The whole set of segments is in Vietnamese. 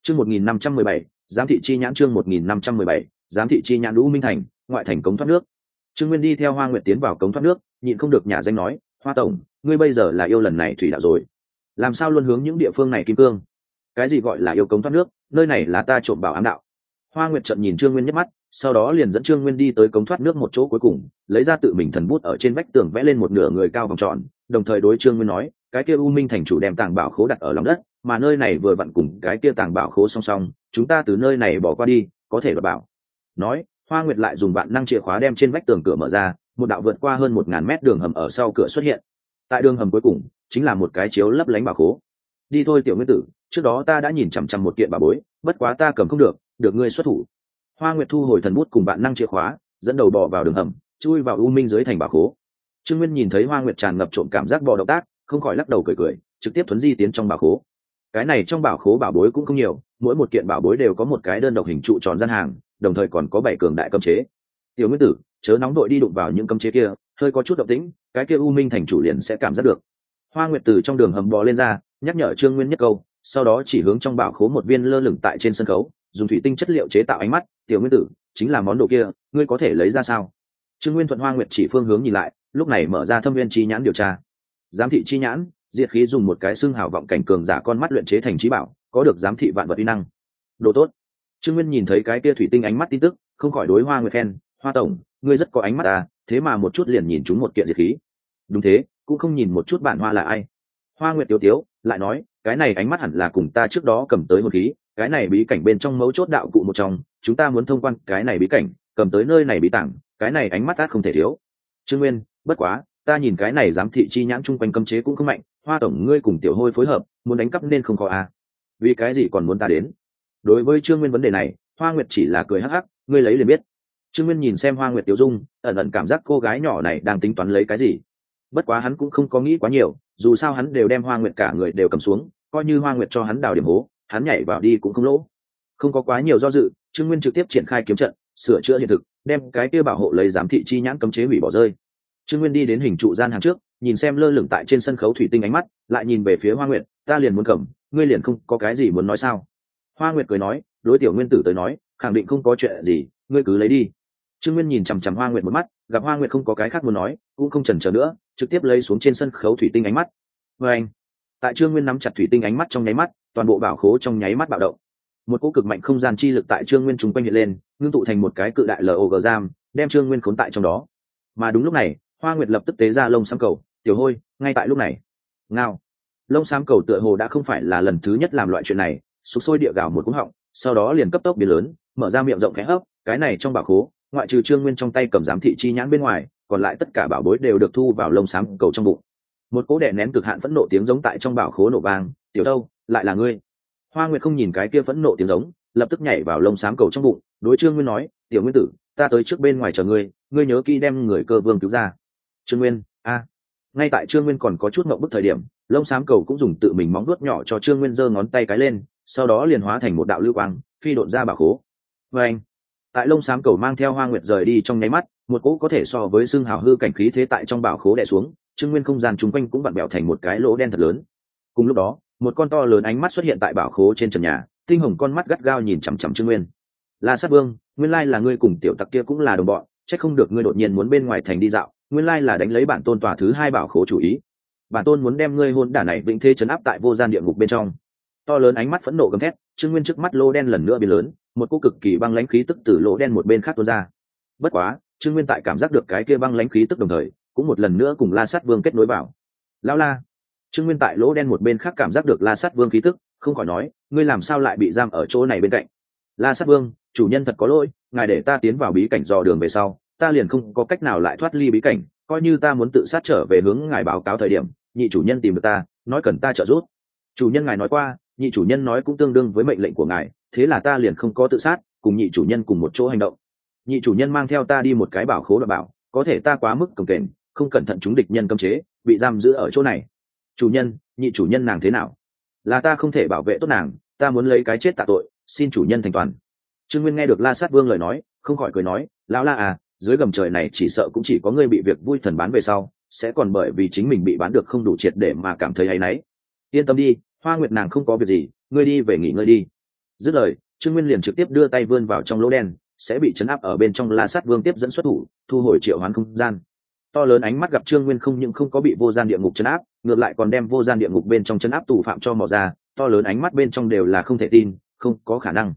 Chương 1517, giám thị chi nhãn. Chương 1517, giám thị chi nhãn. U Minh Thành, ngoại thành cống thoát nước. Trương Nguyên đi theo Hoa Nguyệt tiến vào cống thoát nước, nhịn không được nhả danh nói, Hoa tổng, ngươi bây giờ là yêu lần này thủy đạo rồi, làm sao luôn hướng những địa phương này kim cương? Cái gì gọi là yêu cống thoát nước? Nơi này là ta trộm bảo ám đạo. Hoa Nguyệt trợn nhìn Trương Nguyên nhất mắt, sau đó liền dẫn Trương Nguyên đi tới cống thoát nước một chỗ cuối cùng, lấy ra tự mình thần bút ở trên vách tường vẽ lên một nửa người cao vòng tròn, đồng thời đối Trương Nguyên nói, cái kia U Minh Thành chủ đem tàng bảo khố đặt ở lòng đất, mà nơi này vừa vặn cùng cái kia tàng bảo khố song song, chúng ta từ nơi này bỏ qua đi, có thể đoạt bảo. Nói, Hoa Nguyệt lại dùng vạn năng chìa khóa đem trên vách tường cửa mở ra, một đạo vượt qua hơn 1000 mét đường hầm ở sau cửa xuất hiện. Tại đường hầm cuối cùng, chính là một cái chiếu lấp lánh bảo khố. Đi thôi tiểu Nguyên tử, trước đó ta đã nhìn chằm chằm một kiện bảo bối, bất quá ta cầm không được, được ngươi xuất thủ. Hoa Nguyệt thu hồi thần bút cùng vạn năng chìa khóa, dẫn đầu bò vào đường hầm, chui vào U Minh dưới thành bảo khố. Trương Nguyên nhìn thấy Hoa Nguyệt tràn ngập trộm cảm giác bò động tác, không khỏi lắc đầu cười cười, trực tiếp thuấn di tiến trong bảo khố. Cái này trong bảo khố bảo bối cũng không nhiều, mỗi một kiện bảo bối đều có một cái đơn độc hình trụ tròn gian hàng, đồng thời còn có 7 cường đại cấm chế. Tiểu Nguyên tử, chớ nóng đội đi đụng vào những cấm chế kia, hơi có chút động tĩnh, cái kia U Minh thành chủ liền sẽ cảm giác được. Hoa Nguyệt từ trong đường hầm bò lên ra, nhắc nhở Trương Nguyên nhất câu, sau đó chỉ hướng trong bảo khố một viên lơ lửng tại trên sân khấu, dùng thủy tinh chất liệu chế tạo ánh mắt. Tiểu Nguyên tử, chính là món đồ kia, ngươi có thể lấy ra sao? Trương Nguyên thuận Hoa Nguyệt chỉ phương hướng nhìn lại, lúc này mở ra thâm viên chi nhãn điều tra. Giám thị chi nhãn, diệt khí dùng một cái xương hào vọng cảnh cường giả con mắt luyện chế thành trí bảo, có được giám thị vạn vật uy năng. Đồ tốt. Trương Nguyên nhìn thấy cái kia thủy tinh ánh mắt tin tức, không khỏi đối Hoa Nguyệt khen, Hoa tổng, ngươi rất có ánh mắt à, thế mà một chút liền nhìn chúng một kiện diệt khí. Đúng thế, cũng không nhìn một chút bản Hoa là ai. Hoa Nguyệt tiếu tiếu lại nói, cái này ánh mắt hẳn là cùng ta trước đó cầm tới một khí, cái này bí cảnh bên trong mấu chốt đạo cụ một trong, chúng ta muốn thông quan cái này bí cảnh, cầm tới nơi này bí tảng, cái này ánh mắt ác không thể thiếu. Trương Nguyên, bất quá, ta nhìn cái này giám thị chi nhãn chung quanh cấm chế cũng không mạnh, Hoa tổng ngươi cùng Tiểu Hôi phối hợp, muốn đánh cắp nên không có à? Vì cái gì còn muốn ta đến? Đối với Trương Nguyên vấn đề này, Hoa Nguyệt chỉ là cười hắc hắc, ngươi lấy liền biết. Trương Nguyên nhìn xem Hoa Nguyệt tiểu dung, ẩn ẩn cảm giác cô gái nhỏ này đang tính toán lấy cái gì. Bất quá hắn cũng không có nghĩ quá nhiều, dù sao hắn đều đem Hoa Nguyệt cả người đều cầm xuống, coi như Hoa Nguyệt cho hắn đào điểm hố, hắn nhảy vào đi cũng không lỗ. Không có quá nhiều do dự, Trương Nguyên trực tiếp triển khai kiếm trận, sửa chữa hiện thực, đem cái kia bảo hộ lấy giám thị chi nhãn cấm chế hủy bỏ rơi. Trương Nguyên đi đến hình trụ gian hàng trước, nhìn xem lơ lửng tại trên sân khấu thủy tinh ánh mắt, lại nhìn về phía Hoa Nguyệt, ta liền muốn cầm, ngươi liền không có cái gì muốn nói sao? Hoa Nguyệt cười nói, đối Tiểu Nguyên tử tới nói, khẳng định không có chuyện gì, ngươi cứ lấy đi. Trương Nguyên nhìn chằm chằm Hoa Nguyệt một mắt, gặp Hoa Nguyệt không có cái khác muốn nói, cũng không chần chờ nữa, trực tiếp lấy xuống trên sân khấu thủy tinh ánh mắt. Và anh, tại Trương Nguyên nắm chặt thủy tinh ánh mắt trong nháy mắt, toàn bộ bảo khố trong nháy mắt bạo động. Một cỗ cực mạnh không gian chi lực tại Trương Nguyên trùng quanh hiện lên, ngưng tụ thành một cái cự đại log giam, đem Trương Nguyên khốn tại trong đó. Mà đúng lúc này, Hoa Nguyệt lập tức tế ra lông xám cầu, Tiểu Hôi, ngay tại lúc này. Ngao. Lông xám cầu tựa hồ đã không phải là lần thứ nhất làm loại chuyện này, sục sôi địa gào một cú họng, sau đó liền cấp tốc biến lớn, mở ra miệng rộng khẽ hấp, cái này trong bảo khố, ngoại trừ Trương Nguyên trong tay cầm giám thị chi nhãn bên ngoài, còn lại tất cả bảo bối đều được thu vào lông xám cầu trong bụng. Một cỗ đè nén cực hạn phẫn nộ tiếng giống tại trong bảo khố nổ vang, Tiểu đâu, lại là ngươi. Hoa Nguyệt không nhìn cái kia phẫn nộ tiếng giống, lập tức nhảy vào lông xám cầu trong bụng, đối Trương Nguyên nói, Tiểu Nguyên tử, ta tới trước bên ngoài chờ ngươi, ngươi nhớ kỹ đem người cơ vương cứu ra. Trương Nguyên, a. Ngay tại Trương Nguyên còn có chút ngượng bức thời điểm, lông xám cầu cũng dùng tự mình móng vuốt nhỏ cho Trương Nguyên giơ ngón tay cái lên, sau đó liền hóa thành một đạo lưu quang, phi độn ra bảo khố. Và anh, tại lông xám cầu mang theo Hoa Nguyệt rời đi trong nháy mắt, một cỗ có thể so với xương hào hư cảnh khí thế tại trong bảo khố đè xuống, Trương Nguyên không gian chung quanh cũng vặn bẹo thành một cái lỗ đen thật lớn. Cùng lúc đó, một con to lớn ánh mắt xuất hiện tại bảo khố trên trần nhà, tinh hồng con mắt gắt gao nhìn chằm chằm Trương Nguyên. La Sát Vương, nguyên lai là ngươi cùng tiểu tặc kia cũng là đồng bọn, chắc không được ngươi đột nhiên muốn bên ngoài thành đi dạo, nguyên lai là đánh lấy bản tôn tòa thứ 2 bảo khố chủ ý. Bản tôn muốn đem ngươi hôn đả này vĩnh thế trấn áp tại vô gian địa ngục bên trong. To lớn ánh mắt phẫn nộ gầm thét, Trương Nguyên trước mắt lỗ đen lần nữa biến lớn, một cỗ cực kỳ băng lãnh khí tức từ lỗ đen một bên khác tuôn ra. Bất quá, Trương Nguyên tại cảm giác được cái kia băng lãnh khí tức đồng thời, cũng một lần nữa cùng La Sát Vương kết nối vào. Lão la. Trương Nguyên tại lỗ đen một bên khác cảm giác được La Sát Vương khí tức, không khỏi nói, ngươi làm sao lại bị giam ở chỗ này bên cạnh? La Sát Vương, chủ nhân thật có lỗi, ngài để ta tiến vào bí cảnh dò đường về sau, ta liền không có cách nào lại thoát ly bí cảnh, coi như ta muốn tự sát trở về hướng ngài báo cáo thời điểm, nhị chủ nhân tìm được ta, nói cần ta trợ giúp. Chủ nhân ngài nói qua, nhị chủ nhân nói cũng tương đương với mệnh lệnh của ngài, thế là ta liền không có tự sát, cùng nhị chủ nhân cùng một chỗ hành động. Nhị chủ nhân mang theo ta đi một cái bảo khố đoạt bảo, có thể ta quá mức cồng kềnh, không cẩn thận trúng địch nhân cấm chế, bị giam giữ ở chỗ này. Chủ nhân, nhị chủ nhân nàng thế nào? Là ta không thể bảo vệ tốt nàng, ta muốn lấy cái chết tạ tội, xin chủ nhân thành toàn. Trương Nguyên nghe được La Sát Vương lời nói, không khỏi cười nói, lão La à, dưới gầm trời này chỉ sợ cũng chỉ có ngươi bị việc vui thần bán về sau, sẽ còn bởi vì chính mình bị bán được không đủ triệt để mà cảm thấy áy náy. Yên tâm đi, Hoa Nguyệt nàng không có việc gì, ngươi đi về nghỉ ngơi đi. Dứt lời, Trương Nguyên liền trực tiếp đưa tay vươn vào trong lỗ đen, sẽ bị chấn áp ở bên trong La Sát Vương tiếp dẫn xuất thủ, thu hồi triệu hoán không gian. To lớn ánh mắt gặp Trương Nguyên không những không có bị vô gian địa ngục chấn áp, ngược lại còn đem vô gian địa ngục bên trong chấn áp tù phạm cho mò ra, to lớn ánh mắt bên trong đều là không thể tin, không có khả năng.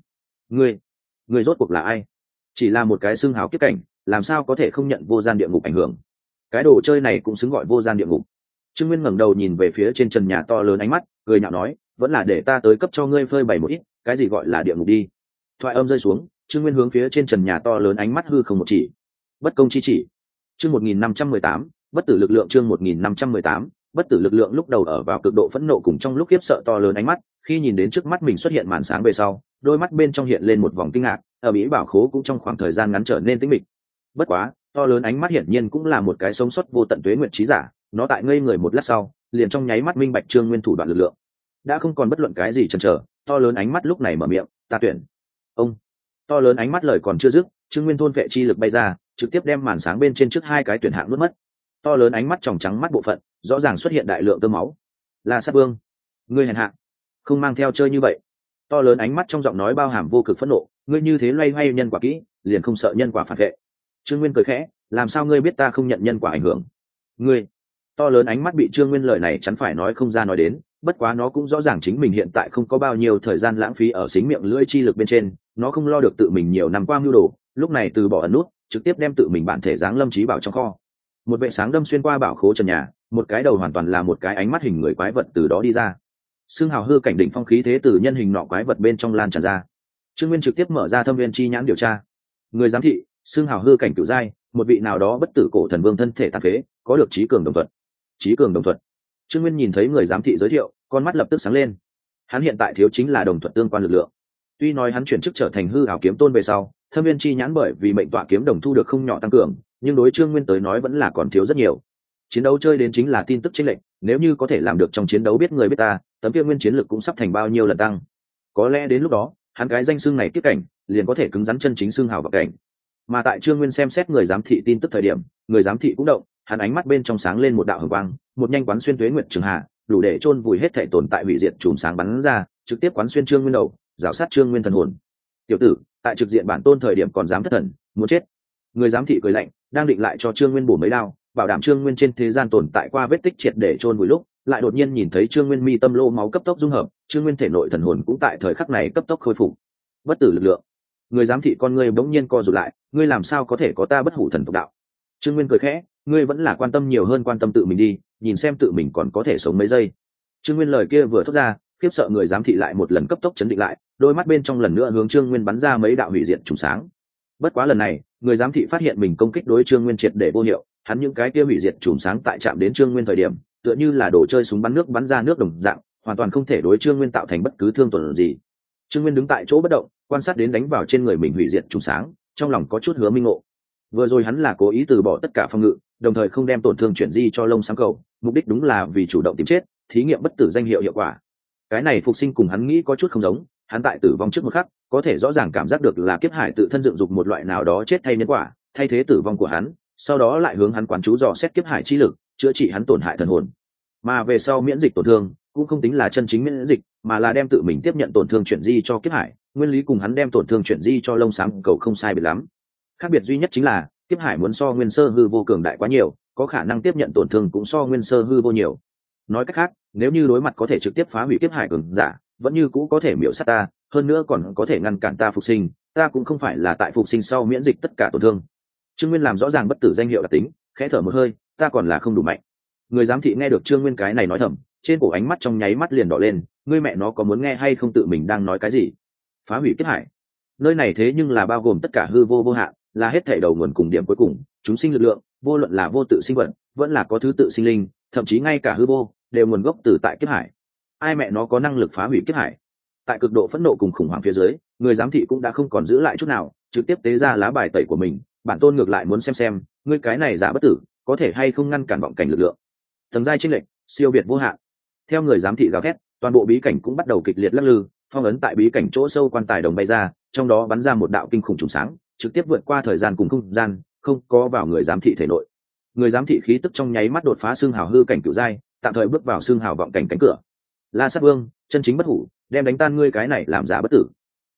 Ngươi rốt cuộc là ai? Chỉ là một cái xương hào kiếp cảnh, làm sao có thể không nhận vô gian địa ngục ảnh hưởng? Cái đồ chơi này cũng xứng gọi vô gian địa ngục. Trương Nguyên ngẩng đầu nhìn về phía trên trần nhà to lớn ánh mắt, cười nhạo nói, vẫn là để ta tới cấp cho ngươi phơi bày một ít, cái gì gọi là địa ngục đi. Thoại âm rơi xuống, Trương Nguyên hướng phía trên trần nhà to lớn ánh mắt hư không một chỉ. Bất công chi chỉ. Chương 1518, bất tử lực lượng. Chương 1518, bất tử lực lượng. Lúc đầu ở vào cực độ phẫn nộ cùng trong lúc khiếp sợ to lớn ánh mắt, khi nhìn đến trước mắt mình xuất hiện màn sáng về sau, đôi mắt bên trong hiện lên một vòng kinh ngạc, ở Mỹ bảo khố cũng trong khoảng thời gian ngắn trở nên tĩnh mịch. Bất quá, to lớn ánh mắt hiển nhiên cũng là một cái sống sót vô tận tuế nguyện trí giả, nó tại ngây người một lát sau, liền trong nháy mắt minh bạch Trương Nguyên thủ đoạn lực lượng, đã không còn bất luận cái gì chần chờ, to lớn ánh mắt lúc này mở miệng, ta tuyển. Ông. To lớn ánh mắt lời còn chưa dứt, Trương Nguyên thôn vệ chi lực bay ra, trực tiếp đem màn sáng bên trên trước hai cái tuyển hạng nuốt mất. To lớn ánh mắt tròng trắng mắt bộ phận, rõ ràng xuất hiện đại lượng tơ máu. La Sát Vương, ngươi hèn hạ, không mang theo chơi như vậy. To lớn ánh mắt trong giọng nói bao hàm vô cực phẫn nộ, ngươi như thế loay hoay nhân quả kỹ, liền không sợ nhân quả phản vệ. Trương Nguyên cười khẽ, làm sao ngươi biết ta không nhận nhân quả ảnh hưởng? Ngươi. To lớn ánh mắt bị Trương Nguyên lời này chắn phải nói không ra nói đến, bất quá nó cũng rõ ràng chính mình hiện tại không có bao nhiêu thời gian lãng phí ở xính miệng lưỡi chi lực bên trên, nó không lo được tự mình nhiều năm qua mưu đồ, lúc này từ bỏ ẩn nút, trực tiếp đem tự mình bản thể dáng lâm trí bảo trong kho. Một vệ sáng đâm xuyên qua bảo khố trần nhà, một cái đầu hoàn toàn là một cái ánh mắt hình người quái vật từ đó đi ra. Xương hào hư cảnh đỉnh phong khí thế từ nhân hình nọ quái vật bên trong lan tràn ra. Trương Nguyên trực tiếp mở ra thâm viên chi nhãn điều tra. Người giám thị, xương hào hư cảnh cửu giai, một vị nào đó bất tử cổ thần vương thân thể tàn phế, có được trí cường đồng thuận. Trí cường đồng thuận. Trương Nguyên nhìn thấy người giám thị giới thiệu, con mắt lập tức sáng lên. Hắn hiện tại thiếu chính là đồng thuận tương quan lực lượng. Tuy nói hắn chuyển chức trở thành hư ảo kiếm tôn về sau, thâm viên chi nhãn bởi vì mệnh tọa kiếm đồng thu được không nhỏ tăng cường, nhưng đối Trương Nguyên tới nói vẫn là còn thiếu rất nhiều. Chiến đấu chơi đến chính là tin tức chênh lệch, nếu như có thể làm được trong chiến đấu biết người biết ta, tấm kia nguyên chiến lực cũng sắp thành bao nhiêu lần tăng. Có lẽ đến lúc đó, hắn cái danh xưng này tiếp cảnh, liền có thể cứng rắn chân chính xưng hào vào cảnh. Mà tại Trương Nguyên xem xét người giám thị tin tức thời điểm, người giám thị cũng động, hắn ánh mắt bên trong sáng lên một đạo hồng quang, một nhanh quán xuyên tuế nguyệt trường hạ, đủ để chôn vùi hết thể tồn tại hủy diệt chùm sáng bắn ra, trực tiếp quán xuyên Trương Nguyên đầu, rào sát Trương Nguyên thần hồn. Tiểu tử, tại trực diện bản tôn thời điểm còn dám thất thần, muốn chết. Người giám thị cười lạnh, đang định lại cho Trương Nguyên bổ mấy đao, bảo đảm Trương Nguyên trên thế gian tồn tại qua vết tích triệt để chôn vùi lúc, lại đột nhiên nhìn thấy Trương Nguyên mi tâm lô máu cấp tốc dung hợp, Trương Nguyên thể nội thần hồn cũng tại thời khắc này cấp tốc khôi phục. Bất tử lực lượng. Người giám thị con ngươi bỗng nhiên co rụt lại, ngươi làm sao có thể có ta bất hủ thần tộc đạo? Trương Nguyên cười khẽ, ngươi vẫn là quan tâm nhiều hơn quan tâm tự mình đi, nhìn xem tự mình còn có thể sống mấy giây. Trương Nguyên lời kia vừa thốt ra, khiếp sợ người giám thị lại một lần cấp tốc chấn định lại, đôi mắt bên trong lần nữa hướng Trương Nguyên bắn ra mấy đạo hủy diệt trùng sáng. Bất quá lần này, người giám thị phát hiện mình công kích đối Trương Nguyên triệt để vô hiệu, hắn những cái kia hủy diệt trùng sáng tại chạm đến Trương Nguyên thời điểm, tựa như là đồ chơi súng bắn nước bắn ra nước đồng dạng, hoàn toàn không thể đối Trương Nguyên tạo thành bất cứ thương tổn gì. Trương Nguyên đứng tại chỗ bất động, quan sát đến đánh vào trên người mình hủy diệt trùng sáng, trong lòng có chút hứa minh ngộ. Vừa rồi hắn là cố ý từ bỏ tất cả phòng ngự, đồng thời không đem tổn thương chuyển di cho lông sáng cầu, mục đích đúng là vì chủ động tìm chết, thí nghiệm bất tử danh hiệu hiệu quả. Cái này phục sinh cùng hắn nghĩ có chút không giống, hắn tại tử vong trước một khắc, có thể rõ ràng cảm giác được là kiếp hải tự thân dựng dục một loại nào đó chết thay nhân quả, thay thế tử vong của hắn, sau đó lại hướng hắn quán chú dò xét kiếp hải chi lực, chữa trị hắn tổn hại thần hồn. Mà về sau miễn dịch tổn thương, cũng không tính là chân chính miễn dịch, mà là đem tự mình tiếp nhận tổn thương chuyển di cho kiếp hải, nguyên lý cùng hắn đem tổn thương chuyển di cho lông sáng cầu không sai biệt lắm. Khác biệt duy nhất chính là kiếp hải muốn so nguyên sơ hư vô cường đại quá nhiều, có khả năng tiếp nhận tổn thương cũng so nguyên sơ hư vô nhiều. Nói cách khác, nếu như đối mặt có thể trực tiếp phá hủy kiếp hải cường giả, vẫn như cũ có thể miểu sát ta, hơn nữa còn có thể ngăn cản ta phục sinh, ta cũng không phải là tại phục sinh sau miễn dịch tất cả tổn thương. Trương Nguyên làm rõ ràng bất tử danh hiệu đặc tính, khẽ thở một hơi, ta còn là không đủ mạnh. Người giám thị nghe được Trương Nguyên cái này nói thầm, trên cổ ánh mắt trong nháy mắt liền đỏ lên, ngươi mẹ nó có muốn nghe hay không, tự mình đang nói cái gì? Phá hủy kiếp hải? Nơi này thế nhưng là bao gồm tất cả hư vô vô hạn, là hết thảy đầu nguồn cùng điểm cuối cùng, chúng sinh lực lượng, vô luận là vô tự sinh vật, vẫn là có thứ tự sinh linh, thậm chí ngay cả hư vô, đều nguồn gốc từ tại kiếp hải. Ai mẹ nó có năng lực phá hủy kiếp hải? Tại cực độ phẫn nộ cùng khủng hoảng phía dưới, người giám thị cũng đã không còn giữ lại chút nào, trực tiếp tế ra lá bài tẩy của mình, bản tôn ngược lại muốn xem, ngươi cái này giả bất tử, có thể hay không ngăn cản vọng cảnh lực lượng. Tầng giai chênh lệch, siêu việt vô hạn. Theo người giám thị gào thét, toàn bộ bí cảnh cũng bắt đầu kịch liệt lắc lư, phong ấn tại bí cảnh chỗ sâu quan tài đồng bay ra, trong đó bắn ra một đạo kinh khủng trùng sáng, trực tiếp vượt qua thời gian cùng không gian, không có vào người giám thị thể nội. Người giám thị khí tức trong nháy mắt đột phá xương hào hư cảnh cửu giai, tạm thời bước vào xương hào vọng cảnh cánh cửa. La Sát Vương, chân chính bất hủ, đem đánh tan ngươi cái này làm giả bất tử.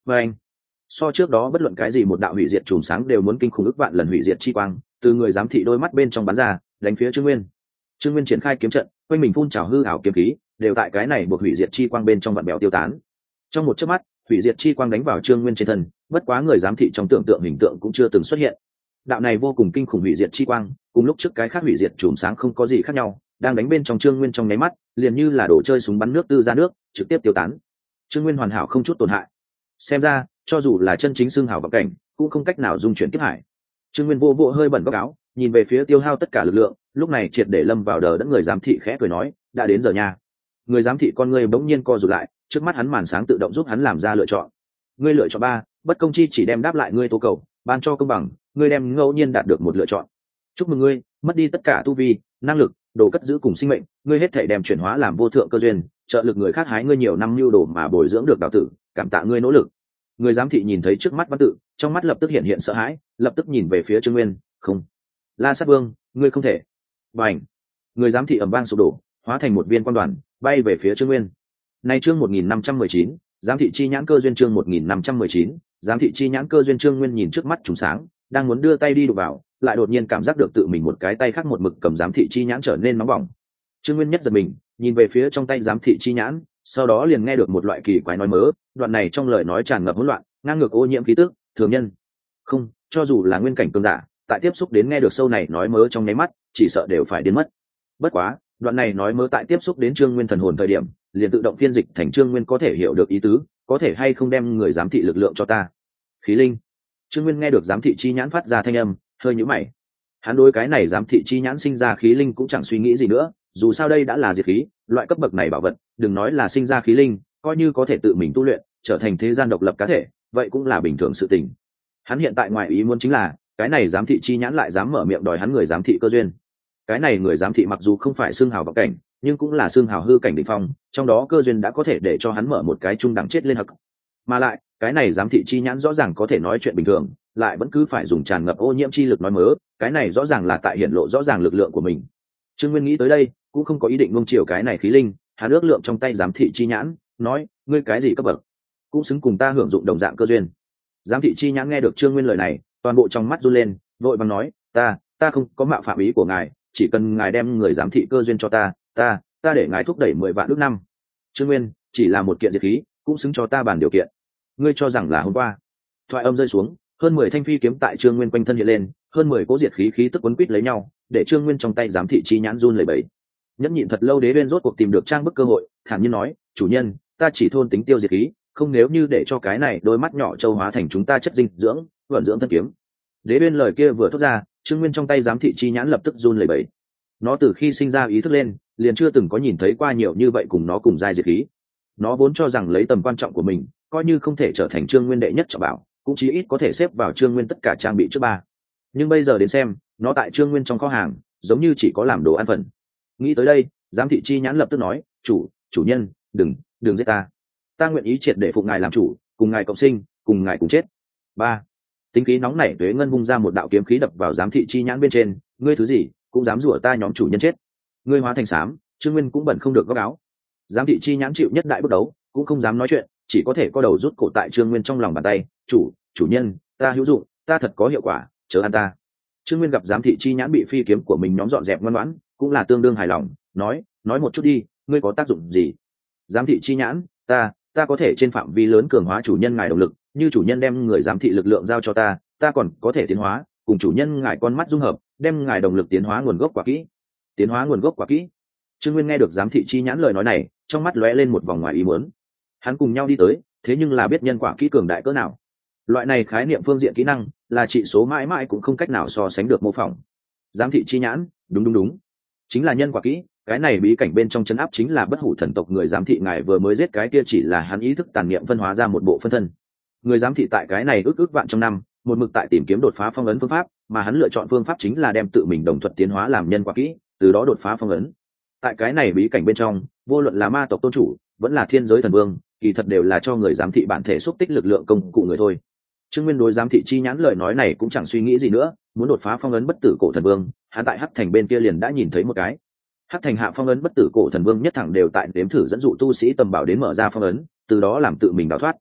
và anh so trước đó bất luận cái gì một đạo hủy diệt chùm sáng đều muốn kinh khủng ức vạn lần hủy diệt chi quang từ người giám thị đôi mắt bên trong bắn ra đánh phía trương nguyên triển khai kiếm trận quanh mình phun trào hư ảo kiếm khí đều tại cái này buộc hủy diệt chi quang bên trong vạn bèo tiêu tán. Trong một chớp mắt hủy diệt chi quang đánh vào trương nguyên trên thân, bất quá người giám thị trong tưởng tượng hình tượng cũng chưa từng xuất hiện. Đạo này vô cùng kinh khủng hủy diệt chi quang cùng lúc trước cái khác hủy diệt chùm sáng không có gì khác nhau, đang đánh bên trong trương nguyên trong nháy mắt liền như là đồ chơi súng bắn nước tư ra nước trực tiếp tiêu tán. Trương nguyên hoàn hảo không chút tổn hại, xem ra cho dù là chân chính xương hảo vọng cảnh cũng không cách nào dung chuyển kiếp hải. Trương nguyên vô vô hơi bẩn góc áo, nhìn về phía tiêu hao tất cả lực lượng, lúc này triệt để lâm vào đờ đẫn. Người giám thị khẽ cười nói, đã đến giờ nha. Người giám thị con ngươi bỗng nhiên co rụt lại, trước mắt hắn màn sáng tự động giúp hắn làm ra lựa chọn. Ngươi lựa chọn 3, bất công chi chỉ đem đáp lại ngươi tố cầu, ban cho công bằng, ngươi đem ngẫu nhiên đạt được một lựa chọn. Chúc mừng ngươi, mất đi tất cả tu vi, năng lực, đồ cất giữ cùng sinh mệnh, ngươi hết thảy đem chuyển hóa làm vô thượng cơ duyên, trợ lực người khác hái ngươi nhiều năm lưu đồ mà bồi dưỡng được đạo tử, cảm tạ ngươi nỗ lực. Người giám thị nhìn thấy trước mắt văn tự, trong mắt lập tức hiện hiện sợ hãi, lập tức nhìn về phía Trương Nguyên, không, La Sát Vương, ngươi không thể. Bành! Người giám thị ầm vang sụp đổ, hóa thành một viên quang đoàn, bay về phía Trương Nguyên. Nay chương 1519, giám thị chi nhãn cơ duyên chương 1519, giám thị chi nhãn cơ duyên. Trương Nguyên nhìn trước mắt trùng sáng, đang muốn đưa tay đi đụng vào, lại đột nhiên cảm giác được tự mình một cái tay khác một mực cầm giám thị chi nhãn trở nên nóng bỏng. Trương Nguyên nhất giật mình, nhìn về phía trong tay giám thị chi nhãn, sau đó liền nghe được một loại kỳ quái nói mớ, đoạn này trong lời nói tràn ngập hỗn loạn, ngang ngược ô nhiễm khí tức, thường nhân. Không, cho dù là nguyên cảnh cường giả, tại tiếp xúc đến nghe được sâu này nói mớ trong nháy mắt, chỉ sợ đều phải điên mất. Bất quá, đoạn này nói mớ tại tiếp xúc đến Trương Nguyên thần hồn thời điểm, liền tự động phiên dịch thành Trương Nguyên có thể hiểu được ý tứ, có thể hay không đem người giám thị lực lượng cho ta. Khí linh. Trương Nguyên nghe được giám thị chi nhãn phát ra thanh âm, hơi nhíu mày. Hắn đối cái này giám thị chi nhãn sinh ra khí linh cũng chẳng suy nghĩ gì nữa, dù sao đây đã là diệt khí, loại cấp bậc này bảo vật, đừng nói là sinh ra khí linh, coi như có thể tự mình tu luyện, trở thành thế gian độc lập cá thể, vậy cũng là bình thường sự tình. Hắn hiện tại ngoài ý muốn chính là, cái này giám thị chi nhãn lại dám mở miệng đòi hắn người giám thị cơ duyên. Cái này người giám thị mặc dù không phải xương hào vọng cảnh, nhưng cũng là xương hào hư cảnh đỉnh phong, trong đó cơ duyên đã có thể để cho hắn mở một cái trung đẳng chết lên hậc. Mà lại, cái này giám thị chi nhãn rõ ràng có thể nói chuyện bình thường, lại vẫn cứ phải dùng tràn ngập ô nhiễm chi lực nói mớ, cái này rõ ràng là tại hiện lộ rõ ràng lực lượng của mình. Trương Nguyên nghĩ tới đây, cũng không có ý định nuông chiều cái này khí linh, hắn ước lượng trong tay giám thị chi nhãn, nói, ngươi cái gì cấp bậc, cũng xứng cùng ta hưởng dụng đồng dạng cơ duyên. Giám thị chi nhãn nghe được Trương Nguyên lời này, toàn bộ trong mắt run lên, vội vàng nói, ta không có mạo phạm ý của ngài, chỉ cần ngài đem người giám thị cơ duyên cho ta để ngài thúc đẩy 10 vạn ước năm. Trương Nguyên, chỉ là một kiện diệt khí, cũng xứng cho ta bàn điều kiện. Ngươi cho rằng là hôm qua? Thoại âm rơi xuống, hơn 10 thanh phi kiếm tại Trương Nguyên quanh thân hiện lên, hơn 10 cỗ diệt khí khí tức quấn quýt lấy nhau, để Trương Nguyên trong tay giám thị chi nhãn run lẩy bẩy. Nhẫn nhịn thật lâu, Đế Uyên rốt cuộc tìm được trang bức cơ hội, thản nhiên nói, chủ nhân, ta chỉ thôn tính tiêu diệt khí, không nếu như để cho cái này đôi mắt nhỏ châu hóa thành chúng ta chất dinh dưỡng, vận dưỡng thân kiếm. Đế Uyên lời kia vừa thốt ra, Trương Nguyên trong tay giám thị chi nhãn lập tức run lẩy bẩy. Nó từ khi sinh ra ý thức lên, liền chưa từng có nhìn thấy qua nhiều như vậy cùng nó cùng giai diệt khí. Nó vốn cho rằng lấy tầm quan trọng của mình, coi như không thể trở thành Trương Nguyên đệ nhất trọng bảo, cũng chí ít có thể xếp vào Trương Nguyên tất cả trang bị trước 3. Nhưng bây giờ đến xem, nó tại Trương Nguyên trong kho hàng, giống như chỉ có làm đồ ăn phần. Nghĩ tới đây, giám thị chi nhãn lập tức nói, chủ nhân, đừng giết ta nguyện ý triệt để phụng ngài làm chủ, cùng ngài cộng sinh, cùng ngài cùng chết. 3. Tính khí nóng nảy Tuế Ngân vung ra một đạo kiếm khí đập vào giám thị chi nhãn bên trên, ngươi thứ gì cũng dám rủa ta nhóm chủ nhân chết. Ngươi hóa thành xám, Trương Nguyên cũng bẩn không được góc áo. Giám thị chi nhãn chịu nhất đại bước đấu, cũng không dám nói chuyện, chỉ có thể co đầu rút cổ tại Trương Nguyên trong lòng bàn tay, chủ nhân, ta hữu dụng, ta thật có hiệu quả, chớ ăn ta. Trương Nguyên gặp giám thị chi nhãn bị phi kiếm của mình nhóm dọn dẹp ngoan ngoãn, cũng là tương đương hài lòng, nói một chút đi, ngươi có tác dụng gì? Giám thị chi nhãn, ta có thể trên phạm vi lớn cường hóa chủ nhân ngài động lực, như chủ nhân đem người giám thị lực lượng giao cho ta còn có thể tiến hóa, cùng chủ nhân ngài con mắt dung hợp, đem ngài động lực tiến hóa nguồn gốc quả kỹ. Tiến hóa nguồn gốc quả kỹ. Trương Nguyên nghe được giám thị chi nhãn lời nói này, trong mắt lóe lên một vòng ngoài ý muốn. Hắn cùng nhau đi tới, thế nhưng là biết nhân quả kỹ cường đại cỡ nào. Loại này khái niệm phương diện kỹ năng, là trị số mãi mãi cũng không cách nào so sánh được mô phỏng. Giám thị chi nhãn, đúng, chính là nhân quả kỹ. Cái này bí cảnh bên trong trấn áp chính là bất hủ thần tộc người giám thị ngài vừa mới giết cái kia chỉ là hắn ý thức tàn niệm phân hóa ra một bộ phân thân. Người giám thị tại cái này ước vạn trong năm, một mực tại tìm kiếm đột phá phong ấn phương pháp, mà hắn lựa chọn phương pháp chính là đem tự mình đồng thuật tiến hóa làm nhân quả kỹ, từ đó đột phá phong ấn. Tại cái này bí cảnh bên trong, vô luận là ma tộc tôn chủ, vẫn là thiên giới thần vương, kỳ thật đều là cho người giám thị bản thể xúc tích lực lượng công cụ người thôi. Trương Nguyên đối giám thị chi nhãn lời nói này cũng chẳng suy nghĩ gì nữa, muốn đột phá phong ấn bất tử cổ thần vương, hắn tại Hắc Thành bên kia liền đã nhìn thấy một cái. Hắc Thành hạ phong ấn bất tử cổ thần vương nhất thẳng đều tại đếm thử dẫn dụ tu sĩ tầm bảo đến mở ra phong ấn, từ đó làm tự mình đào thoát.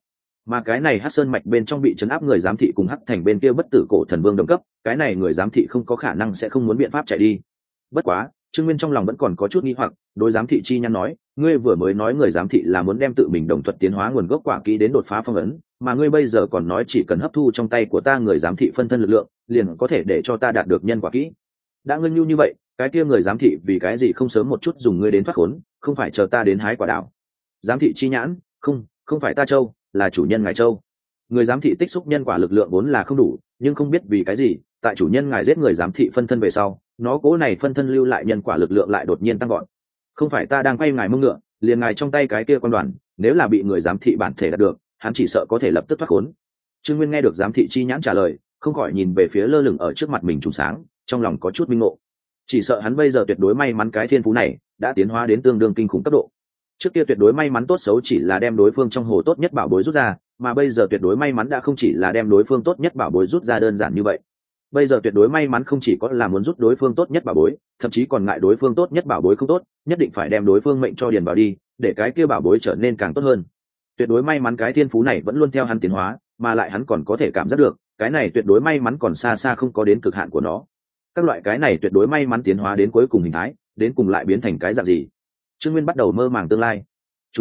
mà cái này hắc sơn mạch bên trong bị chấn áp người giám thị cùng hắc thành bên kia bất tử cổ thần vương đồng cấp, cái này người giám thị không có khả năng sẽ không muốn biện pháp chạy đi. Bất quá Trương Nguyên trong lòng vẫn còn có chút nghi hoặc, đối giám thị chi nhãn nói, ngươi vừa mới nói người giám thị là muốn đem tự mình đồng thuật tiến hóa nguồn gốc quả kỹ đến đột phá phong ấn, mà ngươi bây giờ còn nói chỉ cần hấp thu trong tay của ta người giám thị phân thân lực lượng, liền có thể để cho ta đạt được nhân quả kỹ. Đã ngưng nhu như vậy, cái kia người giám thị vì cái gì không sớm một chút dùng ngươi đến thoát khốn, không phải chờ ta đến hái quả đảo? Giám thị chi nhãn, không phải ta châu, là chủ nhân ngài châu. Người giám thị tích xúc nhân quả lực lượng vốn là không đủ, nhưng không biết vì cái gì, tại chủ nhân ngài giết người giám thị phân thân về sau, nó cố này phân thân lưu lại nhân quả lực lượng lại đột nhiên tăng gọn. Không phải ta đang quay ngài mông ngựa, liền ngài trong tay cái kia quan đoàn, nếu là bị người giám thị bản thể đạt được, hắn chỉ sợ có thể lập tức thoát khốn. Trương Nguyên nghe được giám thị chi nhãn trả lời, không khỏi nhìn về phía lơ lửng ở trước mặt mình trùng sáng, trong lòng có chút minh ngộ. Chỉ sợ hắn bây giờ tuyệt đối may mắn cái thiên phú này đã tiến hóa đến tương đương kinh khủng cấp độ. Trước kia tuyệt đối may mắn tốt xấu chỉ là đem đối phương trong hồ tốt nhất bảo bối rút ra, mà bây giờ tuyệt đối may mắn đã không chỉ là đem đối phương tốt nhất bảo bối rút ra đơn giản như vậy. Bây giờ tuyệt đối may mắn không chỉ có là muốn rút đối phương tốt nhất bảo bối, thậm chí còn ngại đối phương tốt nhất bảo bối không tốt, nhất định phải đem đối phương mệnh cho điền vào đi, để cái kia bảo bối trở nên càng tốt hơn. Tuyệt đối may mắn cái thiên phú này vẫn luôn theo hắn tiến hóa, mà lại hắn còn có thể cảm giác được, cái này tuyệt đối may mắn còn xa xa không có đến cực hạn của nó. Các loại cái này tuyệt đối may mắn tiến hóa đến cuối cùng hình thái, đến cùng lại biến thành cái dạng gì? Trương Nguyên bắt đầu mơ màng tương lai. Chủ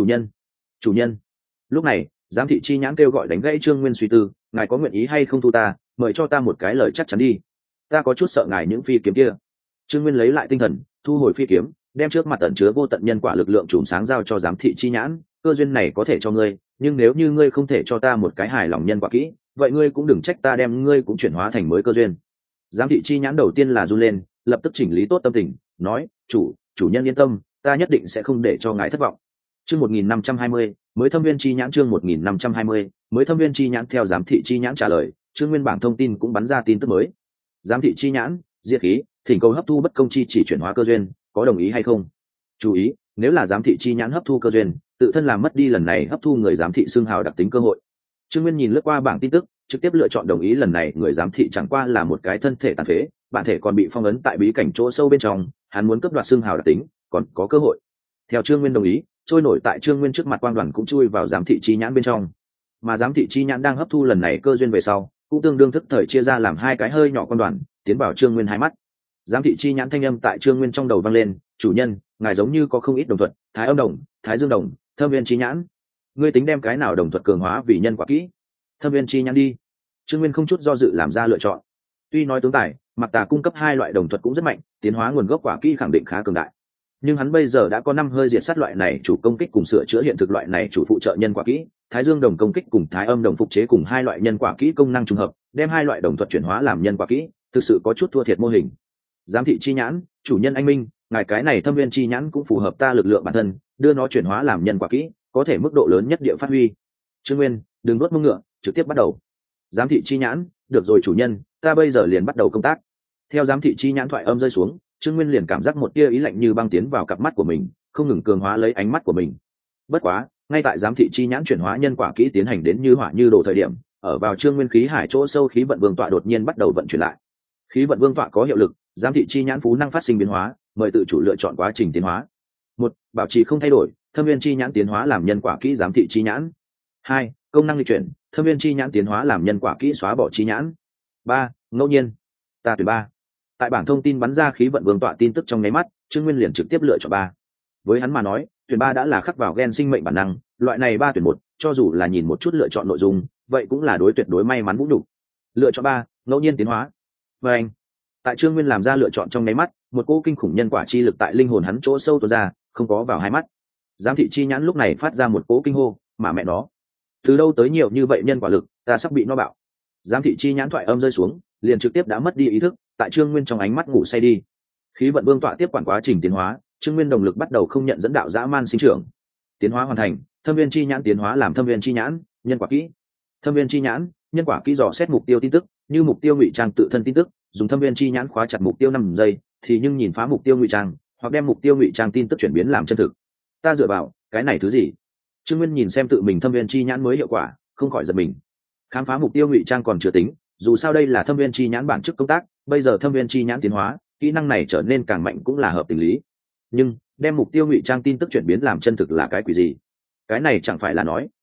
nhân. Lúc này, giám thị chi nhãn kêu gọi đánh gãy Trương Nguyên suy tư, ngài có nguyện ý hay không thu ta, mời cho ta một cái lời chắc chắn đi. Ta có chút sợ ngài những phi kiếm kia. Trương Nguyên lấy lại tinh thần, thu hồi phi kiếm, đem trước mặt tận chứa vô tận nhân quả lực lượng chùm sáng giao cho giám thị chi nhãn, cơ duyên này có thể cho ngươi, nhưng nếu như ngươi không thể cho ta một cái hài lòng nhân quả kỹ, vậy ngươi cũng đừng trách ta đem ngươi cũng chuyển hóa thành mới cơ duyên. Giám thị chi nhãn đầu tiên là run lên, lập tức chỉnh lý tốt tâm tình, nói, chủ nhân yên tâm, ta nhất định sẽ không để cho ngài thất vọng. Chương 1520, mới thâm viên chi nhãn. Chương 1520, mới thâm viên chi nhãn. Theo giám thị chi nhãn trả lời, Trương Nguyên bảng thông tin cũng bắn ra tin tức mới. Giám thị chi nhãn, diệt khí, thỉnh cầu hấp thu bất công chi chỉ chuyển hóa cơ duyên, có đồng ý hay không? Chú ý, nếu là giám thị chi nhãn hấp thu cơ duyên, tự thân làm mất đi lần này hấp thu người giám thị xưng hào đặc tính cơ hội. Trương Nguyên nhìn lướt qua bảng tin tức, trực tiếp lựa chọn đồng ý. Lần này người giám thị chẳng qua là một cái thân thể tàn phế, bản thể còn bị phong ấn tại bí cảnh chỗ sâu bên trong, hắn muốn cướp đoạt xưng hào đặc tính, còn có cơ hội. Theo Trương Nguyên đồng ý, trôi nổi tại Trương Nguyên trước mặt quang đoàn cũng chui vào giám thị chi nhãn bên trong, mà giám thị chi nhãn đang hấp thu lần này cơ duyên về sau, cũng tương đương thức thời chia ra làm hai cái hơi nhỏ quang đoàn, tiến vào Trương Nguyên hai mắt. Giám thị chi nhãn thanh âm tại Trương Nguyên trong đầu vang lên, chủ nhân, ngài giống như có không ít đồng thuật, thái âm đồng, thái dương đồng, thâm viên chi nhãn, ngươi tính đem cái nào đồng thuật cường hóa vì nhân quả kỹ? Thâm viên chi nhãn đi. Trương Nguyên không chút do dự làm ra lựa chọn. Tuy nói tướng tài, Mặc Tà cung cấp hai loại đồng thuật cũng rất mạnh, tiến hóa nguồn gốc quả kỹ khẳng định khá cường đại, nhưng hắn bây giờ đã có 5 hơi diệt sát loại này chủ công kích cùng sửa chữa hiện thực loại này chủ phụ trợ nhân quả kỹ, thái dương đồng công kích cùng thái âm đồng phục chế cùng hai loại nhân quả kỹ công năng trùng hợp, đem hai loại đồng thuật chuyển hóa làm nhân quả kỹ, thực sự có chút thua thiệt mô hình. Giám thị chi nhãn, chủ nhân anh minh, ngài cái này thâm viên chi nhãn cũng phù hợp ta lực lượng bản thân, đưa nó chuyển hóa làm nhân quả kỹ, có thể mức độ lớn nhất địa phát huy. Trương Nguyên, đừng nuốt mông ngựa, trực tiếp bắt đầu. Giám thị chi nhãn, được rồi chủ nhân, ta bây giờ liền bắt đầu công tác. Theo giám thị chi nhãn thoại âm rơi xuống, Trương Nguyên liền cảm giác một tia ý lạnh như băng tiến vào cặp mắt của mình, không ngừng cường hóa lấy ánh mắt của mình. Bất quá, ngay tại giám thị chi nhãn chuyển hóa nhân quả kỹ tiến hành đến như hỏa như đồ thời điểm, ở vào Trương Nguyên khí hải chỗ sâu khí vận vương tọa đột nhiên bắt đầu vận chuyển lại. Khí vận vương tọa có hiệu lực, giám thị chi nhãn phú năng phát sinh biến hóa, mời tự chủ lựa chọn quá trình tiến hóa. 1. Bảo trì không thay đổi, thâm viên chi nhãn tiến hóa làm nhân quả kỹ giám thị chi nhãn. 2. Công năng lịch chuyển, thâm viên chi nhãn tiến hóa làm nhân quả kỹ xóa bỏ chi nhãn. 3. Ngẫu nhiên. Ta tuyển 3. Tại bảng thông tin bắn ra khí vận vương tọa tin tức trong nháy mắt, Trương Nguyên liền trực tiếp lựa chọn 3. Với hắn mà nói, tuyển 3 đã là khắc vào gen sinh mệnh bản năng, loại này 3 tuyển 1, cho dù là nhìn một chút lựa chọn nội dung, vậy cũng là đối tuyệt đối may mắn vũ đủ. Lựa chọn 3, ngẫu nhiên tiến hóa. Và anh, tại Trương Nguyên làm ra lựa chọn trong nháy mắt, một cỗ kinh khủng nhân quả chi lực tại linh hồn hắn chỗ sâu tuôn ra, không có vào hai mắt. Giám thị chi nhãn lúc này phát ra một cỗ kinh hô, mà mẹ nó, từ đâu tới nhiều như vậy nhân quả lực, ta sắp bị nó bạo. Giám thị chi nhãn thoại âm rơi xuống, liền trực tiếp đã mất đi ý thức, tại Trương Nguyên trong ánh mắt ngủ say đi. Khí vận vương tọa tiếp quản quá trình tiến hóa, Trương Nguyên động lực bắt đầu không nhận dẫn đạo dã man sinh trưởng. Tiến hóa hoàn thành, thâm viên chi nhãn tiến hóa làm thâm viên chi nhãn, nhân quả kỹ. Thâm viên chi nhãn, nhân quả kỹ dò xét mục tiêu tin tức, như mục tiêu ngụy trang tự thân tin tức, dùng thâm viên chi nhãn khóa chặt mục tiêu 5 giây, thì nhưng nhìn phá mục tiêu ngụy trang, hoặc đem mục tiêu ngụy trang tin tức chuyển biến làm chân thực. Ta dựa vào, cái này thứ gì? Trương Nguyên nhìn xem tự mình thâm viên chi nhãn mới hiệu quả, không khỏi giật mình. Khám phá mục tiêu ngụy trang còn chưa tính, dù sao đây là thâm viên chi nhãn bản chức công tác, bây giờ thâm viên chi nhãn tiến hóa, kỹ năng này trở nên càng mạnh cũng là hợp tình lý. Nhưng đem mục tiêu ngụy trang tin tức chuyển biến làm chân thực là cái quỷ gì? Cái này chẳng phải là nói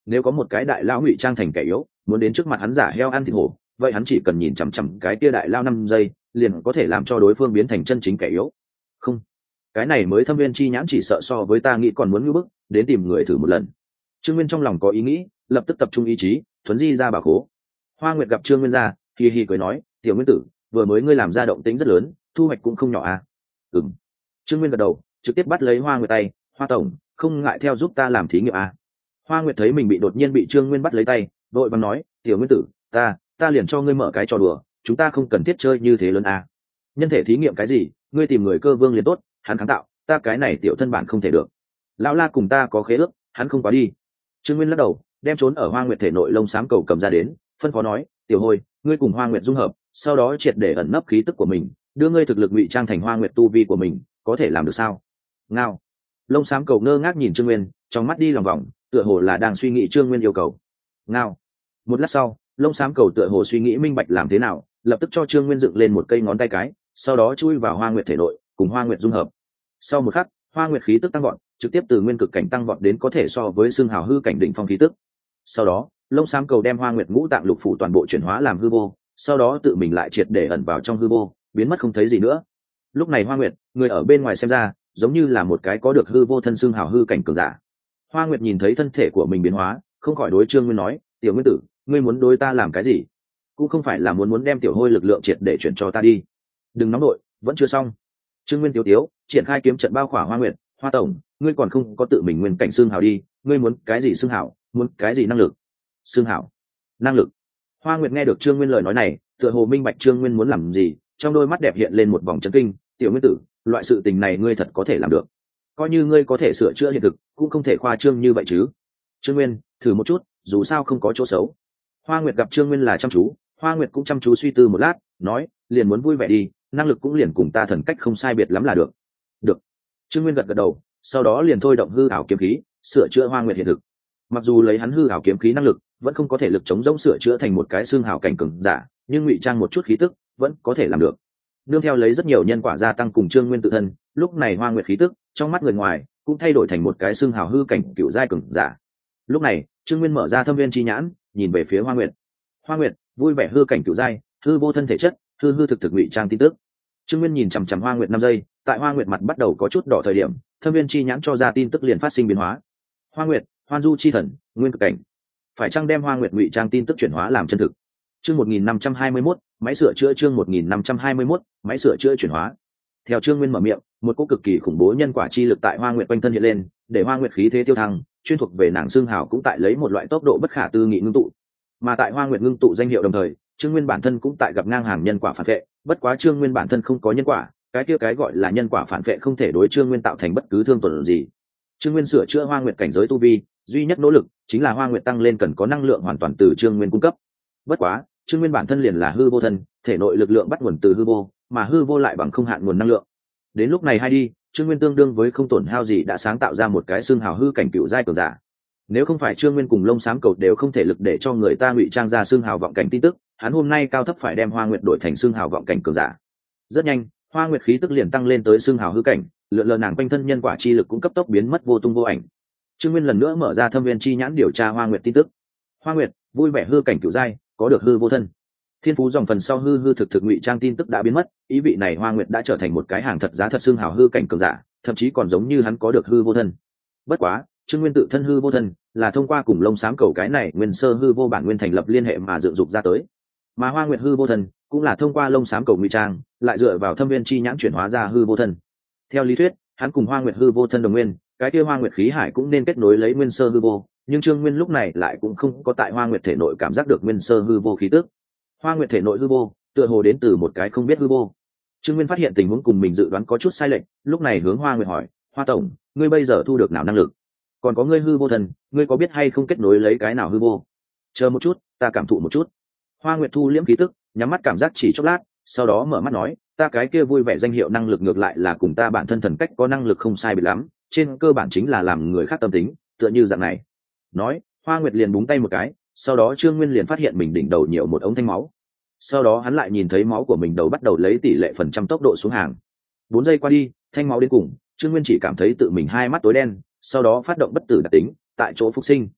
nếu có một cái đại lao ngụy trang thành kẻ yếu muốn đến trước mặt hắn giả heo ăn thịt hổ, vậy hắn chỉ cần nhìn chằm chằm cái kia đại lao 5 giây liền có thể làm cho đối phương biến thành chân chính kẻ yếu. Không, cái này mới Thâm Viên chi nhãn chỉ sợ so với ta nghĩ còn muốn ngưỡng bức, đến tìm người thử một lần. Trương Nguyên trong lòng có ý nghĩ, lập tức tập trung ý chí thuấn di ra bảo khố. Hoa Nguyệt gặp Trương Nguyên ra, hi hi cười nói, tiểu Nguyên tử, vừa mới ngươi làm ra động tĩnh rất lớn, thu hoạch cũng không nhỏ à. Ừm. Trương Nguyên gật đầu, trực tiếp bắt lấy Hoa Nguyệt tay, Hoa tổng, không ngại theo giúp ta làm thí nghiệm à. Hoa Nguyệt thấy mình bị đột nhiên bị Trương Nguyên bắt lấy tay, vội vàng nói, tiểu Nguyên tử, ta liền cho ngươi mở cái trò đùa, chúng ta không cần thiết chơi như thế lớn à. Nhân thể thí nghiệm cái gì, ngươi tìm người cơ vương liền tốt, hắn kháng tạo, ta cái này tiểu thân bản không thể được. Lão La cùng ta có khế ước, hắn không quá đi. Trương Nguyên lắc đầu, đem trốn ở Hoa Nguyệt thể nội lông xám cầu cầm ra đến, phân phó nói, tiểu Hôi, ngươi cùng Hoa Nguyệt dung hợp, sau đó triệt để ẩn nấp khí tức của mình, đưa ngươi thực lực ngụy trang thành Hoa Nguyệt tu vi của mình, có thể làm được sao? Ngao. Lông xám cầu ngơ ngác nhìn Trương Nguyên, trong mắt đi lòng vòng, tựa hồ là đang suy nghĩ Trương Nguyên yêu cầu. Ngao. Một lát sau, lông xám cầu tựa hồ suy nghĩ minh bạch làm thế nào, lập tức cho Trương Nguyên dựng lên một cây ngón tay cái, sau đó chui vào Hoa Nguyệt thể nội, cùng Hoa Nguyệt dung hợp. Sau một khắc, Hoa Nguyệt khí tức tăng vọt, trực tiếp từ nguyên cực cảnh tăng vọt đến có thể so với xương hào hư cảnh đỉnh phong khí tức. Sau đó, lông xám cầu đem Hoa Nguyệt ngũ tạng lục phủ toàn bộ chuyển hóa làm hư vô, sau đó tự mình lại triệt để ẩn vào trong hư vô, biến mất không thấy gì nữa. Lúc này Hoa Nguyệt, người ở bên ngoài xem ra, giống như là một cái có được hư vô thân xương hào hư cảnh cường giả. Hoa Nguyệt nhìn thấy thân thể của mình biến hóa, không khỏi đối Trương Nguyên nói, tiểu Nguyên tử, ngươi muốn đối ta làm cái gì? Cũng không phải là muốn đem tiểu Hôi lực lượng triệt để chuyển cho ta đi. Đừng nóng nội, vẫn chưa xong. Trương Nguyên tiếu triển khai kiếm trận bao khỏa Hoa Nguyệt, Hoa tổng, ngươi còn không có tự mình nguyên cảnh xương hào đi, ngươi muốn cái gì xương hào, muốn cái gì năng lực? Xương hào, năng lực. Hoa Nguyệt nghe được Trương Nguyên lời nói này, tựa hồ minh bạch Trương Nguyên muốn làm gì, trong đôi mắt đẹp hiện lên một vòng chấn kinh, tiểu Nguyên tử, loại sự tình này ngươi thật có thể làm được. Coi như ngươi có thể sửa chữa hiện thực, cũng không thể khoa trương như vậy chứ. Trương Nguyên, thử một chút, dù sao không có chỗ xấu. Hoa Nguyệt gặp Trương Nguyên là chăm chú, Hoa Nguyệt cũng chăm chú suy tư một lát, nói, liền muốn vui vẻ đi, năng lực cũng liền cùng ta thần cách không sai biệt lắm là được. Được. Trương Nguyên gật đầu, sau đó liền thôi động hư ảo kiếm khí, sửa chữa Hoa Nguyệt hiện thực. Mặc dù lấy hắn hư ảo kiếm khí năng lực, vẫn không có thể lực chống rỗng sửa chữa thành một cái xương hảo cảnh cường giả, nhưng ngụy trang một chút khí tức, vẫn có thể làm được. Nương theo lấy rất nhiều nhân quả gia tăng cùng Trương Nguyên tự thân, lúc này Hoa Nguyệt khí tức, trong mắt người ngoài, cũng thay đổi thành một cái xương hảo hư cảnh cựu giai cường giả. Lúc này, Trương Nguyên mở ra Thâm Viên chi nhãn, nhìn về phía Hoa Nguyệt. Hoa Nguyệt, vui vẻ hư cảnh cựu giai, hư vô thân thể chất, hư thực ngụy trang tin tức. Trương Nguyên nhìn chằm chằm Hoa Nguyệt 5 giây, tại Hoa Nguyệt mặt bắt đầu có chút đỏ thời điểm, Thâm Viên chi nhãn cho ra tin tức liền phát sinh biến hóa. Hoa Nguyệt, Hoan Du chi thần, nguyên cực cảnh. Phải chăng đem Hoa Nguyệt ngụy trang tin tức chuyển hóa làm chân thực? Chương 1521, máy sửa chữa chương 1521, máy sửa chữa chuyển hóa. Theo Trương Nguyên mở miệng, một cỗ cực kỳ khủng bố nhân quả chi lực tại Hoa Nguyệt quanh thân hiện lên, để Hoa Nguyệt khí thế tiêu thăng, chuyên thuộc về nàng xương hào cũng tại lấy một loại tốc độ bất khả tư nghị ngưng tụ. Mà tại Hoa Nguyệt ngưng tụ danh hiệu đồng thời, Trương Nguyên bản thân cũng tại gặp ngang hàng nhân quả phản vệ, bất quá Trương Nguyên bản thân không có nhân quả, cái kia cái gọi là nhân quả phản vệ không thể đối Trương Nguyên tạo thành bất cứ thương tổn gì. Trương Nguyên sửa chữa Hoa Nguyệt cảnh giới tu vi, duy nhất nỗ lực chính là Hoa Nguyệt tăng lên cần có năng lượng hoàn toàn từ Trương Nguyên cung cấp. Bất quá, Trương Nguyên bản thân liền là hư vô thân, thể nội lực lượng bắt nguồn từ hư vô, mà hư vô lại bằng không hạn nguồn năng lượng. Đến lúc này hay đi, Trương Nguyên tương đương với không tổn hao gì đã sáng tạo ra một cái xương hào hư cảnh cựu giai cường giả. Nếu không phải Trương Nguyên cùng lông xám cầu đều không thể lực để cho người ta ngụy trang ra xương hào vọng cảnh tin tức, hắn hôm nay cao thấp phải đem Hoa Nguyệt đổi thành xương hào vọng cảnh cường giả. Rất nhanh, Hoa Nguyệt khí tức liền tăng lên tới xương hào hư cảnh, lượn lờ nàng quanh thân nhân quả chi lực cũng cấp tốc biến mất vô tung vô ảnh. Trương Nguyên lần nữa mở ra Thâm Viên chi nhãn điều tra Hoa Nguyệt tin tức. Hoa Nguyệt, vui vẻ hư cảnh cựu giai, có được hư vô thân. Thiên phú dòng phần sau hư thực ngụy trang tin tức đã biến mất, ý vị này Hoa Nguyệt đã trở thành một cái hàng thật giá thật xương hào hư cảnh cường giả, thậm chí còn giống như hắn có được hư vô thân. Bất quá, Trương Nguyên tự thân hư vô thân là thông qua cùng lông xám cầu cái này nguyên sơ hư vô bản nguyên thành lập liên hệ mà dựng dục ra tới, mà Hoa Nguyệt hư vô thân cũng là thông qua lông xám cầu ngụy trang, lại dựa vào Thâm Viên chi nhãn chuyển hóa ra hư vô thân. Theo lý thuyết, hắn cùng Hoa Nguyệt hư vô thân đồng nguyên, cái kia Hoa Nguyệt khí hải cũng nên kết nối lấy nguyên sơ hư vô, nhưng Trương Nguyên lúc này lại cũng không có tại Hoa Nguyệt thể nội cảm giác được nguyên sơ hư vô khí tức. Hoa Nguyệt thể nội hư vô, tựa hồ đến từ một cái không biết hư vô. Trương Nguyên phát hiện tình huống cùng mình dự đoán có chút sai lệch, lúc này hướng Hoa Nguyệt hỏi, Hoa tổng, ngươi bây giờ thu được nào năng lực? Còn có ngươi hư vô thần, ngươi có biết hay không kết nối lấy cái nào hư vô? Chờ một chút, ta cảm thụ một chút. Hoa Nguyệt thu liễm khí tức, nhắm mắt cảm giác chỉ chốc lát, sau đó mở mắt nói, ta cái kia vui vẻ danh hiệu năng lực ngược lại là cùng ta bản thân thần cách có năng lực không sai biệt lắm, trên cơ bản chính là làm người khác tâm tính, tựa như dạng này. Nói, Hoa Nguyệt liền búng tay một cái, sau đó Trương Nguyên liền phát hiện mình đỉnh đầu nhiều một ống thanh máu. Sau đó hắn lại nhìn thấy máu của mình đầu bắt đầu lấy tỷ lệ phần trăm tốc độ xuống hàng. 4 giây qua đi, thanh máu đến cùng, Trương Nguyên chỉ cảm thấy tự mình hai mắt tối đen, sau đó phát động bất tử đặc tính, tại chỗ phục sinh.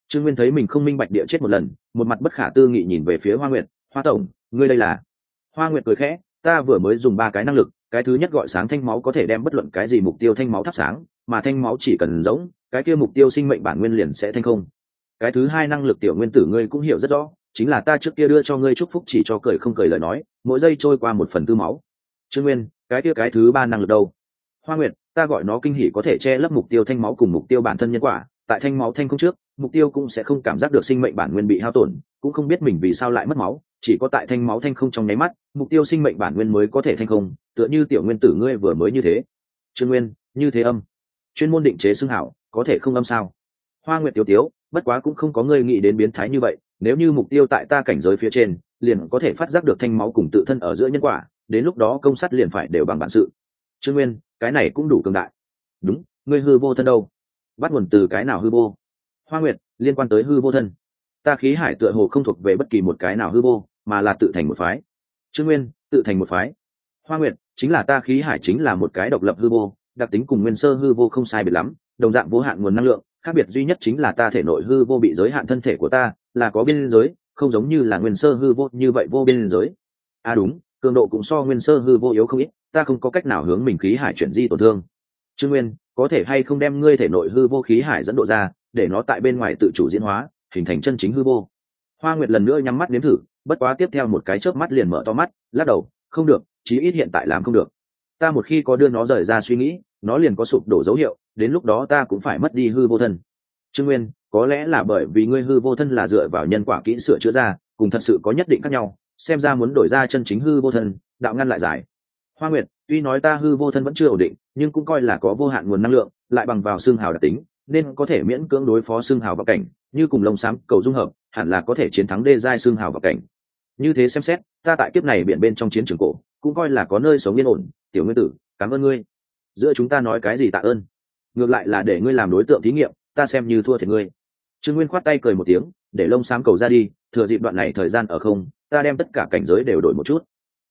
Trương Nguyên thấy mình không minh bạch địa chết một lần, một mặt bất khả tư nghị nhìn về phía Hoa Nguyệt. Hoa tổng, ngươi đây là? Hoa Nguyệt cười khẽ, ta vừa mới dùng 3 cái năng lực, cái thứ nhất gọi sáng thanh máu có thể đem bất luận cái gì mục tiêu thanh máu thắp sáng, mà thanh máu chỉ cần giống cái kia mục tiêu sinh mệnh bản nguyên liền sẽ thanh không. Cái thứ hai năng lực tiểu nguyên tử ngươi cũng hiểu rất rõ, chính là ta trước kia đưa cho ngươi chúc phúc chỉ cho cười không cười lời nói, mỗi giây trôi qua 1/4 máu. Trương Nguyên, cái thứ ba năng lực đâu? Hoa Nguyệt, ta gọi nó kinh hỉ có thể che lấp mục tiêu thanh máu cùng mục tiêu bản thân nhân quả, tại thanh máu thanh không trước, mục tiêu cũng sẽ không cảm giác được sinh mệnh bản nguyên bị hao tổn, cũng không biết mình vì sao lại mất máu, chỉ có tại thanh máu thanh không trong nháy mắt, mục tiêu sinh mệnh bản nguyên mới có thể thanh không, tựa như tiểu nguyên tử ngươi vừa mới như thế. Trương Nguyên, như thế âm. Chuyên môn định chế xưng hảo, có thể không âm sao? Hoa Nguyệt tiếu tiếu, bất quá cũng không có ngươi nghĩ đến biến thái như vậy, nếu như mục tiêu tại ta cảnh giới phía trên, liền có thể phát giác được thanh máu cùng tự thân ở giữa nhân quả, đến lúc đó công sát liền phải đều bằng bản sự. Trương Nguyên, cái này cũng đủ cường đại. Đúng, ngươi hư vô thân đâu? Bắt nguồn từ cái nào hư vô? Hoa Nguyệt, liên quan tới hư vô thân. Ta khí hải tựa hồ không thuộc về bất kỳ một cái nào hư vô, mà là tự thành một phái. Trương Nguyên, tự thành một phái. Hoa Nguyệt, chính là ta khí hải chính là một cái độc lập hư vô, đặc tính cùng nguyên sơ hư vô không sai biệt lắm, đồng dạng vô hạn nguồn năng lượng, khác biệt duy nhất chính là ta thể nội hư vô bị giới hạn, thân thể của ta là có biên giới, không giống như là nguyên sơ hư vô như vậy vô biên giới. À đúng, cường độ cũng so nguyên sơ hư vô yếu không ít, ta không có cách nào hướng mình khí hải chuyển di tổn thương. Trương Nguyên, có thể hay không đem ngươi thể nội hư vô khí hải dẫn độ ra, để nó tại bên ngoài tự chủ diễn hóa, hình thành chân chính hư vô. Hoa Nguyệt lần nữa nhắm mắt nếm thử, bất quá tiếp theo một cái chớp mắt liền mở to mắt, lắc đầu, không được, chí ít hiện tại làm không được. Ta một khi có đưa nó rời ra suy nghĩ, nó liền có sụp đổ dấu hiệu, đến lúc đó ta cũng phải mất đi hư vô thân. Trương Nguyên, có lẽ là bởi vì ngươi hư vô thân là dựa vào nhân quả kỹ sửa chữa ra, cùng thật sự có nhất định khác nhau, xem ra muốn đổi ra chân chính hư vô thân, đạo ngăn lại giải. Hoa Nguyệt, tuy nói ta hư vô thân vẫn chưa ổn định, nhưng cũng coi là có vô hạn nguồn năng lượng, lại bằng vào xương hào đặc tính, nên có thể miễn cưỡng đối phó xương hào vào cảnh, như cùng lông xám cầu dung hợp, hẳn là có thể chiến thắng đê giai xương hào vào cảnh. Như thế xem xét, ta tại kiếp này biển bên trong chiến trường cổ, cũng coi là có nơi sống yên ổn. Tiểu Nguyên Tử, cảm ơn ngươi. Giữa chúng ta nói cái gì tạ ơn? Ngược lại là để ngươi làm đối tượng thí nghiệm, ta xem như thua thiệt ngươi. Trương Nguyên khoát tay cười một tiếng, để lông xám cầu ra đi, thừa dịp đoạn này thời gian ở không, ta đem tất cả cảnh giới đều đổi một chút.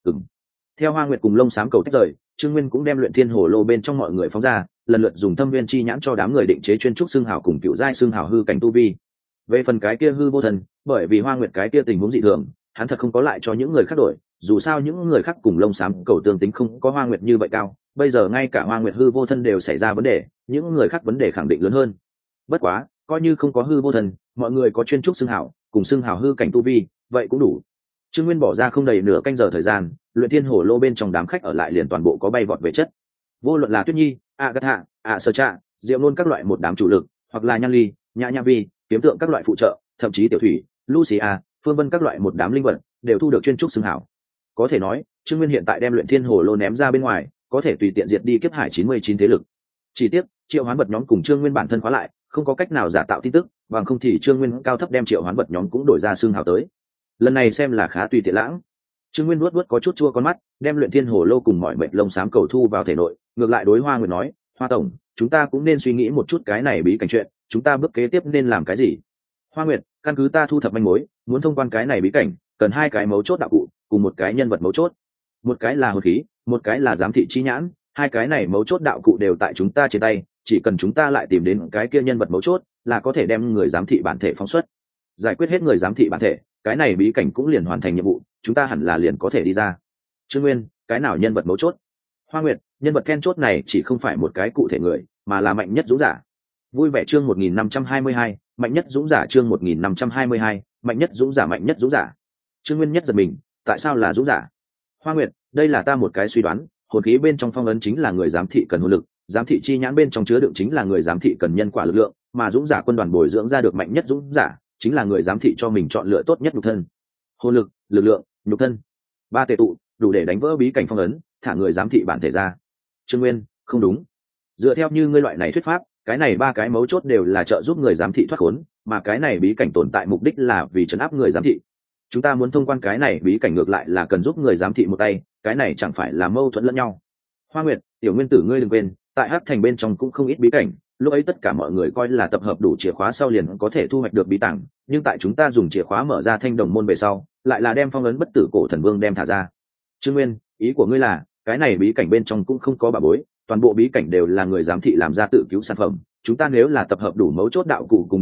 Theo Hoa Nguyệt cùng lông xám cầu tách rời, Trương Nguyên cũng đem luyện thiên hồ lô bên trong mọi người phóng ra, lần lượt dùng thâm viên chi nhãn cho đám người định chế chuyên trúc xương hào cùng cựu giai xương hào hư cảnh tu vi. Về phần cái kia hư vô thần, bởi vì Hoa Nguyệt cái kia tình huống dị thường, hắn thật không có lại cho những người khác đổi, dù sao những người khác cùng lông xám cầu tương tính không có Hoa Nguyệt như vậy cao, bây giờ ngay cả Hoa Nguyệt hư vô thân đều xảy ra vấn đề, những người khác vấn đề khẳng định lớn hơn. Bất quá, coi như không có hư vô thần, mọi người có chuyên trúc xương hào cùng xương hào hư cảnh tu vi, vậy cũng đủ. Trương Nguyên bỏ ra không đầy nửa canh giờ thời gian, luyện thiên hồ lô bên trong đám khách ở lại liền toàn bộ có bay vọt về chất. Vô luận là Tuyết Nhi, Agatha, Sở Trạ, Diệu Nôn các loại một đám chủ lực, hoặc là Nhan Ly, Nhã Nhã Vi, kiếm tượng các loại phụ trợ, thậm chí Tiểu Thủy, Lucia, Phương Vân các loại một đám linh vật, đều thu được chuyên trúc xưng hảo. Có thể nói, Trương Nguyên hiện tại đem luyện thiên hồ lô ném ra bên ngoài, có thể tùy tiện diệt đi kiếp hải 99 thế lực. Chỉ tiếc, triệu hoán vật nhóm cùng Trương Nguyên bản thân khóa lại, không có cách nào giả tạo tin tức, bằng không thì Trương Nguyên cao thấp đem triệu hoán vật nhóm cũng đổi ra xương hào tới. Lần này xem là khá tùy tiện lãng. Trương Nguyên luốt có chút chua con mắt, đem luyện thiên hồ lô cùng mọi mệnh lông xám cầu thu vào thể nội, ngược lại đối Hoa Nguyệt nói, Hoa tổng, chúng ta cũng nên suy nghĩ một chút cái này bí cảnh chuyện, chúng ta bước kế tiếp nên làm cái gì? Hoa Nguyệt, căn cứ ta thu thập manh mối, muốn thông quan cái này bí cảnh, cần 2 cái mấu chốt đạo cụ, cùng một cái nhân vật mấu chốt. Một cái là hồn khí, một cái là giám thị chi nhãn, 2 cái này mấu chốt đạo cụ đều tại chúng ta trên tay, chỉ cần chúng ta lại tìm đến cái kia nhân vật mấu chốt, là có thể đem người giám thị bản thể phóng xuất. Giải quyết hết người giám thị bản thể, cái này bí cảnh cũng liền hoàn thành nhiệm vụ, chúng ta hẳn là liền có thể đi ra. Trương Nguyên, cái nào nhân vật mấu chốt? Hoa Nguyệt, nhân vật then chốt này chỉ không phải một cái cụ thể người, mà là mạnh nhất dũng giả. Vui vẻ chương 1522, mạnh nhất dũng giả chương 1522, mạnh nhất dũng giả mạnh nhất dũng giả. Trương Nguyên nhất giật mình, tại sao là dũng giả? Hoa Nguyệt, đây là ta một cái suy đoán, hồn khí bên trong phong ấn chính là người giám thị cần hồn lực, giám thị chi nhãn bên trong chứa đựng chính là người giám thị cần nhân quả lực lượng, mà dũng giả quân đoàn bồi dưỡng ra được mạnh nhất dũng giả, chính là người giám thị cho mình chọn lựa tốt nhất nhục thân. Hồn lực, lực lượng, nhục thân, 3 tề tụ, đủ để đánh vỡ bí cảnh phong ấn, thả người giám thị bản thể ra. Trương Nguyên, không đúng. Dựa theo như ngươi loại này thuyết pháp, cái này 3 cái mấu chốt đều là trợ giúp người giám thị thoát khốn, mà cái này bí cảnh tồn tại mục đích là vì trấn áp người giám thị. Chúng ta muốn thông quan cái này bí cảnh ngược lại là cần giúp người giám thị một tay, cái này chẳng phải là mâu thuẫn lẫn nhau. Hoa Nguyệt, Tiểu Nguyên Tử ngươi đừng quên, tại Hắc Thành bên trong cũng không ít bí cảnh, lúc ấy tất cả mọi người coi là tập hợp đủ chìa khóa sau liền có thể thu hoạch được bí tàng, nhưng tại chúng ta dùng chìa khóa mở ra thanh đồng môn về sau, lại là đem phong ấn bất tử cổ thần vương đem thả ra. Trương Nguyên, ý của ngươi là cái này bí cảnh bên trong cũng không có bà bối, toàn bộ bí cảnh đều là người giám thị làm ra tự cứu sản phẩm, chúng ta nếu là tập hợp đủ mấu chốt đạo cụ cùng nhân vật,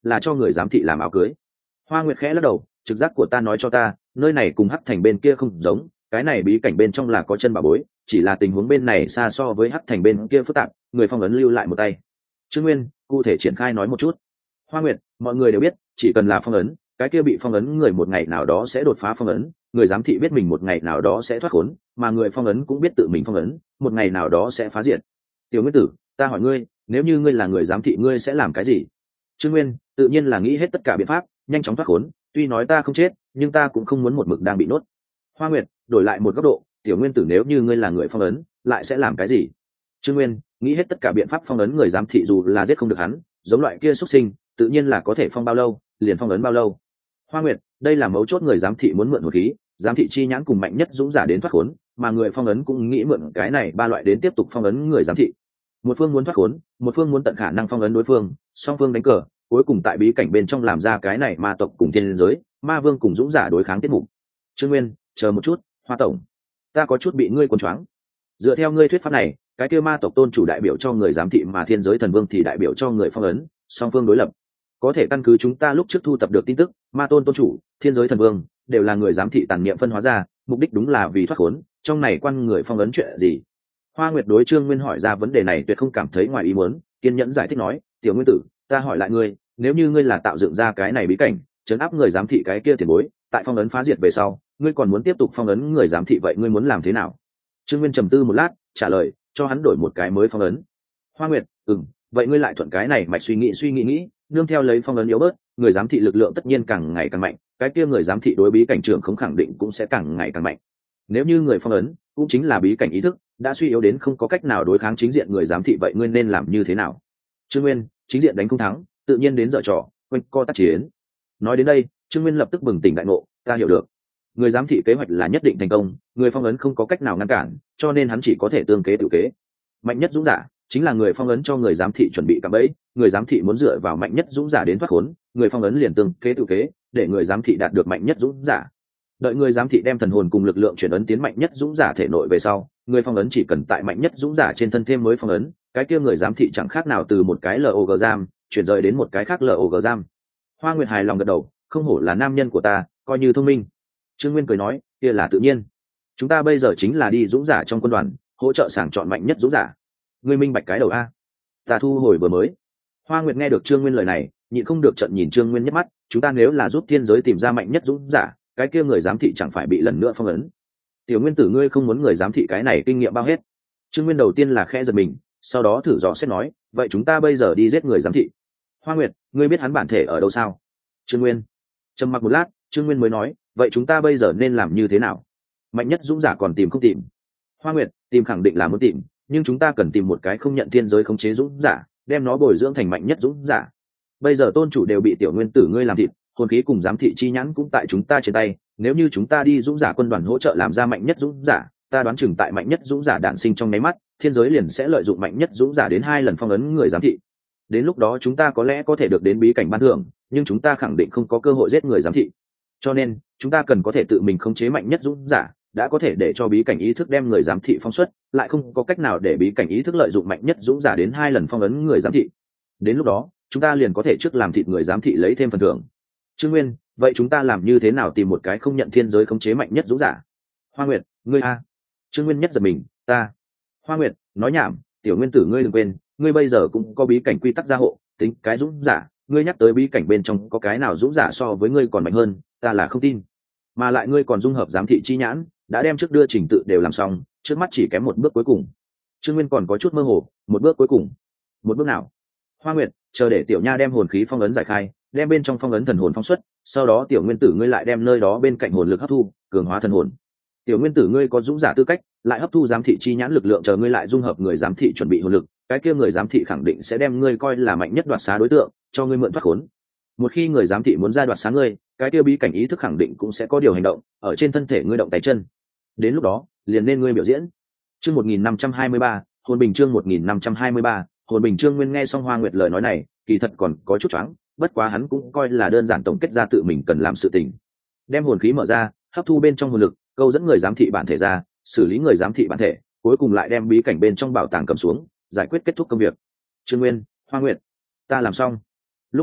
là cho người giám thị làm áo cưới. Hoa Nguyệt khẽ lắc đầu, trực giác của ta nói cho ta, nơi này cùng Hắc Thành bên kia không giống, cái này bí cảnh bên trong là có chân bảo bối, chỉ là tình huống bên này xa so với Hắc Thành bên kia phức tạp, người phong ấn lưu lại một tay. Trương Nguyên, cụ thể triển khai nói một chút. Hoa Nguyệt, mọi người đều biết, chỉ cần là phong ấn, cái kia bị phong ấn người một ngày nào đó sẽ đột phá phong ấn, người giám thị biết mình một ngày nào đó sẽ thoát khốn, mà người phong ấn cũng biết tự mình phong ấn, một ngày nào đó sẽ phá diệt. Tiểu Nguyên Tử, ta hỏi ngươi, nếu như ngươi là người giám thị ngươi sẽ làm cái gì? Trương Nguyên, tự nhiên là nghĩ hết tất cả biện pháp, nhanh chóng thoát khốn, tuy nói ta không chết, nhưng ta cũng không muốn một mực đang bị nốt. Hoa Nguyệt, đổi lại một góc độ, Tiểu Nguyên Tử nếu như ngươi là người phong ấn, lại sẽ làm cái gì? Trương Nguyên, nghĩ hết tất cả biện pháp phong ấn người giám thị dù là giết không được hắn, giống loại kia xuất sinh, tự nhiên là có thể phong bao lâu, liền phong ấn bao lâu. Hoa Nguyệt, đây là mấu chốt người giám thị muốn mượn hồn khí, giám thị chi nhãn cùng mạnh nhất dũng giả đến thoát khốn, mà người phong ấn cũng nghĩ mượn cái này ba loại đến tiếp tục phong ấn người giám thị. Một phương muốn thoát khốn, một phương muốn tận khả năng phong ấn đối phương, song phương đánh cờ, cuối cùng tại bí cảnh bên trong làm ra cái này ma tộc cùng thiên giới, ma vương cùng dũng giả đối kháng tiết mục. Trương Nguyên, chờ một chút, Hoa tổng, ta có chút bị ngươi cuốn choáng. Dựa theo ngươi thuyết pháp này, cái kia ma tộc tôn chủ đại biểu cho người giám thị mà thiên giới thần vương thì đại biểu cho người phong ấn, song phương đối lập. Có thể căn cứ chúng ta lúc trước thu thập được tin tức, ma tôn tôn chủ, thiên giới thần vương đều là người giám thị tàn niệm phân hóa ra, mục đích đúng là vì thoát khốn, trong này quan người phong ấn chuyện gì? Hoa Nguyệt đối Trương Nguyên hỏi ra vấn đề này tuyệt không cảm thấy ngoài ý muốn, kiên nhẫn giải thích nói, Tiểu Nguyên Tử, ta hỏi lại ngươi, nếu như ngươi là tạo dựng ra cái này bí cảnh, trấn áp người giám thị cái kia tiền bối, tại phong ấn phá diệt về sau, ngươi còn muốn tiếp tục phong ấn người giám thị, vậy ngươi muốn làm thế nào? Trương Nguyên trầm tư một lát, trả lời, cho hắn đổi một cái mới phong ấn. Hoa Nguyệt, vậy ngươi lại thuận cái này mạch suy nghĩ, nương theo lấy phong ấn yếu bớt, người giám thị lực lượng tất nhiên càng ngày càng mạnh, cái kia người giám thị đối bí cảnh trưởng không khẳng định cũng sẽ càng ngày càng mạnh. Nếu như người phong ấn cũng chính là bí cảnh ý thức đã suy yếu đến không có cách nào đối kháng chính diện người giám thị, vậy ngươi nên làm như thế nào? Trương Nguyên, chính diện đánh không thắng, tự nhiên đến dở trò, quanh co tác chiến. Nói đến đây, Trương Nguyên lập tức bừng tỉnh đại ngộ, ta hiểu được. Người giám thị kế hoạch là nhất định thành công, người phong ấn không có cách nào ngăn cản, cho nên hắn chỉ có thể tương kế tự kế. Mạnh nhất dũng giả chính là người phong ấn cho người giám thị chuẩn bị cạm bẫy, người giám thị muốn dựa vào mạnh nhất dũng giả đến thoát khốn, người phong ấn liền tương kế tự kế để người giám thị đạt được mạnh nhất dũng giả. Đợi người giám thị đem thần hồn cùng lực lượng chuyển ấn tiến mạnh nhất dũng giả thể nội về sau, người phong ấn chỉ cần tại mạnh nhất dũng giả trên thân thêm mới phong ấn, cái kia người giám thị chẳng khác nào từ một cái log giam chuyển rời đến một cái khác log giam. Hoa Nguyệt hài lòng gật đầu, không hổ là nam nhân của ta, coi như thông minh. Trương Nguyên cười nói, kia là tự nhiên, chúng ta bây giờ chính là đi dũng giả trong quân đoàn, hỗ trợ sàng chọn mạnh nhất dũng giả. Ngươi minh bạch cái đầu a? Ta thu hồi vừa mới. Hoa Nguyệt nghe được Trương Nguyên lời này, nhịn không được trận nhìn Trương Nguyên nhất mắt, chúng ta nếu là giúp thiên giới tìm ra mạnh nhất dũng giả, cái kia người giám thị chẳng phải bị lần nữa phong ấn. Tiểu Nguyên Tử, ngươi không muốn người giám thị cái này kinh nghiệm bao hết. Trương Nguyên đầu tiên là khẽ giật mình, sau đó thử dò xét nói, vậy chúng ta bây giờ đi giết người giám thị. Hoa Nguyệt, ngươi biết hắn bản thể ở đâu sao? Trương Nguyên trầm mặc một lát, Trương Nguyên mới nói, vậy chúng ta bây giờ nên làm như thế nào? Mạnh nhất dũng giả còn tìm không tìm? Hoa Nguyệt, tìm khẳng định là muốn tìm, nhưng chúng ta cần tìm một cái không nhận thiên giới khống chế dũng giả, đem nó bồi dưỡng thành mạnh nhất dũng giả. Bây giờ tôn chủ đều bị Tiểu Nguyên Tử ngươi làm thịt, hồn khí cùng giám thị chi nhãn cũng tại chúng ta trên tay, nếu như chúng ta đi dũng giả quân đoàn hỗ trợ làm ra mạnh nhất dũng giả, ta đoán chừng tại mạnh nhất dũng giả đản sinh trong nháy mắt, thiên giới liền sẽ lợi dụng mạnh nhất dũng giả đến 2 lần phong ấn người giám thị. Đến lúc đó chúng ta có lẽ có thể được đến bí cảnh ban thưởng, nhưng chúng ta khẳng định không có cơ hội giết người giám thị. Cho nên chúng ta cần có thể tự mình khống chế mạnh nhất dũng giả, đã có thể để cho bí cảnh ý thức đem người giám thị phóng xuất, lại không có cách nào để bí cảnh ý thức lợi dụng mạnh nhất dũng giả đến 2 lần phong ấn người giám thị. Đến lúc đó chúng ta liền có thể trước làm thịt người giám thị lấy thêm phần thưởng. Trương Nguyên, vậy chúng ta làm như thế nào tìm một cái không nhận thiên giới khống chế mạnh nhất dũng giả? Hoa Nguyệt, ngươi a? Trương Nguyên nhất giật mình, ta? Hoa Nguyệt, nói nhảm, Tiểu Nguyên Tử ngươi đừng quên, ngươi bây giờ cũng có bí cảnh quy tắc gia hộ, tính cái dũng giả, ngươi nhắc tới bí cảnh bên trong có cái nào dũng giả so với ngươi còn mạnh hơn, ta là không tin. Mà lại ngươi còn dung hợp giám thị chi nhãn, đã đem trước đưa trình tự đều làm xong, trước mắt chỉ kém một bước cuối cùng. Trương Nguyên còn có chút mơ hồ, một bước cuối cùng, một bước nào? Hoa Nguyệt, chờ để Tiểu Nha đem hồn khí phong ấn giải khai, đem bên trong phong ấn thần hồn phóng xuất, sau đó Tiểu Nguyên Tử ngươi lại đem nơi đó bên cạnh hồn lực hấp thu, cường hóa thần hồn. Tiểu Nguyên Tử ngươi có dũng giả tư cách, lại hấp thu giám thị chi nhãn lực lượng, chờ ngươi lại dung hợp người giám thị chuẩn bị hồn lực, cái kia người giám thị khẳng định sẽ đem ngươi coi là mạnh nhất đoạt xá đối tượng, cho ngươi mượn thoát khốn. Một khi người giám thị muốn ra đoạt xá ngươi, cái kia bí cảnh ý thức khẳng định cũng sẽ có điều hành động, ở trên thân thể ngươi động tay chân. Đến lúc đó, liền nên ngươi biểu diễn. Chương 1523, hồn bình chương 1523, hồn bình. Trương Nguyên nghe xong Hoa Nguyệt lời nói này, kỳ thật còn có chút choáng, bất quá hắn cũng coi là đơn giản tổng kết ra tự mình cần làm sự tình. Đem hồn khí mở ra, hấp thu bên trong hồn lực, câu dẫn người giám thị bản thể ra, xử lý người giám thị bản thể, cuối cùng lại đem bí cảnh bên trong bảo tàng cầm xuống, giải quyết kết thúc công việc. Trương Nguyên, Hoa Nguyệt, ta làm xong. Lúc này,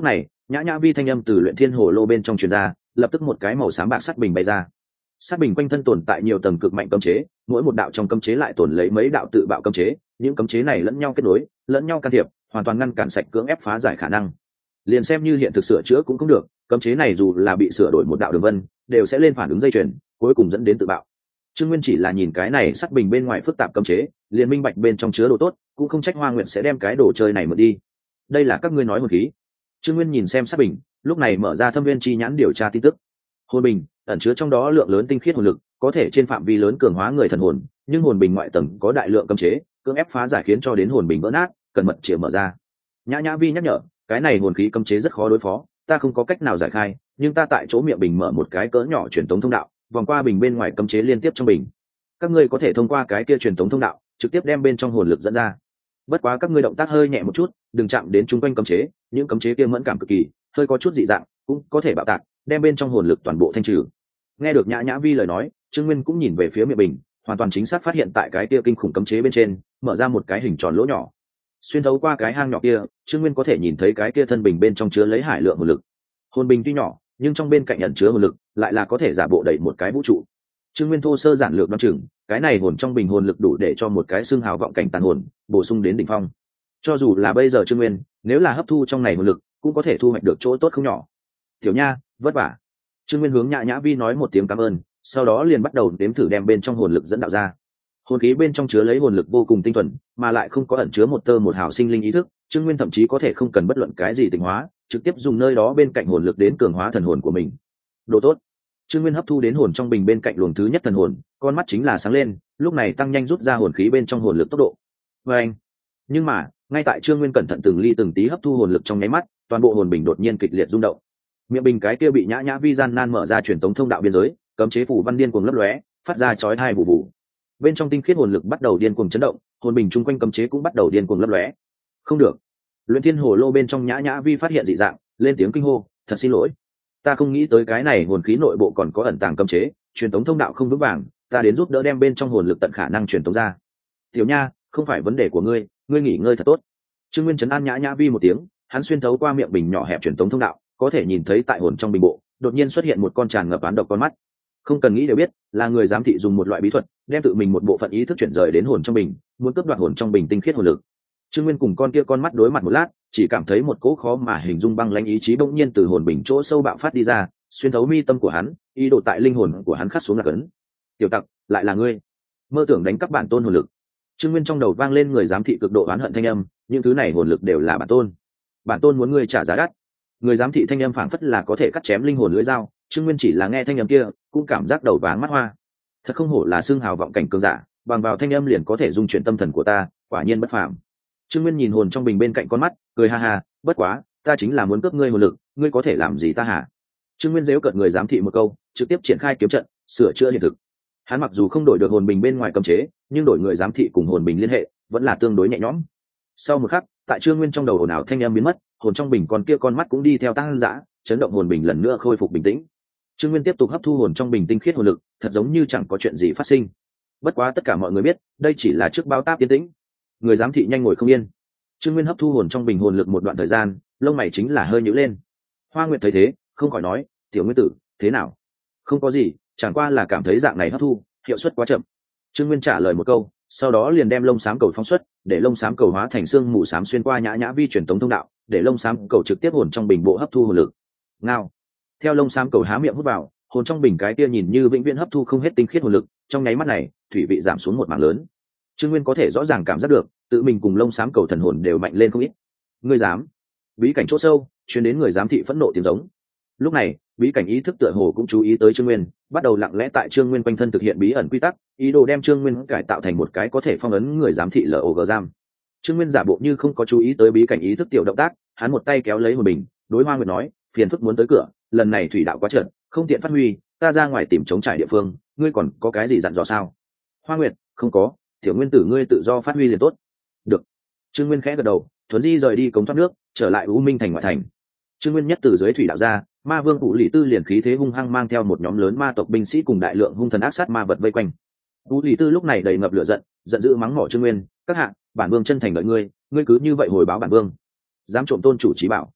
Nhã nhã vi thanh âm từ luyện thiên hồ lô bên trong truyền ra, lập tức một cái màu xám bạc sắt bình bay ra. Sắt bình quanh thân tồn tại nhiều tầng cực mạnh cấm chế, mỗi một đạo trong cấm chế lại tồn lấy mấy đạo tự bạo cấm chế, những cấm chế này lẫn nhau kết nối, lẫn nhau can thiệp, hoàn toàn ngăn cản sạch cưỡng ép phá giải khả năng. Liền xem như hiện thực sửa chữa cũng không được, cấm chế này dù là bị sửa đổi một đạo đường vân, đều sẽ lên phản ứng dây chuyền, cuối cùng dẫn đến tự bạo. Trương Nguyên chỉ là nhìn cái này sắt bình bên ngoài phức tạp cấm chế, liền minh bạch bên trong chứa đồ tốt, cũng không trách Hoa Nguyệt sẽ đem cái đồ chơi này mượn đi. Đây là các ngươi nói hồn khí. Trương Nguyên nhìn xem sắt bình, lúc này mở ra Thâm Viên chi nhãn điều tra tin tức. Hồn bình ẩn chứa trong đó lượng lớn tinh khiết hồn lực, có thể trên phạm vi lớn cường hóa người thần hồn, nhưng hồn bình ngoại tầng có đại lượng cấm chế, cưỡng ép phá giải khiến cho đến hồn bình vỡ nát, cần mật chìa mở ra. Nhã Nhã Vi nhắc nhở, cái này hồn khí cấm chế rất khó đối phó, ta không có cách nào giải khai, nhưng ta tại chỗ miệng bình mở một cái cỡ nhỏ truyền tống thông đạo, vòng qua bình bên ngoài cấm chế liên tiếp trong bình. Các ngươi có thể thông qua cái kia truyền tống thông đạo, trực tiếp đem bên trong hồn lực dẫn ra. Bất quá các ngươi động tác hơi nhẹ một chút, đừng chạm đến chung quanh cấm chế, những cấm chế kia mẫn cảm cực kỳ, hơi có chút dị dạng, cũng có thể bạo tạc, đem bên trong hồn lực toàn bộ thanh trừ. Nghe được Nhã Nhã Vi lời nói, Trương Nguyên cũng nhìn về phía miệng bình, hoàn toàn chính xác phát hiện tại cái kia kinh khủng cấm chế bên trên, mở ra một cái hình tròn lỗ nhỏ. Xuyên thấu qua cái hang nhỏ kia, Trương Nguyên có thể nhìn thấy cái kia thân bình bên trong chứa lấy hải lượng hồn lực. Hồn bình tuy nhỏ, nhưng trong bên cạnh ẩn chứa hồn lực, lại là có thể giả bộ đẩy một cái vũ trụ. Trương Nguyên thô sơ giản lược đoán chừng, cái này hồn trong bình hồn lực đủ để cho một cái xương hào vọng cảnh tàn hồn bổ sung đến đỉnh phong. Cho dù là bây giờ Trương Nguyên, nếu là hấp thu trong này hồn lực, cũng có thể thu hoạch được chỗ tốt không nhỏ. Tiểu Nha, vất vả. Trương Nguyên hướng Nhã Nhã Vi nói một tiếng cảm ơn, sau đó liền bắt đầu đếm thử đem bên trong hồn lực dẫn đạo ra. Hồn khí bên trong chứa lấy hồn lực vô cùng tinh thuần, mà lại không có ẩn chứa một tơ một hào sinh linh ý thức, Trương Nguyên thậm chí có thể không cần bất luận cái gì tịnh hóa, trực tiếp dùng nơi đó bên cạnh hồn lực đến cường hóa thần hồn của mình. Đồ tốt. Trương Nguyên hấp thu đến hồn trong bình bên cạnh luồng thứ nhất thần hồn, con mắt chính là sáng lên, lúc này tăng nhanh rút ra hồn khí bên trong hồn lực tốc độ. Và anh. Nhưng mà, ngay tại Trương Nguyên cẩn thận từng ly từng tí hấp thu hồn lực trong nháy mắt, toàn bộ hồn bình đột nhiên kịch liệt rung động. Miệng bình cái kia bị Nhã Nhã Vi gian nan mở ra truyền tống thông đạo biên giới, cấm chế phủ văn điên cuồng lấp lóe, phát ra chói tai bù bù. Bên trong tinh khiết hồn lực bắt đầu điên cuồng chấn động, hồn bình chung quanh cấm chế cũng bắt đầu điên cuồng lấp lóe. Không được. Luyện Thiên Hồ Lô bên trong Nhã Nhã Vi phát hiện dị dạng, lên tiếng kinh hô, thật xin lỗi. Ta không nghĩ tới cái này hồn khí nội bộ còn có ẩn tàng cấm chế, truyền tống thông đạo không vững vàng, ta đến giúp đỡ đem bên trong hồn lực tận khả năng truyền tống ra. Tiểu Nha, không phải vấn đề của ngươi, ngươi nghỉ ngơi thật tốt. Trương Nguyên trấn an Nhã Nhã Vi một tiếng, hắn xuyên thấu qua miệng bình nhỏ hẹp truyền tống thông đạo, có thể nhìn thấy tại hồn trong bình bộ, đột nhiên xuất hiện một con tràn ngập oán độc con mắt. Không cần nghĩ đều biết, là người giám thị dùng một loại bí thuật, đem tự mình một bộ phận ý thức chuyển rời đến hồn trong bình, muốn cướp đoạt hồn trong bình tinh khiết hồn lực. Trương Nguyên cùng con kia con mắt đối mặt một lát, chỉ cảm thấy một cỗ khó mà hình dung băng lãnh ý chí bỗng nhiên từ hồn bình chỗ sâu bạo phát đi ra, xuyên thấu mi tâm của hắn, ý đồ tại linh hồn của hắn khắc xuống là cấn. Tiểu tặc, lại là ngươi, mơ tưởng đánh cắp bản tôn hồn lực. Trương Nguyên trong đầu vang lên người giám thị cực độ oán hận thanh âm, những thứ này hồn lực đều là bản tôn muốn ngươi trả giá đắt. Người giám thị thanh âm phảng phất là có thể cắt chém linh hồn lưỡi dao, Trương Nguyên chỉ là nghe thanh âm kia, cũng cảm giác đầu váng mắt hoa. Thật không hổ là xương hào vọng cảnh cường giả, bằng vào thanh âm liền có thể dung chuyển tâm thần của ta, quả nhiên bất phàm. Trương Nguyên nhìn hồn trong bình bên cạnh con mắt, cười ha ha, bất quá, ta chính là muốn cướp ngươi hồn lực, ngươi có thể làm gì ta hả? Trương Nguyên giễu cợt người giám thị một câu, trực tiếp triển khai kiếm trận, sửa chữa hiện thực. Hắn mặc dù không đổi được hồn bình bên ngoài cấm chế, nhưng đổi người giám thị cùng hồn bình liên hệ, vẫn là tương đối nhẹ nhõm. Sau một khắc, tại Trương Nguyên trong đầu ồn ào thanh âm biến mất, hồn trong bình con kia con mắt cũng đi theo tăng dã, chấn động hồn bình lần nữa khôi phục bình tĩnh. Trương Nguyên tiếp tục hấp thu hồn trong bình tinh khiết hồn lực, thật giống như chẳng có chuyện gì phát sinh. Bất quá tất cả mọi người biết, đây chỉ là trước báo táp yên tĩnh. Người giám thị nhanh ngồi không yên. Trương Nguyên hấp thu hồn trong bình hồn lực một đoạn thời gian, lông mày chính là hơi nhíu lên. Hoa Nguyệt thấy thế, không khỏi nói, "Tiểu Nguyên tử, thế nào?" "Không có gì, chẳng qua là cảm thấy dạng này hấp thu, hiệu suất quá chậm." Trương Nguyên trả lời một câu, sau đó liền đem lông xám cầu phóng xuất, để lông xám cầu hóa thành xương mù xám xuyên qua Nhã Nhã Vi truyền tống thông đạo, để lông xám cầu trực tiếp hồn trong bình bộ hấp thu hồn lực. Ngao. Theo lông xám cầu há miệng hút vào, hồn trong bình cái kia nhìn như vĩnh viễn hấp thu không hết tinh khiết hồn lực, trong nháy mắt này, thủy vị giảm xuống một mảng lớn. Trương Nguyên có thể rõ ràng cảm giác được, tự mình cùng lông xám cầu thần hồn đều mạnh lên không ít. Ngươi dám? Bí cảnh chỗ sâu, truyền đến người giám thị phẫn nộ tiếng giống. Lúc này, bí cảnh ý thức tựa hồ cũng chú ý tới Trương Nguyên, bắt đầu lặng lẽ tại Trương Nguyên quanh thân thực hiện bí ẩn quy tắc, ý đồ đem Trương Nguyên cải tạo thành một cái có thể phong ấn người giám thị LOG giam. Trương Nguyên giả bộ như không có chú ý tới bí cảnh ý thức tiểu động tác, hắn một tay kéo lấy hồn bình, đối Hoa Nguyệt nói, phiền phức muốn tới cửa, lần này thủy đạo quá trơn, không tiện phát huy, ta ra ngoài tìm chống trải địa phương, ngươi còn có cái gì dặn dò sao? Hoa Nguyệt, không có, tiểu Nguyên tử ngươi tự do phát huy liền tốt. Được. Trương Nguyên khẽ gật đầu, thuấn di rời đi cống thoát nước, trở lại U Minh thành ngoại thành. Trương Nguyên nhất từ dưới thủy đạo ra, ma vương Vũ Lý Tư liền khí thế hung hăng mang theo một nhóm lớn ma tộc binh sĩ cùng đại lượng hung thần ác sát ma vật vây quanh. Vũ Lý Tư lúc này đầy ngập lửa giận, giận dữ mắng mỏ Trương Nguyên, các hạ, bản vương chân thành đợi ngươi, ngươi cứ như vậy hồi báo bản vương, dám trộm tôn chủ trí bảo.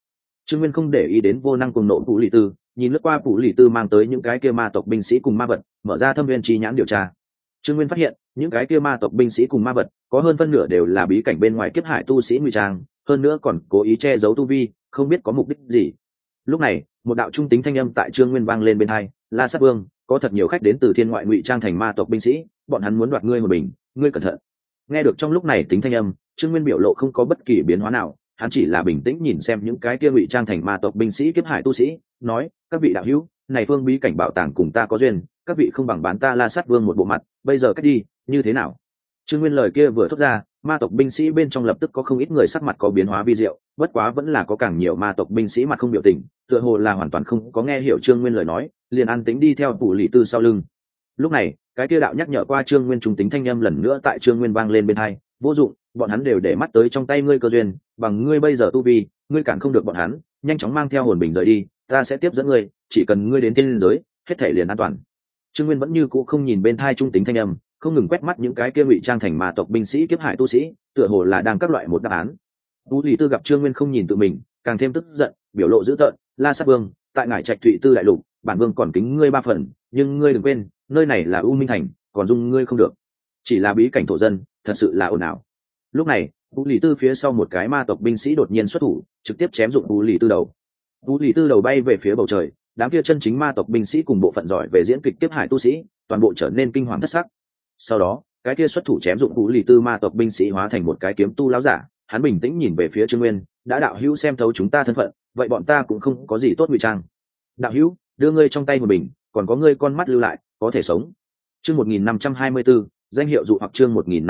Trương Nguyên không để ý đến vô năng cùng nộ Phủ Lì Tư, nhìn lướt qua Phủ Lì Tư mang tới những cái kia ma tộc binh sĩ cùng ma vật, mở ra thâm viên chi nhãn điều tra. Trương Nguyên phát hiện, những cái kia ma tộc binh sĩ cùng ma vật, có hơn phân nửa đều là bí cảnh bên ngoài kiếp hải tu sĩ ngụy trang, hơn nữa còn cố ý che giấu tu vi, không biết có mục đích gì. Lúc này, một đạo trung tính thanh âm tại Trương Nguyên vang lên bên tai, La Sát Vương, có thật nhiều khách đến từ thiên ngoại ngụy trang thành ma tộc binh sĩ, bọn hắn muốn đoạt ngươi một mình, ngươi cẩn thận. Nghe được trong lúc này tính thanh âm, Trương Nguyên biểu lộ không có bất kỳ biến hóa nào, hắn chỉ là bình tĩnh nhìn xem những cái kia ngụy trang thành ma tộc binh sĩ kiếp hải tu sĩ, nói: các vị đạo hữu, này phương bí cảnh bảo tàng cùng ta có duyên, các vị không bằng bán ta La Sát Vương một bộ mặt, bây giờ cách đi, như thế nào? Trương Nguyên lời kia vừa thốt ra, ma tộc binh sĩ bên trong lập tức có không ít người sắc mặt có biến hóa vi diệu, bất quá vẫn là có càng nhiều ma tộc binh sĩ mặt không biểu tình, tựa hồ là hoàn toàn không có nghe hiểu Trương Nguyên lời nói, liền an tĩnh đi theo Phủ Lì Tư sau lưng. Lúc này, cái kia đạo nhắc nhở qua Trương Nguyên trung tính thanh âm lần nữa tại Trương Nguyên vang lên bên tai, vô dụng, bọn hắn đều để mắt tới trong tay ngươi cơ duyên, bằng ngươi bây giờ tu vi, ngươi cản không được bọn hắn, nhanh chóng mang theo hồn bình rời đi, ta sẽ tiếp dẫn ngươi, chỉ cần ngươi đến thiên giới, hết thảy liền an toàn. Trương Nguyên vẫn như cũ không nhìn bên tai trung tính thanh âm, không ngừng quét mắt những cái kia ngụy trang thành ma tộc binh sĩ kiếp hải tu sĩ, tựa hồ là đang các loại một đáp án. Vũ Lý Tư gặp Trương Nguyên không nhìn tự mình, càng thêm tức giận, biểu lộ dữ tợn: La Sát Vương, tại ngải trạch Thụy Tư đại lục, bản vương còn kính ngươi 3 phần, nhưng ngươi đừng quên, nơi này là U Minh thành, còn dung ngươi không được. Chỉ là bí cảnh thổ dân, thật sự là ồn ào. Lúc này, Vũ Lý Tư phía sau một cái ma tộc binh sĩ đột nhiên xuất thủ, trực tiếp chém dụng Vũ Lý Tư đầu. Vũ Lý Tư đầu bay về phía bầu trời, đám kia chân chính ma tộc binh sĩ cùng bộ phận giỏi về diễn kịch kiếp hải tu sĩ, toàn bộ trở nên kinh hoàng thất sắc. Sau đó, cái kia xuất thủ chém dụng Vũ Lý Tư ma tộc binh sĩ hóa thành một cái kiếm tu lão giả, hắn bình tĩnh nhìn về phía Trương Nguyên, đã đạo hữu xem thấu chúng ta thân phận, vậy bọn ta cũng không có gì tốt ngụy trang. Đạo hữu, đưa ngươi trong tay một bình, còn có ngươi con mắt lưu lại, có thể sống. Chương 1524, danh hiệu dụ hoặc chương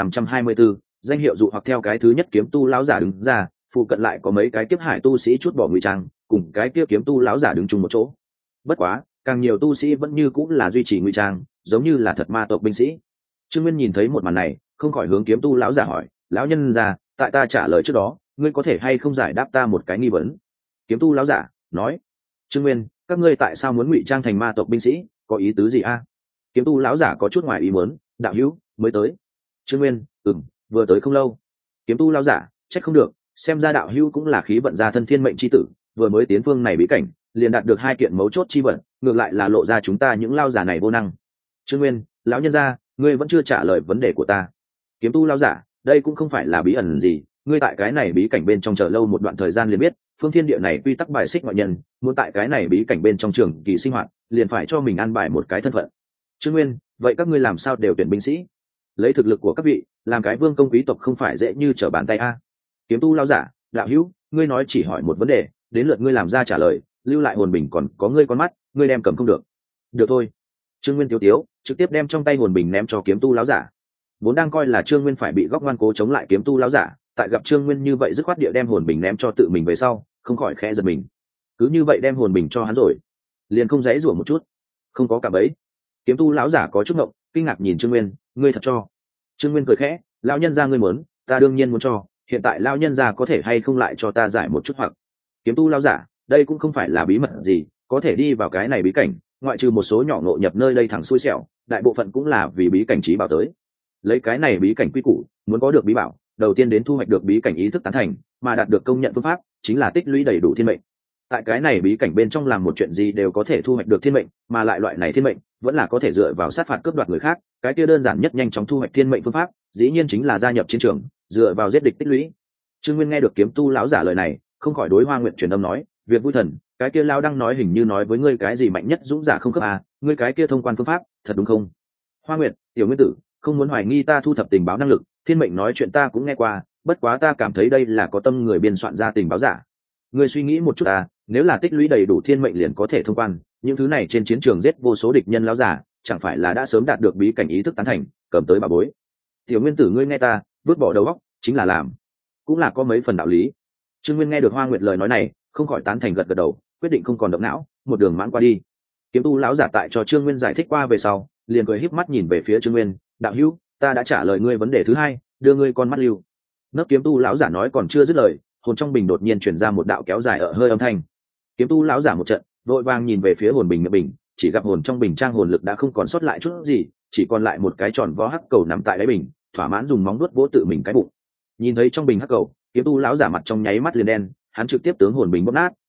1524, danh hiệu dụ hoặc theo cái thứ nhất kiếm tu lão giả đứng ra, phụ cận lại có mấy cái kiếp hải tu sĩ chút bỏ ngụy trang, cùng cái kia kiếm tu lão giả đứng chung một chỗ. Bất quá, càng nhiều tu sĩ vẫn như cũng là duy trì ngụy trang, giống như là thật ma tộc binh sĩ. Trương Nguyên nhìn thấy một màn này, không khỏi hướng kiếm tu lão giả hỏi: lão nhân già, tại ta trả lời trước đó, ngươi có thể hay không giải đáp ta một cái nghi vấn? Kiếm tu lão giả nói: Trương Nguyên, các ngươi tại sao muốn ngụy trang thành ma tộc binh sĩ, có ý tứ gì a? Kiếm tu lão giả có chút ngoài ý muốn: đạo hữu mới tới. Trương Nguyên: vừa tới không lâu. Kiếm tu lão giả: trách không được, xem ra đạo hữu cũng là khí vận gia thân thiên mệnh chi tử, vừa mới tiến phương này bí cảnh, liền đạt được 2 kiện mấu chốt chi vận, ngược lại là lộ ra chúng ta những lao giả này vô năng. Trương Nguyên: lão nhân gia, ngươi vẫn chưa trả lời vấn đề của ta. Kiếm tu lão giả: đây cũng không phải là bí ẩn gì, ngươi tại cái này bí cảnh bên trong chờ lâu một đoạn thời gian liền biết, phương thiên địa này quy tắc bài xích ngoại nhân, muốn tại cái này bí cảnh bên trong trường kỳ sinh hoạt, liền phải cho mình an bài một cái thân phận. Trương Nguyên: vậy các ngươi làm sao đều tuyển binh sĩ? Lấy thực lực của các vị, làm cái vương công quý tộc không phải dễ như trở bàn tay a. Kiếm tu lão giả: đạo hữu, ngươi nói chỉ hỏi một vấn đề, đến lượt ngươi làm ra trả lời, lưu lại hồn bình còn có ngươi con mắt, ngươi đem cầm không được. Được thôi. Trương Nguyên tiếu tiếu, trực tiếp đem trong tay hồn bình ném cho kiếm tu lão giả. Vốn đang coi là Trương Nguyên phải bị góc ngoan cố chống lại kiếm tu lão giả, tại gặp Trương Nguyên như vậy dứt khoát địa đem hồn bình ném cho tự mình về sau, không khỏi khẽ giật mình. Cứ như vậy đem hồn bình cho hắn rồi, liền không dãy rủa một chút, không có cả bấy. Kiếm tu lão giả có chút ngộng, kinh ngạc nhìn Trương Nguyên: ngươi thật cho? Trương Nguyên cười khẽ: lão nhân gia ngươi muốn, ta đương nhiên muốn cho, hiện tại lão nhân gia có thể hay không lại cho ta giải một chút hoặc? Kiếm tu lão giả: đây cũng không phải là bí mật gì, có thể đi vào cái này bí cảnh, ngoại trừ một số nhỏ ngộ nhập nơi đây thẳng xui xẻo, đại bộ phận cũng là vì bí cảnh trí bảo tới. Lấy cái này bí cảnh quy củ, muốn có được bí bảo, đầu tiên đến thu hoạch được bí cảnh ý thức tán thành, mà đạt được công nhận phương pháp chính là tích lũy đầy đủ thiên mệnh. Tại cái này bí cảnh bên trong làm một chuyện gì đều có thể thu hoạch được thiên mệnh, mà lại loại này thiên mệnh vẫn là có thể dựa vào sát phạt cướp đoạt người khác, cái kia đơn giản nhất nhanh chóng thu hoạch thiên mệnh phương pháp, dĩ nhiên chính là gia nhập chiến trường, dựa vào giết địch tích lũy. Trương Nguyên nghe được kiếm tu lão giả lời này, không khỏi đối Hoa Nguyện truyền âm nói: việc vui thần, cái kia lão đang nói hình như nói với ngươi cái gì mạnh nhất dũng giả không cấp à, ngươi cái kia thông quan phương pháp, thật đúng không? Hoa Nguyện, tiểu nguyên tử, không muốn hoài nghi ta thu thập tình báo năng lực, thiên mệnh nói chuyện ta cũng nghe qua, bất quá ta cảm thấy đây là có tâm người biên soạn ra tình báo giả. Ngươi suy nghĩ một chút à, nếu là tích lũy đầy đủ thiên mệnh liền có thể thông quan, những thứ này trên chiến trường giết vô số địch nhân lão giả, chẳng phải là đã sớm đạt được bí cảnh ý thức tán thành, cầm tới bà bối. Tiểu nguyên tử ngươi nghe ta, vứt bỏ đầu óc, chính là làm, cũng là có mấy phần đạo lý. Trương Nguyên nghe được Hoa Nguyệt lời nói này, không khỏi tán thành gật gật đầu, quyết định không còn động não, một đường mãn qua đi. Kiếm tu lão giả tại cho Trương Nguyên giải thích qua về sau, liền cười híp mắt nhìn về phía Trương Nguyên: đạo hữu, ta đã trả lời ngươi vấn đề thứ 2, đưa ngươi con mắt lưu. Nấp kiếm tu lão giả nói còn chưa dứt lời, hồn trong bình đột nhiên truyền ra một đạo kéo dài ở hơi âm thanh. Kiếm tu lão giả một trận vội vàng nhìn về phía hồn bình miệng bình, chỉ gặp hồn trong bình trang hồn lực đã không còn sót lại chút gì, chỉ còn lại một cái tròn vo hắc cầu nằm tại đáy bình, thỏa mãn dùng móng vuốt vỗ tự mình cái bụng. Nhìn thấy trong bình hắc cầu, kiếm tu lão giả mặt trong nháy mắt liền đen, hắn trực tiếp tướng hồn bình bóp nát,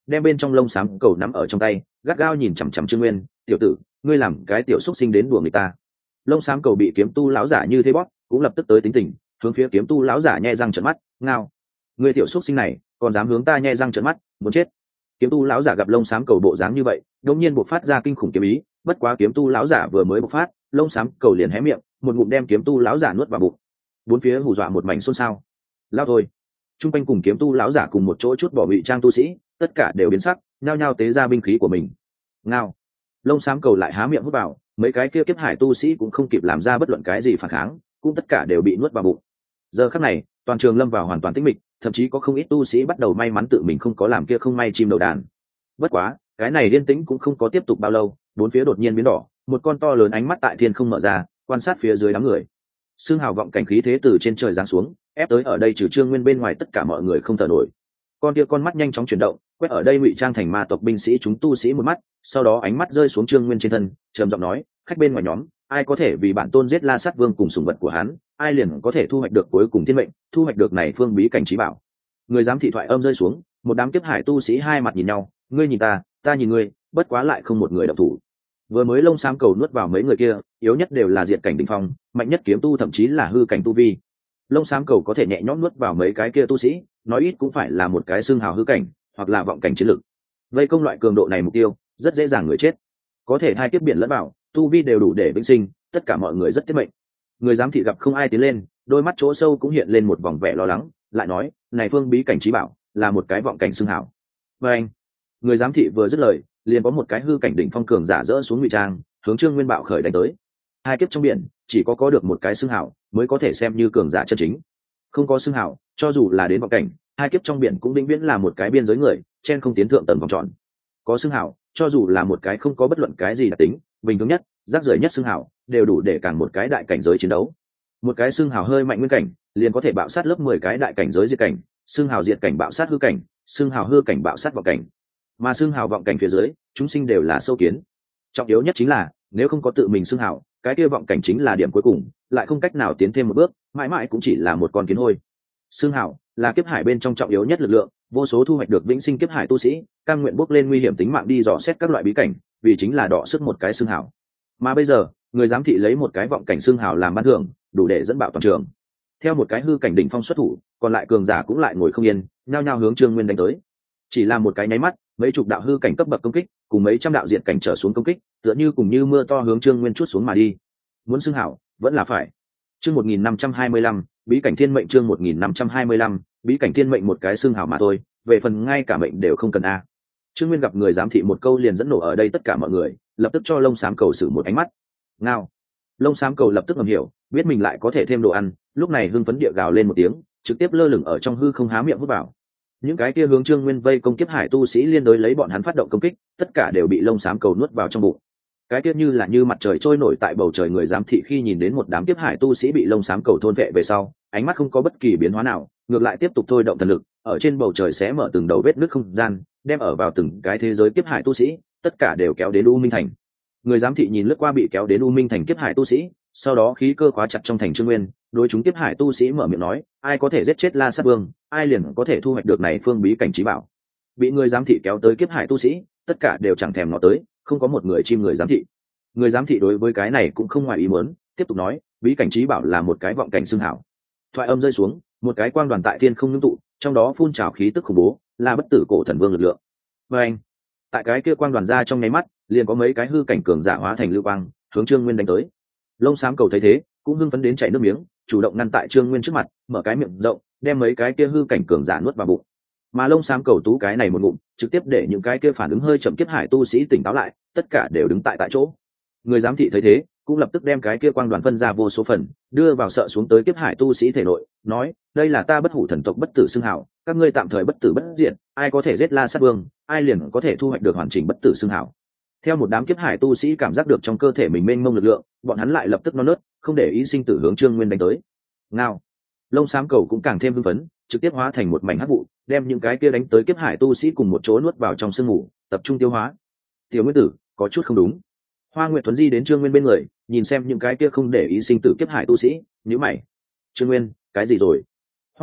đem bên trong lông xám cầu nắm ở trong tay, gắt gao nhìn chằm chằm Trương Nguyên. Tiểu tử, ngươi làm cái tiểu xúc sinh đến đùa người ta. Lông xám cầu bị kiếm tu lão giả như thế bóp, cũng lập tức tới tính tình, hướng phía kiếm tu lão giả nhe răng trợn mắt, ngao. Ngươi tiểu xúc sinh này, còn dám hướng ta nhe răng trợn mắt, muốn chết. Kiếm tu lão giả gặp lông xám cầu bộ dáng như vậy, đột nhiên bộc phát ra kinh khủng kiếm ý, bất quá kiếm tu lão giả vừa mới bộc phát, lông xám cầu liền hé miệng, một ngụm đem kiếm tu lão giả nuốt vào bụng. Bốn phía hù dọa một mảnh xôn xao. Lao thôi. Trung quanh cùng kiếm tu lão giả cùng một chỗ chút bỏ ngụy trang tu sĩ, tất cả đều biến sắc, nhao nhao tế ra binh khí của mình. Ngao. Lông xám cầu lại há miệng hút vào, mấy cái kia kiếp hải tu sĩ cũng không kịp làm ra bất luận cái gì phản kháng, cũng tất cả đều bị nuốt vào bụng. Giờ khắc này, toàn trường lâm vào hoàn toàn tĩnh mịch, thậm chí có không ít tu sĩ bắt đầu may mắn tự mình không có làm kia không may chim đầu đàn. Bất quá, cái này yên tĩnh cũng không có tiếp tục bao lâu, bốn phía đột nhiên biến đỏ, một con to lớn ánh mắt tại thiên không mở ra, quan sát phía dưới đám người. Xương hào vọng cảnh khí thế từ trên trời giáng xuống, ép tới ở đây trừ Trương Nguyên bên ngoài tất cả mọi người không thở nổi. Con kia con mắt nhanh chóng chuyển động, quét ở đây ngụy trang thành ma tộc binh sĩ chúng tu sĩ một mắt, sau đó ánh mắt rơi xuống Trương Nguyên trên thân, trầm giọng nói: khách bên ngoài nhóm, ai có thể vì bản tôn giết La Sát Vương cùng sủng vật của hắn, ai liền có thể thu hoạch được cuối cùng thiên mệnh, thu hoạch được này phương bí cảnh trí bảo. Người dám thị thoại âm rơi xuống, một đám kiếp hải tu sĩ hai mặt nhìn nhau, ngươi nhìn ta, ta nhìn ngươi, bất quá lại không một người động thủ. Vừa mới lông xám cầu nuốt vào mấy người kia, yếu nhất đều là diệt cảnh đỉnh phong, mạnh nhất kiếm tu thậm chí là hư cảnh tu vi. Lông xám cầu có thể nhẹ nhõm nuốt vào mấy cái kia tu sĩ, nói ít cũng phải là một cái xương hào hư cảnh, hoặc là vọng cảnh chiến lực. Vây công loại cường độ này mục tiêu, rất dễ dàng người chết. Có thể hai tiếp biển lẫn vào, tu vi đều đủ để vĩnh sinh, tất cả mọi người rất tiết mệnh. Người giám thị gặp không ai tiến lên, đôi mắt chỗ sâu cũng hiện lên một vòng vẻ lo lắng, lại nói: này phương bí cảnh trí bảo là một cái vọng cảnh xương hào. Và anh, người giám thị vừa dứt lời, liền có một cái hư cảnh đỉnh phong cường giả dỡ xuống ngụy trang, hướng Trương Nguyên bạo khởi đánh tới. Hai kiếp trong biển, chỉ có được một cái xương hào mới có thể xem như cường giả chân chính. Không có xương hào, cho dù là đến vọng cảnh, hai kiếp trong biển cũng vĩnh viễn là một cái biên giới người, trên không tiến thượng tầng vòng tròn. Có xương hào, cho dù là một cái không có bất luận cái gì đặc tính, bình thường nhất, rác rưởi nhất xương hào, đều đủ để càng một cái đại cảnh giới chiến đấu. Một cái xương hào hơi mạnh nguyên cảnh, liền có thể bạo sát lớp 10 cái đại cảnh giới diệt cảnh, xương hào diệt cảnh bạo sát hư cảnh, xương hào hư cảnh bạo sát vọng cảnh. Mà xương hào vọng cảnh phía dưới, chúng sinh đều là sâu kiến. Trọng yếu nhất chính là, nếu không có tự mình xương hào, cái kia vọng cảnh chính là điểm cuối cùng, lại không cách nào tiến thêm một bước, mãi mãi cũng chỉ là một con kiến hôi. Xương hào là kiếp hải bên trong trọng yếu nhất lực lượng, vô số thu hoạch được vĩnh sinh kiếp hải tu sĩ, cam nguyện bước lên nguy hiểm tính mạng đi dò xét các loại bí cảnh, vì chính là đọ sức một cái xương hào. Mà bây giờ, người giám thị lấy một cái vọng cảnh xương hào làm ban thưởng, đủ để dẫn bạo toàn trường. Theo một cái hư cảnh đỉnh phong xuất thủ, còn lại cường giả cũng lại ngồi không yên, nhao nhao hướng Trương Nguyên đánh tới. Chỉ là một cái nháy mắt, mấy chục đạo hư cảnh cấp bậc công kích, cùng mấy trăm đạo diện cảnh trở xuống công kích, tựa như cùng như mưa to hướng Trương Nguyên chút xuống mà đi. Muốn xưng hảo, vẫn là phải. Chương 1525, bí cảnh thiên mệnh chương 1525, bí cảnh thiên mệnh một cái xưng hảo mà thôi, về phần ngay cả mệnh đều không cần a. Trương Nguyên gặp người giám thị một câu liền dẫn nổ ở đây tất cả mọi người, lập tức cho lông xám cầu sử một ánh mắt. Ngao. Lông xám cầu lập tức ngầm hiểu, biết mình lại có thể thêm đồ ăn, lúc này hưng phấn địa gào lên một tiếng, trực tiếp lơ lửng ở trong hư không há miệng hút vào. Những cái kia hướng Trương Nguyên vây công kiếp hải tu sĩ liên đối lấy bọn hắn phát động công kích, tất cả đều bị lông xám cầu nuốt vào trong bụng. Cái kia như là như mặt trời trôi nổi tại bầu trời, người giám thị khi nhìn đến một đám kiếp hải tu sĩ bị lông xám cầu thôn vệ về sau, ánh mắt không có bất kỳ biến hóa nào, ngược lại tiếp tục thôi động thần lực, ở trên bầu trời xé mở từng đầu vết nứt không gian, đem ở vào từng cái thế giới kiếp hải tu sĩ, tất cả đều kéo đến U Minh Thành. Người giám thị nhìn lướt qua bị kéo đến U Minh Thành kiếp hải tu sĩ, sau đó khí cơ khóa chặt trong thành Trương Nguyên, đối chúng kiếp hải tu sĩ mở miệng nói: ai có thể giết chết La Sát Vương, ai liền có thể thu hoạch được này phương bí cảnh trí bảo. Bị người giám thị kéo tới kiếp hải tu sĩ, tất cả đều chẳng thèm ngó tới, không có một người chim người giám thị. Người giám thị đối với cái này cũng không ngoài ý muốn, tiếp tục nói: bí cảnh trí bảo là một cái vọng cảnh xưng hảo. Thoại âm rơi xuống, một cái quang đoàn tại thiên không ngưng tụ, trong đó phun trào khí tức khủng bố, là bất tử cổ thần vương lực lượng. Và anh, tại cái kia quang đoàn ra trong nháy mắt, liền có mấy cái hư cảnh cường giả hóa thành lưu quang, hướng Trương Nguyên đánh tới. Lông xám cầu thấy thế, cũng hưng phấn đến chảy nước miếng, chủ động ngăn tại Trương Nguyên trước mặt, mở cái miệng rộng, đem mấy cái kia hư cảnh cường giả nuốt vào bụng. Mà lông xám cầu tú cái này một ngụm, trực tiếp để những cái kia phản ứng hơi chậm kiếp hải tu sĩ tỉnh táo lại, tất cả đều đứng tại chỗ. Người giám thị thấy thế, cũng lập tức đem cái kia quang đoàn phân ra vô số phần, đưa vào sợ xuống tới kiếp hải tu sĩ thể nội, nói: đây là ta bất hủ thần tộc bất tử xưng hảo, các ngươi tạm thời bất tử bất diệt, ai có thể giết La Sát Vương, ai liền có thể thu hoạch được hoàn chỉnh bất tử xưng hảo. Theo một đám kiếp hải tu sĩ cảm giác được trong cơ thể mình mênh mông lực lượng, bọn hắn lại lập tức non nớt, không để ý sinh tử hướng Trương Nguyên đánh tới. Ngao. Lông xám cầu cũng càng thêm hưng phấn, trực tiếp hóa thành một mảnh hắc vụ, đem những cái kia đánh tới kiếp hải tu sĩ cùng một chỗ nuốt vào trong sương mù, tập trung tiêu hóa. Tiểu Nguyên tử, có chút không đúng. Hoa Nguyệt Tuấn di đến Trương Nguyên bên người, nhìn xem những cái kia không để ý sinh tử kiếp hải tu sĩ, nhíu mày. Trương Nguyên, cái gì rồi? Hoa Nguyệt,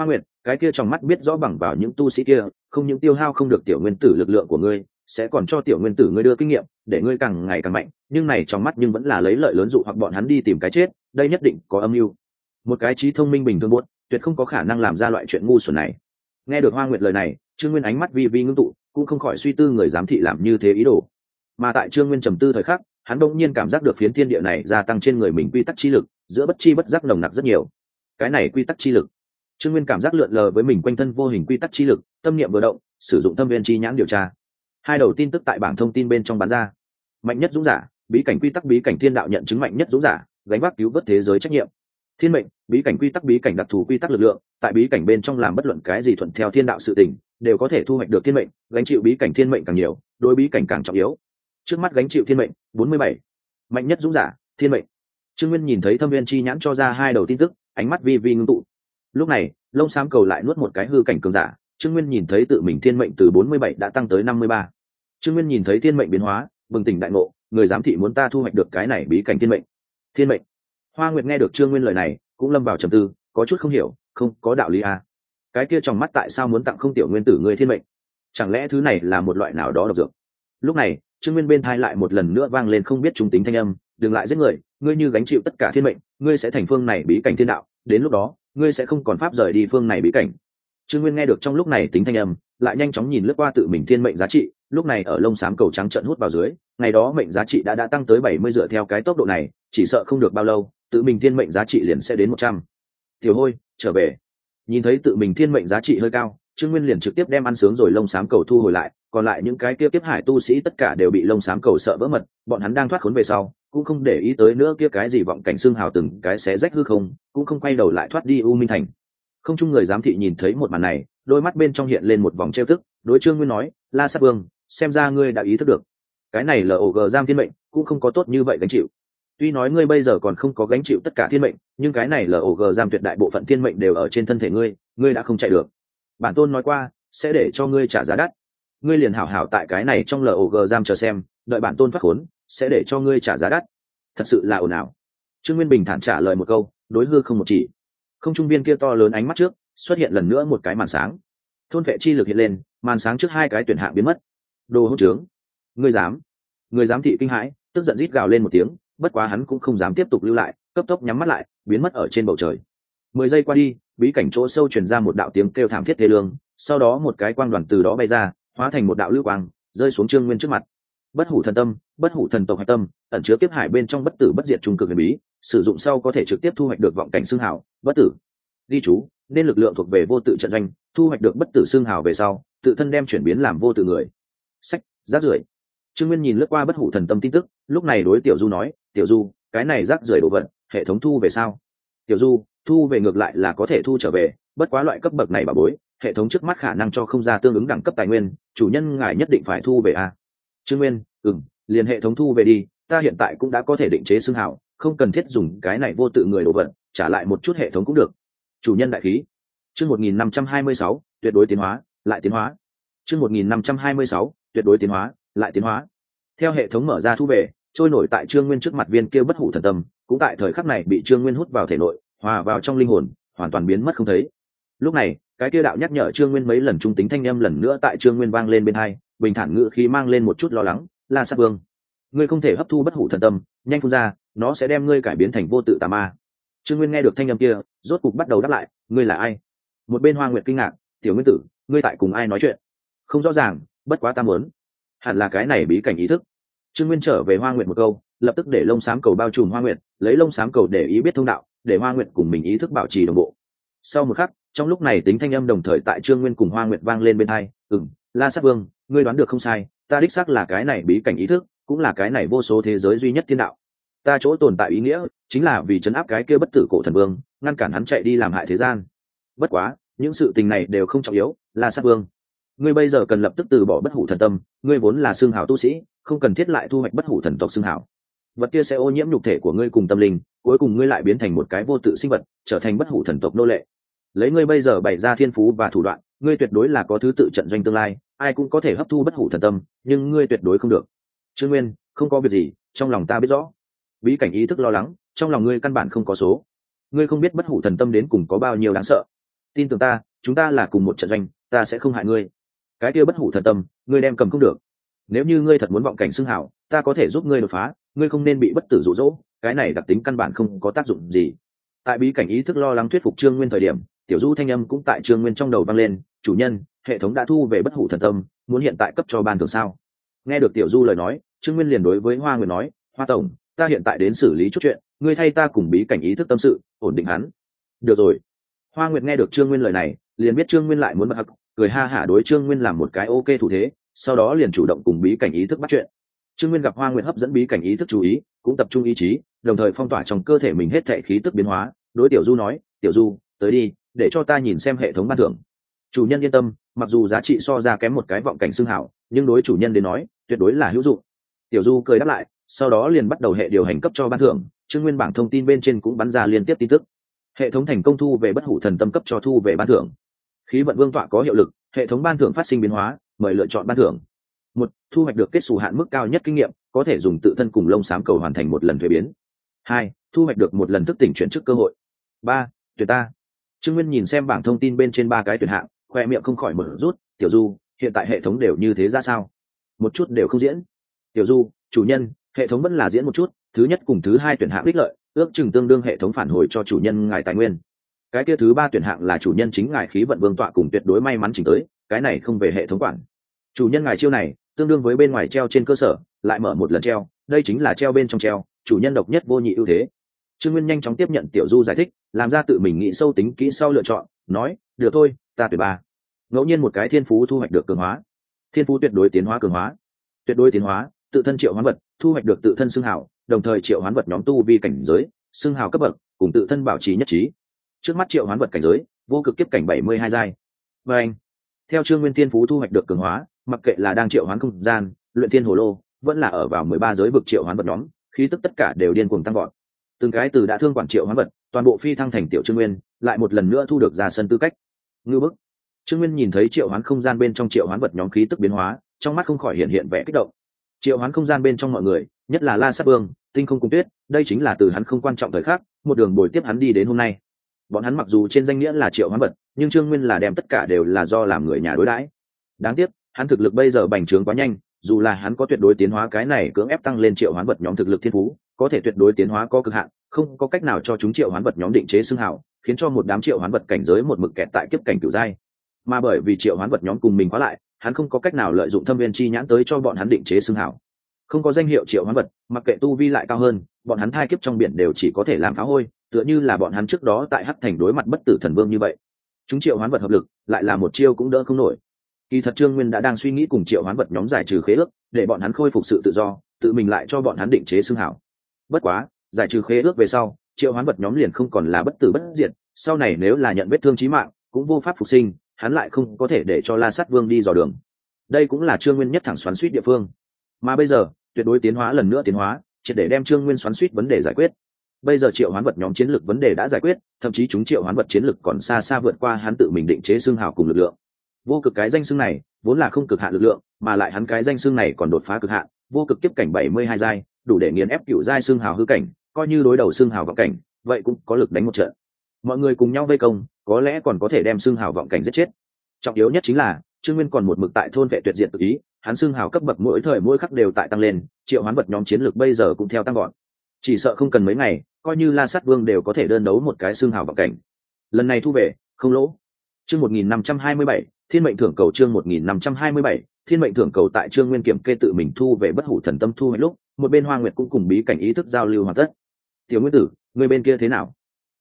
cái kia trong mắt biết rõ bằng vào những tu sĩ kia không những tiêu hao không được tiểu nguyên tử lực lượng của ngươi, sẽ còn cho tiểu nguyên tử ngươi đưa kinh nghiệm để ngươi càng ngày càng mạnh, nhưng này trong mắt nhưng vẫn là lấy lợi lớn dụ hoặc bọn hắn đi tìm cái chết, đây nhất định có âm mưu. Một cái trí thông minh bình thường buốt tuyệt không có khả năng làm ra loại chuyện ngu xuẩn này. Nghe được Hoa Nguyệt lời này, Trương Nguyên ánh mắt vi vi ngưng tụ, cũng không khỏi suy tư người giám thị làm như thế ý đồ. Mà tại Trương Nguyên trầm tư thời khắc, hắn đột nhiên cảm giác được phiến thiên địa này gia tăng trên người mình quy tắc chi lực, giữa bất chi bất giác nồng nặc rất nhiều. Cái này quy tắc chi lực, Trương Nguyên cảm giác lượn lờ với mình quanh thân vô hình quy tắc chi lực, tâm niệm vừa động, sử dụng thâm viên chi nhãn điều tra. Hai đầu tin tức tại bảng thông tin bên trong bán ra. Mạnh nhất dũng giả, bí cảnh quy tắc bí cảnh thiên đạo nhận chứng mạnh nhất dũng giả, gánh vác cứu vớt thế giới trách nhiệm. Thiên mệnh, bí cảnh quy tắc bí cảnh đặc thù quy tắc lực lượng, tại bí cảnh bên trong làm bất luận cái gì thuận theo thiên đạo sự tình, đều có thể thu hoạch được thiên mệnh, gánh chịu bí cảnh thiên mệnh càng nhiều, đối bí cảnh càng trọng yếu. Trước mắt gánh chịu thiên mệnh 47. Mạnh nhất dũng giả, thiên mệnh. Trương Nguyên nhìn thấy thâm viên chi nhãn cho ra hai đầu tin tức, ánh mắt vi vi ngưng tụ. Lúc này, lông xám cầu lại nuốt một cái hư cảnh cường giả, Trương Nguyên nhìn thấy tự mình thiên mệnh từ 47 đã tăng tới 53. Trương Nguyên nhìn thấy thiên mệnh biến hóa, bừng tỉnh đại ngộ, người giám thị muốn ta thu hoạch được cái này bí cảnh thiên mệnh. Thiên mệnh. Hoa Nguyệt nghe được Trương Nguyên lời này, cũng lâm vào trầm tư, có chút không hiểu, không có đạo lý à? Cái kia trong mắt tại sao muốn tặng không tiểu nguyên tử người thiên mệnh? Chẳng lẽ thứ này là một loại nào đó độc dược? Lúc này, Trương Nguyên bên thai lại một lần nữa vang lên không biết trung tính thanh âm, đừng lại giết người, ngươi như gánh chịu tất cả thiên mệnh, ngươi sẽ thành phương này bí cảnh thiên đạo, đến lúc đó, ngươi sẽ không còn pháp rời đi phương này bí cảnh. Trương Nguyên nghe được trong lúc này tính thanh âm, lại nhanh chóng nhìn lướt qua tự mình thiên mệnh giá trị, lúc này ở lông xám cầu trắng trợn hút vào dưới, ngày đó mệnh giá trị đã tăng tới 70, dựa theo cái tốc độ này, chỉ sợ không được bao lâu, tự mình thiên mệnh giá trị liền sẽ đến 100. Tiểu Hôi, trở về. Nhìn thấy tự mình thiên mệnh giá trị hơi cao, Trương Nguyên liền trực tiếp đem ăn sướng rồi lông xám cầu thu hồi lại, còn lại những cái kia kiếp hải tu sĩ tất cả đều bị lông xám cầu sợ vỡ mật, bọn hắn đang thoát khốn về sau, cũng không để ý tới nữa kia cái gì vọng cảnh xương hào từng cái xé rách hư không, cũng không quay đầu lại thoát đi U Minh Thành. Không chung người giám thị nhìn thấy một màn này, đôi mắt bên trong hiện lên một vòng trêu tức, đối Trương Nguyên nói, La Sát Vương, xem ra ngươi đã ý thức được, cái này LOG giam thiên mệnh cũng không có tốt như vậy gánh chịu. Tuy nói ngươi bây giờ còn không có gánh chịu tất cả thiên mệnh, nhưng cái này LOG giam tuyệt đại bộ phận thiên mệnh đều ở trên thân thể ngươi, ngươi đã không chạy được. Bản tôn nói qua, sẽ để cho ngươi trả giá đắt. Ngươi liền hảo hảo tại cái này trong LOG giam chờ xem, đợi bản tôn thoát khốn, sẽ để cho ngươi trả giá đắt. Thật sự là ồn ào. Trương Nguyên bình thản trả lời một câu, đối hư không một chỉ. Không trung viên kia to lớn ánh mắt trước, xuất hiện lần nữa một cái màn sáng. Thôn vệ chi lực hiện lên, màn sáng trước hai cái tuyển hạng biến mất. Đồ hỗn trướng, ngươi dám? Người giám thị kinh hãi, tức giận rít gào lên một tiếng, bất quá hắn cũng không dám tiếp tục lưu lại, cấp tốc nhắm mắt lại, biến mất ở trên bầu trời. 10 giây qua đi, bí cảnh chỗ sâu truyền ra một đạo tiếng kêu thảm thiết thê lương, sau đó một cái quang đoàn từ đó bay ra, hóa thành một đạo lưu quang, rơi xuống Trương Nguyên trước mặt. Bất hủ thần tâm, bất hủ thần tộc hạch tâm, ẩn chứa kiếp hải bên trong bất tử bất diệt trung cực huyền bí, sử dụng sau có thể trực tiếp thu hoạch được vọng cảnh xương hào, bất tử. Ghi chú, nên lực lượng thuộc về vô tự trận doanh, thu hoạch được bất tử xương hào về sau, tự thân đem chuyển biến làm vô tự người. Sách, rác rưởi. Trương Nguyên nhìn lướt qua bất hủ thần tâm tin tức, lúc này đối Tiểu Du nói, Tiểu Du, cái này rác rưởi đồ vật, hệ thống thu về sao? Tiểu Du, thu về ngược lại là có thể thu trở về, bất quá loại cấp bậc này bà bối, hệ thống trước mắt khả năng cho không ra tương ứng đẳng cấp tài nguyên, chủ nhân ngài nhất định phải thu về à? Trương Nguyên, liền hệ thống thu về đi, ta hiện tại cũng đã có thể định chế xương hào, không cần thiết dùng cái này vô tự người đồ vật, trả lại một chút hệ thống cũng được. Chủ nhân đại khí. Chương 1526, tuyệt đối tiến hóa, lại tiến hóa. Chương 1526, tuyệt đối tiến hóa, lại tiến hóa. Theo hệ thống mở ra thu về, trôi nổi tại Trương Nguyên trước mặt viên kia bất hủ thần tâm, cũng tại thời khắc này bị Trương Nguyên hút vào thể nội, hòa vào trong linh hồn, hoàn toàn biến mất không thấy. Lúc này, cái kia đạo nhắc nhở Trương Nguyên mấy lần trung tính thanh âm lần nữa tại Trương Nguyên vang lên bên hai, bình thản ngữ khí mang lên một chút lo lắng, La Sát Vương, ngươi không thể hấp thu bất hủ thần tâm, nhanh phun ra, nó sẽ đem ngươi cải biến thành vô tự tà ma. Trương Nguyên nghe được thanh âm kia, rốt cục bắt đầu đáp lại, ngươi là ai? Một bên Hoa Nguyệt kinh ngạc, Tiểu Nguyên tử, ngươi tại cùng ai nói chuyện? Không rõ ràng, bất quá ta muốn, hẳn là cái này bí cảnh ý thức. Trương Nguyên trở về Hoa Nguyệt một câu, lập tức để lông xám cầu bao trùm Hoa Nguyệt, lấy lông xám cầu để ý biết thông đạo, để Hoa Nguyệt cùng mình ý thức bảo trì đồng bộ. Sau một khắc, trong lúc này tính thanh âm đồng thời tại Trương Nguyên cùng Hoa Nguyệt vang lên bên tai, La Sát Vương, ngươi đoán được không sai, ta đích xác là cái này bí cảnh ý thức, cũng là cái này vô số thế giới duy nhất thiên đạo. Ta chỗ tồn tại ý nghĩa chính là vì trấn áp cái kia bất tử cổ thần vương, ngăn cản hắn chạy đi làm hại thế gian. Bất quá, những sự tình này đều không trọng yếu, La Sát Vương, ngươi bây giờ cần lập tức từ bỏ bất hủ thần tâm, ngươi vốn là xương hào tu sĩ, không cần thiết lại thu hoạch bất hủ thần tộc xương hào. Vật kia sẽ ô nhiễm nhục thể của ngươi cùng tâm linh, cuối cùng ngươi lại biến thành một cái vô tự sinh vật, trở thành bất hủ thần tộc nô lệ. Lấy ngươi bây giờ bày ra thiên phú và thủ đoạn, ngươi tuyệt đối là có thứ tự trận doanh tương lai, ai cũng có thể hấp thu bất hủ thần tâm, nhưng ngươi tuyệt đối không được. Trương Nguyên, không có việc gì, trong lòng ta biết rõ. Bí cảnh ý thức lo lắng, trong lòng ngươi căn bản không có số. Ngươi không biết bất hủ thần tâm đến cùng có bao nhiêu đáng sợ. Tin tưởng ta, chúng ta là cùng một trận doanh, ta sẽ không hại ngươi. Cái kia bất hủ thần tâm ngươi đem cầm không được. Nếu như ngươi thật muốn vọng cảnh xưng hảo, ta có thể giúp ngươi đột phá, ngươi không nên bị bất tử dụ dỗ, cái này đặc tính căn bản không có tác dụng gì. Tại bí cảnh ý thức lo lắng thuyết phục Trương Nguyên thời điểm, tiểu du thanh âm cũng tại Trương Nguyên trong đầu vang lên, chủ nhân, hệ thống đã thu về bất hủ thần tâm, muốn hiện tại cấp cho ban thưởng sao? Nghe được tiểu du lời nói, Trương Nguyên liền đối với Hoa Nguyệt nói, Hoa tổng, ta hiện tại đến xử lý chút chuyện, ngươi thay ta cùng bí cảnh ý thức tâm sự, ổn định hắn. Được rồi. Hoa Nguyệt nghe được Trương Nguyên lời này, liền biết Trương Nguyên lại muốn bật hắc, cười ha hả đối Trương Nguyên làm một cái ok thủ thế, sau đó liền chủ động cùng bí cảnh ý thức bắt chuyện. Trương Nguyên gặp Hoa Nguyệt hấp dẫn bí cảnh ý thức chú ý, cũng tập trung ý chí, đồng thời phong tỏa trong cơ thể mình hết thảy khí tức biến hóa, đối tiểu du nói, tiểu du, tới đi, để cho ta nhìn xem hệ thống ban thưởng. Chủ nhân yên tâm, mặc dù giá trị so ra kém một cái vọng cảnh xưng hảo, nhưng đối chủ nhân đến nói, tuyệt đối là hữu dụng. Tiểu du cười đáp lại, sau đó liền bắt đầu hệ điều hành cấp cho ban thưởng. Trương Nguyên bảng thông tin bên trên cũng bắn ra liên tiếp tin tức. Hệ thống thành công thu về bất hủ thần tâm cấp cho thu về ban thưởng. Khí vận vương tọa có hiệu lực, hệ thống ban thưởng phát sinh biến hóa, mời lựa chọn ban thưởng. Một, thu hoạch được kết xù hạn mức cao nhất kinh nghiệm, có thể dùng tự thân cùng lông xám cầu hoàn thành một lần thuế biến. Hai, thu hoạch được một lần thức tỉnh chuyển chức cơ hội. Ba, tuyệt ta. Trương Nguyên nhìn xem bảng thông tin bên trên ba cái tuyển hạng, khoe miệng không khỏi mở rút. Tiểu du, hiện tại hệ thống đều như thế ra sao? Một chút đều không diễn. Tiểu du, chủ nhân, hệ thống vẫn là diễn một chút, thứ nhất cùng thứ hai tuyển hạng ích lợi, ước chừng tương đương hệ thống phản hồi cho chủ nhân ngài tài nguyên. Cái kia thứ ba tuyển hạng là chủ nhân chính ngài khí vận vương tọa cùng tuyệt đối may mắn chỉnh tới, cái này không về hệ thống quản. Chủ nhân ngài chiêu này tương đương với bên ngoài treo trên cơ sở lại mở một lần treo, đây chính là treo bên trong treo, chủ nhân độc nhất vô nhị ưu thế. Trương Nguyên nhanh chóng tiếp nhận tiểu du giải thích, làm ra tự mình nghĩ sâu tính kỹ sau lựa chọn, nói, được thôi, ta tuyển ba. Ngẫu nhiên một cái thiên phú thu hoạch được cường hóa. Thiên phú tuyệt đối tiến hóa cường hóa. Tuyệt đối tiến hóa, tự thân triệu hoán vật, thu hoạch được tự thân xưng hào, đồng thời triệu hoán vật nhóm tu vi cảnh giới, xưng hào cấp bậc, cùng tự thân bảo trì nhất trí. Trước mắt triệu hoán vật cảnh giới, vô cực kiếp cảnh 72 giai. Và anh, theo Trương Nguyên thiên phú thu hoạch được cường hóa, mặc kệ là đang triệu hoán không gian, luyện thiên hồ lô, vẫn là ở vào 13 giới vực triệu hoán vật nhóm, khí tức tất cả đều điên cuồng tăng vọt. Từng cái từ đã thương quản triệu hoán vật, toàn bộ phi thăng thành tiểu Trương Nguyên, lại một lần nữa thu được ra sân tư cách. Ngư bức. Trương Nguyên nhìn thấy triệu hoán không gian bên trong triệu hoán vật nhóm khí tức biến hóa, trong mắt không khỏi hiện hiện vẻ kích động. Triệu hoán không gian bên trong mọi người, nhất là La Sát Vương, Tinh Không Cung Tuyết, đây chính là từ hắn không quan trọng thời khắc, một đường bồi tiếp hắn đi đến hôm nay. Bọn hắn mặc dù trên danh nghĩa là triệu hoán vật, nhưng Trương Nguyên là đem tất cả đều là do làm người nhà đối đãi. Đáng tiếc, hắn thực lực bây giờ bành trướng quá nhanh, dù là hắn có tuyệt đối tiến hóa cái này cưỡng ép tăng lên triệu hoán vật nhóm thực lực thiên phú, có thể tuyệt đối tiến hóa có cực hạn, không có cách nào cho chúng triệu hoán vật nhóm định chế xưng hào, khiến cho một đám triệu hoán vật cảnh giới một mực kẹt tại kiếp cảnh cửu giai. Mà bởi vì triệu hoán vật nhóm cùng mình khóa lại, hắn không có cách nào lợi dụng thâm viên chi nhãn tới cho bọn hắn định chế xưng hào. Không có danh hiệu triệu hoán vật, mặc kệ tu vi lại cao hơn, bọn hắn thai kiếp trong biển đều chỉ có thể làm phá hôi, tựa như là bọn hắn trước đó tại Hắc Thành đối mặt bất tử thần vương như vậy. Chúng triệu hoán vật hợp lực, lại là một chiêu cũng đỡ không nổi. Kỳ thật Trương Nguyên đã đang suy nghĩ cùng triệu hoán vật nhóm giải trừ khế ước, để bọn hắn khôi phục sự tự do, tự mình lại cho bọn hắn định chế xưng hào. Bất quá, giải trừ khế ước về sau, triệu hoán vật nhóm liền không còn là bất tử bất diệt, sau này nếu là nhận vết thương chí mạng, cũng vô pháp phục sinh, hắn lại không có thể để cho La Sát Vương đi dò đường. Đây cũng là Trương Nguyên nhất thẳng xoắn xuýt địa phương. Mà bây giờ, tuyệt đối tiến hóa lần nữa tiến hóa, triệt để đem Trương Nguyên xoắn xuýt vấn đề giải quyết. Bây giờ triệu hoán vật nhóm chiến lược vấn đề đã giải quyết, thậm chí chúng triệu hoán vật chiến lược còn xa xa vượt qua hắn tự mình định chế xương hào cùng lực lượng. Vô cực cái danh xưng này vốn là không cực hạn lực lượng, mà lại hắn cái danh xưng này còn đột phá cực hạn, vô cực kiếp cảnh 72 giai, đủ để nghiền ép cửu giai xương hào hư cảnh, coi như đối đầu xương hào vọng cảnh, vậy cũng có lực đánh một trận. Mọi người cùng nhau vây công, có lẽ còn có thể đem xương hào vọng cảnh giết chết. Trọng yếu nhất chính là Trương Nguyên còn một mực tại thôn vệ tuyệt diệt tự ý, hắn xương hào cấp bậc mỗi thời mỗi khắc đều tại tăng lên, triệu hoán vật nhóm chiến lược bây giờ cũng theo tăng gọn. Chỉ sợ không cần mấy ngày, coi như La Sát Vương đều có thể đơn đấu một cái xương hào vọng cảnh. Lần này thu về, không lỗ. Chương 1527, Thiên mệnh thưởng cầu chương 1527, Thiên mệnh thưởng cầu tại Trương Nguyên kiểm kê tự mình thu về bất hủ thần tâm thu hoạch lúc, một bên Hoa Nguyệt cũng cùng bí cảnh ý thức giao lưu hoàn tất. Tiểu Nguyên tử, người bên kia thế nào?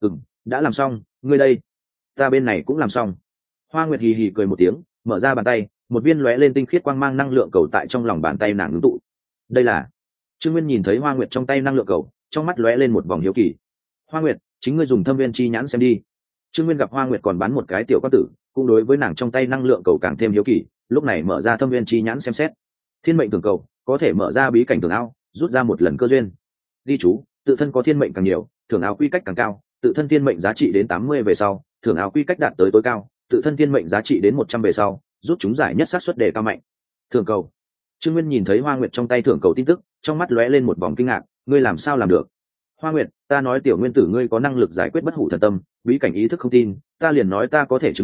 Đã làm xong, ngươi đây? Ta bên này cũng làm xong. Hoa Nguyệt hì hì cười một tiếng, mở ra bàn tay, một viên lóe lên tinh khiết quang mang năng lượng cầu tại trong lòng bàn tay nàng ngưng tụ. Đây là? Trương Nguyên nhìn thấy Hoa Nguyệt trong tay năng lượng cầu, trong mắt lóe lên một vòng hiếu kỳ. Hoa Nguyệt, chính ngươi dùng thâm viên chi nhãn xem đi. Trương Nguyên gặp Hoa Nguyệt còn bán một cái tiểu quan tử, cũng đối với nàng trong tay năng lượng cầu càng thêm hiếu kỳ, lúc này mở ra thâm viên chi nhãn xem xét. Thiên mệnh thưởng cầu có thể mở ra bí cảnh tường ao, rút ra một lần cơ duyên. Ghi chú, tự thân có thiên mệnh càng nhiều, thưởng ao quy cách càng cao, tự thân thiên mệnh giá trị đến 80 về sau, thưởng ao quy cách đạt tới tối cao, tự thân thiên mệnh giá trị đến 100 về sau, rút chúng giải nhất xác suất đề cao mạnh. Thưởng cầu. Trương Nguyên nhìn thấy Hoa Nguyệt trong tay thưởng cầu tin tức, trong mắt lóe lên một vòng kinh ngạc, ngươi làm sao làm được? Hoa Nguyệt, ta nói tiểu nguyên tử ngươi có năng lực giải quyết bất hủ thần tâm, bí cảnh ý thức không tin, ta liền nói ta có thể chứng minh,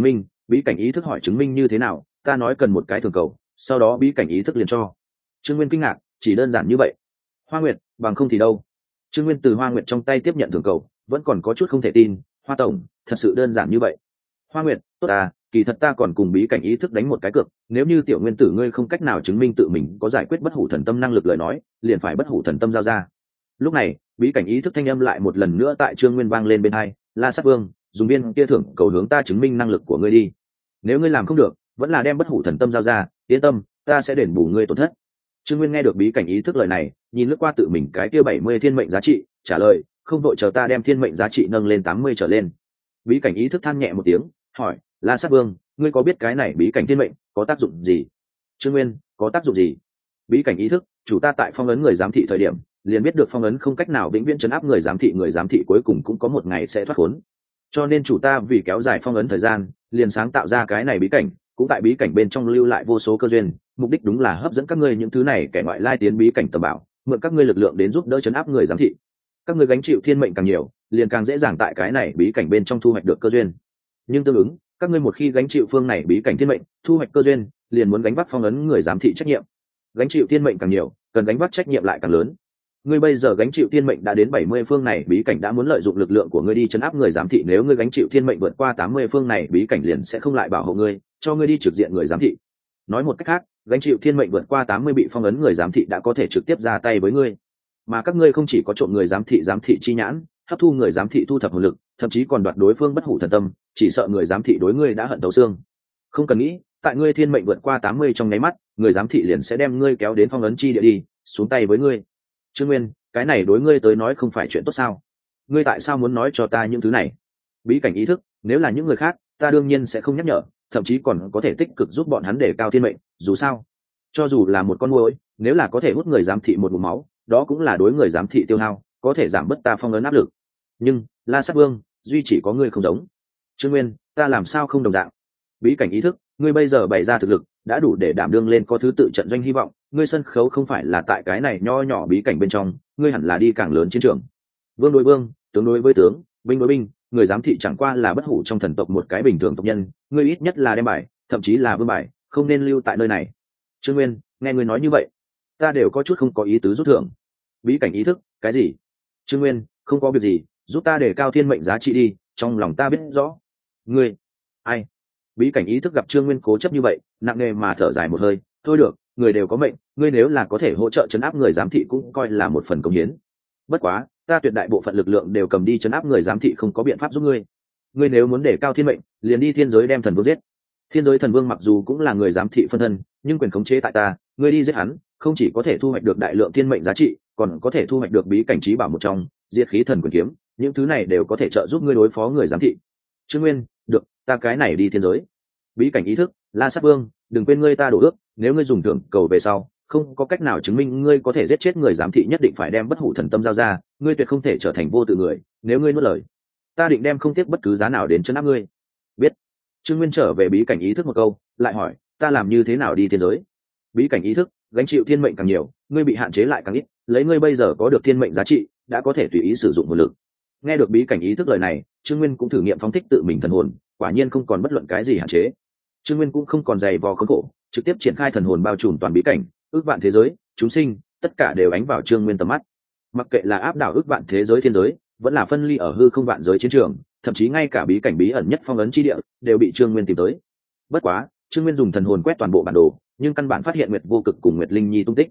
Bí cảnh ý thức hỏi chứng minh như thế nào? Ta nói cần một cái thường cầu, sau đó bí cảnh ý thức liền cho. Trương Nguyên kinh ngạc, chỉ đơn giản như vậy? Hoa Nguyệt, bằng không thì đâu? Trương Nguyên từ Hoa Nguyệt trong tay tiếp nhận thường cầu, vẫn còn có chút không thể tin. Hoa tổng, thật sự đơn giản như vậy? Hoa Nguyệt, tốt à, kỳ thật ta còn cùng bí cảnh ý thức đánh một cái cược, nếu như tiểu nguyên tử ngươi không cách nào chứng minh tự mình có giải quyết bất hủ thần tâm năng lực lời nói, liền phải bất hủ thần tâm giao ra. Lúc này, bí cảnh ý thức thanh âm lại một lần nữa tại Trương Nguyên vang lên bên hai. La Sát Vương, dùng viên kia thưởng cầu hướng ta chứng minh năng lực của ngươi đi. Nếu ngươi làm không được, vẫn là đem bất hủ thần tâm giao ra, yên tâm, ta sẽ đền bù ngươi tổn thất. Trương Nguyên nghe được bí cảnh ý thức lời này, nhìn lướt qua tự mình cái kia 70 thiên mệnh giá trị, trả lời, không vội chờ ta đem thiên mệnh giá trị nâng lên 80 trở lên. Bí cảnh ý thức than nhẹ một tiếng, hỏi, La Sát Vương, ngươi có biết cái này bí cảnh thiên mệnh có tác dụng gì? Trương Nguyên, có tác dụng gì? Bí cảnh ý thức, chủ ta tại phong ấn người giám thị thời điểm, liền biết được phong ấn không cách nào vĩnh viễn trấn áp người giám thị cuối cùng cũng có một ngày sẽ thoát khốn. Cho nên chủ ta vì kéo dài phong ấn thời gian, liền sáng tạo ra cái này bí cảnh, cũng tại bí cảnh bên trong lưu lại vô số cơ duyên, mục đích đúng là hấp dẫn các ngươi những thứ này kẻ ngoại lai tiến bí cảnh tầm bảo, mượn các ngươi lực lượng đến giúp đỡ trấn áp người giám thị. Các ngươi gánh chịu thiên mệnh càng nhiều, liền càng dễ dàng tại cái này bí cảnh bên trong thu hoạch được cơ duyên. Nhưng tương ứng, các ngươi một khi gánh chịu phương này bí cảnh thiên mệnh, thu hoạch cơ duyên, liền muốn gánh vác phong ấn người giám thị trách nhiệm. Gánh chịu thiên mệnh càng nhiều, cần gánh vác trách nhiệm lại càng lớn. Ngươi bây giờ gánh chịu thiên mệnh đã đến 70 phương này bí cảnh đã muốn lợi dụng lực lượng của ngươi đi trấn áp người giám thị, nếu ngươi gánh chịu thiên mệnh vượt qua 80 phương này bí cảnh liền sẽ không lại bảo hộ ngươi, cho ngươi đi trực diện người giám thị. Nói một cách khác, gánh chịu thiên mệnh vượt qua 80 bị phong ấn người giám thị đã có thể trực tiếp ra tay với ngươi. Mà các ngươi không chỉ có trộm người giám thị chi nhãn, hấp thu người giám thị thu thập hồn lực, thậm chí còn đoạt đối phương bất hủ thần tâm, chỉ sợ người giám thị đối ngươi đã hận thấu xương. Không cần nghĩ, tại ngươi thiên mệnh vượt qua 80 trong nháy mắt, người giám thị liền sẽ đem ngươi kéo đến phong ấn chi địa đi, xuống tay với ngươi. Trương Nguyên, cái này đối ngươi tới nói không phải chuyện tốt sao? Ngươi tại sao muốn nói cho ta những thứ này? Bí cảnh ý thức, nếu là những người khác, ta đương nhiên sẽ không nhắc nhở, thậm chí còn có thể tích cực giúp bọn hắn để cao thiên mệnh, dù sao, cho dù là một con muỗi, nếu là có thể hút người giám thị một ngụm máu, đó cũng là đối người giám thị tiêu hao, có thể giảm bớt ta phong ấn áp lực. Nhưng, La Sát Vương, duy chỉ có ngươi không giống. Trương Nguyên, ta làm sao không đồng dạng? Bí cảnh ý thức, ngươi bây giờ bày ra thực lực, đã đủ để đảm đương lên có thứ tự trận doanh hy vọng, ngươi sân khấu không phải là tại cái này nho nhỏ bí cảnh bên trong, ngươi hẳn là đi càng lớn chiến trường. Vương đối vương, tướng đối với tướng, binh đối binh, người giám thị chẳng qua là bất hủ trong thần tộc một cái bình thường tộc nhân, ngươi ít nhất là đem bài, thậm chí là vương bài, không nên lưu tại nơi này. Trương Nguyên, nghe ngươi nói như vậy, ta đều có chút không có ý tứ rút thưởng. Bí cảnh ý thức, cái gì? Trương Nguyên, không có việc gì, giúp ta để cao thiên mệnh giá trị đi, trong lòng ta biết rõ. Ngươi, ai? Bí cảnh ý thức gặp Trương Nguyên cố chấp như vậy, nặng nề mà thở dài một hơi, thôi được, người đều có mệnh, ngươi nếu là có thể hỗ trợ trấn áp người giám thị cũng coi là một phần công hiến. Bất quá, ta tuyệt đại bộ phận lực lượng đều cầm đi trấn áp người giám thị, không có biện pháp giúp ngươi. Ngươi nếu muốn để cao thiên mệnh, liền đi thiên giới đem thần vương giết. Thiên giới thần vương mặc dù cũng là người giám thị phân thân, nhưng quyền khống chế tại ta, ngươi đi giết hắn, không chỉ có thể thu hoạch được đại lượng thiên mệnh giá trị, còn có thể thu hoạch được bí cảnh trí bảo một trong, diệt khí thần quyền kiếm, những thứ này đều có thể trợ giúp ngươi đối phó người giám thị. Trương Nguyên, được, ta cái này đi thiên giới. Bí cảnh ý thức, La Sát Vương, đừng quên ngươi ta đổ ước, nếu ngươi dùng thưởng cầu về sau, không có cách nào chứng minh ngươi có thể giết chết người giám thị, nhất định phải đem bất hủ thần tâm giao ra, ngươi tuyệt không thể trở thành vô tự người, nếu ngươi nuốt lời, ta định đem không tiếc bất cứ giá nào đến trấn áp ngươi. Biết. Trương Nguyên trở về bí cảnh ý thức một câu, lại hỏi, ta làm như thế nào đi thiên giới? Bí cảnh ý thức, gánh chịu thiên mệnh càng nhiều, ngươi bị hạn chế lại càng ít, lấy ngươi bây giờ có được thiên mệnh giá trị, đã có thể tùy ý sử dụng hồn lực. Nghe được bí cảnh ý thức lời này, Trương Nguyên cũng thử nghiệm phóng thích tự mình thần hồn, quả nhiên không còn bất luận cái gì hạn chế. Trương Nguyên cũng không còn dày vò khốn khổ, trực tiếp triển khai thần hồn bao trùm toàn bí cảnh, ước vạn thế giới, chúng sinh, tất cả đều ánh vào Trương Nguyên tầm mắt. Mặc kệ là áp đảo ước vạn thế giới thiên giới, vẫn là phân ly ở hư không vạn giới chiến trường, thậm chí ngay cả bí cảnh bí ẩn nhất phong ấn chi địa đều bị Trương Nguyên tìm tới. Bất quá, Trương Nguyên dùng thần hồn quét toàn bộ bản đồ, nhưng căn bản phát hiện Nguyệt Vô Cực cùng Nguyệt Linh Nhi tung tích.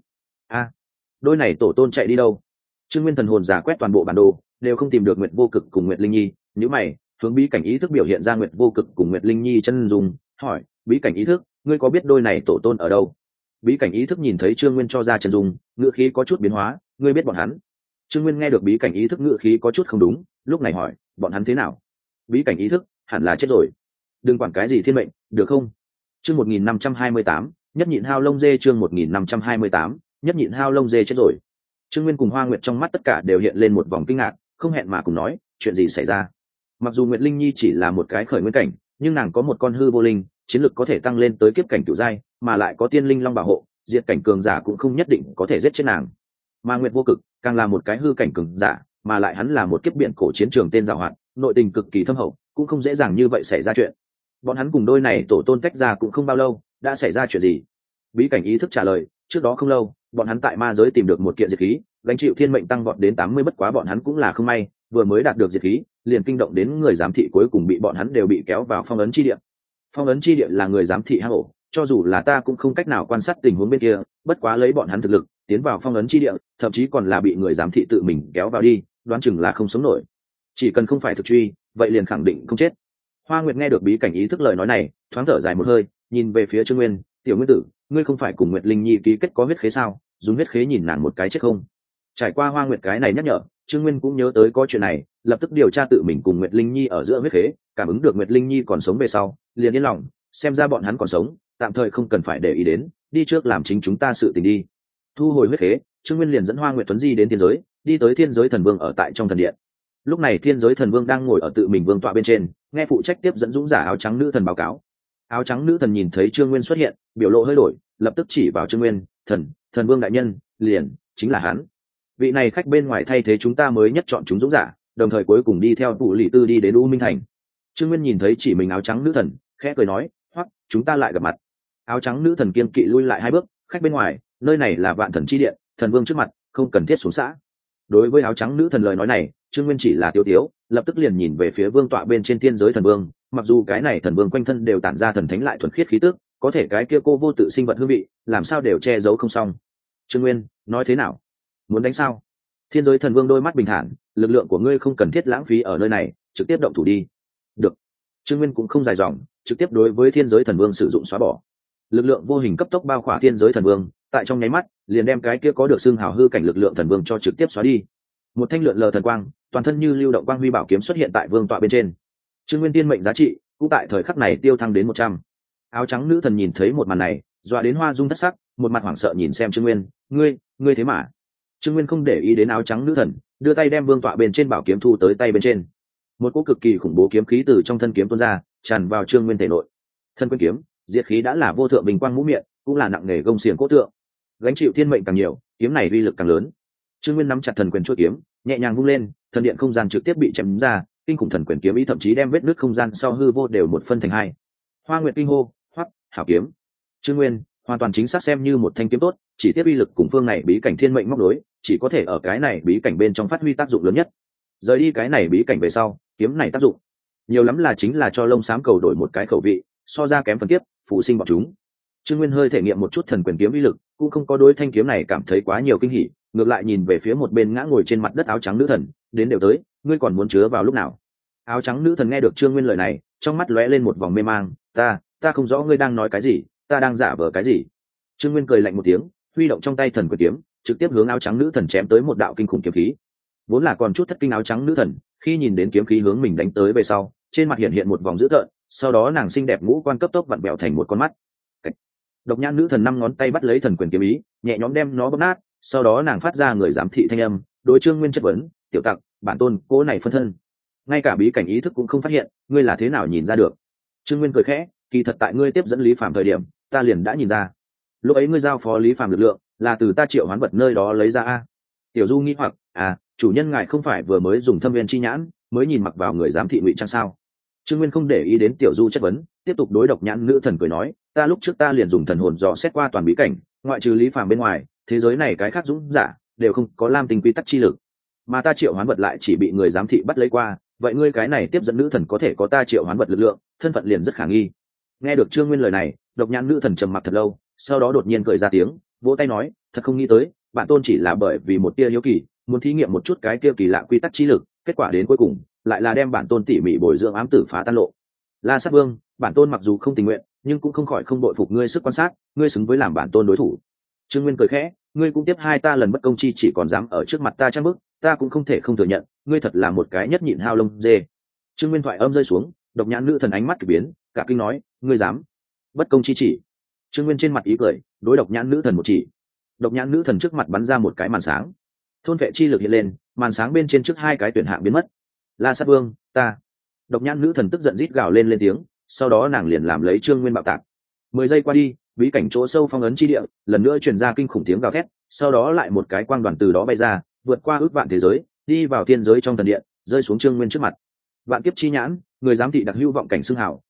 Đôi này tổ tôn chạy đi đâu? Trương Nguyên thần hồn giả quét toàn bộ bản đồ, đều không tìm được Nguyệt Vô Cực cùng Nguyệt Linh Nhi, nhíu mày, hướng bí cảnh ý thức biểu hiện ra Nguyệt Vô Cực cùng Nguyệt Linh Nhi chân dung, hỏi, bí cảnh ý thức, ngươi có biết đôi này tổ tôn ở đâu? Bí cảnh ý thức nhìn thấy Trương Nguyên cho ra chân dung, ngữ khí có chút biến hóa, ngươi biết bọn hắn? Trương Nguyên nghe được bí cảnh ý thức ngữ khí có chút không đúng, lúc này hỏi, bọn hắn thế nào? Bí cảnh ý thức, hẳn là chết rồi. Đừng quản cái gì thiên mệnh, được không? Chương 1528, nhất nhịn hao lông dê, chương 1528, nhất nhịn hao lông dê chết rồi. Trương Nguyên cùng Hoa Nguyệt trong mắt tất cả đều hiện lên một vòng kinh ngạc, không hẹn mà cùng nói, chuyện gì xảy ra? Mặc dù Nguyệt Linh Nhi chỉ là một cái khởi nguyên cảnh, nhưng nàng có một con hư vô linh, chiến lực có thể tăng lên tới kiếp cảnh cửu giai, mà lại có tiên linh long bảo hộ, diệt cảnh cường giả cũng không nhất định có thể giết chết nàng. Mà Nguyệt Vô Cực càng là một cái hư cảnh cường giả, mà lại hắn là một kiếp biện cổ chiến trường tên giàu hạn, nội tình cực kỳ thâm hậu, cũng không dễ dàng như vậy xảy ra chuyện. bọn hắn cùng đôi này tổ tôn tách ra cũng không bao lâu, đã xảy ra chuyện gì? Bí cảnh ý thức trả lời, trước đó không lâu, bọn hắn tại ma giới tìm được một kiện diệt khí, gánh chịu thiên mệnh tăng vọt đến 80, bất quá bọn hắn cũng là không may, vừa mới đạt được diệt khí, liền kinh động đến người giám thị, cuối cùng bị bọn hắn đều bị kéo vào phong ấn chi địa. Phong ấn chi địa là người giám thị hang ổ, cho dù là ta cũng không cách nào quan sát tình huống bên kia, bất quá lấy bọn hắn thực lực, tiến vào phong ấn chi địa, thậm chí còn là bị người giám thị tự mình kéo vào đi, đoán chừng là không sống nổi. Chỉ cần không phải thực truy, vậy liền khẳng định không chết. Hoa Nguyệt nghe được bí cảnh ý thức lời nói này, thoáng thở dài một hơi, nhìn về phía Trương Nguyên, "Tiểu Nguyên tử, ngươi không phải cùng Nguyệt Linh Nhi ký kết có huyết khế sao? Dùng huyết khế nhìn nàng một cái chết không?" Trải qua Hoa Nguyệt cái này nhắc nhở, Trương Nguyên cũng nhớ tới có chuyện này, lập tức điều tra tự mình cùng Nguyệt Linh Nhi ở giữa huyết khế, cảm ứng được Nguyệt Linh Nhi còn sống về sau, liền yên lòng, xem ra bọn hắn còn sống, tạm thời không cần phải để ý đến, đi trước làm chính chúng ta sự tình đi. Thu hồi huyết khế, Trương Nguyên liền dẫn Hoa Nguyệt Tuấn Di đến thiên giới, đi tới thiên giới thần vương ở tại trong thần điện. Lúc này thiên giới thần vương đang ngồi ở tự mình vương tọa bên trên, nghe phụ trách tiếp dẫn dũng giả áo trắng nữ thần báo cáo. Áo trắng nữ thần nhìn thấy Trương Nguyên xuất hiện, biểu lộ hơi đổi, lập tức chỉ vào Trương Nguyên, thần vương đại nhân, liền chính là hắn. Vị này khách bên ngoài thay thế chúng ta mới nhất chọn chúng dũng giả, đồng thời cuối cùng đi theo tụ lỵ tư đi đến U Minh Thành. Trương Nguyên nhìn thấy chỉ mình áo trắng nữ thần, khẽ cười nói, "Hoắc, chúng ta lại gặp mặt." Áo trắng nữ thần kiên kỵ lui lại 2 bước, "Khách bên ngoài, nơi này là Vạn Thần chi điện, thần vương trước mặt, không cần thiết xuống xã." Đối với áo trắng nữ thần lời nói này, Trương Nguyên chỉ là tiêu tiếu, lập tức liền nhìn về phía vương tọa bên trên thiên giới thần vương, mặc dù cái này thần vương quanh thân đều tản ra thần thánh lại thuần khiết khí tức, có thể cái kia cô vô tự sinh vật hương vị, làm sao đều che giấu không xong. "Trương Nguyên, nói thế nào? Muốn đánh sao?" Thiên giới thần vương đôi mắt bình thản, "Lực lượng của ngươi không cần thiết lãng phí ở nơi này, trực tiếp động thủ đi." "Được." Trương Nguyên cũng không dài dòng, trực tiếp đối với thiên giới thần vương sử dụng xóa bỏ. Lực lượng vô hình cấp tốc bao khỏa thiên giới thần vương, tại trong nháy mắt liền đem cái kia có được xương hào hư cảnh lực lượng thần vương cho trực tiếp xóa đi. Một thanh lượn lờ thần quang, toàn thân như lưu động quang huy bảo kiếm xuất hiện tại vương tọa bên trên. Trương Nguyên tiên mệnh giá trị cũng tại thời khắc này tiêu thăng đến 100. Áo trắng nữ thần nhìn thấy một màn này, dọa đến hoa dung thất sắc, một mặt hoảng sợ nhìn xem Trương Nguyên, ngươi thế mà?" Trương Nguyên không để ý đến áo trắng nữ thần, đưa tay đem vương tọa bên trên bảo kiếm thu tới tay bên trên. Một cỗ cực kỳ khủng bố kiếm khí từ trong thân kiếm tuôn ra, tràn vào Trương Nguyên thể nội. Thân quyền kiếm, diệt khí đã là vô thượng bình quang mũ miệng, cũng là nặng nghề gông xiềng cốt tượng. Gánh chịu thiên mệnh càng nhiều, kiếm này uy lực càng lớn. Trương Nguyên nắm chặt thần quyền chuôi kiếm, nhẹ nhàng vung lên, thần điện không gian trực tiếp bị chém ra, kinh khủng thần quyền kiếm ý thậm chí đem vết nứt không gian sau hư vô đều một phân thành 2. Hoa Nguyệt kinh hô, "Hoắc, hảo kiếm." Trương Nguyên hoàn toàn chính xác xem như một thanh kiếm tốt, chỉ tiếp uy lực cùng phương này bí cảnh thiên mệnh móc đối, chỉ có thể ở cái này bí cảnh bên trong phát huy tác dụng lớn nhất. Rời đi cái này bí cảnh về sau, kiếm này tác dụng nhiều lắm là chính là cho lông xám cầu đổi một cái khẩu vị, so ra kém phần kiếp, phụ sinh bọn chúng. Trương Nguyên hơi thể nghiệm một chút thần quyền kiếm uy lực, cũng không có đối thanh kiếm này cảm thấy quá nhiều kinh hỉ, ngược lại nhìn về phía một bên ngã ngồi trên mặt đất áo trắng nữ thần, "Đến đều tới, ngươi còn muốn chứa vào lúc nào?" Áo trắng nữ thần nghe được Trương Nguyên lời này, trong mắt lóe lên một vòng mê mang, ta không rõ ngươi đang nói cái gì, ta đang giả vờ cái gì?" Trương Nguyên cười lạnh một tiếng, huy động trong tay thần quyền kiếm, trực tiếp hướng áo trắng nữ thần chém tới một đạo kinh khủng kiếm khí. Vốn là còn chút thất kinh áo trắng nữ thần, khi nhìn đến kiếm khí hướng mình đánh tới về sau, trên mặt hiện hiện một vòng dữ tợn, sau đó nàng xinh đẹp ngũ quan cấp tốc vặn bẹo thành một con mắt. Độc nhãn nữ thần 5 ngón tay bắt lấy thần quyền kiếm ý, nhẹ nhõm đem nó bóp nát, sau đó nàng phát ra người giám thị thanh âm, đối Trương Nguyên chất vấn, "Tiểu tặc, bản tôn cố này phân thân, ngay cả bí cảnh ý thức cũng không phát hiện, ngươi là thế nào nhìn ra được?" Trương Nguyên cười khẽ, "Kỳ thật tại ngươi tiếp dẫn Lý Phàm thời điểm, ta liền đã nhìn ra. Lúc ấy ngươi giao phó Lý Phàm lực lượng, là từ ta triệu hoán vật nơi đó lấy ra a." Tiểu Du nghi hoặc, "Chủ nhân ngài không phải vừa mới dùng thâm viên chi nhãn, mới nhìn mặc vào người giám thị ngụy trang sao?" Trương Nguyên không để ý đến Tiểu Du chất vấn, tiếp tục đối độc nhãn nữ thần cười nói, "Ta lúc trước ta liền dùng thần hồn dò xét qua toàn bí cảnh, ngoại trừ Lý Phàm bên ngoài, thế giới này cái khác dũng giả đều không có lam tinh quy tắc chi lực, mà ta triệu hoán vật lại chỉ bị người giám thị bắt lấy qua, vậy ngươi cái này tiếp dẫn nữ thần có thể có ta triệu hoán vật lực lượng, thân phận liền rất khả nghi." Nghe được Trương Nguyên lời này, độc nhãn nữ thần trầm mặc thật lâu, sau đó đột nhiên cười ra tiếng, vỗ tay nói, "Thật không nghĩ tới, bản tôn chỉ là bởi vì một tia hiếu kỳ, muốn thí nghiệm một chút cái kia kỳ lạ quy tắc chi lực, kết quả đến cuối cùng lại là đem bản tôn tỉ mỉ bồi dưỡng ám tử phá tan lộ. La Sát Vương, bản tôn mặc dù không tình nguyện, nhưng cũng không khỏi không đội phục ngươi sức quan sát, ngươi xứng với làm bản tôn đối thủ." Trương Nguyên cười khẽ, "Ngươi cũng tiếp 2 ta lần bất công chi chỉ còn dám ở trước mặt ta trang bức, ta cũng không thể không thừa nhận, ngươi thật là một cái nhất nhịn hao lông dê." Trương Nguyên thoại âm rơi xuống, độc nhãn nữ thần ánh mắt kỳ biến, cả kinh nói, "Ngươi dám bất công chi chỉ?" Trương Nguyên trên mặt ý cười, đối độc nhãn nữ thần một chỉ. Độc nhãn nữ thần trước mặt bắn ra một cái màn sáng, thôn vệ chi lực hiện lên, màn sáng bên trên trước 2 cái tuyển hạng biến mất. "La Sát Vương, ta..." Độc nhãn nữ thần tức giận rít gào lên tiếng, sau đó nàng liền làm lấy Trương Nguyên bạo tạc. 10 giây qua đi, bí cảnh chỗ sâu phong ấn chi địa lần nữa truyền ra kinh khủng tiếng gào thét, sau đó lại một cái quang đoàn từ đó bay ra, vượt qua ước vạn thế giới, đi vào thiên giới trong thần điện, rơi xuống Trương Nguyên trước mặt. Vạn kiếp chi nhãn, người giám thị đặc hữu vọng cảnh xưng hảo,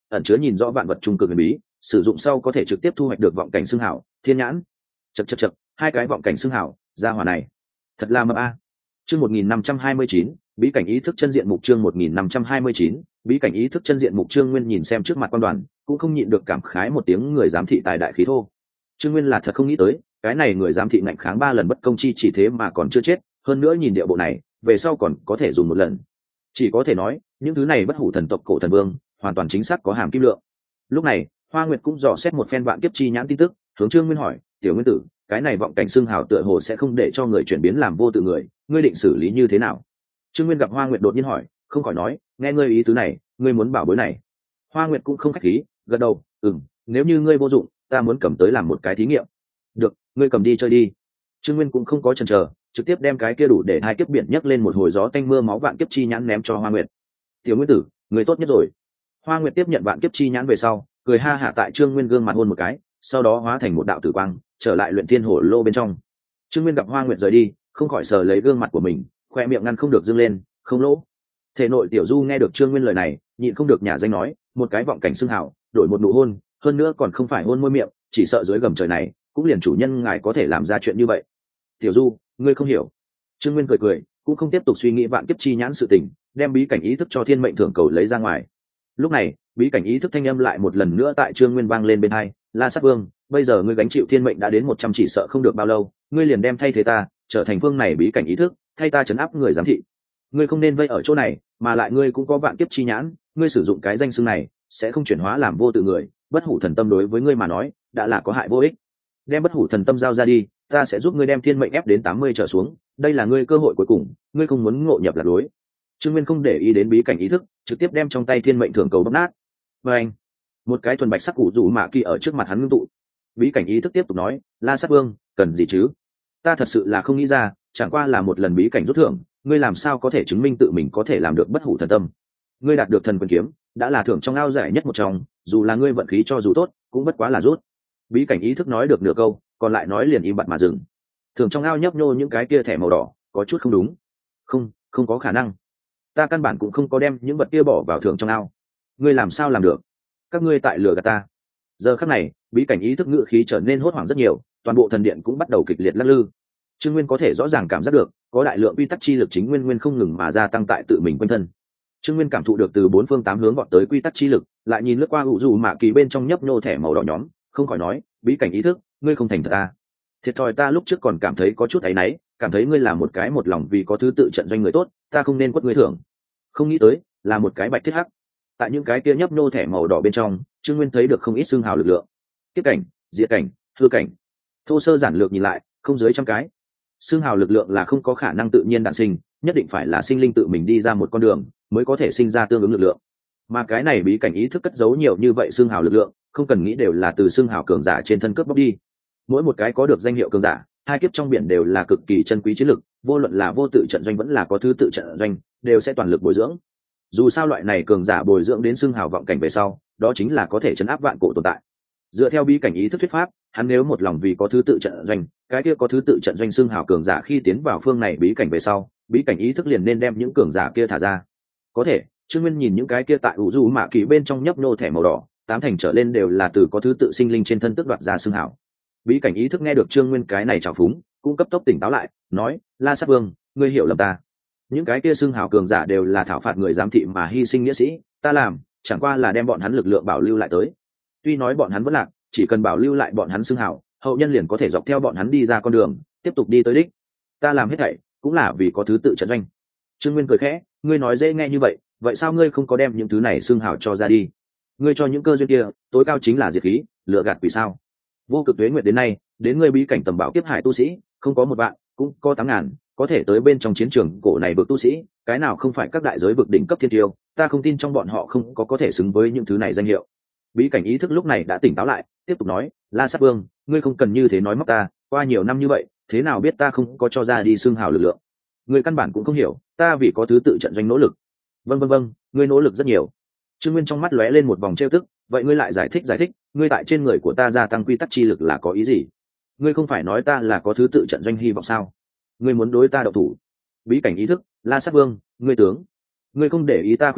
ẩn chứa nhìn rõ vạn vật trung cực huyền bí, sử dụng sau có thể trực tiếp thu hoạch được vọng cảnh xưng hảo thiên nhãn. Chậc, hai cái vọng cảnh xưng hảo ra hỏa này thật là mập a. Chương 1529, bí cảnh ý thức chân diện mục. Chương 1529, bí cảnh ý thức chân diện mục. Trương Nguyên nhìn xem trước mặt quan đoàn, cũng không nhịn được cảm khái một tiếng, người giám thị tài đại khí thô. Trương Nguyên là thật không nghĩ tới, cái này người giám thị ngạnh kháng 3 lần bất công chi chỉ thế mà còn chưa chết, hơn nữa nhìn địa bộ này, về sau còn có thể dùng một lần. Chỉ có thể nói, những thứ này bất hủ thần tộc cổ thần vương, hoàn toàn chính xác có hàm kim lượng. Lúc này, Hoa Nguyệt cũng dò xét một phen vạn kiếp chi nhãn tin tức, hướng Trương Nguyên hỏi, "Tiểu Nguyên tử, cái này vọng cảnh xưng hào tựa hồ sẽ không để cho người chuyển biến làm vô tự người, ngươi định xử lý như thế nào?" Trương Nguyên gặp Hoa Nguyệt đột nhiên hỏi, không khỏi nói, "Nghe ngươi ý tứ này, ngươi muốn bảo bối này." Hoa Nguyệt cũng không khách khí, gật đầu, nếu như ngươi vô dụng, ta muốn cầm tới làm một cái thí nghiệm." "Được, ngươi cầm đi chơi đi." Trương Nguyên cũng không có chần chờ, trực tiếp đem cái kia đủ để hai kiếp biển nhấc lên một hồi gió tanh mưa máu vạn kiếp chi nhãn ném cho Hoa Nguyệt. "Tiểu Nguyên tử, người tốt nhất rồi." Hoa Nguyệt tiếp nhận vạn kiếp chi nhãn về sau, cười ha hả tại Trương Nguyên gương mặt hôn một cái, sau đó hóa thành một đạo tử quang, trở lại luyện thiên hổ lô bên trong. Trương Nguyên gặp Hoa Nguyệt rời đi, không khỏi sờ lấy gương mặt của mình, khoe miệng ngăn không được dâng lên, không lỗ. Thể nội Tiểu Du nghe được Trương Nguyên lời này, nhịn không được nhả danh nói, một cái vọng cảnh xưng hảo, đổi một nụ hôn, hơn nữa còn không phải hôn môi miệng, chỉ sợ dưới gầm trời này, cũng liền chủ nhân ngài có thể làm ra chuyện như vậy. "Tiểu Du, ngươi không hiểu." Trương Nguyên cười cười, cũng không tiếp tục suy nghĩ vạn kiếp chi nhãn sự tình, đem bí cảnh ý thức cho thiên mệnh thưởng cầu lấy ra ngoài. Lúc này, bí cảnh ý thức thanh âm lại một lần nữa tại Trương Nguyên vang lên bên hai, "La Sát Vương, bây giờ ngươi gánh chịu thiên mệnh đã đến 100, chỉ sợ không được bao lâu, ngươi liền đem thay thế ta, trở thành vương này bí cảnh ý thức, thay ta trấn áp người giám thị. Ngươi không nên vây ở chỗ này, mà lại ngươi cũng có vạn kiếp chi nhãn, ngươi sử dụng cái danh xưng này sẽ không chuyển hóa làm vô tự người, bất hủ thần tâm đối với ngươi mà nói đã là có hại vô ích. Đem bất hủ thần tâm giao ra đi, ta sẽ giúp ngươi đem thiên mệnh ép đến 80 trở xuống, đây là ngươi cơ hội cuối cùng, ngươi không muốn ngộ nhập lạc lối." Trương Nguyên không để ý đến bí cảnh ý thức, trực tiếp đem trong tay thiên mệnh thưởng cầu bóp nát. Và anh, một cái thuần bạch sắc cụ rủ mạ kỳ ở trước mặt hắn ngưng tụ. Bí cảnh ý thức tiếp tục nói, "La Sát Vương, cần gì chứ? Ta thật sự là không nghĩ ra, chẳng qua là một lần bí cảnh rút thưởng, ngươi làm sao có thể chứng minh tự mình có thể làm được bất hủ thần tâm? Ngươi đạt được thần quyền kiếm, đã là thưởng trong ao giải nhất một trong, dù là ngươi vận khí cho dù tốt, cũng bất quá là rút." Bí cảnh ý thức nói được nửa câu, còn lại nói liền im bặt mà dừng. Thưởng trong ao nhấp nhô những cái kia thẻ màu đỏ, có chút không đúng. Không có khả năng. Ta căn bản cũng không có đem những vật kia bỏ vào thưởng trong ao. Ngươi làm sao làm được? Các ngươi tại lừa gạt ta. Giờ khắc này, bí cảnh ý thức ngữ khí trở nên hốt hoảng rất nhiều, toàn bộ thần điện cũng bắt đầu kịch liệt lắc lư. Trương Nguyên có thể rõ ràng cảm giác được, có đại lượng quy tắc chi lực chính nguyên không ngừng mà gia tăng tại tự mình quanh thân. Trương Nguyên cảm thụ được từ 4 phương 8 hướng vọt tới quy tắc chi lực, lại nhìn lướt qua hữu dù mạ kỳ bên trong nhấp nhô thẻ màu đỏ nhóm, không khỏi nói, bí cảnh ý thức, ngươi không thành thật à? Thiệt thòi, ta lúc trước còn cảm thấy có chút áy náy, cảm thấy ngươi là một cái một lòng vì có thứ tự trận doanh người tốt, ta không nên quất ngươi thưởng. Không nghĩ tới, là một cái bạch thiết hắc. Tại những cái kia nhấp nhô thẻ màu đỏ bên trong, Trương Nguyên thấy được không ít xương hào lực lượng. Tiếp cảnh, diệt cảnh, hư cảnh. Thô sơ giản lược nhìn lại, không dưới 100 cái. Xương hào lực lượng là không có khả năng tự nhiên đản sinh, nhất định phải là sinh linh tự mình đi ra một con đường, mới có thể sinh ra tương ứng lực lượng. Mà cái này bí cảnh ý thức cất giấu nhiều như vậy xương hào lực lượng, không cần nghĩ đều là từ xương hào cường giả trên thân cướp bóc đi. Mỗi một cái có được danh hiệu cường giả, hai kiếp trong biển đều là cực kỳ chân quý chiến lực, vô luận là vô tự trận doanh vẫn là có thứ tự trận doanh, đều sẽ toàn lực bồi dưỡng. Dù sao loại này cường giả bồi dưỡng đến xương hào vọng cảnh về sau, đó chính là có thể chấn áp vạn cổ tồn tại. Dựa theo bí cảnh ý thức thuyết pháp, hắn nếu một lòng vì có thứ tự trận doanh, cái kia có thứ tự trận doanh xương hào cường giả khi tiến vào phương này bí cảnh về sau, bí cảnh ý thức liền nên đem những cường giả kia thả ra. Có thể, Trương Nguyên nhìn những cái kia tại vũ du mạ kỳ bên trong nhấp nô thẻ màu đỏ, 8 thành trở lên đều là từ có thứ tự sinh linh trên thân tước đoạt ra xương hào. Bí cảnh ý thức nghe được Trương Nguyên cái này trào phúng, cũng cấp tốc tỉnh táo lại, nói, La Sát Vương, ngươi hiểu lầm ta. Những cái kia xương hào cường giả đều là thảo phạt người giám thị mà hy sinh nghĩa sĩ, ta làm chẳng qua là đem bọn hắn lực lượng bảo lưu lại tới. Tuy nói bọn hắn vẫn lạc, chỉ cần bảo lưu lại bọn hắn xương hào, hậu nhân liền có thể dọc theo bọn hắn đi ra con đường, tiếp tục đi tới đích. Ta làm hết thảy cũng là vì có thứ tự trận doanh. Trương Nguyên cười khẽ, ngươi nói dễ nghe như vậy, vậy sao ngươi không có đem những thứ này xương hào cho ra đi? Ngươi cho những cơ duyên kia, tối cao chính là diệt khí, lựa gạt quỷ sao? Vô cực tuế nguyệt đến nay, đến ngươi bí cảnh tầm bảo kiếp hải tu sĩ, không có 1 vạn, cũng có 8.000, có thể tới bên trong chiến trường cổ này vực tu sĩ, cái nào không phải các đại giới vực đỉnh cấp thiên tiêu, ta không tin trong bọn họ không có thể xứng với những thứ này danh hiệu. Bí cảnh ý thức lúc này đã tỉnh táo lại, tiếp tục nói, La Sát Vương, ngươi không cần như thế nói móc ta, qua nhiều năm như vậy, thế nào biết ta không có cho ra đi xương hào lực lượng? Ngươi căn bản cũng không hiểu, ta vì có thứ tự trận doanh nỗ lực. Vâng, ngươi nỗ lực rất nhiều. Trương Nguyên trong mắt lóe lên một vòng trêu tức, vậy ngươi lại giải thích, ngươi tại trên người của ta gia tăng quy tắc chi lực là có ý gì? Ngươi không phải nói ta là có thứ tự trận doanh hy vọng sao? Ngươi muốn đối ta độc thủ? Bí cảnh ý thức, La Sát Vương, ngươi tướng, ngươi không để ý ta khuyên can,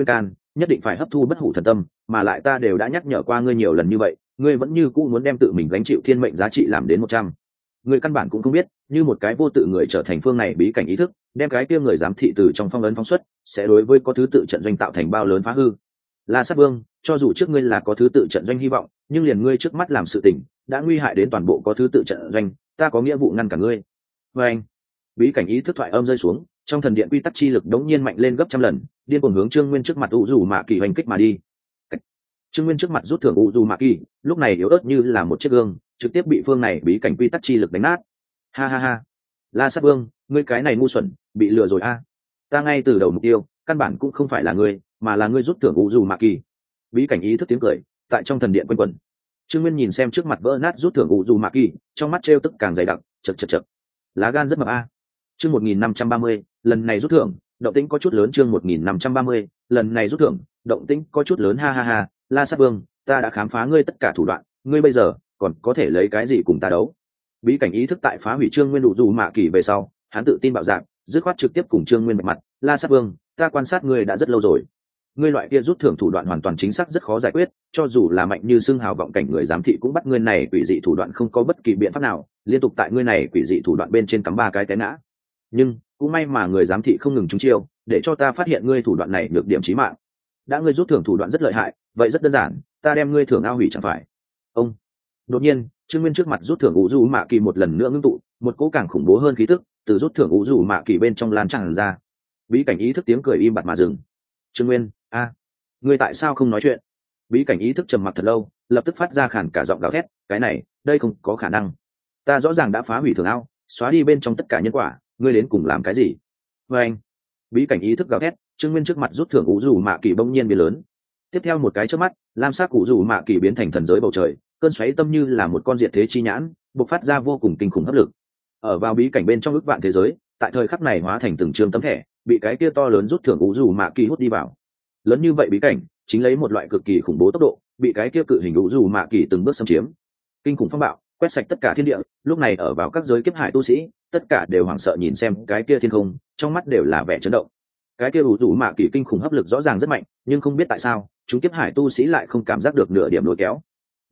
nhất định phải hấp thu bất hủ thần tâm, mà lại ta đều đã nhắc nhở qua ngươi nhiều lần như vậy, ngươi vẫn như cũ muốn đem tự mình gánh chịu thiên mệnh giá trị làm đến 100. Ngươi căn bản cũng không biết, như một cái vô tự người trở thành phương này bí cảnh ý thức, đem cái kia người giám thị từ trong phong ấn phóng xuất, sẽ đối với có thứ tự trận doanh tạo thành bao lớn phá hư. La Sát Vương, cho dù trước ngươi là có thứ tự trận doanh hy vọng, nhưng liền ngươi trước mắt làm sự tình, đã nguy hại đến toàn bộ có thứ tự trận doanh, ta có nghĩa vụ ngăn cả ngươi. Và anh, bí cảnh ý thức thoại âm rơi xuống, trong thần điện quy tắc chi lực đống nhiên mạnh lên gấp trăm lần, điên cuồng hướng Trương Nguyên trước mặt u dù mạ kỳ hành kích mà đi. Trương Nguyên trước mặt rút thưởng u dù mạ kỳ, lúc này yếu ớt như là một chiếc gương, trực tiếp bị phương này bí cảnh quy tắc chi lực đánh nát. Ha ha ha, La Sát Vương, ngươi cái này ngu xuẩn, bị lừa rồi a. Ta ngay từ đầu mục tiêu, căn bản cũng không phải là ngươi, mà là ngươi rút thưởng u dù mạ kỳ. Bí cảnh ý thức tiếng cười tại trong thần điện quanh quẩn. Trương Nguyên nhìn xem trước mặt vỡ nát rút thưởng u dù mạ kỳ, trong mắt trêu tức càng dày đặc, chật chật chật. Lá gan rất mập a. Chương 1530, lần này rút thưởng, động tĩnh có chút lớn. Chương 1530, lần này rút thưởng, động tĩnh có chút lớn. Ha ha ha, La Sát Vương, ta đã khám phá ngươi tất cả thủ đoạn, ngươi bây giờ còn có thể lấy cái gì cùng ta đấu? Bí cảnh ý thức tại phá hủy Trương Nguyên đủ dù mạ kỳ về sau, hắn tự tin bạo dạn, dứt khoát trực tiếp cùng Trương Nguyên bạch mặt. La Sát Vương, ta quan sát ngươi đã rất lâu rồi. Ngươi loại kia rút thưởng thủ đoạn hoàn toàn chính xác rất khó giải quyết, cho dù là mạnh như xưng hào vọng cảnh người giám thị cũng bắt ngươi này quỷ dị thủ đoạn không có bất kỳ biện pháp nào, liên tục tại ngươi này quỷ dị thủ đoạn bên trên cắm 3 cái té ngã. Nhưng cũng may mà người giám thị không ngừng trúng chiêu, để cho ta phát hiện ngươi thủ đoạn này được điểm chí mạng. Đã ngươi rút thưởng thủ đoạn rất lợi hại, vậy rất đơn giản, ta đem ngươi thưởng ao hủy chẳng phải? Ông. Đột nhiên, Trương Nguyên trước mặt rút thưởng u dù mạ kỳ một lần nữa ngưng tụ, một cỗ càng khủng bố hơn khí tức từ rút thưởng u dù mạ kỳ bên trong lan tràn ra. Bí cảnh ý thức tiếng cười im bặt mà dừng. Trương Nguyên, ngươi tại sao không nói chuyện? Bí cảnh ý thức trầm mặc thật lâu, lập tức phát ra khản cả giọng gào thét, cái này, đây không có khả năng. Ta rõ ràng đã phá hủy thưởng ao, xóa đi bên trong tất cả nhân quả, ngươi đến cùng làm cái gì? Và anh, bí cảnh ý thức gào thét, Trương Nguyên trước mặt rút thưởng u dù mạ kỳ bỗng nhiên biến lớn. Tiếp theo một cái chớp mắt, lam sắc u dù mạ kỳ biến thành thần giới bầu trời, cơn xoáy tâm như là một con diệt thế chi nhãn, bộc phát ra vô cùng kinh khủng hấp lực. Ở vào bí cảnh bên trong ức vạn thế giới, tại thời khắc này hóa thành từng trường tấm thẻ, bị cái kia to lớn rút thưởng u dù mạ kỳ hút đi vào. Lớn như vậy bí cảnh, chính lấy một loại cực kỳ khủng bố tốc độ, bị cái kia cự hình u dù mạ kỳ từng bước xâm chiếm. Kinh khủng phong bạo, quét sạch tất cả thiên địa, lúc này ở vào các giới kiếp hải tu sĩ, tất cả đều hoảng sợ nhìn xem cái kia thiên không, trong mắt đều là vẻ chấn động. Cái kia u dù mạ kỳ kinh khủng hấp lực rõ ràng rất mạnh, nhưng không biết tại sao, chúng kiếp hải tu sĩ lại không cảm giác được nửa điểm lôi kéo.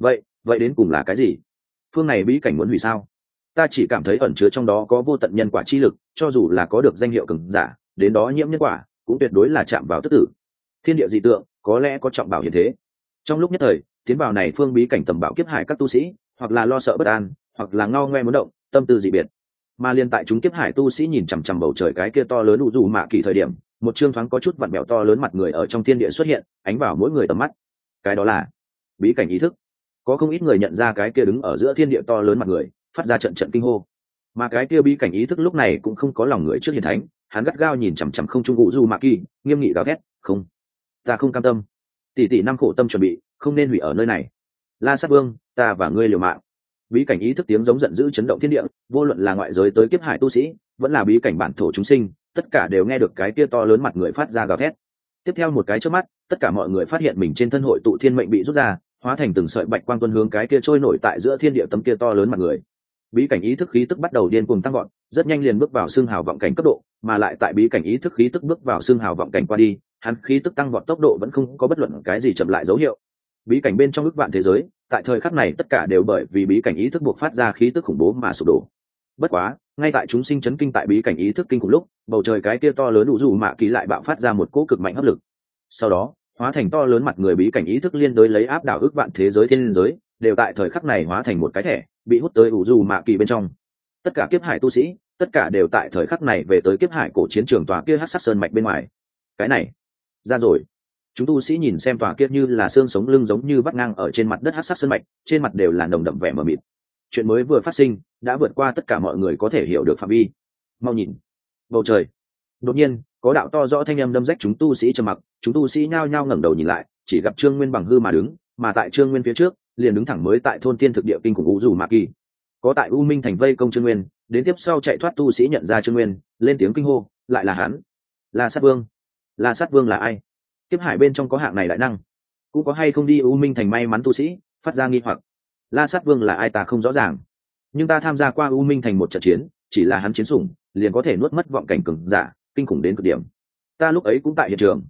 Vậy đến cùng là cái gì? Phương này bí cảnh muốn hủy sao? Ta chỉ cảm thấy ẩn chứa trong đó có vô tận nhân quả chi lực, cho dù là có được danh hiệu cường giả, đến đó nhiễm nhân quả, cũng tuyệt đối là chạm vào tức tử. Thiên địa dị tượng, có lẽ có trọng bảo hiện thế. Trong lúc nhất thời, tiến vào này phương bí cảnh tầm bạo kiếp hải các tu sĩ, hoặc là lo sợ bất an, hoặc là ngao ngoe muốn động, tâm tư dị biệt. Mà liên tại chúng kiếp hải tu sĩ nhìn chằm chằm bầu trời cái kia to lớn u dù mạ kỳ thời điểm, một trương thoáng có chút vặn bẹo to lớn mặt người ở trong thiên địa xuất hiện, ánh vào mỗi người tầm mắt. Cái đó là bí cảnh ý thức. Có không ít người nhận ra cái kia đứng ở giữa thiên địa to lớn mặt người, phát ra trận trận kinh hô. Mà cái kia bí cảnh ý thức lúc này cũng không có lòng người trước hiền thánh, hắn gắt gao nhìn chằm chằm không trung u dù mạ kỳ, nghiêm nghị gào thét, không, ta không cam tâm. Tỷ năm khổ tâm chuẩn bị, không nên hủy ở nơi này. La Sát Vương, ta và ngươi liều mạng. Bí cảnh ý thức tiếng giống giận dữ chấn động thiên địa, vô luận là ngoại giới tới kiếp hải tu sĩ, vẫn là bí cảnh bản thổ chúng sinh, tất cả đều nghe được cái kia to lớn mặt người phát ra gào thét. Tiếp theo một cái chớp mắt, tất cả mọi người phát hiện mình trên thân hội tụ thiên mệnh bị rút ra, hóa thành từng sợi bạch quang tuôn hướng cái kia trôi nổi tại giữa thiên địa tấm kia to lớn mặt người. Bí cảnh ý thức khí tức bắt đầu điên cuồng tăng vọt, rất nhanh liền bước vào xương hào vọng cảnh cấp độ, mà lại tại bí cảnh ý thức khí tức bước vào xương hào vọng cảnh qua đi, hắn khí tức tăng vọt tốc độ vẫn không có bất luận cái gì chậm lại dấu hiệu. Bí cảnh bên trong ức vạn thế giới, tại thời khắc này tất cả đều bởi vì bí cảnh ý thức buộc phát ra khí tức khủng bố mà sụp đổ. Bất quá, ngay tại chúng sinh chấn kinh tại bí cảnh ý thức kinh khủng lúc, bầu trời cái kia to lớn đủ dù mạ kỳ lại bạo phát ra một cỗ cực mạnh hấp lực. Sau đó, hóa thành to lớn mặt người bí cảnh ý thức liên đối lấy áp đảo ức vạn thế giới thiên giới, đều tại thời khắc này hóa thành một cái thẻ, bị hút tới ủ dù mạ kỳ bên trong. Tất cả kiếp hải tu sĩ, tất cả đều tại thời khắc này về tới kiếp hải cổ chiến trường tòa kia hắc sắc sơn mạch bên ngoài. Cái này, ra rồi. Chúng tu sĩ nhìn xem tòa kia như là xương sống lưng giống như vắt ngang ở trên mặt đất hắc sắc sơn mạch, trên mặt đều là nồng đậm vẻ mờ mịt. Chuyện mới vừa phát sinh, đã vượt qua tất cả mọi người có thể hiểu được phạm vi. Mau nhìn, bầu trời. Đột nhiên, có đạo to rõ thanh âm đâm rách chúng tu sĩ trầm mặc, chúng tu sĩ nhao nhao ngẩng đầu nhìn lại, chỉ gặp Trương Nguyên bằng hư mà đứng, mà tại Trương Nguyên phía trước, liền đứng thẳng mới tại thôn thiên thực địa kinh của U Dù Mạ Kỳ. Có tại U Minh thành vây công Trương Nguyên, đến tiếp sau chạy thoát tu sĩ nhận ra Trương Nguyên, lên tiếng kinh hô, lại là hắn. La Sát Vương. La Sát Vương là ai? Kiếp hải bên trong có hạng này đại năng, cũng có hay không đi U Minh thành may mắn tu sĩ, phát ra nghi hoặc. La Sát Vương là ai ta không rõ ràng, nhưng ta tham gia qua U Minh thành một trận chiến, chỉ là hắn chiến sủng, liền có thể nuốt mất vọng cảnh cường giả, kinh khủng đến cực điểm. Ta lúc ấy cũng tại hiện trường.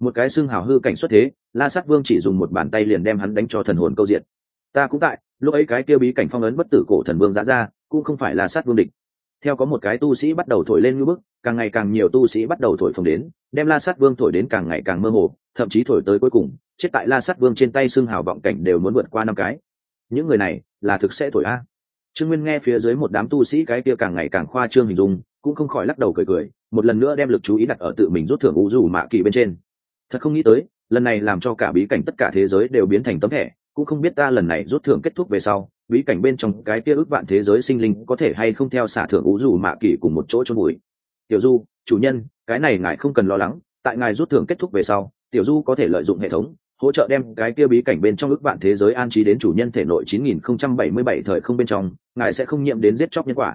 một cái xương hào hư cảnh xuất thế, La Sát Vương chỉ dùng một bàn tay liền đem hắn đánh cho thần hồn câu diện. Ta cũng tại, lúc ấy cái kia bí cảnh phong ấn bất tử cổ thần vương giã ra, cũng không phải là sát vương địch. Theo có một cái tu sĩ bắt đầu thổi lên như bức, càng ngày càng nhiều tu sĩ bắt đầu thổi phồng đến, đem La Sát Vương thổi đến càng ngày càng mơ hồ, thậm chí thổi tới cuối cùng, chết tại La Sát Vương trên tay xương hào vọng cảnh đều muốn vượt qua 5 cái. Những người này là thực sẽ thổi a. Trương Nguyên nghe phía dưới một đám tu sĩ cái kia càng ngày càng khoa trương hình dung, cũng không khỏi lắc đầu cười cười, một lần nữa đem lực chú ý đặt ở tự mình rút thưởng u dù mạ kỳ bên trên. Thật không nghĩ tới, lần này làm cho cả bí cảnh tất cả thế giới đều biến thành tấm thẻ, cũng không biết ta lần này rút thưởng kết thúc về sau, bí cảnh bên trong cái kia ước vạn thế giới sinh linh có thể hay không theo xả thưởng u dù mạ kỳ cùng một chỗ chôn bụi. Tiểu Du, chủ nhân, cái này ngài không cần lo lắng, tại ngài rút thưởng kết thúc về sau, Tiểu Du có thể lợi dụng hệ thống hỗ trợ đem cái kia bí cảnh bên trong ước vạn thế giới an trí đến chủ nhân thể nội 9077 thời không bên trong, ngài sẽ không nhiễm đến giết chóc nhân quả.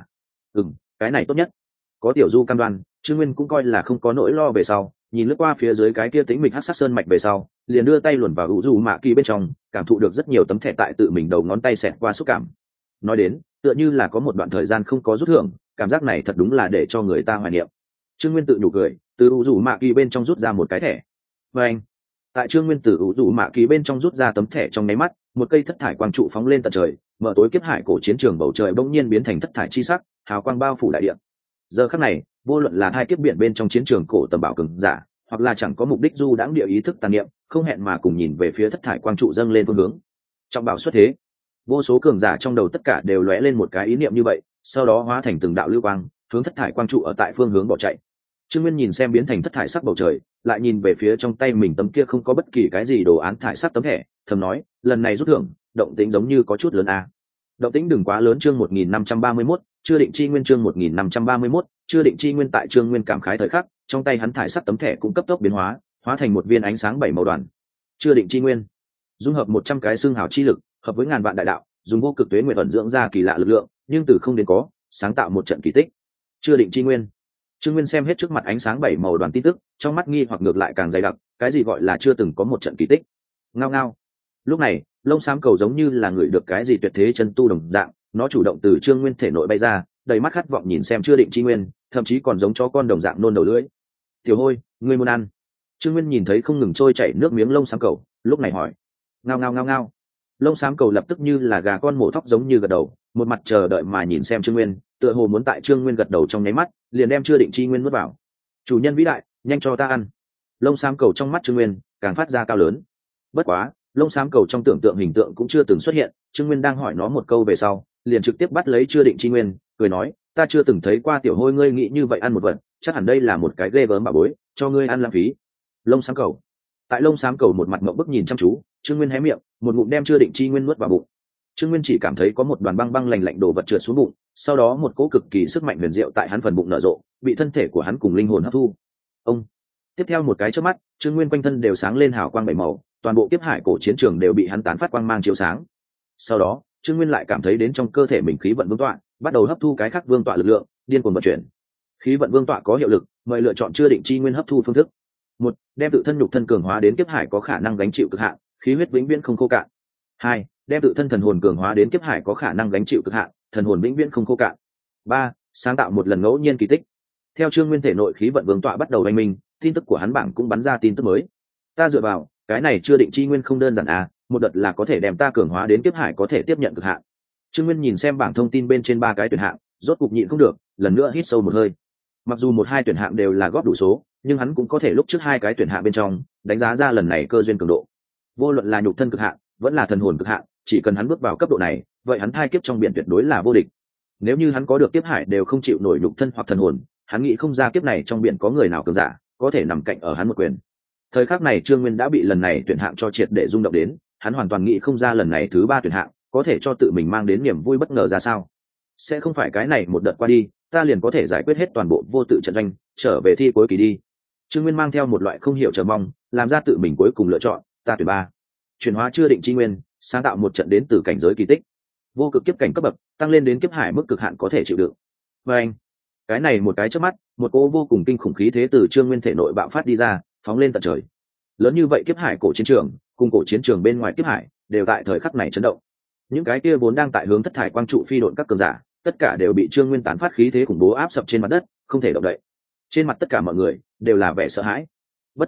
Cái này tốt nhất. Có Tiểu Du cam đoan, Trương Nguyên cũng coi là không có nỗi lo về sau, nhìn lướt qua phía dưới cái kia tĩnh mịch hắc sắc sơn mạch về sau, liền đưa tay luồn vào u dù mạ kỳ bên trong, cảm thụ được rất nhiều tấm thẻ tại tự mình đầu ngón tay xẹt qua xúc cảm. Nói đến, tựa như là có một đoạn thời gian không có rút thưởng, cảm giác này thật đúng là để cho người ta hoài niệm. Trương Nguyên tự nhủ cười, từ u dù mạ kỳ bên trong rút ra một cái thẻ. Và anh, tại Trương Nguyên từ u dù mạ kỳ bên trong rút ra tấm thẻ trong nháy mắt, một cây thất thải quang trụ phóng lên tận trời, mở tối kiếp hải cổ chiến trường bầu trời bỗng nhiên biến thành thất thải chi sắc, hào quang bao phủ đại địa. Giờ khắc này, vô luận là hai kiếp biển bên trong chiến trường cổ tầm bảo cường giả, hoặc là chẳng có mục đích du đãng địa ý thức tàn niệm, không hẹn mà cùng nhìn về phía thất thải quang trụ dâng lên phương hướng. Trọng bảo xuất thế, vô số cường giả trong đầu tất cả đều lóe lên một cái ý niệm như vậy, sau đó hóa thành từng đạo lưu quang, hướng thất thải quang trụ ở tại phương hướng bỏ chạy. Trương Nguyên nhìn xem biến thành thất thải sắc bầu trời, lại nhìn về phía trong tay mình tấm kia không có bất kỳ cái gì đồ án thải sắc tấm thẻ, thầm nói, lần này rút thưởng, động tĩnh giống như có chút lớn a. Động tĩnh đừng quá lớn. Chương 1531, chưa định chi nguyên. Chương 1531, chưa định chi nguyên. Tại Trương Nguyên cảm khái thời khắc, trong tay hắn thải sắc tấm thẻ cũng cấp tốc biến hóa, hóa thành một viên ánh sáng 7 màu đoàn. Chưa định chi nguyên, dung hợp 100 cái xương hào chi lực, hợp với ngàn vạn đại đạo, dùng vô cực tuế nguyện ẩn dưỡng ra kỳ lạ lực lượng, nhưng từ không đến có, sáng tạo một trận kỳ tích. Chưa định chi nguyên. Trương Nguyên xem hết trước mặt ánh sáng 7 màu đoàn tin tức, trong mắt nghi hoặc ngược lại càng dày đặc, cái gì gọi là chưa từng có một trận kỳ tích? Ngao ngao. Lúc này, lông xám cầu giống như là người được cái gì tuyệt thế chân tu đồng dạng, nó chủ động từ Trương Nguyên thể nội bay ra, đầy mắt khát vọng nhìn xem chưa định chi nguyên, thậm chí còn giống chó con đồng dạng nôn đầu lưỡi. Tiểu Hôi, ngươi muốn ăn? Trương Nguyên nhìn thấy không ngừng trôi chảy nước miếng lông xám cầu, lúc này hỏi. Ngao ngao ngao ngao. Lông xám cầu lập tức như là gà con mổ thóc giống như gật đầu, một mặt chờ đợi mà nhìn xem Trương Nguyên, tựa hồ muốn tại Trương Nguyên gật đầu trong nháy mắt, liền đem chưa định chi nguyên nuốt vào. Chủ nhân vĩ đại, nhanh cho ta ăn. Lông xám cầu trong mắt Trương Nguyên càng phát ra cao lớn. Bất quá, lông xám cầu trong tưởng tượng hình tượng cũng chưa từng xuất hiện. Trương Nguyên đang hỏi nó một câu về sau, liền trực tiếp bắt lấy chưa định chi nguyên, cười nói, ta chưa từng thấy qua Tiểu Hôi ngươi nghĩ như vậy ăn một vật, chắc hẳn đây là một cái ghê gớm bà bối, cho ngươi ăn lãng phí. Lông xám cầu. Tại lông xám cầu một mặt ngậm bức nhìn chăm chú, Trương Nguyên hé miệng, một ngụm đem chưa định chi nguyên nuốt vào bụng. Trương Nguyên chỉ cảm thấy có một đoàn băng băng lạnh lạnh đổ vật trượt xuống bụng, sau đó một cỗ cực kỳ sức mạnh huyền diệu tại hắn phần bụng nở rộ, bị thân thể của hắn cùng linh hồn hấp thu. Ông. Tiếp theo một cái chớp mắt, Trương Nguyên quanh thân đều sáng lên hào quang bảy màu, toàn bộ kiếp hải cổ chiến trường đều bị hắn tán phát quang mang chiếu sáng. Sau đó, Trương Nguyên lại cảm thấy đến trong cơ thể mình khí vận vương tọa, bắt đầu hấp thu cái khác vương tọa lực lượng, điên cuồng vận chuyển. Khí vận vương tọa có hiệu lực, mời lựa chọn chưa định chi nguyên hấp thu phương thức. 1. Đem tự thân nhục thân cường hóa đến kiếp hải có khả năng gánh chịu cực hạn, khí huyết vĩnh viễn không khô cạn. 2. Đem tự thân thần hồn cường hóa đến kiếp hải có khả năng gánh chịu cực hạn, thần hồn vĩnh viễn không khô cạn. 3. Sáng tạo một lần ngẫu nhiên kỳ tích. Theo Trương Nguyên thể nội khí vận vương tọa bắt đầu oanh minh, tin tức của hắn bảng cũng bắn ra tin tức mới. Ta dựa vào, cái này chưa định chi nguyên không đơn giản à, một đợt là có thể đem ta cường hóa đến kiếp hải có thể tiếp nhận cực hạn. Trương Nguyên nhìn xem bảng thông tin bên trên 3 cái tuyển hạng, rốt cục nhịn không được, lần nữa hít sâu một hơi. Mặc dù 1-2 tuyển hạng đều là góp đủ số, nhưng hắn cũng có thể lúc trước 2 cái tuyển hạng bên trong, đánh giá ra lần này cơ duyên cường độ. Vô luận là nhục thân cực hạn, vẫn là thần hồn cực hạn, chỉ cần hắn bước vào cấp độ này, vậy hắn thai kiếp trong biển tuyệt đối là vô địch. Nếu như hắn có được kiếp hải đều không chịu nổi nhục thân hoặc thần hồn, hắn nghĩ không ra kiếp này trong biển có người nào cường giả có thể nằm cạnh ở hắn một quyền. Thời khắc này Trương Nguyên đã bị lần này tuyển hạng cho triệt để rung động đến, hắn hoàn toàn nghĩ không ra lần này thứ 3 tuyển hạng có thể cho tự mình mang đến niềm vui bất ngờ ra sao. Sẽ không phải cái này một đợt qua đi, ta liền có thể giải quyết hết toàn bộ vô tự trận doanh, trở về thi cuối kỳ đi. Trương Nguyên mang theo một loại không hiểu chờ mong, làm ra tự mình cuối cùng lựa chọn, ta tuyển 3. Chuyển hóa chưa định chi nguyên, sáng tạo một trận đến từ cảnh giới kỳ tích. Vô cực kiếp cảnh cấp bậc, tăng lên đến kiếp hải mức cực hạn có thể chịu đựng. Và anh, cái này một cái chớp mắt, một cỗ vô cùng kinh khủng khí thế từ Trương Nguyên thể nội bạo phát đi ra, phóng lên tận trời. Lớn như vậy kiếp hải cổ chiến trường, cùng cổ chiến trường bên ngoài kiếp hải, đều tại thời khắc này chấn động. Những cái kia vốn đang tại hướng thất thải quang trụ phi độn các cường giả, tất cả đều bị Trương Nguyên tán phát khí thế khủng bố áp sập trên mặt đất, không thể động đậy. Trên mặt tất cả mọi người đều là vẻ sợ hãi. Bất quá,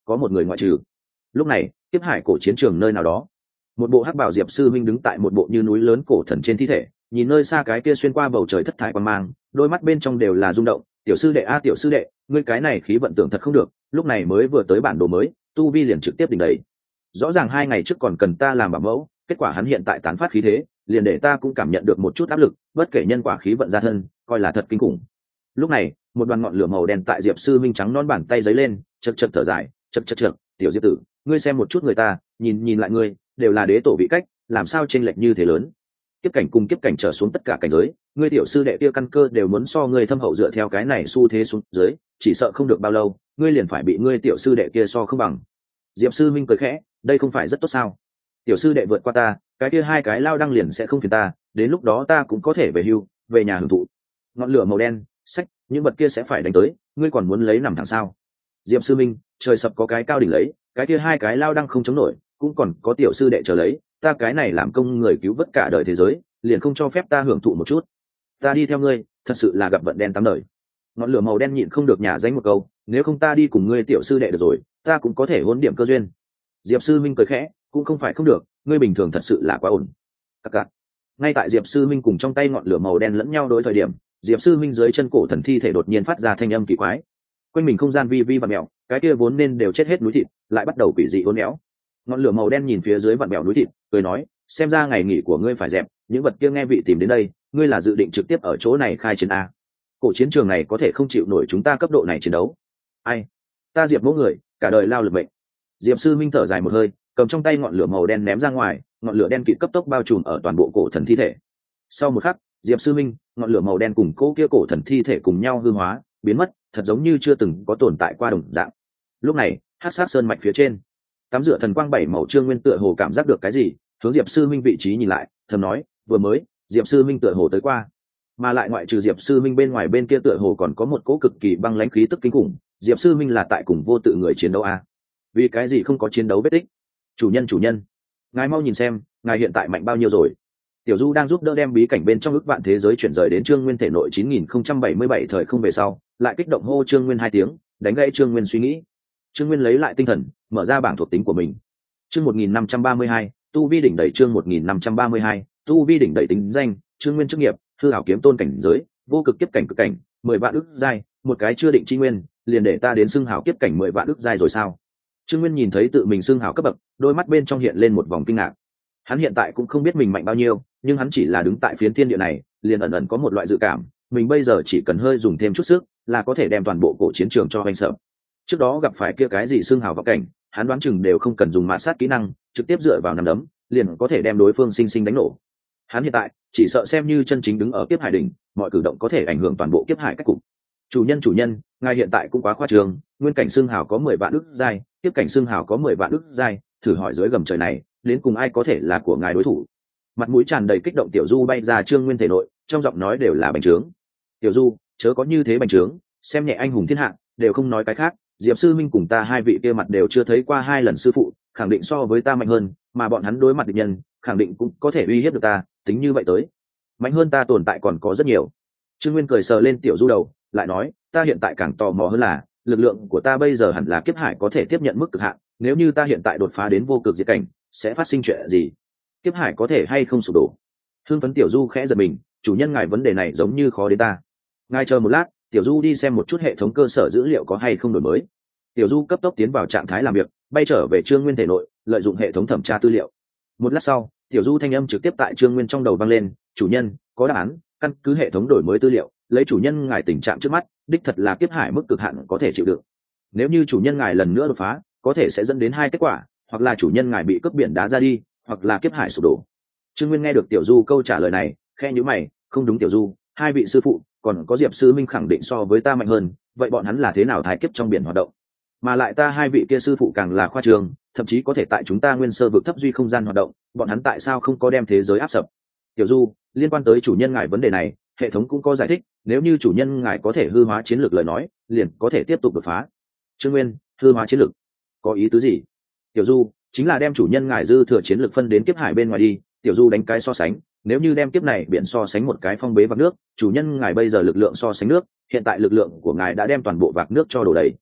có một người ngoại trừ. Lúc này kiếp hải cổ chiến trường nơi nào đó, một bộ hắc bảo diệp sư minh đứng tại một bộ như núi lớn cổ thần trên thi thể, nhìn nơi xa cái kia xuyên qua bầu trời thất thải quan mang, đôi mắt bên trong đều là rung động. Tiểu sư đệ a, tiểu sư đệ, ngươi cái này khí vận tưởng thật không được, lúc này mới vừa tới bản đồ mới, tu vi liền trực tiếp đỉnh đầy. Rõ ràng 2 ngày trước còn cần ta làm bảo mẫu, kết quả hắn hiện tại tán phát khí thế, liền để ta cũng cảm nhận được một chút áp lực, bất kể nhân quả khí vận ra thân, coi là thật kinh khủng. Lúc này một đoàn ngọn lửa màu đen tại diệp sư minh trắng non bàn tay giấy lên, chật chật thở dài, chật chật chật, tiểu diệp tử, ngươi xem một chút người ta, nhìn lại ngươi, đều là đế tổ vị cách, làm sao chênh lệch như thế lớn. Kiếp cảnh cùng kiếp cảnh trở xuống tất cả cảnh giới, ngươi tiểu sư đệ kia căn cơ đều muốn so ngươi thâm hậu, dựa theo cái này xu thế xuống dưới, chỉ sợ không được bao lâu, ngươi liền phải bị ngươi tiểu sư đệ kia so không bằng. Diệp sư minh cười khẽ, đây không phải rất tốt sao? Tiểu sư đệ vượt qua ta, cái kia 2 cái lao đăng liền sẽ không phiền ta, đến lúc đó ta cũng có thể về hưu, về nhà hưởng thụ. Ngọn lửa màu đen, sách, những vật kia sẽ phải đánh tới, ngươi còn muốn lấy nằm thẳng sao? Diệp sư minh, trời sập có cái cao đỉnh lấy, cái kia 2 cái lao đăng không chống nổi, cũng còn có tiểu sư đệ chờ lấy, ta cái này làm công người cứu vớt cả đời thế giới, liền không cho phép ta hưởng thụ một chút. Ta đi theo ngươi, thật sự là gặp vận đen tám đời. Ngọn lửa màu đen nhịn không được nhả danh một câu, nếu không ta đi cùng ngươi tiểu sư đệ được rồi, ta cũng có thể hôn điểm cơ duyên. Diệp sư minh cười khẽ, cũng không phải không được, ngươi bình thường thật sự là quá ổn. Cặc cặc. Ngay tại Diệp sư minh cùng trong tay ngọn lửa màu đen lẫn nhau đối thời điểm, Diệp sư minh dưới chân cổ thần thi thể đột nhiên phát ra thanh âm kỳ quái. Quanh mình không gian vi vi vặn mèo, cái kia vốn nên đều chết hết núi thịt, lại bắt đầu quỷ dị uốn éo. Ngọn lửa màu đen nhìn phía dưới vặn mèo núi thịt, cười nói, xem ra ngày nghỉ của ngươi phải dẹp, những vật kia nghe vị tìm đến đây, ngươi là dự định trực tiếp ở chỗ này khai chiến a? Cổ chiến trường này có thể không chịu nổi chúng ta cấp độ này chiến đấu. Ai? Ta Diệp mẫu người, cả đời lao lực bệnh. Diệp sư minh thở dài một hơi, cầm trong tay ngọn lửa màu đen ném ra ngoài, ngọn lửa đen kịt cấp tốc bao trùm ở toàn bộ cổ thần thi thể. Sau một khắc, Diệp sư minh, ngọn lửa màu đen cùng cỗ kia cổ thần thi thể cùng nhau hư hóa, biến mất, thật giống như chưa từng có tồn tại qua đồng dạng. Lúc này, hắc sát sơn mạch phía trên, tắm rửa thần quang 7 màu Trương Nguyên tựa hồ cảm giác được cái gì, hướng Diệp sư minh vị trí nhìn lại, thầm nói, vừa mới, Diệp sư minh tựa hồ tới qua. Mà lại ngoại trừ Diệp sư minh bên ngoài bên kia tựa hồ còn có một cỗ cực kỳ băng lãnh khí tức kinh khủng, Diệp sư minh là tại cùng vô tự người chiến đấu à? Vì cái gì không có chiến đấu vết tích? Chủ nhân, ngài mau nhìn xem, ngài hiện tại mạnh bao nhiêu rồi? Tiểu Du đang giúp đỡ đem bí cảnh bên trong ức vạn thế giới chuyển rời đến Trương Nguyên thể nội 9077 thời không về sau, lại kích động hô Trương Nguyên 2 tiếng, đánh gãy Trương Nguyên suy nghĩ. Trương Nguyên lấy lại tinh thần, mở ra bảng thuộc tính của mình. Chương 1532, tu vi đỉnh đẩy. Chương 1532, tu vi đỉnh đẩy. Tính danh: Trương Nguyên. Chức nghiệp: hư ảo kiếm tôn cảnh giới, vô cực kiếp cảnh cực cảnh, 10 vạn ức giai, một cái chưa định chi nguyên, liền để ta đến xưng hảo kiếp cảnh 10 vạn ức giai rồi sao? Trương Nguyên nhìn thấy tự mình xưng hảo cấp bậc, đôi mắt bên trong hiện lên một vòng kinh ngạc. Hắn hiện tại cũng không biết mình mạnh bao nhiêu, nhưng hắn chỉ là đứng tại phiến thiên địa này, liền ẩn ẩn có một loại dự cảm, mình bây giờ chỉ cần hơi dùng thêm chút sức, là có thể đem toàn bộ cổ chiến trường cho hoành sợ. Trước đó gặp phải kia cái gì xưng hào vào cảnh, hắn đoán chừng đều không cần dùng mạt sát kỹ năng, trực tiếp dựa vào nắm đấm, liền có thể đem đối phương sinh sinh đánh nổ. Hắn hiện tại chỉ sợ xem như chân chính đứng ở kiếp hải đỉnh, mọi cử động có thể ảnh hưởng toàn bộ kiếp hải cách cục. Chủ nhân, ngài hiện tại cũng quá khoa trương, nguyên cảnh xưng hào có 10 vạn ức giai, kiếp cảnh xưng hào có 10 vạn ức giai, thử hỏi dưới gầm trời này, đến cùng ai có thể là của ngài đối thủ? Mặt mũi tràn đầy kích động Tiểu Du bay ra Trương Nguyên thể nội, trong giọng nói đều là bành trướng. Tiểu Du, chớ có như thế bành trướng, xem nhẹ anh hùng thiên hạ, đều không nói cái khác. Diệp sư minh cùng ta hai vị kia mặt đều chưa thấy qua 2 lần sư phụ, khẳng định so với ta mạnh hơn, mà bọn hắn đối mặt địch nhân, khẳng định cũng có thể uy hiếp được ta, tính như vậy tới, mạnh hơn ta tồn tại còn có rất nhiều. Trương Nguyên cười sờ lên Tiểu Du đầu, lại nói, ta hiện tại càng tò mò hơn là, lực lượng của ta bây giờ hẳn là kiếp hải có thể tiếp nhận mức cực hạn, nếu như ta hiện tại đột phá đến vô cực diệt cảnh, sẽ phát sinh chuyện gì? Kiếp hải có thể hay không sụp đổ? Hương phấn Tiểu Du khẽ giật mình, chủ nhân ngài vấn đề này giống như khó đến ta. Ngài chờ một lát, Tiểu Du đi xem một chút hệ thống cơ sở dữ liệu có hay không đổi mới. Tiểu Du cấp tốc tiến vào trạng thái làm việc, bay trở về Trương Nguyên thể nội, lợi dụng hệ thống thẩm tra tư liệu. Một lát sau, Tiểu Du thanh âm trực tiếp tại Trương Nguyên trong đầu vang lên, chủ nhân, có đáp án, căn cứ hệ thống đổi mới tư liệu, lấy chủ nhân ngài tình trạng trước mắt, đích thật là kiếp hải mức cực hạn có thể chịu đựng. Nếu như chủ nhân ngài lần nữa đột phá, có thể sẽ dẫn đến 2 kết quả, hoặc là chủ nhân ngài bị cướp biển đá ra đi, hoặc là kiếp hải sụp đổ. Trương Nguyên nghe được Tiểu Du câu trả lời này, khe nhíu mày, không đúng Tiểu Du, 2 vị sư phụ, còn có Diệp sư minh khẳng định so với ta mạnh hơn, vậy bọn hắn là thế nào thái kiếp trong biển hoạt động? Mà lại ta 2 vị kia sư phụ càng là khoa trương, thậm chí có thể tại chúng ta nguyên sơ vực thấp duy không gian hoạt động, bọn hắn tại sao không có đem thế giới áp sập? Tiểu Du, liên quan tới chủ nhân ngài vấn đề này, hệ thống cũng có giải thích, nếu như chủ nhân ngài có thể hư hóa chiến lược lời nói, liền có thể tiếp tục đột phá. Trương Nguyên, hư hóa chiến lược, có ý tứ gì? Tiểu Du, chính là đem chủ nhân ngài dư thừa chiến lược phân đến kiếp hải bên ngoài đi. Tiểu Du đánh cái so sánh, nếu như đem kiếp này biển so sánh một cái phong bế vạc nước, chủ nhân ngài bây giờ lực lượng so sánh nước, hiện tại lực lượng của ngài đã đem toàn bộ vạc nước cho đổ đầy.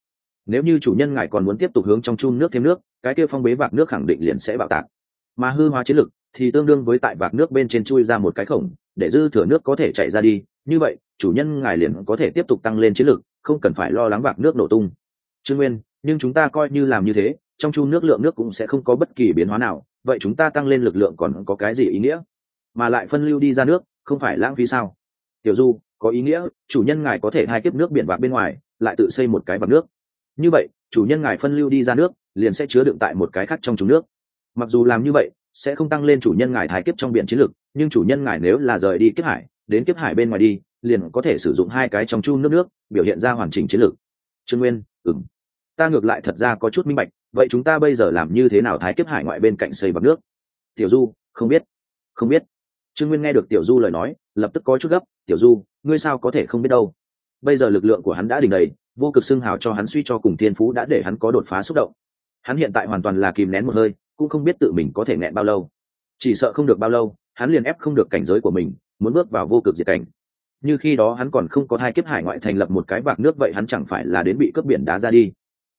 Nếu như chủ nhân ngài còn muốn tiếp tục hướng trong chun nước thêm nước, cái kia phong bế vạc nước khẳng định liền sẽ bạo tạc. Mà hư hóa chiến lực thì tương đương với tại vạc nước bên trên chui ra một cái khổng, để dư thừa nước có thể chạy ra đi. Như vậy chủ nhân ngài liền có thể tiếp tục tăng lên chiến lực, không cần phải lo lắng vạc nước nổ tung. Trương Nguyên, nhưng chúng ta coi như làm như thế, trong chun nước lượng nước cũng sẽ không có bất kỳ biến hóa nào, vậy chúng ta tăng lên lực lượng còn có cái gì ý nghĩa? Mà lại phân lưu đi ra nước không phải lãng phí sao? Tiểu Du, có ý nghĩa, chủ nhân ngài có thể hai kiếp nước biển vạc bên ngoài lại tự xây một cái vạc nước. Như vậy chủ nhân ngài phân lưu đi ra nước liền sẽ chứa đựng tại một cái khác trong chun nước. Mặc dù làm như vậy sẽ không tăng lên chủ nhân ngài thái kiếp trong biển chiến lực, nhưng chủ nhân ngài nếu là rời đi kiếp hải đến kiếp hải bên ngoài đi, liền có thể sử dụng hai cái trong chun nước biểu hiện ra hoàn chỉnh chiến lực. Trương Nguyên, ta ngược lại thật ra có chút minh bạch, vậy chúng ta bây giờ làm như thế nào thái kiếp hải ngoại bên cạnh xây vạc nước? Tiểu Du, không biết. Trương Nguyên nghe được Tiểu Du lời nói lập tức có chút gấp. Tiểu Du, ngươi sao có thể không biết đâu? Bây giờ lực lượng của hắn đã đỉnh đầy, vô cực xưng hào cho hắn suy cho cùng thiên phú đã để hắn có đột phá xúc động. Hắn hiện tại hoàn toàn là kìm nén một hơi, cũng không biết tự mình có thể nghẹn bao lâu. Chỉ sợ không được bao lâu hắn liền ép không được cảnh giới của mình, muốn bước vào vô cực diệt cảnh. Như khi đó hắn còn không có hai kiếp hải ngoại thành lập một cái vạc nước, vậy hắn chẳng phải là đến bị cướp biển đá ra đi.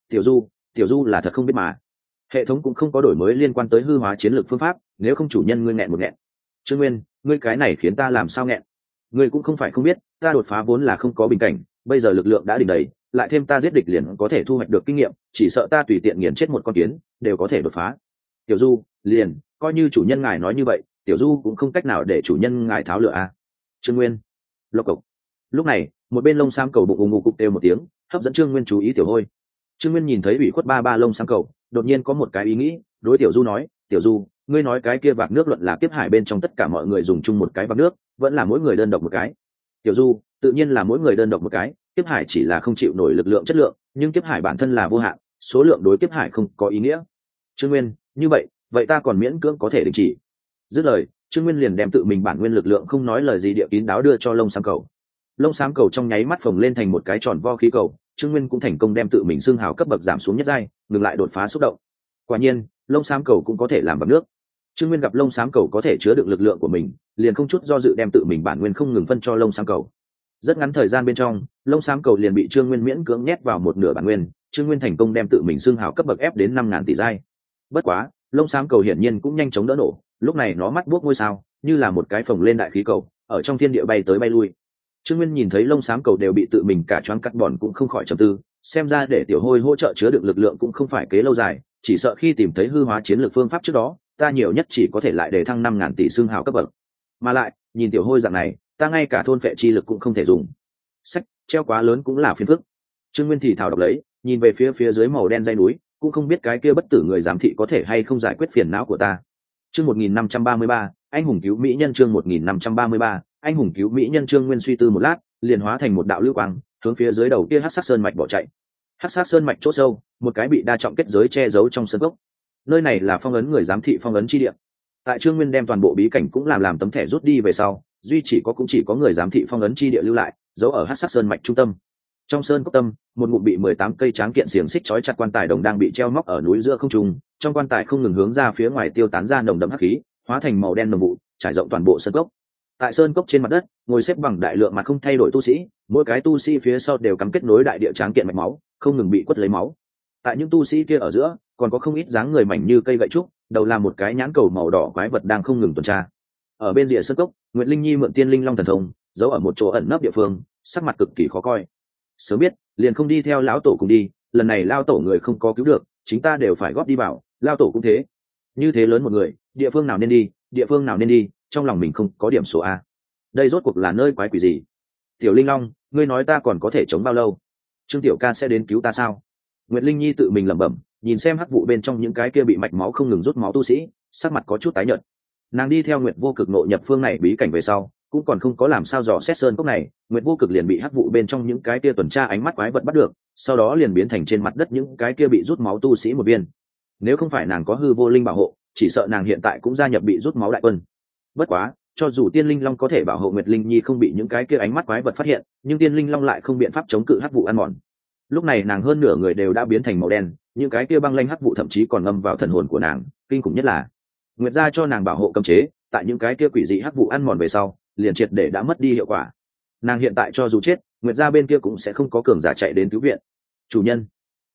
Tiểu Du là thật không biết mà. Hệ thống cũng không có đổi mới liên quan tới hư hóa chiến lược phương pháp, nếu không chủ nhân ngươi nghẹn một nghẹn. Trương Nguyên, ngươi cái này khiến ta làm sao nghẹn? Ngươi cũng không phải không biết, ta đột phá vốn là không có bình cảnh, bây giờ lực lượng đã đỉnh đầy, lại thêm ta giết địch liền có thể thu hoạch được kinh nghiệm, chỉ sợ ta tùy tiện nghiền chết một con kiến đều có thể đột phá. Tiểu Du, liền coi như chủ nhân ngài nói như vậy, Tiểu Du cũng không cách nào để chủ nhân ngài tháo lửa a. Trương Nguyên, lộc cộc. Lúc này một bên lông xám cầu bụng ù ngụ cục đều một tiếng, hấp dẫn Trương Nguyên chú ý. Tiểu Hôi. Trương Nguyên nhìn thấy ủy khuất ba lông xám cầu, đột nhiên có một cái ý nghĩ, đối Tiểu Du nói, Tiểu Du, ngươi nói cái kia vạc nước luận là kiếp hải bên trong tất cả mọi người dùng chung một cái vạc nước, vẫn là mỗi người đơn độc một cái? Tiểu Du, tự nhiên là mỗi người đơn độc một cái, kiếp hải chỉ là không chịu nổi lực lượng chất lượng, nhưng kiếp hải bản thân là vô hạn, số lượng đối kiếp hải không có ý nghĩa. Trương Nguyên, như vậy ta còn miễn cưỡng có thể đình chỉ. Dứt lời, Trương Nguyên liền đem tự mình bản nguyên lực lượng không nói lời gì địa kín đáo đưa cho lông xám cầu. Lông xám cầu trong nháy mắt phồng lên thành một cái tròn vo khí cầu, Trương Nguyên cũng thành công đem tự mình xương hào cấp bậc giảm xuống nhất giai, ngừng lại đột phá xúc động. Quả nhiên lông xám cầu cũng có thể làm bằng nước. Trương Nguyên gặp lông xám cầu có thể chứa đựng lực lượng của mình, liền không chút do dự đem tự mình bản nguyên không ngừng phân cho lông xám cầu. Rất ngắn thời gian bên trong, lông xám cầu liền bị Trương Nguyên miễn cưỡng nhét vào một nửa bản nguyên. Trương Nguyên thành công đem tự mình xương hào cấp bậc ép đến 5.000 tỷ giai. Bất quá lông xám cầu hiển nhiên cũng nhanh chóng đỡ nổ, lúc này nó mắt buốc ngôi sao, như là một cái phồng lên đại khí cầu, ở trong thiên địa bay tới bay lui. Trương Nguyên nhìn thấy lông xám cầu đều bị tự mình cả choáng cắt bòn cũng không khỏi trầm tư, xem ra để Tiểu Hôi hỗ trợ chứa đựng lực lượng cũng không phải kế lâu dài, chỉ sợ khi tìm thấy hư hóa chiến lược phương pháp trước đó, ta nhiều nhất chỉ có thể lại để thăng 5.000 tỷ xương hào cấp bậc. Mà lại nhìn Tiểu Hôi dạng này, ta ngay cả thôn phệ chi lực cũng không thể dùng. Sách treo quá lớn cũng là phiền phức. Trương Nguyên thì thảo đọc lấy, nhìn về phía dưới màu đen dãy núi, cũng không biết cái kia bất tử người giám thị có thể hay không giải quyết phiền não của ta. Chương 1533, anh hùng cứu mỹ nhân. Chương 1533, anh hùng cứu mỹ nhân. Trương Nguyên suy tư một lát, liền hóa thành một đạo lưu quang, hướng phía dưới đầu kia hắc sát sơn mạch bỏ chạy. Hắc sát sơn mạch chỗ sâu, một cái bị đa trọng kết giới che giấu trong sơn cốc. Nơi này là phong ấn người giám thị phong ấn chi địa. Tại Trương Nguyên đem toàn bộ bí cảnh cũng làm tấm thẻ rút đi về sau, duy chỉ có người giám thị phong ấn chi địa lưu lại, giấu ở hắc sát sơn mạch trung tâm. Trong sơn cốc tâm, một ngụm bị 18 cây tráng kiện xiềng xích trói chặt quan tài đồng đang bị treo móc ở núi giữa không trung, trong quan tài không ngừng hướng ra phía ngoài tiêu tán ra nồng đậm hắc khí, hóa thành màu đen nồng vụ, trải rộng toàn bộ sơn cốc. Tại sơn cốc trên mặt đất, ngồi xếp bằng đại lượng mặt không thay đổi tu sĩ, mỗi cái tu sĩ phía sau đều cắm kết nối đại địa tráng kiện mạch máu, không ngừng bị quất lấy máu. Tại những tu sĩ kia ở giữa, còn có không ít dáng người mảnh như cây gậy trúc, đầu là một cái nhãn cầu màu đỏ quái vật đang không ngừng tuần tra. Ở bên rìa sơn cốc, Nguyệt Linh Nhi mượn Tiên Linh Long thần thông, giấu ở một chỗ ẩn nấp địa phương, sắc mặt cực kỳ khó coi. Sớm biết liền không đi theo lão tổ cùng đi, lần này lao tổ người không có cứu được, chính ta đều phải góp đi vào, lao tổ cũng thế. Như thế lớn một người, địa phương nào nên đi, trong lòng mình không có điểm số a. Đây rốt cuộc là nơi quái quỷ gì? Tiểu Linh Long, ngươi nói ta còn có thể chống bao lâu? Trương Tiểu Ca sẽ đến cứu ta sao? Nguyệt Linh Nhi tự mình lẩm bẩm, nhìn xem hắc vụ bên trong những cái kia bị mạch máu không ngừng rút máu tu sĩ, sắc mặt có chút tái nhợt. Nàng đi theo Nguyệt Vô Cực nội nhập phương này bí cảnh về sau, cũng còn không có làm sao dò xét sơn cốc này, Nguyệt Vô Cực liền bị hắc vụ bên trong những cái kia tuần tra ánh mắt quái vật bắt được, sau đó liền biến thành trên mặt đất những cái kia bị rút máu tu sĩ một viên. Nếu không phải nàng có hư vô linh bảo hộ, chỉ sợ nàng hiện tại cũng gia nhập bị rút máu đại quân. Bất quá, cho dù Tiên Linh Long có thể bảo hộ Nguyệt Linh Nhi không bị những cái kia ánh mắt quái vật phát hiện, nhưng Tiên Linh Long lại không biện pháp chống cự hắc vụ ăn mòn. Lúc này nàng hơn nửa người đều đã biến thành màu đen, những cái kia băng lanh hắc vụ thậm chí còn ngâm vào thần hồn của nàng. Kinh khủng nhất là Nguyệt gia cho nàng bảo hộ cấm chế, tại những cái kia quỷ dị hắc vụ ăn mòn về sau, liền triệt để đã mất đi hiệu quả. Nàng hiện tại cho dù chết, Nguyệt gia bên kia cũng sẽ không có cường giả chạy đến cứu viện. Chủ nhân,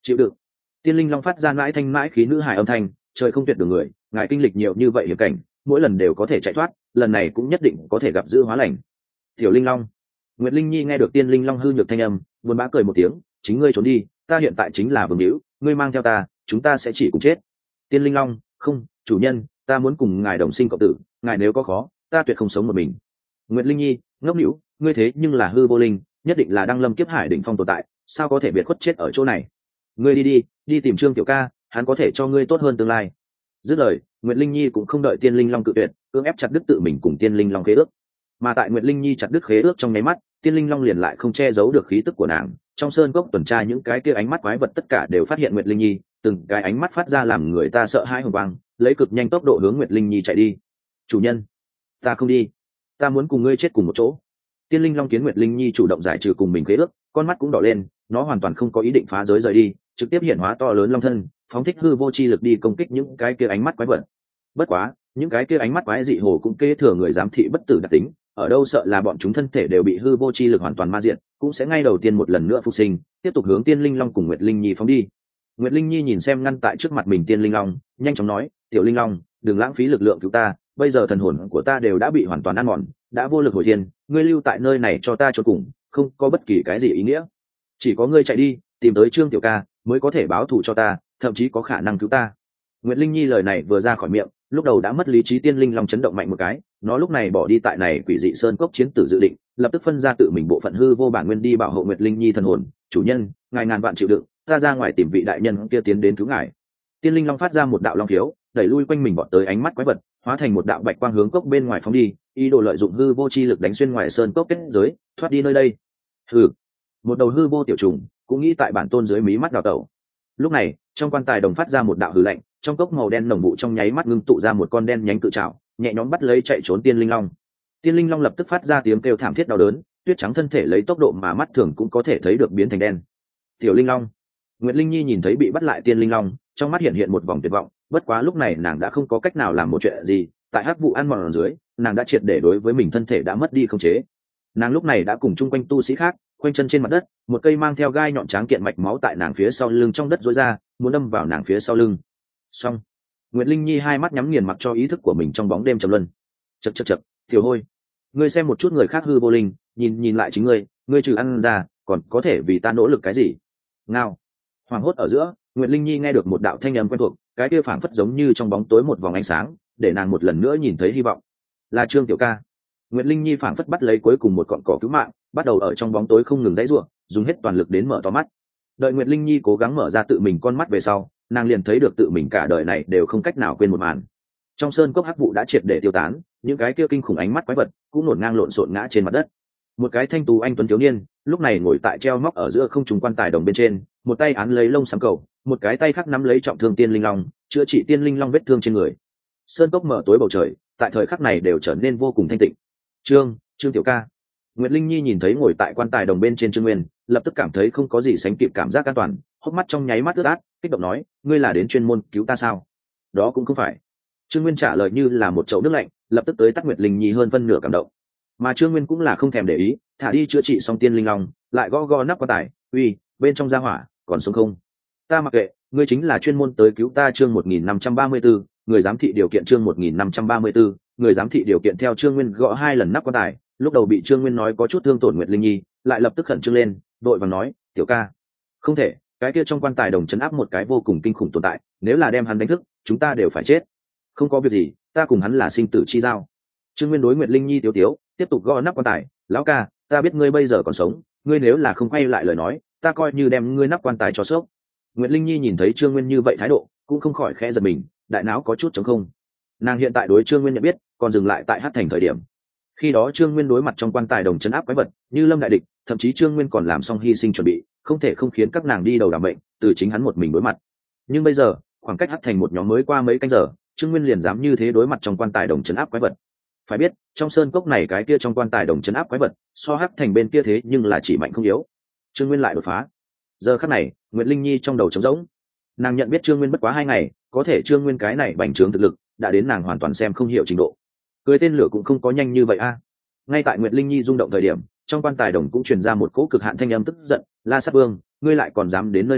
chịu đựng. Tiên linh long phát ra mãi thanh mãi khí nữ hài âm thanh, trời không tuyệt đường người, ngài kinh lịch nhiều như vậy hiểm cảnh, mỗi lần đều có thể chạy thoát, lần này cũng nhất định có thể gặp dữ hóa lành. Tiểu linh long. Nguyệt Linh Nhi nghe được tiên linh long hư nhược thanh âm, buồn bã cười một tiếng, chính ngươi trốn đi, ta hiện tại chính là vương hữu, ngươi mang theo ta, chúng ta sẽ chỉ cùng chết. Tiên linh long, không, chủ nhân, ta muốn cùng ngài đồng sinh cộng tử, ngài nếu có khó, ta tuyệt không sống một mình. Nguyệt Linh Nhi, ngốc nữu, ngươi thế nhưng là hư vô linh, nhất định là đăng lâm kiếp hải đỉnh phong tồn tại, sao có thể biệt khuất chết ở chỗ này? Ngươi đi tìm Trương tiểu ca, hắn có thể cho ngươi tốt hơn tương lai. Dứt lời, Nguyệt Linh Nhi cũng không đợi tiên linh long cự tuyệt, cưỡng ép chặt đứt tự mình cùng tiên linh long khế ước. Mà tại Nguyệt Linh Nhi chặt đứt khế ước trong nháy mắt, tiên linh long liền lại không che giấu được khí tức của nàng. Trong sơn cốc tuần tra những cái kia ánh mắt quái vật tất cả đều phát hiện Nguyệt Linh Nhi, từng cái ánh mắt phát ra làm người ta sợ hãi hùng quang, lấy cực nhanh tốc độ hướng Nguyệt Linh Nhi chạy đi. Chủ nhân, ta không đi, ta muốn cùng ngươi chết cùng một chỗ. Tiên linh long kiến Nguyệt Linh Nhi chủ động giải trừ cùng mình khế ước, con mắt cũng đỏ lên, nó hoàn toàn không có ý định phá giới rời đi, trực tiếp hiện hóa to lớn long thân, phóng thích hư vô chi lực đi công kích những cái kia ánh mắt quái vật. Bất quá, những cái kia ánh mắt quái dị hồ cũng kế thừa người giám thị bất tử đặc tính, ở đâu sợ là bọn chúng thân thể đều bị hư vô chi lực hoàn toàn ma diện, cũng sẽ ngay đầu tiên một lần nữa phục sinh, tiếp tục hướng tiên linh long cùng Nguyệt Linh Nhi phóng đi. Nguyệt Linh Nhi nhìn xem ngăn tại trước mặt mình tiên linh long, nhanh chóng nói, tiểu linh long, đừng lãng phí lực lượng cứu ta, bây giờ thần hồn của ta đều đã bị hoàn toàn ăn mòn, đã vô lực hồi thiên, ngươi lưu tại nơi này cho ta cho cùng, không có bất kỳ cái gì ý nghĩa. Chỉ có ngươi chạy đi, tìm tới Trương tiểu ca, mới có thể báo thù cho ta, thậm chí có khả năng cứu ta. Nguyệt Linh Nhi lời này vừa ra khỏi miệng, lúc đầu đã mất lý trí tiên linh long chấn động mạnh một cái, nó lúc này bỏ đi tại này quỷ dị sơn cốc chiến tử dự định, lập tức phân ra tự mình bộ phận hư vô bản nguyên đi bảo hộ Nguyệt Linh Nhi thần hồn. Chủ nhân, ngài ngàn vạn chịu đựng, ta ra ngoài tìm vị đại nhân kia tiến đến cứu ngài. Tiên linh long phát ra một đạo long khiếu, đẩy lui quanh mình bọn tới ánh mắt quái vật, hóa thành một đạo bạch quang hướng cốc bên ngoài phóng đi, ý đồ lợi dụng hư vô chi lực đánh xuyên ngoài sơn cốc kết giới, thoát đi nơi đây. Hừ, một đầu hư vô tiểu trùng cũng nghĩ tại bản tôn dưới mí mắt đào tẩu. Lúc này, trong quan tài đồng phát ra một đạo hư lạnh, trong cốc màu đen nồng vụ trong nháy mắt ngưng tụ ra một con đen nhánh cự trảo, nhẹ nhõm bắt lấy chạy trốn tiên linh long. Tiên linh long lập tức phát ra tiếng kêu thảm thiết đau đớn, tuyết trắng thân thể lấy tốc độ mà mắt thường cũng có thể thấy được biến thành đen. Tiểu linh long. Nguyệt Linh Nhi nhìn thấy bị bắt lại tiên linh long, trong mắt hiện hiện một vòng tuyệt vọng, bất quá lúc này nàng đã không có cách nào làm một chuyện gì, tại hắc vụ ăn mòn ở dưới, nàng đã triệt để đối với mình thân thể đã mất đi khống chế. Nàng lúc này đã cùng chung quanh tu sĩ khác, quanh chân trên mặt đất, một cây mang theo gai nhọn tráng kiện mạch máu tại nàng phía sau lưng trong đất rối ra, muốn đâm vào nàng phía sau lưng. Xong, Nguyệt Linh Nhi hai mắt nhắm nghiền mặc cho ý thức của mình trong bóng đêm trầm luân. Chậc, tiểu hôi, ngươi xem một chút người khác hư vô linh, nhìn lại chính ngươi trừ ăn ra, còn có thể vì ta nỗ lực cái gì? Ngao. Hoàng hốt ở giữa, Nguyệt Linh Nhi nghe được một đạo thanh âm quen thuộc, cái kia phảng phất giống như trong bóng tối một vòng ánh sáng, để nàng một lần nữa nhìn thấy hy vọng. Là Trương tiểu ca. Nguyệt Linh Nhi phảng phất bắt lấy cuối cùng một cọn cỏ cứu mạng, bắt đầu ở trong bóng tối không ngừng giãy giụa, dùng hết toàn lực đến mở to mắt. Đợi Nguyệt Linh Nhi cố gắng mở ra tự mình con mắt về sau, nàng liền thấy được tự mình cả đời này đều không cách nào quên một màn. Trong sơn cốc hắc vụ đã triệt để tiêu tán, những cái kia kinh khủng ánh mắt quái vật cũng ngổn ngang lộn xộn ngã trên mặt đất. Một cái thanh tú anh tuấn thiếu niên, lúc này ngồi tại treo móc ở giữa không trung quan tài đồng bên trên, một tay án lấy lông xám cầu, một cái tay khác nắm lấy trọng thương tiên linh long, chữa trị tiên linh long vết thương trên người. Sơn cốc mở tối bầu trời, tại thời khắc này đều trở nên vô cùng thanh tịnh. Trương tiểu ca. Nguyệt Linh Nhi nhìn thấy ngồi tại quan tài đồng bên trên Trương Nguyên, lập tức cảm thấy không có gì sánh kịp cảm giác an toàn, hốc mắt trong nháy mắt ướt át, kích động nói, ngươi là đến chuyên môn cứu ta sao? Đó cũng không phải. Trương Nguyên trả lời như là một chậu nước lạnh, lập tức tới tắt Nguyệt Linh Nhi hơn phân nửa cảm động. Mà Trương Nguyên cũng là không thèm để ý, thả đi chữa trị xong tiên linh long, lại gõ nắp quan tài, uy, bên trong ra hỏa, còn sống không? Ta mặc kệ, ngươi chính là chuyên môn tới cứu ta. Chương 1534, người giám thị điều kiện. Chương 1534, người giám thị điều kiện. Theo Trương Nguyên gõ hai lần nắp quan tài, lúc đầu bị Trương Nguyên nói có chút thương tổn Nguyệt Linh Nhi, lại lập tức khẩn trương lên, đội vàng nói, tiểu ca, không thể, cái kia trong quan tài đồng chấn áp một cái vô cùng kinh khủng tồn tại, nếu là đem hắn đánh thức, chúng ta đều phải chết. Không có việc gì, ta cùng hắn là sinh tử chi giao. Trương Nguyên đối Nguyệt Linh Nhi tiếu tiếu, tiếp tục gõ nắp quan tài, lão ca, ta biết ngươi bây giờ còn sống, ngươi nếu là không quay lại lời nói, ta coi như đem ngươi nắp quan tài cho sốc. Nguyệt Linh Nhi nhìn thấy Trương Nguyên như vậy thái độ, cũng không khỏi khẽ giật mình, đại não có chút trống không. Nàng hiện tại đối Trương Nguyên nhận biết, còn dừng lại tại Hắc Thành thời điểm. Khi đó Trương Nguyên đối mặt trong quan tài đồng chấn áp quái vật, như lâm đại địch, thậm chí Trương Nguyên còn làm xong hy sinh chuẩn bị, không thể không khiến các nàng đi đầu đảm mệnh, từ chính hắn một mình đối mặt. Nhưng bây giờ, khoảng cách Hắc Thành một nhóm mới qua mấy canh giờ, Trương Nguyên liền dám như thế đối mặt trong quan tài đồng chấn áp quái vật. Phải biết, trong sơn cốc này cái kia trong quan tài đồng chấn áp quái vật, so Hắc Thành bên kia thế nhưng là chỉ mạnh không yếu. Trương Nguyên lại đột phá. Giờ khắc này, Nguyệt Linh Nhi trong đầu trống rỗng. Nàng nhận biết Trương Nguyên bất quá 2 ngày, có thể Trương Nguyên cái này bành trướng thực lực, đã đến nàng hoàn toàn xem không hiểu trình độ. Cười tên lửa cũng không có nhanh như vậy a. Ngay tại Nguyệt Linh Nhi rung động thời điểm, trong quan tài đồng cũng truyền ra một cỗ cực hạn thanh âm tức giận, La Sát Vương, ngươi lại còn dám đến nơi này,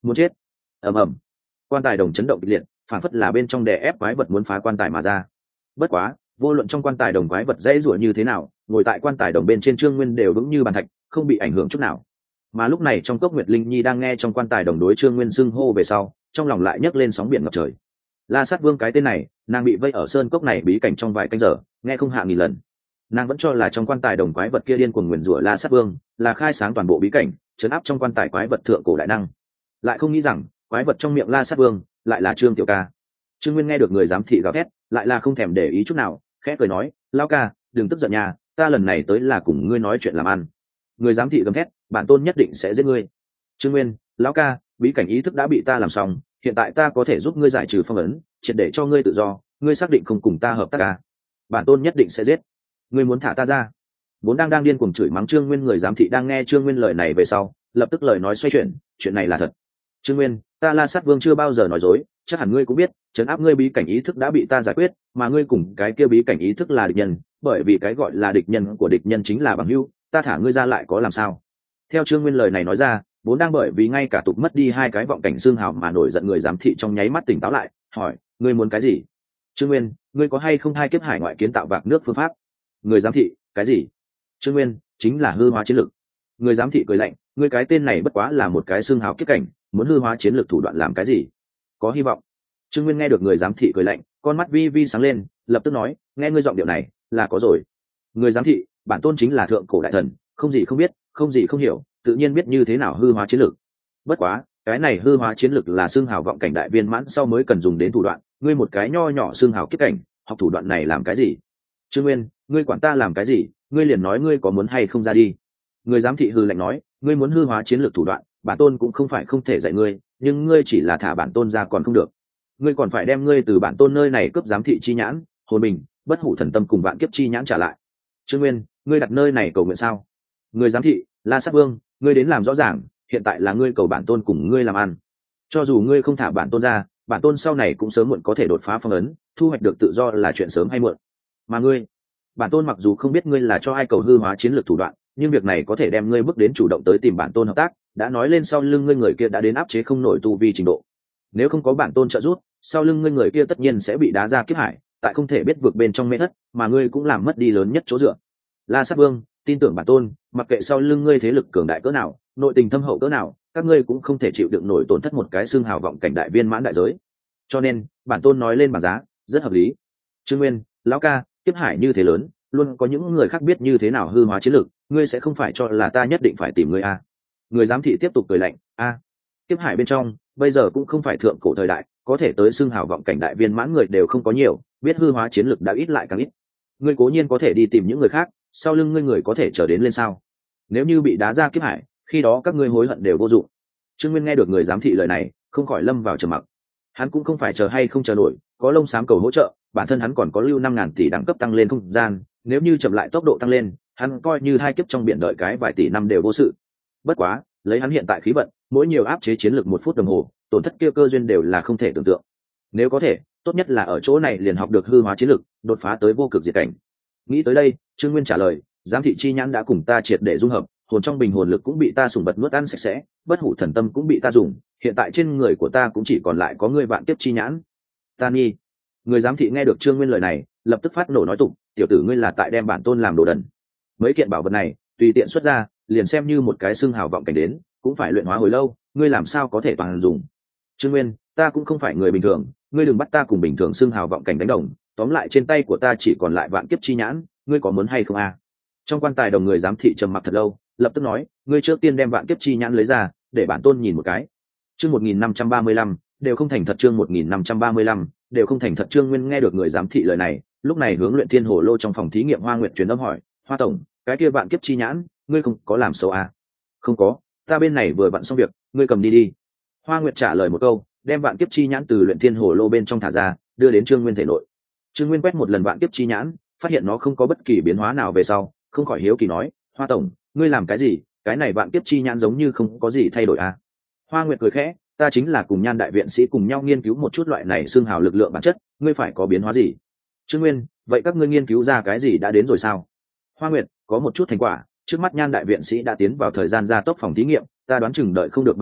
muốn chết. Ầm ầm, quan tài đồng chấn động kịch liệt, phản phất là bên trong đè ép quái vật muốn phá quan tài mà ra. Bất quá, vô luận trong quan tài đồng quái vật dễ rủa như thế nào, ngồi tại quan tài đồng bên trên Trương Nguyên đều vững như bàn thạch, không bị ảnh hưởng chút nào. Mà lúc này trong cốc Nguyệt Linh Nhi đang nghe trong quan tài đồng đối Trương Nguyên xưng hô về sau, trong lòng lại nhấc lên sóng biển ngập trời. La Sát Vương cái tên này, nàng bị vây ở sơn cốc này bí cảnh trong vài canh giờ, nghe không hạ nghìn lần. Nàng vẫn cho là trong quan tài đồng quái vật kia điên cuồng nguyền rủa La Sát Vương, là khai sáng toàn bộ bí cảnh, trấn áp trong quan tài quái vật thượng cổ đại năng. Lại không nghĩ rằng, quái vật trong miệng La Sát Vương lại là Trương Tiểu Ca. Trương Nguyên nghe được người giám thị gào thét, lại là không thèm để ý chút nào, khẽ cười nói, "Lão ca, đừng tức giận nhà, ta lần này tới là cùng ngươi nói chuyện làm ăn." Người giám thị gầm thét, "Bản tôn nhất định sẽ giết ngươi." Trương Nguyên, "Lão ca, bí cảnh ý thức đã bị ta làm xong, hiện tại ta có thể giúp ngươi giải trừ phong ấn, triệt để cho ngươi tự do, ngươi xác định không cùng ta hợp tác à? Bản tôn nhất định sẽ giết. Ngươi muốn thả ta ra?" Vốn đang điên cuồng chửi mắng Trương Nguyên người giám thị đang nghe Trương Nguyên lời này về sau, lập tức lời nói xoay chuyển, "Chuyện này là thật. Trương Nguyên, ta La Sát Vương chưa bao giờ nói dối, chắc hẳn ngươi cũng biết, trấn áp ngươi bí cảnh ý thức đã bị ta giải quyết, mà ngươi cùng cái kia bí cảnh ý thức là địch nhân, bởi vì cái gọi là địch nhân của địch nhân chính là bằng hữu, ta thả ngươi ra lại có làm sao?" Theo Trương Nguyên lời này nói ra, vốn đang bởi vì ngay cả tục mất đi hai cái vọng cảnh xương hào mà nổi giận người giám thị trong nháy mắt tỉnh táo lại, hỏi, "Ngươi muốn cái gì?" "Trương Nguyên, ngươi có hay không hai kiếp hải ngoại kiến tạo vạc nước phương pháp?" Người giám thị, "Cái gì?" "Trương Nguyên, chính là hư hóa chiến lực." Người giám thị cười lạnh, "Ngươi cái tên này bất quá là một cái xương hào kiếp cảnh, muốn hư hóa chiến lực thủ đoạn làm cái gì? Có hy vọng." Trương Nguyên nghe được người giám thị cười lạnh, con mắt vi vi sáng lên, lập tức nói, "Nghe ngươi giọng điệu này, là có rồi." Người giám thị, "Bản tôn chính là thượng cổ đại thần, không gì không biết, không gì không hiểu, tự nhiên biết như thế nào hư hóa chiến lực. Bất quá, cái này hư hóa chiến lực là xương hào vọng cảnh đại viên mãn sau mới cần dùng đến thủ đoạn, ngươi một cái nho nhỏ xương hào kiếp cảnh, học thủ đoạn này làm cái gì?" "Trương Nguyên, ngươi quản ta làm cái gì, ngươi liền nói ngươi có muốn hay không ra đi." Người giám thị hư lạnh nói, "Ngươi muốn hư hóa chiến lược thủ đoạn, bản tôn cũng không phải không thể dạy ngươi, nhưng ngươi chỉ là thả bản tôn ra còn không được. Ngươi còn phải đem ngươi từ bản tôn nơi này cướp giám thị chi nhãn, hồn bình, bất hủ thần tâm cùng vạn kiếp chi nhãn trả lại." "Trương Nguyên, ngươi đặt nơi này cầu nguyện sao?" Người giám thị, "La Sát Vương, ngươi đến làm rõ ràng, hiện tại là ngươi cầu bản tôn cùng ngươi làm ăn. Cho dù ngươi không thả bản tôn ra, bản tôn sau này cũng sớm muộn có thể đột phá phong ấn, thu hoạch được tự do là chuyện sớm hay muộn. Mà ngươi, bản tôn mặc dù không biết ngươi là cho ai cầu hư hóa chiến lược thủ đoạn, nhưng việc này có thể đem ngươi bước đến chủ động tới tìm bản tôn hợp tác, đã nói lên sau lưng ngươi người kia đã đến áp chế không nổi tu vi trình độ. Nếu không có bản tôn trợ giúp, sau lưng ngươi người kia tất nhiên sẽ bị đá ra kiếp hải, tại không thể biết vượt bên trong mê thất, mà ngươi cũng làm mất đi lớn nhất chỗ dựa. La Sát Vương, tin tưởng bản tôn, mặc kệ sau lưng ngươi thế lực cường đại cỡ nào, nội tình thâm hậu cỡ nào, các ngươi cũng không thể chịu đựng nổi tổn thất một cái xương hào vọng cảnh đại viên mãn đại giới. Cho nên, bản tôn nói lên bảng giá, rất hợp lý." "Trương Nguyên, lão ca, kiếp hải như thế lớn, luôn có những người khác biết như thế nào hư hóa chiến lược, ngươi sẽ không phải cho là ta nhất định phải tìm ngươi à?" Người giám thị tiếp tục cười lạnh, "A, kiếp hải bên trong, bây giờ cũng không phải thượng cổ thời đại, có thể tới xưng hào vọng cảnh đại viên mãn người đều không có nhiều, biết hư hóa chiến lược đã ít lại càng ít. Ngươi cố nhiên có thể đi tìm những người khác, sau lưng ngươi người có thể trở đến lên sao? Nếu như bị đá ra kiếp hải, khi đó các ngươi hối hận đều vô dụng." Trương Nguyên nghe được người giám thị lời này, không khỏi lâm vào trầm mặc. Hắn cũng không phải chờ hay không chờ nổi, có lông xám cầu hỗ trợ, bản thân hắn còn có lưu 5.000 tỷ đẳng cấp tăng lên không gian, nếu như chậm lại tốc độ tăng lên, hắn coi như hai kiếp trong biển đợi cái vài tỷ năm đều vô sự. Bất quá, lấy hắn hiện tại khí vận, mỗi nhiều áp chế chiến lược 1 phút đồng hồ, tổn thất kia cơ duyên đều là không thể tưởng tượng. Nếu có thể, tốt nhất là ở chỗ này liền học được hư hóa chiến lược, đột phá tới vô cực diệt cảnh. Nghĩ tới đây, Trương Nguyên trả lời, "Giám thị chi nhãn đã cùng ta triệt để dung hợp, hồn trong bình hồn lực cũng bị ta sủng bật nuốt ăn sạch sẽ, bất hủ thần tâm cũng bị ta dùng, hiện tại trên người của ta cũng chỉ còn lại có ngươi vạn kiếp chi nhãn." "Ta nghi." Người giám thị nghe được Trương Nguyên lời này, lập tức phát nổ nói tục, "Tiểu tử ngươi là tại đem bản tôn làm đồ đần. Mấy kiện bảo vật này, tùy tiện xuất ra, liền xem như một cái xương hào vọng cảnh đến, cũng phải luyện hóa hồi lâu, ngươi làm sao có thể toàn dùng?" "Trương Nguyên, ta cũng không phải người bình thường, ngươi đừng bắt ta cùng bình thường xương hào vọng cảnh đánh đồng, tóm lại trên tay của ta chỉ còn lại vạn kiếp chi nhãn, ngươi có muốn hay không à?" Trong quan tài đồng người giám thị trầm mặc thật lâu, lập tức nói, "Ngươi trước tiên đem vạn kiếp chi nhãn lấy ra, để bản tôn nhìn một cái." Chương 1535, đều không thành thật. Chương 1535, đều không thành thật. Trương Nguyên nghe được người giám thị lời này, lúc này hướng Luyện Thiên Hồ Lô trong phòng thí nghiệm Hoa Nguyệt truyền âm hỏi, "Hoa tổng, cái kia vạn kiếp chi nhãn, ngươi không có làm xấu à?" "Không có, ta bên này vừa vặn xong việc, ngươi cầm đi đi." Hoa Nguyệt trả lời một câu, đem vạn kiếp chi nhãn từ Luyện Thiên Hồ Lô bên trong thả ra, đưa đến Trương Nguyên thể nội. Trương Nguyên quét một lần vạn kiếp chi nhãn, phát hiện nó không có bất kỳ biến hóa nào về sau, không khỏi hiếu kỳ nói, "Hoa tổng, ngươi làm cái gì? Cái này vạn kiếp chi nhãn giống như không có gì thay đổi à?" Hoa Nguyệt cười khẽ, "Ta chính là cùng Nhan đại viện sĩ cùng nhau nghiên cứu một chút loại này xương hào lực lượng bản chất, ngươi phải có biến hóa gì?" Trương Nguyên, "Vậy các ngươi nghiên cứu ra cái gì đã đến rồi sao?" Hoa Nguyệt, "Có một chút thành quả, trước mắt Nhan đại viện sĩ đã tiến vào thời gian gia tốc phòng thí nghiệm, ta đoán chừng đợi không được bao lâu,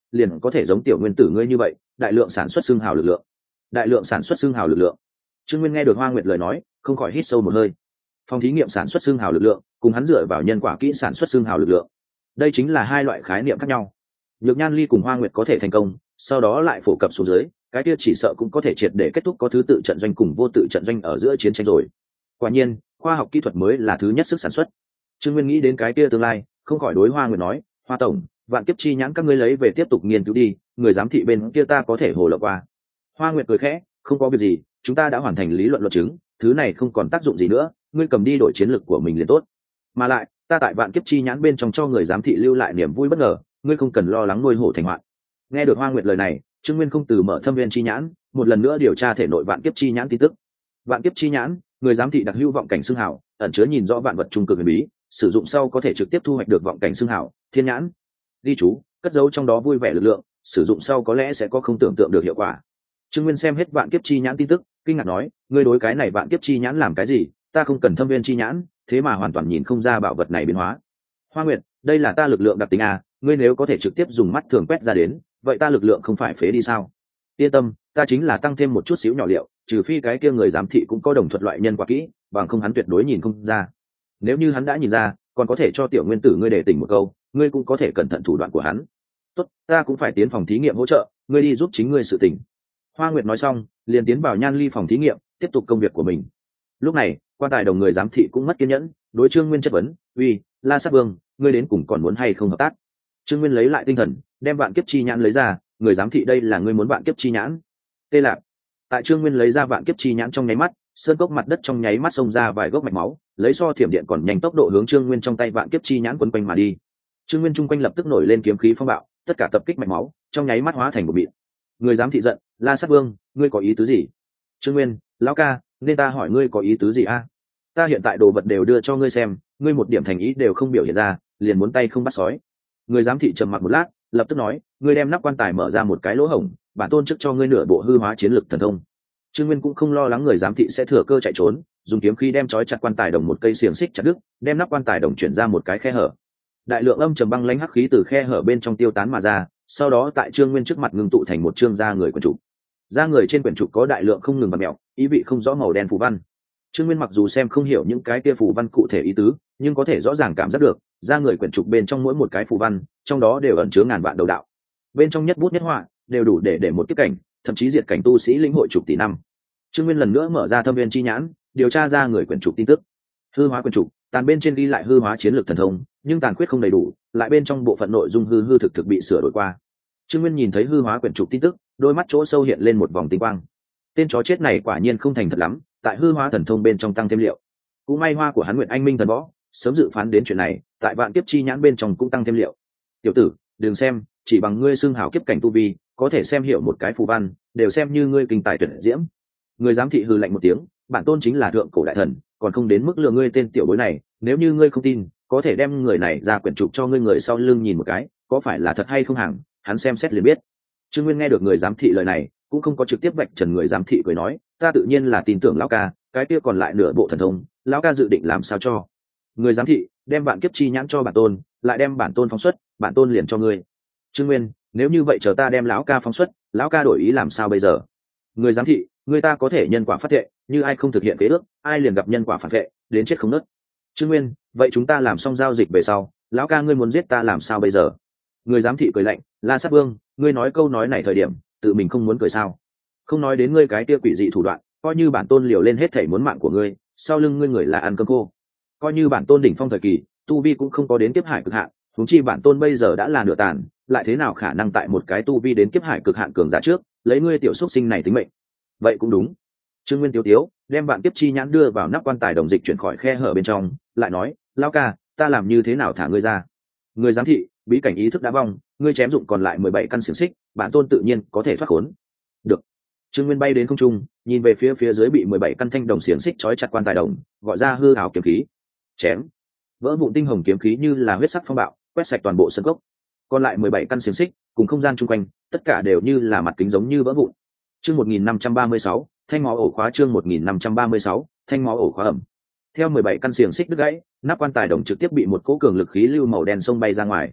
liền có thể giống tiểu nguyên tử ngươi như vậy đại lượng sản xuất xương hào lực lượng. Đại lượng sản xuất xương hào lực lượng. Trương Nguyên nghe được Hoa Nguyệt lời nói không khỏi hít sâu một hơi. Phòng thí nghiệm sản xuất xương hào lực lượng cùng hắn dựa vào nhân quả kỹ sản xuất xương hào lực lượng, đây chính là hai loại khái niệm khác nhau. Nhược Nhan Ly cùng Hoa Nguyệt có thể thành công, sau đó lại phổ cập xuống dưới, cái kia chỉ sợ cũng có thể triệt để kết thúc có thứ tự trận doanh cùng vô tự trận doanh ở giữa chiến tranh rồi. Quả nhiên khoa học kỹ thuật mới là thứ nhất sức sản xuất. Trương Nguyên nghĩ đến cái kia tương lai, không khỏi đối Hoa Nguyệt nói, Hoa tổng, vạn kiếp chi nhãn các ngươi lấy về tiếp tục nghiên cứu đi, người giám thị bên kia ta có thể hồ lộ qua. Hoa Nguyệt cười khẽ, không có việc gì, chúng ta đã hoàn thành lý luận luận chứng, thứ này không còn tác dụng gì nữa, ngươi cầm đi đổi chiến lược của mình liền tốt. Mà lại ta tại vạn kiếp chi nhãn bên trong cho người giám thị lưu lại niềm vui bất ngờ, ngươi không cần lo lắng nuôi hổ thành hoạn. Nghe được Hoa Nguyệt lời này, Trương Nguyên không từ mở thâm viên chi nhãn, một lần nữa điều tra thể nội vạn kiếp chi nhãn tin tức. Vạn kiếp chi nhãn, người giám thị đặc hữu vọng cảnh xương hảo, ẩn chứa nhìn rõ vạn vật trung cực huyền bí, sử dụng sau có thể trực tiếp thu hoạch được vọng cảnh xương hảo, thiên nhãn. Ghi chú, cất giấu trong đó vui vẻ lực lượng, sử dụng sau có lẽ sẽ có không tưởng tượng được hiệu quả. Trương Nguyên xem hết vạn kiếp chi nhãn tin tức, kinh ngạc nói, ngươi đối cái này vạn kiếp chi nhãn làm cái gì? Ta không cần thâm viên chi nhãn, thế mà hoàn toàn nhìn không ra bảo vật này biến hóa. Hoa Nguyệt, đây là ta lực lượng đặc tính à, ngươi nếu có thể trực tiếp dùng mắt thường quét ra đến, vậy ta lực lượng không phải phế đi sao? Yên tâm, ta chính là tăng thêm một chút xíu nhỏ liệu, trừ phi cái kia người giám thị cũng có đồng thuật loại nhân quả kỹ, bằng không hắn tuyệt đối nhìn không ra. Nếu như hắn đã nhìn ra, còn có thể cho tiểu nguyên tử ngươi để tỉnh một câu, ngươi cũng có thể cẩn thận thủ đoạn của hắn. Tốt, ta cũng phải tiến phòng thí nghiệm hỗ trợ, ngươi đi giúp chính ngươi sự tỉnh. Hoa Nguyệt nói xong, liền tiến vào Nhan Ly phòng thí nghiệm, tiếp tục công việc của mình. Lúc này, quan tài đồng người giám thị cũng mất kiên nhẫn, đối Trương Nguyên chất vấn, uy, La Sát Vương, ngươi đến cùng còn muốn hay không hợp tác? Trương Nguyên lấy lại tinh thần, đem vạn kiếp chi nhãn lấy ra, người giám thị đây là ngươi muốn vạn kiếp chi nhãn. Tê Lạc. Tại Trương Nguyên lấy ra vạn kiếp chi nhãn trong nháy mắt, sơn cốc mặt đất trong nháy mắt xông ra vài gốc mạch máu, lấy so thiểm điện còn nhanh tốc độ hướng Trương Nguyên trong tay vạn kiếp chi nhãn quấn quanh mà đi. Trương Nguyên chung quanh lập tức nổi lên kiếm khí phong bạo, tất cả tập kích mạch máu, trong nháy mắt hóa thành một bịt. Người giám thị giận, La Sát Vương, ngươi có ý tứ gì? Trương Nguyên, lão ca, nên ta hỏi ngươi có ý tứ gì a? Ta hiện tại đồ vật đều đưa cho ngươi xem, ngươi một điểm thành ý đều không biểu hiện ra, liền muốn tay không bắt sói. Người giám thị trầm mặc một lát, lập tức nói, ngươi đem nắp quan tài mở ra một cái lỗ hổng, bản tôn trước cho ngươi nửa bộ hư hóa chiến lực thần thông. Trương Nguyên cũng không lo lắng người giám thị sẽ thừa cơ chạy trốn, dùng kiếm khí đem trói chặt quan tài đồng một cây xiềng xích chặt đứt, đem nắp quan tài đồng chuyển ra một cái khe hở. Đại lượng âm trầm băng lãnh hắc khí từ khe hở bên trong tiêu tán mà ra, sau đó tại Trương Nguyên trước mặt ngưng tụ thành một chương da người quyển trục. Da người trên quyển trục có đại lượng không ngừng bạt mèo, ý vị không rõ màu đen phù văn. Trương Nguyên mặc dù xem không hiểu những cái kia phù văn cụ thể ý tứ, nhưng có thể rõ ràng cảm giác được, da người quyển trục bên trong mỗi một cái phù văn, trong đó đều ẩn chứa ngàn vạn đầu đạo. Bên trong nhất bút nhất họa, đều đủ để một kiếp cảnh, thậm chí diệt cảnh tu sĩ lĩnh hội chục tỷ năm. Trương Nguyên lần nữa mở ra thâm viên chi nhãn, điều tra ra người quyển trục tin tức. Hư hóa quyển trục, tàn bên trên ghi lại hư hóa chiến lược thần thông, nhưng tàn khuyết không đầy đủ, lại bên trong bộ phận nội dung hư thực bị sửa đổi qua. Trương Nguyên nhìn thấy hư hóa quyển trục tin tức, đôi mắt chỗ sâu hiện lên một vòng tinh quang. Tên chó chết này quả nhiên không thành thật lắm, tại hư hóa thần thông bên trong tăng thêm liệu. Cũng may hoa của hắn Nguyệt Anh Minh thần võ, sớm dự phán đến chuyện này, tại vạn kiếp chi nhãn bên trong cũng tăng thêm liệu. Tiểu tử, đừng xem, chỉ bằng ngươi xưng hào kiếp cảnh tu vi, có thể xem hiểu một cái phù văn, đều xem như ngươi kinh tài tuyệt diễm. Người giám thị hư lạnh một tiếng, bản tôn chính là thượng cổ đại thần, còn không đến mức lừa ngươi tên tiểu bối này, nếu như ngươi không tin, có thể đem người này ra quyển trục cho ngươi người sau lưng nhìn một cái, có phải là thật hay không hàng, hắn xem xét liền biết. Trương Nguyên nghe được người giám thị lời này, cũng không có trực tiếp vạch trần người giám thị, cười nói, ta tự nhiên là tin tưởng lão ca, cái kia còn lại nửa bộ thần thông, lão ca dự định làm sao cho? Người giám thị, đem vạn kiếp chi nhãn cho bản tôn, lại đem bản tôn phóng xuất, bản tôn liền cho ngươi. Trương Nguyên, nếu như vậy chờ ta đem lão ca phóng xuất, lão ca đổi ý làm sao bây giờ? Người giám thị, người ta có thể nhân quả phát thệ, như ai không thực hiện kế ước, ai liền gặp nhân quả phản vệ, đến chết không nứt. Trương Nguyên, vậy chúng ta làm xong giao dịch về sau, lão ca ngươi muốn giết ta làm sao bây giờ? Người giám thị cười lạnh, La Sát Vương, ngươi nói câu nói này thời điểm, tự mình không muốn cười sao? Không nói đến ngươi cái kia quỷ dị thủ đoạn, coi như bản tôn liều lên hết thảy muốn mạng của ngươi, sau lưng ngươi người là ăn cơm khô. Coi như bản tôn đỉnh phong thời kỳ, tu vi cũng không có đến kiếp hải cực hạn, huống chi bản tôn bây giờ đã là nửa tàn, lại thế nào khả năng tại một cái tu vi đến kiếp hải cực hạn cường giả trước, lấy ngươi tiểu xuất sinh này tính mệnh? Vậy cũng đúng. Trương Nguyên tiếu, đem vạn kiếp chi nhãn đưa vào nắp quan tài đồng dịch chuyển khỏi khe hở bên trong, lại nói, lão ca, ta làm như thế nào thả ngươi ra? Người giám thị, bí cảnh ý thức đã vong, ngươi chém dụng còn lại 17 căn xiềng xích, bản tôn tự nhiên có thể thoát khốn. Được. Trương Nguyên bay đến không trung, nhìn về phía dưới bị 17 căn thanh đồng xiềng xích trói chặt quan tài đồng, gọi ra hư ảo kiếm khí. Chém. Vỡ vụn tinh hồng kiếm khí như là huyết sắc phong bạo, quét sạch toàn bộ sân cốc. Còn lại 17 căn xiềng xích, cùng không gian chung quanh, tất cả đều như là mặt kính giống như vỡ vụn. Chương 1536, thanh máu ổ khóa, chương 1536, thanh máu ổ khóa ẩm. Theo 17 căn xiềng xích đứt gãy, nắp quan tài đồng trực tiếp bị một cỗ cường lực khí lưu màu đen xông bay ra ngoài.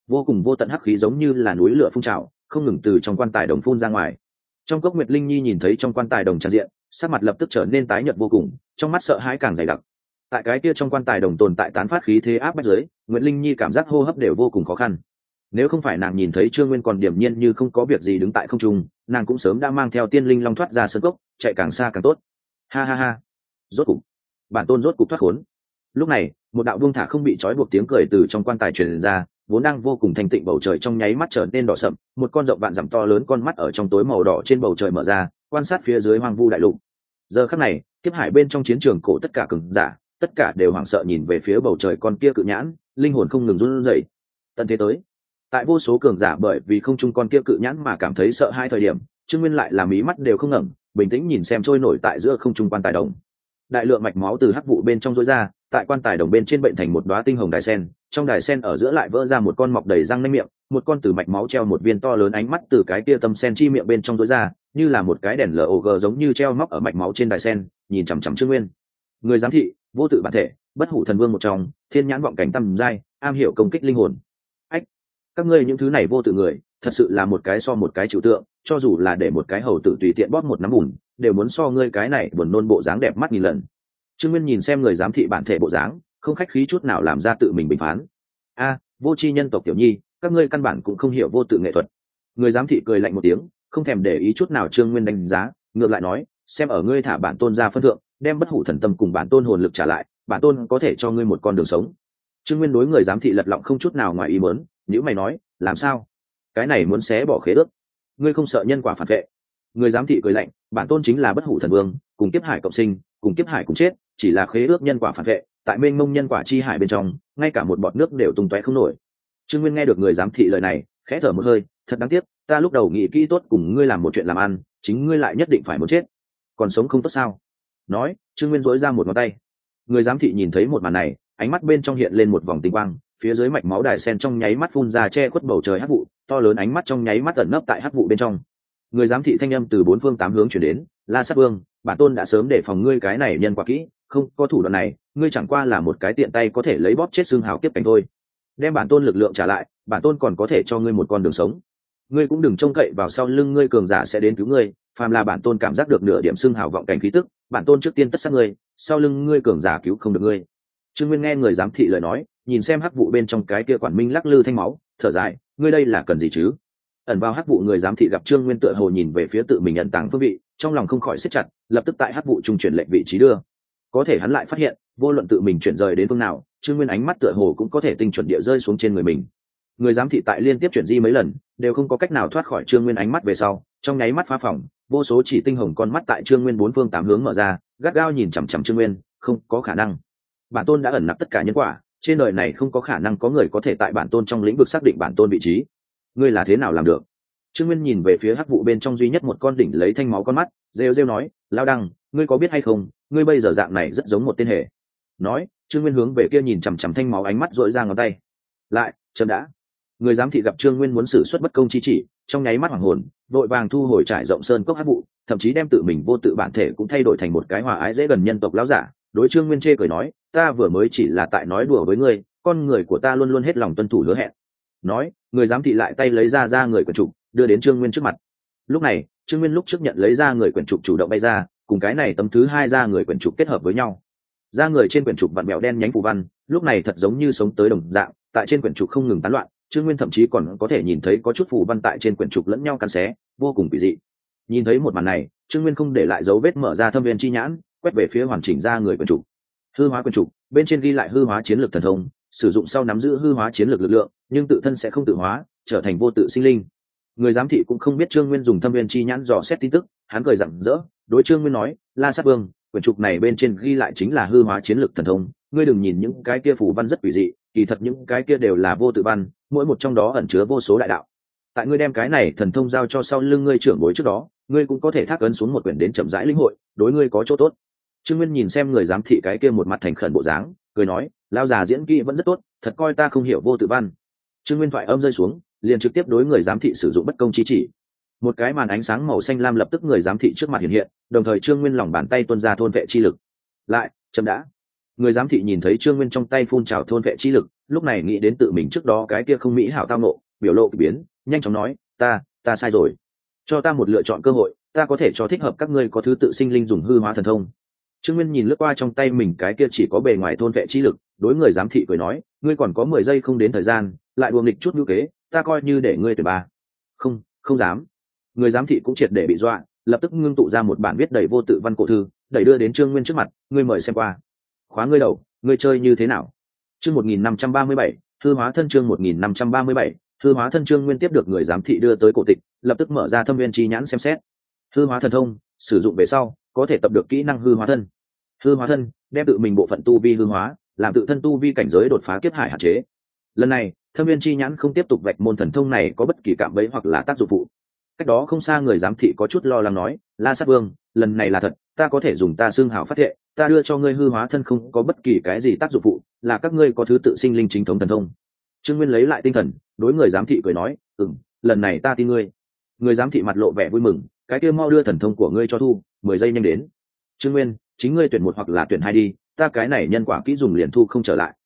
vô cùng vô tận hắc khí giống như là núi lửa phun trào, không ngừng từ trong quan tài đồng phun ra ngoài. Trong cốc Nguyệt Linh Nhi nhìn thấy trong quan tài đồng tràn diện, sắc mặt lập tức trở nên tái nhợt vô cùng, trong mắt sợ hãi càng dày đặc. Tại cái kia trong quan tài đồng tồn tại tán phát khí thế áp bách dưới, Nguyệt Linh Nhi cảm giác hô hấp đều vô cùng khó khăn. Nếu không phải nàng nhìn thấy Trương Nguyên còn điềm nhiên như không có việc gì đứng tại không trung, nàng cũng sớm đã mang theo Tiên Linh Long thoát ra sơn cốc, chạy càng xa càng tốt. Ha ha ha, rốt cục, bản tôn rốt cục thoát khốn. Lúc này, một đạo buông thả không bị trói buộc tiếng cười từ trong quan tài truyền ra, vốn đang vô cùng thanh tịnh bầu trời trong nháy mắt trở nên đỏ sậm, một con rộng vạn dặm to lớn con mắt ở trong tối màu đỏ trên bầu trời mở ra, quan sát phía dưới hoang vu đại lục. Giờ khắc này, kiếp hải bên trong chiến trường cổ tất cả cường giả, tất cả đều hoảng sợ nhìn về phía bầu trời con kia cự nhãn, linh hồn không ngừng run rẩy. Tận thế tới. Tại vô số cường giả bởi vì không trung con kia cự nhãn mà cảm thấy sợ hai thời điểm, Trương Nguyên lại làm mí mắt đều không ngẩng, bình tĩnh nhìn xem trôi nổi tại giữa không trung quan tài đồng. Đại lượng mạch máu từ hắc vụ bên trong rối ra, tại quan tài đồng bên trên bệnh thành một đóa tinh hồng đài sen, trong đài sen ở giữa lại vỡ ra một con mọc đầy răng nanh miệng, một con từ mạch máu treo một viên to lớn ánh mắt từ cái kia tâm sen chi miệng bên trong rối ra, như là một cái đèn log giống như treo móc ở mạch máu trên đài sen, nhìn chằm chằm Trương Nguyên. Người giám thị, vô tự bản thể, bất hủ thần vương một trong, thiên nhãn vọng cảnh tầm giai, am hiểu công kích linh hồn. Ách, các ngươi những thứ này vô tự người, thật sự là một cái so một cái trừu tượng, cho dù là để một cái hầu tử tùy tiện bóp một nắm bùn, đều muốn so ngươi cái này buồn nôn bộ dáng đẹp mắt nghìn lần. Trương Nguyên nhìn xem người giám thị bản thể bộ dáng, không khách khí chút nào làm ra tự mình bình phán. A, vô tri nhân tộc tiểu nhi, các ngươi căn bản cũng không hiểu vô tự nghệ thuật. Người giám thị cười lạnh một tiếng, không thèm để ý chút nào Trương Nguyên đánh giá, ngược lại nói, xem ở ngươi thả bản tôn ra phân thượng, đem bất hủ thần tâm cùng bản tôn hồn lực trả lại, bản tôn có thể cho ngươi một con đường sống. Trương Nguyên đối người giám thị lật lọng không chút nào ngoài ý muốn, nếu mày nói, làm sao? Cái này muốn xé bỏ khế ước, ngươi không sợ nhân quả phản vệ? Người giám thị cười lạnh, bản tôn chính là bất hủ thần vương, cùng kiếp hải cộng sinh, cùng kiếp hải cùng chết, chỉ là khế ước nhân quả phản vệ, tại mênh mông nhân quả chi hải bên trong, ngay cả một bọt nước đều tung tóe không nổi. Trương Nguyên nghe được người giám thị lời này, khẽ thở một hơi, thật đáng tiếc, ta lúc đầu nghĩ kỹ tốt cùng ngươi làm một chuyện làm ăn, chính ngươi lại nhất định phải muốn chết, còn sống không tốt sao? Nói, Trương Nguyên dỗi ra một ngón tay. Người giám thị nhìn thấy một màn này, ánh mắt bên trong hiện lên một vòng tinh quang, phía dưới mạch máu đài sen trong nháy mắt phun ra che khuất bầu trời hắc vụ, to lớn ánh mắt trong nháy mắt ẩn nấp tại hắc vụ bên trong. Người giám thị thanh âm từ bốn phương tám hướng chuyển đến, La Sát Vương, bản tôn đã sớm để phòng ngươi cái này nhân quả kỹ, không có thủ đoạn này, ngươi chẳng qua là một cái tiện tay có thể lấy bóp chết xương hào kiếp cảnh thôi. Đem bản tôn lực lượng trả lại, bản tôn còn có thể cho ngươi một con đường sống. Ngươi cũng đừng trông cậy vào sau lưng ngươi cường giả sẽ đến cứu ngươi, phàm là bản tôn cảm giác được nửa điểm xương hào vọng cảnh khí tức, bản tôn trước tiên tất sát ngươi, sau lưng ngươi cường giả cứu không được ngươi. Trương Nguyên nghe người giám thị lời nói, nhìn xem hắc vụ bên trong cái kia quản minh lắc lư thanh máu, thở dài, ngươi đây là cần gì chứ? Ẩn vào hắc vụ người giám thị gặp Trương Nguyên tựa hồ nhìn về phía tự mình ẩn tàng phương vị, trong lòng không khỏi siết chặt, lập tức tại hắc vụ trung chuyển lệnh vị trí đưa. Có thể hắn lại phát hiện, vô luận tự mình chuyển rời đến phương nào, Trương Nguyên ánh mắt tựa hồ cũng có thể tinh chuẩn địa rơi xuống trên người mình. Người giám thị tại liên tiếp chuyển di mấy lần, đều không có cách nào thoát khỏi Trương Nguyên ánh mắt về sau, trong nháy mắt phá phòng, vô số chỉ tinh hồng con mắt tại Trương Nguyên bốn phương tám hướng mở ra, gắt gao nhìn chằm chằm Trương Nguyên, không có khả năng. Bản tôn đã ẩn nặc tất cả nhân quả, trên đời này không có khả năng có người có thể tại bản tôn trong lĩnh vực xác định bản tôn vị trí. Ngươi là thế nào làm được? Trương Nguyên nhìn về phía hắc vụ bên trong duy nhất một con đỉnh lấy thanh máu con mắt, rêu rêu nói, Lao Đăng, ngươi có biết hay không, ngươi bây giờ dạng này rất giống một tên hề. Nói, Trương Nguyên hướng về kia nhìn chằm chằm thanh máu ánh mắt dội ra ngón tay. Lại, chậm đã. Người giám thị gặp Trương Nguyên muốn sử xuất bất công chi chỉ, trong nháy mắt hoảng hồn, vội vàng thu hồi trải rộng sơn cốc hắc vụ, thậm chí đem tự mình vô tự bản thể cũng thay đổi thành một cái hòa ái dễ gần nhân tộc lão giả. Đối Trương Nguyên chê cười nói, ta vừa mới chỉ là tại nói đùa với ngươi, con người của ta luôn luôn hết lòng tuân thủ hứa hẹn. Nói, người giám thị lại tay lấy ra người quyển trục, đưa đến Trương Nguyên trước mặt. Lúc này, Trương Nguyên lúc trước nhận lấy ra người quyển trục chủ động bay ra, cùng cái này tấm thứ hai ra người quyển trục kết hợp với nhau. Ra người trên quyển trục vặn bẹo đen nhánh phù văn, lúc này thật giống như sống tới đồng dạng, tại trên quyển trục không ngừng tán loạn, Trương Nguyên thậm chí còn có thể nhìn thấy có chút phù văn tại trên quyển trục lẫn nhau cắn xé, vô cùng kỳ dị. Nhìn thấy một màn này, Trương Nguyên không để lại dấu vết mở ra thâm viên chi nhãn, quét về phía hoàn chỉnh ra người quyển trục. Hư hóa quyển trục, bên trên ghi lại hư hóa chiến lược thần thông, sử dụng sau nắm giữ hư hóa chiến lược lực lượng, nhưng tự thân sẽ không tự hóa, trở thành vô tự sinh linh. Người giám thị cũng không biết Trương Nguyên dùng thâm viên chi nhãn dò xét tin tức, hắn cười rạng rỡ, đối Trương Nguyên nói, La Sát Vương, quyển trục này bên trên ghi lại chính là hư hóa chiến lược thần thông, ngươi đừng nhìn những cái kia phù văn rất quỷ dị, kỳ thật những cái kia đều là vô tự văn, mỗi một trong đó ẩn chứa vô số đại đạo. Tại ngươi đem cái này thần thông giao cho sau lưng ngươi trưởng bối trước đó, ngươi cũng có thể thác ấn xuống một quyển đến chậm rãi lĩnh hội, đối ngươi có chỗ tốt. Trương Nguyên nhìn xem người giám thị cái kia một mặt thành khẩn bộ dáng, cười nói, lao già diễn kỹ vẫn rất tốt, thật coi ta không hiểu vô tự văn. Trương Nguyên thoại âm rơi xuống, liền trực tiếp đối người giám thị sử dụng bất công chi chỉ. Một cái màn ánh sáng màu xanh lam lập tức người giám thị trước mặt hiện hiện, đồng thời Trương Nguyên lòng bàn tay tuôn ra thôn vệ chi lực. Lại, chậm đã. Người giám thị nhìn thấy trương nguyên trong tay phun trào thôn vệ chi lực, lúc này nghĩ đến tự mình trước đó cái kia không mỹ hảo tao nộ, biểu lộ kỳ biến, nhanh chóng nói, ta sai rồi, cho ta một lựa chọn cơ hội, ta có thể cho thích hợp các ngươi có thứ tự sinh linh dùng hư hóa thần thông. Trương Nguyên nhìn lướt qua trong tay mình cái kia chỉ có bề ngoài thôn vệ chi lực, đối người giám thị cười nói, ngươi còn có 10 giây không đến thời gian, lại đùa nghịch chút ngữ kế, ta coi như để ngươi tuyển ba. Không dám. Người giám thị cũng triệt để bị dọa, lập tức ngưng tụ ra một bản viết đầy vô tự văn cổ thư, đẩy đưa đến Trương Nguyên trước mặt, ngươi mời xem qua. Khóa ngươi đầu, ngươi chơi như thế nào? Chương 1537, hư hóa thân chương 1537, hư hóa thân. Trương Nguyên tiếp được người giám thị đưa tới cổ tịch, lập tức mở ra thâm viên chi nhãn xem xét. Hư hóa thần thông, sử dụng về sau, có thể tập được kỹ năng hư hóa thân. Hư hóa thân đem tự mình bộ phận tu vi hư hóa, làm tự thân tu vi cảnh giới đột phá kiếp hải hạn chế. Lần này thâm viên chi nhãn không tiếp tục vạch môn thần thông này có bất kỳ cạm bẫy hoặc là tác dụng phụ. Cách đó không xa người giám thị có chút lo lắng nói, La Sát Vương, lần này là thật, ta có thể dùng ta xương hào phát thệ, ta đưa cho ngươi hư hóa thân không có bất kỳ cái gì tác dụng phụ, là các ngươi có thứ tự sinh linh chính thống thần thông. Trương Nguyên lấy lại tinh thần, đối người giám thị cười nói, lần này ta tin ngươi. Người giám thị mặt lộ vẻ vui mừng, cái kia mau đưa thần thông của ngươi cho thu, 10 giây nhanh đến. Trương Nguyên, chính ngươi tuyển một hoặc là tuyển hai đi, ta cái này nhân quả kỹ dùng liền thu không trở lại.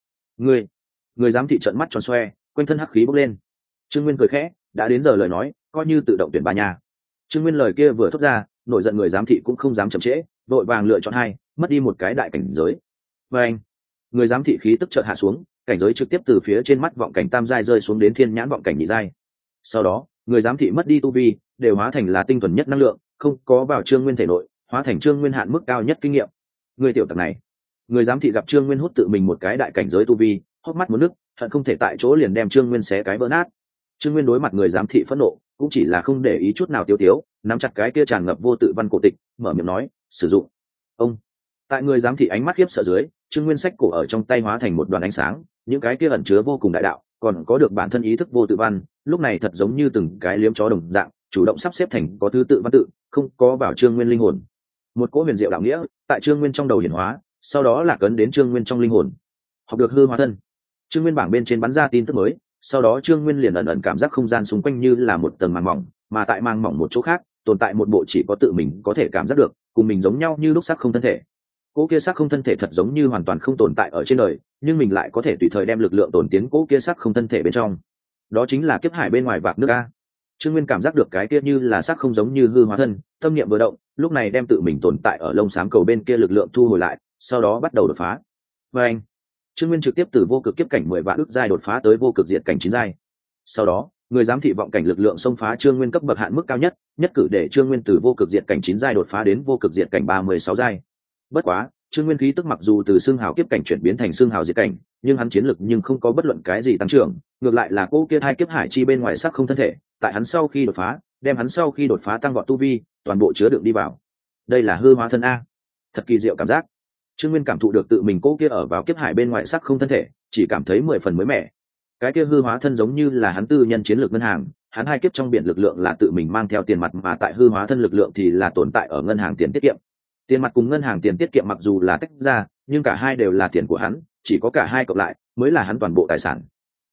Người giám thị trợn mắt tròn xoe, quanh thân hắc khí bốc lên. Trương Nguyên cười khẽ, đã đến giờ lời nói, coi như tự động tuyển ba nhà. Trương Nguyên lời kia vừa thốt ra, nổi giận người giám thị cũng không dám chậm trễ, vội vàng lựa chọn hai, mất đi một cái đại cảnh giới. Và anh, người giám thị khí tức chợt hạ xuống, cảnh giới trực tiếp từ phía trên mắt vọng cảnh tam giai rơi xuống đến thiên nhãn vọng cảnh nhị giai. Sau đó, người giám thị mất đi tu vi, đều hóa thành là tinh thuần nhất năng lượng, không có vào Trương Nguyên thể nội, hóa thành Trương Nguyên hạn mức cao nhất kinh nghiệm. Người tiểu tặc này, người giám thị gặp Trương Nguyên hút tự mình một cái đại cảnh giới tu vi, hốc mắt muốn nước, hận không thể tại chỗ liền đem Trương Nguyên xé cái vỡ nát. Trương Nguyên đối mặt người giám thị phẫn nộ, cũng chỉ là không để ý chút nào tiêu tiếu, nắm chặt cái kia tràn ngập vô tự văn cổ tịch, mở miệng nói, sử dụng. Ông. Tại người giám thị ánh mắt khiếp sợ dưới, Trương Nguyên sách cổ ở trong tay hóa thành một đoàn ánh sáng, những cái kia ẩn chứa vô cùng đại đạo, còn có được bản thân ý thức vô tự văn, lúc này thật giống như từng cái liếm chó đồng dạng, chủ động sắp xếp thành có thứ tự văn tự, không có vào Trương Nguyên linh hồn. Một cỗ huyền diệu đạo nghĩa tại Trương Nguyên trong đầu hiển hóa, sau đó là cấn đến Trương Nguyên trong linh hồn. Học được hư hóa thân. Trương Nguyên bảng bên trên bắn ra tin tức mới, sau đó Trương Nguyên liền ẩn ẩn cảm giác không gian xung quanh như là một tầng màng mỏng, mà tại màng mỏng một chỗ khác, tồn tại một bộ chỉ có tự mình có thể cảm giác được, cùng mình giống nhau như lúc xác không thân thể. Cỗ kia xác không thân thể thật giống như hoàn toàn không tồn tại ở trên đời, nhưng mình lại có thể tùy thời đem lực lượng tồn tiến cỗ kia xác không thân thể bên trong. Đó chính là kiếp hải bên ngoài vạc nước a. Trương Nguyên cảm giác được cái kia như là xác không giống như hư hóa thân, tâm niệm vừa động, lúc này đem tự mình tồn tại ở lông xám cầu bên kia lực lượng thu hồi lại, sau đó bắt đầu đột phá. Và anh, Trương Nguyên trực tiếp từ vô cực kiếp cảnh 10 vạn ức giai đột phá tới vô cực diệt cảnh 9 giai. Sau đó, người giám thị vọng cảnh lực lượng xông phá Trương Nguyên cấp bậc hạn mức cao nhất, nhất cử để Trương Nguyên từ vô cực diệt cảnh 9 giai đột phá đến vô cực diệt cảnh 36 giai. Bất quá, Trương Nguyên khí tức mặc dù từ xương hào kiếp cảnh chuyển biến thành xương hào diệt cảnh, nhưng hắn chiến lực nhưng không có bất luận cái gì tăng trưởng, ngược lại là cô kia hai kiếp hải chi bên ngoài sắc không thân thể, tại hắn sau khi đột phá, đem hắn sau khi đột phá tăng vọt tu vi, toàn bộ chứa đựng đi vào. Đây là hư hóa thân a. Thật kỳ diệu cảm giác. Trương Nguyên cảm thụ được tự mình cô kia ở vào kiếp hải bên ngoài sắc không thân thể, chỉ cảm thấy 10 phần mới mẻ. Cái kia hư hóa thân giống như là hắn tư nhân chiến lược ngân hàng, hắn hai kiếp trong biển lực lượng là tự mình mang theo tiền mặt, mà tại hư hóa thân lực lượng thì là tồn tại ở ngân hàng tiền tiết kiệm. Tiền mặt cùng ngân hàng tiền tiết kiệm mặc dù là tách ra, nhưng cả hai đều là tiền của hắn, chỉ có cả hai cộng lại mới là hắn toàn bộ tài sản.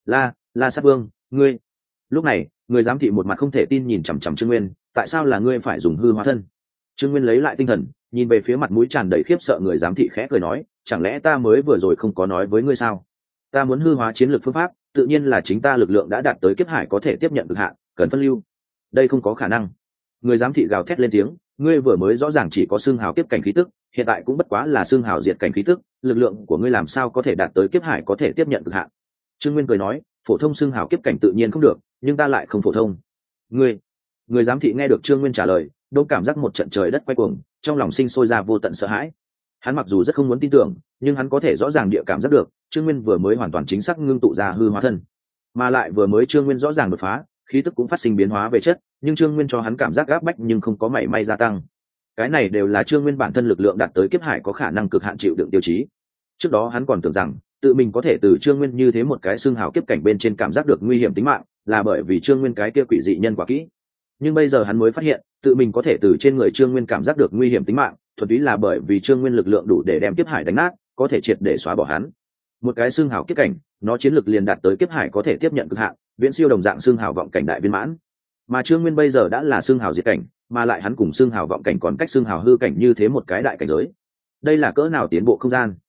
La Sát Vương, ngươi. Lúc này, người giám thị một mặt không thể tin nhìn chằm chằm Trương Nguyên, tại sao là ngươi phải dùng hư hóa thân? Trương Nguyên lấy lại tinh thần, nhìn về phía mặt mũi tràn đầy khiếp sợ người giám thị, khẽ cười nói, chẳng lẽ ta mới vừa rồi không có nói với ngươi sao? Ta muốn hư hóa chiến lược phương pháp, tự nhiên là chính ta lực lượng đã đạt tới kiếp hải có thể tiếp nhận cực hạn, cần phân lưu. Đây không có khả năng. Người giám thị gào thét lên tiếng, ngươi vừa mới rõ ràng chỉ có xương hào kiếp cảnh khí tức, hiện tại cũng bất quá là xương hào diệt cảnh khí tức, lực lượng của ngươi làm sao có thể đạt tới kiếp hải có thể tiếp nhận cực hạn? Trương Nguyên cười nói, phổ thông xương hào kiếp cảnh tự nhiên không được, nhưng ta lại không phổ thông. Người giám thị nghe được Trương Nguyên trả lời, đột cảm giác một trận trời đất quay cuồng, trong lòng sinh sôi ra vô tận sợ hãi. Hắn mặc dù rất không muốn tin tưởng, nhưng hắn có thể rõ ràng địa cảm giác được, Trương Nguyên vừa mới hoàn toàn chính xác ngưng tụ ra hư hóa thân, mà lại vừa mới Trương Nguyên rõ ràng đột phá, khí tức cũng phát sinh biến hóa về chất, nhưng Trương Nguyên cho hắn cảm giác áp bách nhưng không có mảy may gia tăng. Cái này đều là Trương Nguyên bản thân lực lượng đạt tới kiếp hải có khả năng cực hạn chịu đựng tiêu chí. Trước đó hắn còn tưởng rằng tự mình có thể từ Trương Nguyên như thế một cái xương hào kiếp cảnh bên trên cảm giác được nguy hiểm tính mạng, là bởi vì Trương Nguyên cái kia quỷ dị nhân quả kỹ. Nhưng bây giờ hắn mới phát hiện, tự mình có thể từ trên người Trương Nguyên cảm giác được nguy hiểm tính mạng, thuần túy là bởi vì Trương Nguyên lực lượng đủ để đem kiếp hải đánh nát, có thể triệt để xóa bỏ hắn. Một cái xương hào kiếp cảnh, nó chiến lực liền đạt tới kiếp hải có thể tiếp nhận cực hạn, viễn siêu đồng dạng xương hào vọng cảnh đại viên mãn. Mà Trương Nguyên bây giờ đã là xương hào diệt cảnh, mà lại hắn cùng xương hào vọng cảnh còn cách xương hào hư cảnh như thế một cái đại cảnh giới. Đây là cỡ nào tiến bộ không gian.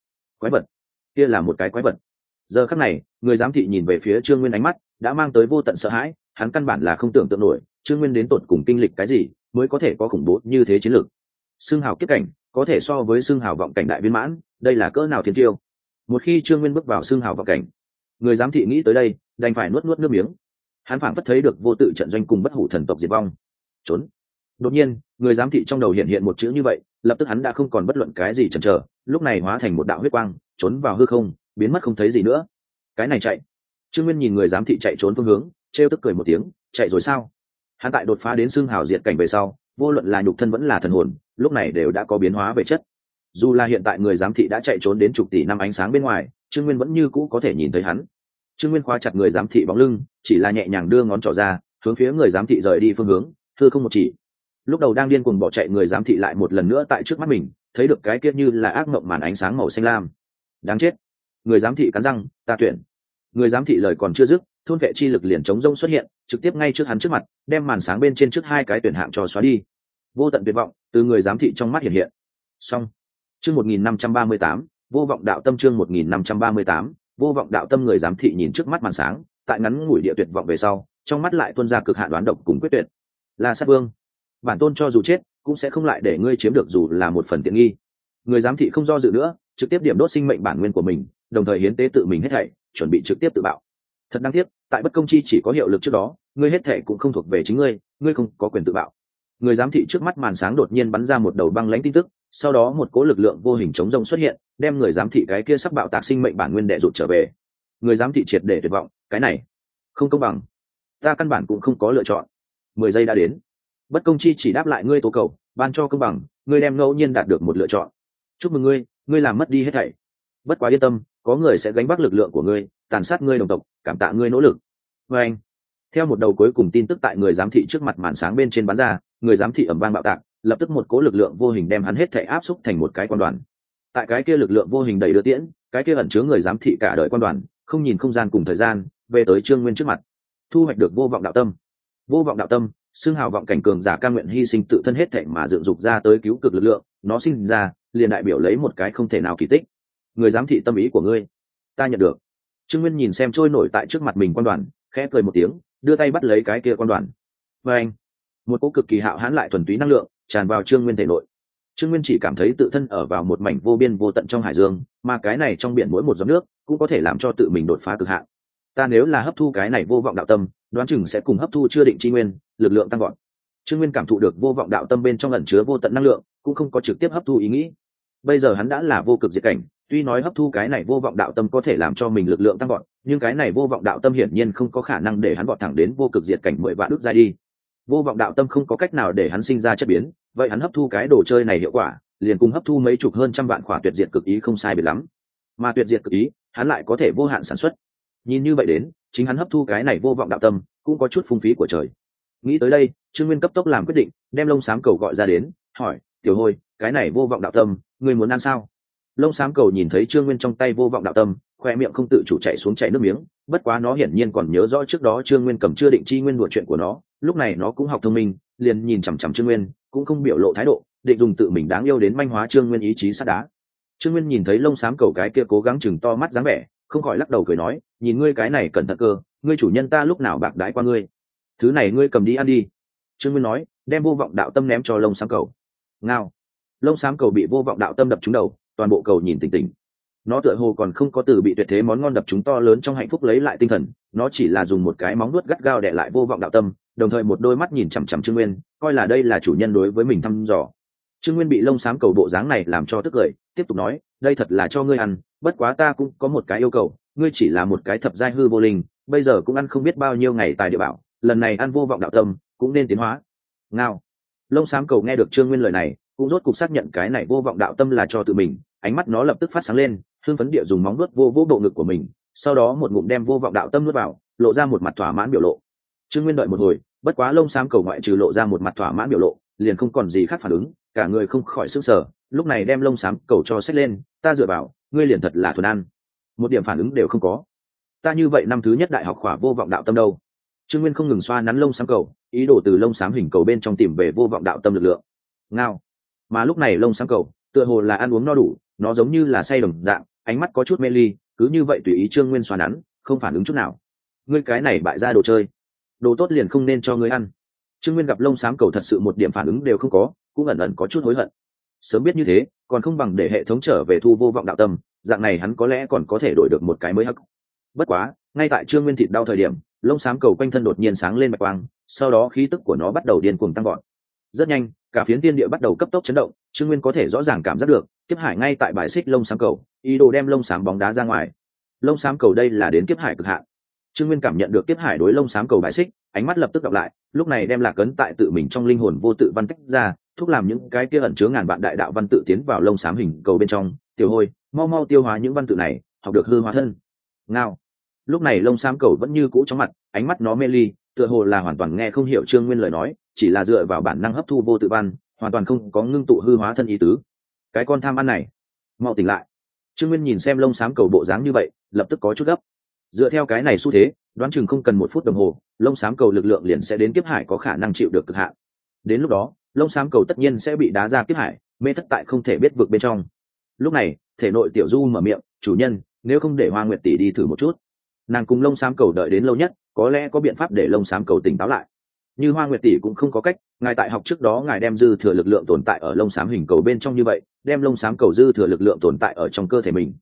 quái vật, kia là một cái quái vật. Giờ khắc này người giám thị nhìn về phía Trương Nguyên, ánh mắt đã mang tới vô tận sợ hãi. Hắn căn bản là không tưởng tượng nổi Trương Nguyên đến tột cùng kinh lịch cái gì mới có thể có khủng bố như thế chiến lược. Xưng hào kiếp cảnh có thể so với xưng hào vọng cảnh đại viên mãn, đây là cỡ nào thiên tiêu. Một khi Trương Nguyên bước vào xưng hào vọng cảnh, người giám thị nghĩ tới đây đành phải nuốt nước miếng. Hắn phảng phất thấy được vô tự trận doanh cùng bất hủ thần tộc diệt vong. Trốn. Đột nhiên người giám thị trong đầu hiện một chữ như vậy, lập tức hắn đã không còn bất luận cái gì chần chờ, lúc này hóa thành một đạo huyết quang trốn vào hư không, biến mất không thấy gì nữa. Cái này chạy. Trương Nguyên nhìn người giám thị chạy trốn phương hướng, trêu tức cười một tiếng. Chạy rồi sao? Hắn tại đột phá đến xương hào diệt cảnh về sau, vô luận là nhục thân vẫn là thần hồn, lúc này đều đã có biến hóa về chất. Dù là hiện tại người giám thị đã chạy trốn đến chục tỷ năm ánh sáng bên ngoài, Trương Nguyên vẫn như cũ có thể nhìn thấy hắn. Trương Nguyên khóa chặt người giám thị bóng lưng, chỉ là nhẹ nhàng đưa ngón trỏ ra hướng phía người giám thị rời đi phương hướng, thưa không một chỉ. Lúc đầu đang điên cuồng bỏ chạy người giám thị lại một lần nữa tại trước mắt mình thấy được cái kia như là ác mộng màn ánh sáng màu xanh lam. Đáng chết. Người giám thị cắn răng, ta tuyển. Người giám thị lời còn chưa dứt, thôn vệ chi lực liền chống rông xuất hiện, trực tiếp ngay trước hắn trước mặt, đem màn sáng bên trên trước hai cái tuyển hạng cho xóa đi. Vô tận tuyệt vọng từ người giám thị trong mắt hiện. Xong. Chương 1538, vô vọng đạo tâm. Chương 1538, vô vọng đạo tâm. Người giám thị nhìn trước mắt màn sáng, tại ngắn ngủi địa tuyệt vọng về sau, trong mắt lại tuôn ra cực hạn đoán độc cùng quyết tuyệt. Là sát vương, bản tôn cho dù chết cũng sẽ không lại để ngươi chiếm được dù là một phần tiện nghi. Người giám thị không do dự nữa, trực tiếp điểm đốt sinh mệnh bản nguyên của mình, đồng thời hiến tế tự mình hết thảy, chuẩn bị trực tiếp tự bạo. Thật đáng tiếc, tại bất công chi chỉ có hiệu lực trước đó, ngươi hết thảy cũng không thuộc về chính ngươi, ngươi không có quyền tự bạo. Người giám thị trước mắt màn sáng đột nhiên bắn ra một đầu băng lãnh tin tức, sau đó một cỗ lực lượng vô hình chống rông xuất hiện, đem người giám thị cái kia sắp bạo tạc sinh mệnh bản nguyên đè rụt trở về. Người giám thị triệt để tuyệt vọng, cái này không công bằng, ta căn bản cũng không có lựa chọn. 10 giây đã đến. Bất công chi chỉ đáp lại ngươi tố cầu, ban cho công bằng, ngươi đem ngẫu nhiên đạt được một lựa chọn. Chúc mừng ngươi, ngươi làm mất đi hết thảy. Bất quá yên tâm, có người sẽ gánh vác lực lượng của ngươi, tàn sát ngươi đồng tộc, cảm tạ ngươi nỗ lực. Và anh, theo một đầu cuối cùng tin tức tại người giám thị trước mặt màn sáng bên trên bắn ra, người giám thị ầm vang bạo tạc, lập tức một cỗ lực lượng vô hình đem hắn hết thảy áp xúc thành một cái quan đoàn. Tại cái kia lực lượng vô hình đầy đưa tiễn, cái kia ẩn chứa người giám thị cả đời quan đoàn, không nhìn không gian cùng thời gian, về tới Trương Nguyên trước mặt. Thu hoạch được vô vọng đạo tâm. Vô vọng đạo tâm, xương hào vọng cảnh cường giả cam nguyện hy sinh tự thân hết thảy mà dựng dục ra tới cứu cực lực lượng, nó sinh ra liền đại biểu lấy một cái không thể nào kỳ tích. Người giám thị tâm ý của ngươi, ta nhận được. Trương Nguyên nhìn xem trôi nổi tại trước mặt mình quan đoàn, khẽ cười một tiếng, đưa tay bắt lấy cái kia quan đoàn. Và anh, một cỗ cực kỳ hạo hãn lại thuần túy năng lượng tràn vào Trương Nguyên thể nội. Trương Nguyên chỉ cảm thấy tự thân ở vào một mảnh vô biên vô tận trong hải dương, mà cái này trong biển mỗi một giọt nước cũng có thể làm cho tự mình đột phá cực hạn. Ta nếu là hấp thu cái này vô vọng đạo tâm, đoán chừng sẽ cùng hấp thu chưa định chi nguyên, lực lượng tăng gọn. Trương Nguyên cảm thụ được vô vọng đạo tâm bên trong ẩn chứa vô tận năng lượng, cũng không có trực tiếp hấp thu ý nghĩ. Bây giờ hắn đã là vô cực diệt cảnh, tuy nói hấp thu cái này vô vọng đạo tâm có thể làm cho mình lực lượng tăng gọn, nhưng cái này vô vọng đạo tâm hiển nhiên không có khả năng để hắn vọt thẳng đến vô cực diệt cảnh 10 vạn ức giai đi. Vô vọng đạo tâm không có cách nào để hắn sinh ra chất biến, vậy hắn hấp thu cái đồ chơi này hiệu quả, liền cùng hấp thu mấy chục hơn trăm vạn khỏa tuyệt diệt cực ý không sai biệt lắm. Mà tuyệt diệt cực ý, hắn lại có thể vô hạn sản xuất. Nhìn như vậy đến, chính hắn hấp thu cái này vô vọng đạo tâm cũng có chút phung phí của trời. Nghĩ tới đây, Trương Nguyên cấp tốc làm quyết định, đem lông xám cầu gọi ra đến, hỏi: "Tiểu Hôi, cái này vô vọng đạo tâm, ngươi muốn ăn sao?" Lông xám cầu nhìn thấy Trương Nguyên trong tay vô vọng đạo tâm, khoe miệng không tự chủ chảy xuống chảy nước miếng, bất quá nó hiển nhiên còn nhớ rõ trước đó Trương Nguyên cầm chưa định chi nguyên đùa chuyện của nó, lúc này nó cũng học thông minh, liền nhìn chằm chằm Trương Nguyên, cũng không biểu lộ thái độ, định dùng tự mình đáng yêu đến manh hóa Trương Nguyên ý chí sắt đá. Trương Nguyên nhìn thấy lông xám cầu cái kia cố gắng chừng to mắt dáng vẻ, không khỏi lắc đầu cười nói: "Nhìn ngươi cái này cẩn thận cơ, ngươi chủ nhân ta lúc nào bạc đãi qua ngươi, thứ này ngươi cầm đi ăn đi." Trương Nguyên nói, đem vô vọng đạo tâm ném cho lông xám cầu. Ngao. Lông xám cầu bị vô vọng đạo tâm đập trúng đầu, toàn bộ cầu nhìn tỉnh tỉnh. Nó tựa hồ còn không có từ bị tuyệt thế món ngon đập trúng to lớn trong hạnh phúc lấy lại tinh thần, nó chỉ là dùng một cái móng nuốt gắt gao đè lại vô vọng đạo tâm, đồng thời một đôi mắt nhìn chằm chằm Trương Nguyên, coi là đây là chủ nhân đối với mình thăm dò. Trương Nguyên bị lông xám cầu bộ dáng này làm cho tức cười, tiếp tục nói: "Đây thật là cho ngươi ăn, bất quá ta cũng có một cái yêu cầu, ngươi chỉ là một cái thập giai hư vô linh, bây giờ cũng ăn không biết bao nhiêu ngày tài địa bảo, lần này ăn vô vọng đạo tâm cũng nên tiến hóa." Ngao. Lông xám cầu nghe được Trương Nguyên lời này, cũng rốt cục xác nhận cái này vô vọng đạo tâm là cho tự mình, ánh mắt nó lập tức phát sáng lên, hưng phấn địa dùng móng vuốt vô vô bộ ngực của mình, sau đó một ngụm đem vô vọng đạo tâm nuốt vào, lộ ra một mặt thỏa mãn biểu lộ. Trương Nguyên đợi một hồi, bất quá lông xám cầu ngoại trừ lộ ra một mặt thỏa mãn biểu lộ, liền không còn gì khác phản ứng, cả người không khỏi sửng sở, lúc này đem lông xám cầu cho xách lên, "Ta dựa vào, ngươi liền thật là thuần ăn, một điểm phản ứng đều không có. Ta như vậy năm thứ nhất đại học khỏa vô vọng đạo tâm đâu?" Trương Nguyên không ngừng xoa nắn lông xám cầu, ý đồ từ lông xám hình cầu bên trong tìm về vô vọng đạo tâm lực lượng. Ngao. Mà lúc này lông xám cầu tựa hồ là ăn uống no đủ, nó giống như là say đồng dạng, ánh mắt có chút mê ly, cứ như vậy tùy ý Trương Nguyên xoa nắn, không phản ứng chút nào. Ngươi cái này bại ra đồ chơi, đồ tốt liền không nên cho ngươi ăn. Trương Nguyên gặp lông xám cầu thật sự một điểm phản ứng đều không có, cũng ẩn ẩn có chút hối hận. Sớm biết như thế, còn không bằng để hệ thống trở về thu vô vọng đạo tâm, dạng này hắn có lẽ còn có thể đổi được một cái mới hắc. Bất quá, ngay tại Trương Nguyên thịt đau thời điểm, lông xám cầu quanh thân đột nhiên sáng lên bạch quang, sau đó khí tức của nó bắt đầu điên cuồng tăng vọt. Rất nhanh, cả phiến thiên địa bắt đầu cấp tốc chấn động, Trương Nguyên có thể rõ ràng cảm giác được, kiếp hải ngay tại bài xích lông xám cầu, ý đồ đem lông xám bóng đá ra ngoài. Lông xám cầu đây là đến kiếp hải cực hạn. Trương Nguyên cảm nhận được kiếp hải đối lông xám cầu bài xích, ánh mắt lập tức đọc lại, lúc này đem lạc ấn tại tự mình trong linh hồn vô tự văn tách ra, thúc làm những cái kia ẩn chứa ngàn vạn đại đạo văn tự tiến vào lông xám hình cầu bên trong. Tiểu Hôi, mau mau tiêu hóa những văn tự này, học được hư hóa thân. Ngao. Lúc này lông xám cầu vẫn như cũ trong mặt, ánh mắt nó mê ly, tựa hồ là hoàn toàn nghe không hiểu Trương Nguyên lời nói, chỉ là dựa vào bản năng hấp thu vô tự văn, hoàn toàn không có ngưng tụ hư hóa thân ý tứ. Cái con tham ăn này, mau tỉnh lại. Trương Nguyên nhìn xem lông xám cầu bộ dáng như vậy, lập tức có chút gấp. Dựa theo cái này xu thế, đoán chừng không cần 1 phút đồng hồ, lông xám cầu lực lượng liền sẽ đến kiếp hải có khả năng chịu được cực hạn. Đến lúc đó, lông xám cầu tất nhiên sẽ bị đá ra kiếp hải, mê thất tại không thể biết vực bên trong. Lúc này, thể nội Tiểu Du mở miệng, "Chủ nhân, nếu không để Hoa Nguyệt tỷ đi thử một chút." Nàng cùng lông xám cầu đợi đến lâu nhất, có lẽ có biện pháp để lông xám cầu tỉnh táo lại. Như Hoa Nguyệt tỷ cũng không có cách, ngài tại học trước đó ngài đem dư thừa lực lượng tồn tại ở lông xám hình cầu bên trong như vậy, đem lông xám cầu dư thừa lực lượng tồn tại ở trong cơ thể mình.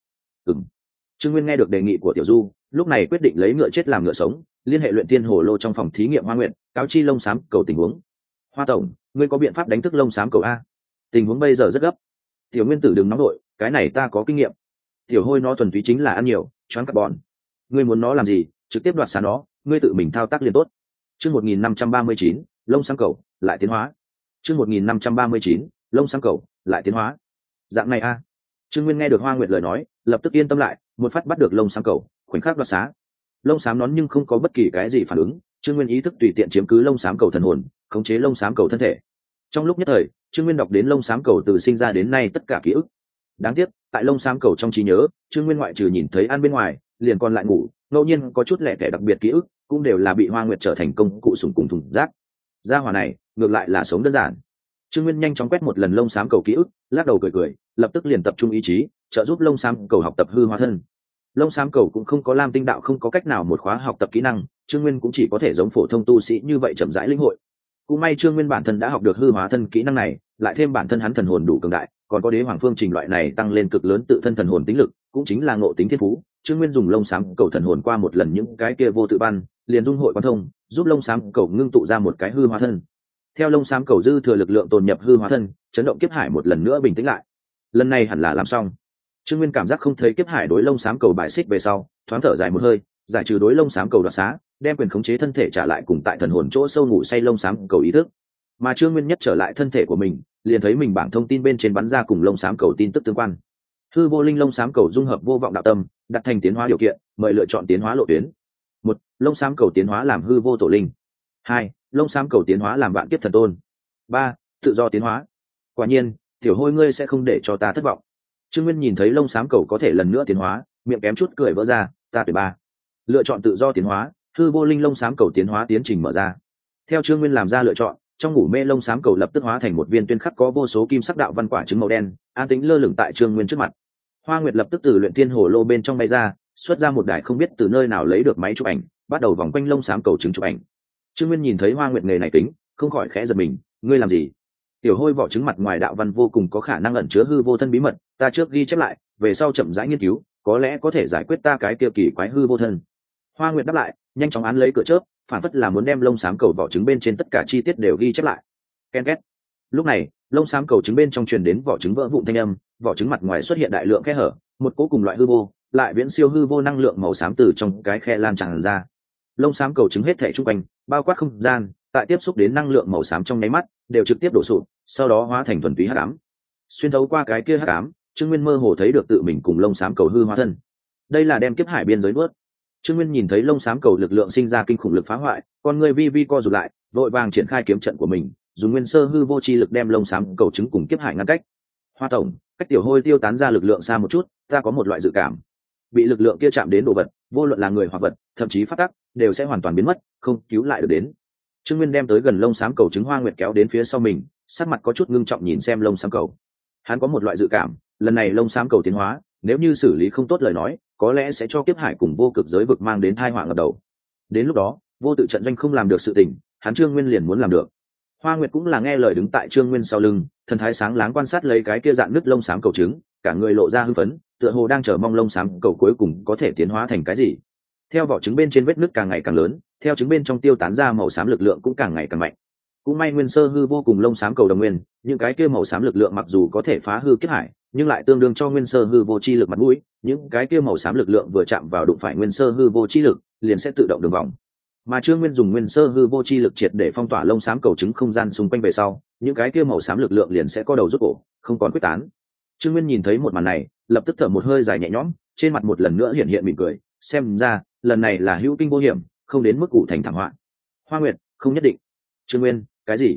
Trương Nguyên nghe được đề nghị của Tiểu Du, lúc này quyết định lấy ngựa chết làm ngựa sống, liên hệ luyện tiên hồ lô trong phòng thí nghiệm Hoa Nguyệt, cáo chi lông xám cầu tình huống. "Hoa tổng, ngươi có biện pháp đánh thức lông xám cầu a? Tình huống bây giờ rất gấp." "Tiểu Nguyên tử đừng nóng đội, cái này ta có kinh nghiệm." "Tiểu Hôi nó thuần túy chính là ăn nhiều, choáng carbon. Ngươi muốn nó làm gì, trực tiếp đoạt xá nó, ngươi tự mình thao tác liền tốt." Chương 1539, lông xám cầu lại tiến hóa. Chương 1539, lông xám cầu lại tiến hóa. Dạng này a. Trương Nguyên nghe được Hoa Nguyệt lời nói, lập tức yên tâm lại, một phát bắt được lông xám cầu, khoảnh khắc đoạt xá. Lông xám nón nhưng không có bất kỳ cái gì phản ứng, Trương Nguyên ý thức tùy tiện chiếm cứ lông xám cầu thần hồn, khống chế lông xám cầu thân thể. Trong lúc nhất thời, Trương Nguyên đọc đến lông xám cầu từ sinh ra đến nay tất cả ký ức. Đáng tiếc, tại lông xám cầu trong trí nhớ, Trương Nguyên ngoại trừ nhìn thấy ăn bên ngoài, liền còn lại ngủ, ngẫu nhiên có chút lẻ tẻ đặc biệt ký ức, cũng đều là bị Hoa Nguyệt trở thành công cụ sủng cùng thùng rác. Gia hỏa này, ngược lại là sống đơn giản. Trương Nguyên nhanh chóng quét một lần lông xám cầu ký ức, lắc đầu cười cười, lập tức liền tập trung ý chí, trợ giúp lông xám cầu học tập hư hóa thân. Lông xám cầu cũng không có lam tinh đạo không có cách nào một khóa học tập kỹ năng, Trương Nguyên cũng chỉ có thể giống phổ thông tu sĩ như vậy chậm rãi lĩnh hội. Cũng may Trương Nguyên bản thân đã học được hư hóa thân kỹ năng này, lại thêm bản thân hắn thần hồn đủ cường đại, còn có đế hoàng phương trình loại này tăng lên cực lớn tự thân thần hồn tính lực, cũng chính là ngộ tính thiên phú. Trương Nguyên dùng lông xám cầu thần hồn qua một lần những cái kia vô tự văn, liền dung hội quan thông, giúp lông xám cầu ngưng tụ ra một cái hư hóa thân. Theo lông xám cầu dư thừa lực lượng tồn nhập hư hóa thân, chấn động kiếp hải một lần nữa bình tĩnh lại. Lần này hẳn là làm xong. Trương Nguyên cảm giác không thấy kiếp hải đối lông xám cầu bài xích về sau, thoáng thở dài một hơi, giải trừ đối lông xám cầu đoạt xá, đem quyền khống chế thân thể trả lại cùng tại thần hồn chỗ sâu ngủ say lông xám cầu ý thức. Mà Trương Nguyên nhất trở lại thân thể của mình, liền thấy mình bảng thông tin bên trên bắn ra cùng lông xám cầu tin tức tương quan. Hư vô linh lông xám cầu dung hợp vô vọng đạo tâm, đặt thành tiến hóa điều kiện, mời lựa chọn tiến hóa lộ tuyến. 1. Lông xám cầu tiến hóa làm hư vô tổ linh. 2. Lông xám cầu tiến hóa làm vạn kiếp thần tôn. 3. Tự do tiến hóa. Quả nhiên, Tiểu Hôi ngươi sẽ không để cho ta thất vọng. Trương Nguyên nhìn thấy lông xám cầu có thể lần nữa tiến hóa, miệng kém chút cười vỡ ra, ta tuyển 3. Lựa chọn tự do tiến hóa, hư vô linh lông xám cầu tiến hóa tiến trình mở ra. Theo Trương Nguyên làm ra lựa chọn, trong ngủ mê lông xám cầu lập tức hóa thành một viên tuyên khắc có vô số kim sắc đạo văn quả trứng màu đen, an tĩnh lơ lửng tại Trương Nguyên trước mặt. Hoa Nguyệt lập tức từ luyện tiên hồ lô bên trong bay ra, xuất ra một đài không biết từ nơi nào lấy được máy chụp ảnh, bắt đầu vòng quanh lông xám cầu trứng chụp ảnh. Trương Nguyên nhìn thấy Hoa Nguyệt nghề này kính, không khỏi khẽ giật mình, ngươi làm gì? Tiểu Hôi vỏ trứng mặt ngoài đạo văn vô cùng có khả năng ẩn chứa hư vô thân bí mật, ta trước ghi chép lại, về sau chậm rãi nghiên cứu, có lẽ có thể giải quyết ta cái kia kỳ quái hư vô thân. Hoa Nguyệt đáp lại, nhanh chóng án lấy cửa chớp, phản phất là muốn đem lông xám cầu vỏ trứng bên trên tất cả chi tiết đều ghi chép lại. Ken két. Lúc này, lông xám cầu trứng bên trong truyền đến vỏ trứng vỡ vụn thanh âm, vỏ trứng mặt ngoài xuất hiện đại lượng khe hở, một cỗ cùng loại hư vô, lại viễn siêu hư vô năng lượng màu xám từ trong cái khe lan tràn ra. Lông xám cầu trứng hết thảy trung quanh, bao quát không gian, tại tiếp xúc đến năng lượng màu xám trong nháy mắt, đều trực tiếp đổ sụp, sau đó hóa thành thuần túy hắc ám. Xuyên thấu qua cái kia hắc ám, Trương Nguyên mơ hồ thấy được tự mình cùng lông xám cầu hư hóa thân. Đây là đem kiếp hải biên giới nuốt. Trương Nguyên nhìn thấy lông xám cầu lực lượng sinh ra kinh khủng lực phá hoại, con người vi vi co rụt lại, vội vàng triển khai kiếm trận của mình, dùng nguyên sơ hư vô chi lực đem lông xám cầu trứng cùng kiếp hải ngăn cách. Hoa tổng, cách Tiểu Hôi tiêu tán ra lực lượng xa một chút, ta có một loại dự cảm, bị lực lượng kia chạm đến đồ vật, vô luận là người hoặc vật, thậm chí pháp tắc, đều sẽ hoàn toàn biến mất, không cứu lại được đến. Trương Nguyên đem tới gần lông xám cầu trứng Hoa Nguyệt kéo đến phía sau mình, sắc mặt có chút ngưng trọng nhìn xem lông xám cầu. Hắn có một loại dự cảm, lần này lông xám cầu tiến hóa, nếu như xử lý không tốt lời nói có lẽ sẽ cho kiếp hải cùng vô cực giới vực mang đến tai họa ngập đầu. Đến lúc đó vô tự trận doanh không làm được sự tình, hắn Trương Nguyên liền muốn làm được. Hoa Nguyệt cũng là nghe lời đứng tại Trương Nguyên sau lưng, thần thái sáng láng quan sát lấy cái kia dạng nứt lông xám cầu trứng, cả người lộ ra hưng phấn, tựa hồ đang chờ mong lông xám cầu cuối cùng có thể tiến hóa thành cái gì. Theo vỏ trứng bên trên vết nứt càng ngày càng lớn, theo trứng bên trong tiêu tán ra màu xám lực lượng cũng càng ngày càng mạnh. Cũng may nguyên sơ hư vô cùng lông xám cầu đồng nguyên, những cái kia màu xám lực lượng mặc dù có thể phá hư kiếp hải, nhưng lại tương đương cho nguyên sơ hư vô chi lực mặt mũi, những cái kia màu xám lực lượng vừa chạm vào đụng phải nguyên sơ hư vô chi lực, liền sẽ tự động đường vòng. Mà Trương Nguyên dùng nguyên sơ hư vô chi lực triệt để phong tỏa lông xám cầu trứng không gian xung quanh về sau, những cái kia màu xám lực lượng liền sẽ co đầu rút cổ, không còn quyết tán. Trương Nguyên nhìn thấy một màn này, lập tức thở một hơi dài nhẹ nhõm, trên mặt một lần nữa hiện hiện mỉm cười, xem ra lần này là hữu kinh vô hiểm, không đến mức cụ thành thảm họa. Hoa Nguyệt, không nhất định. Trương Nguyên, cái gì?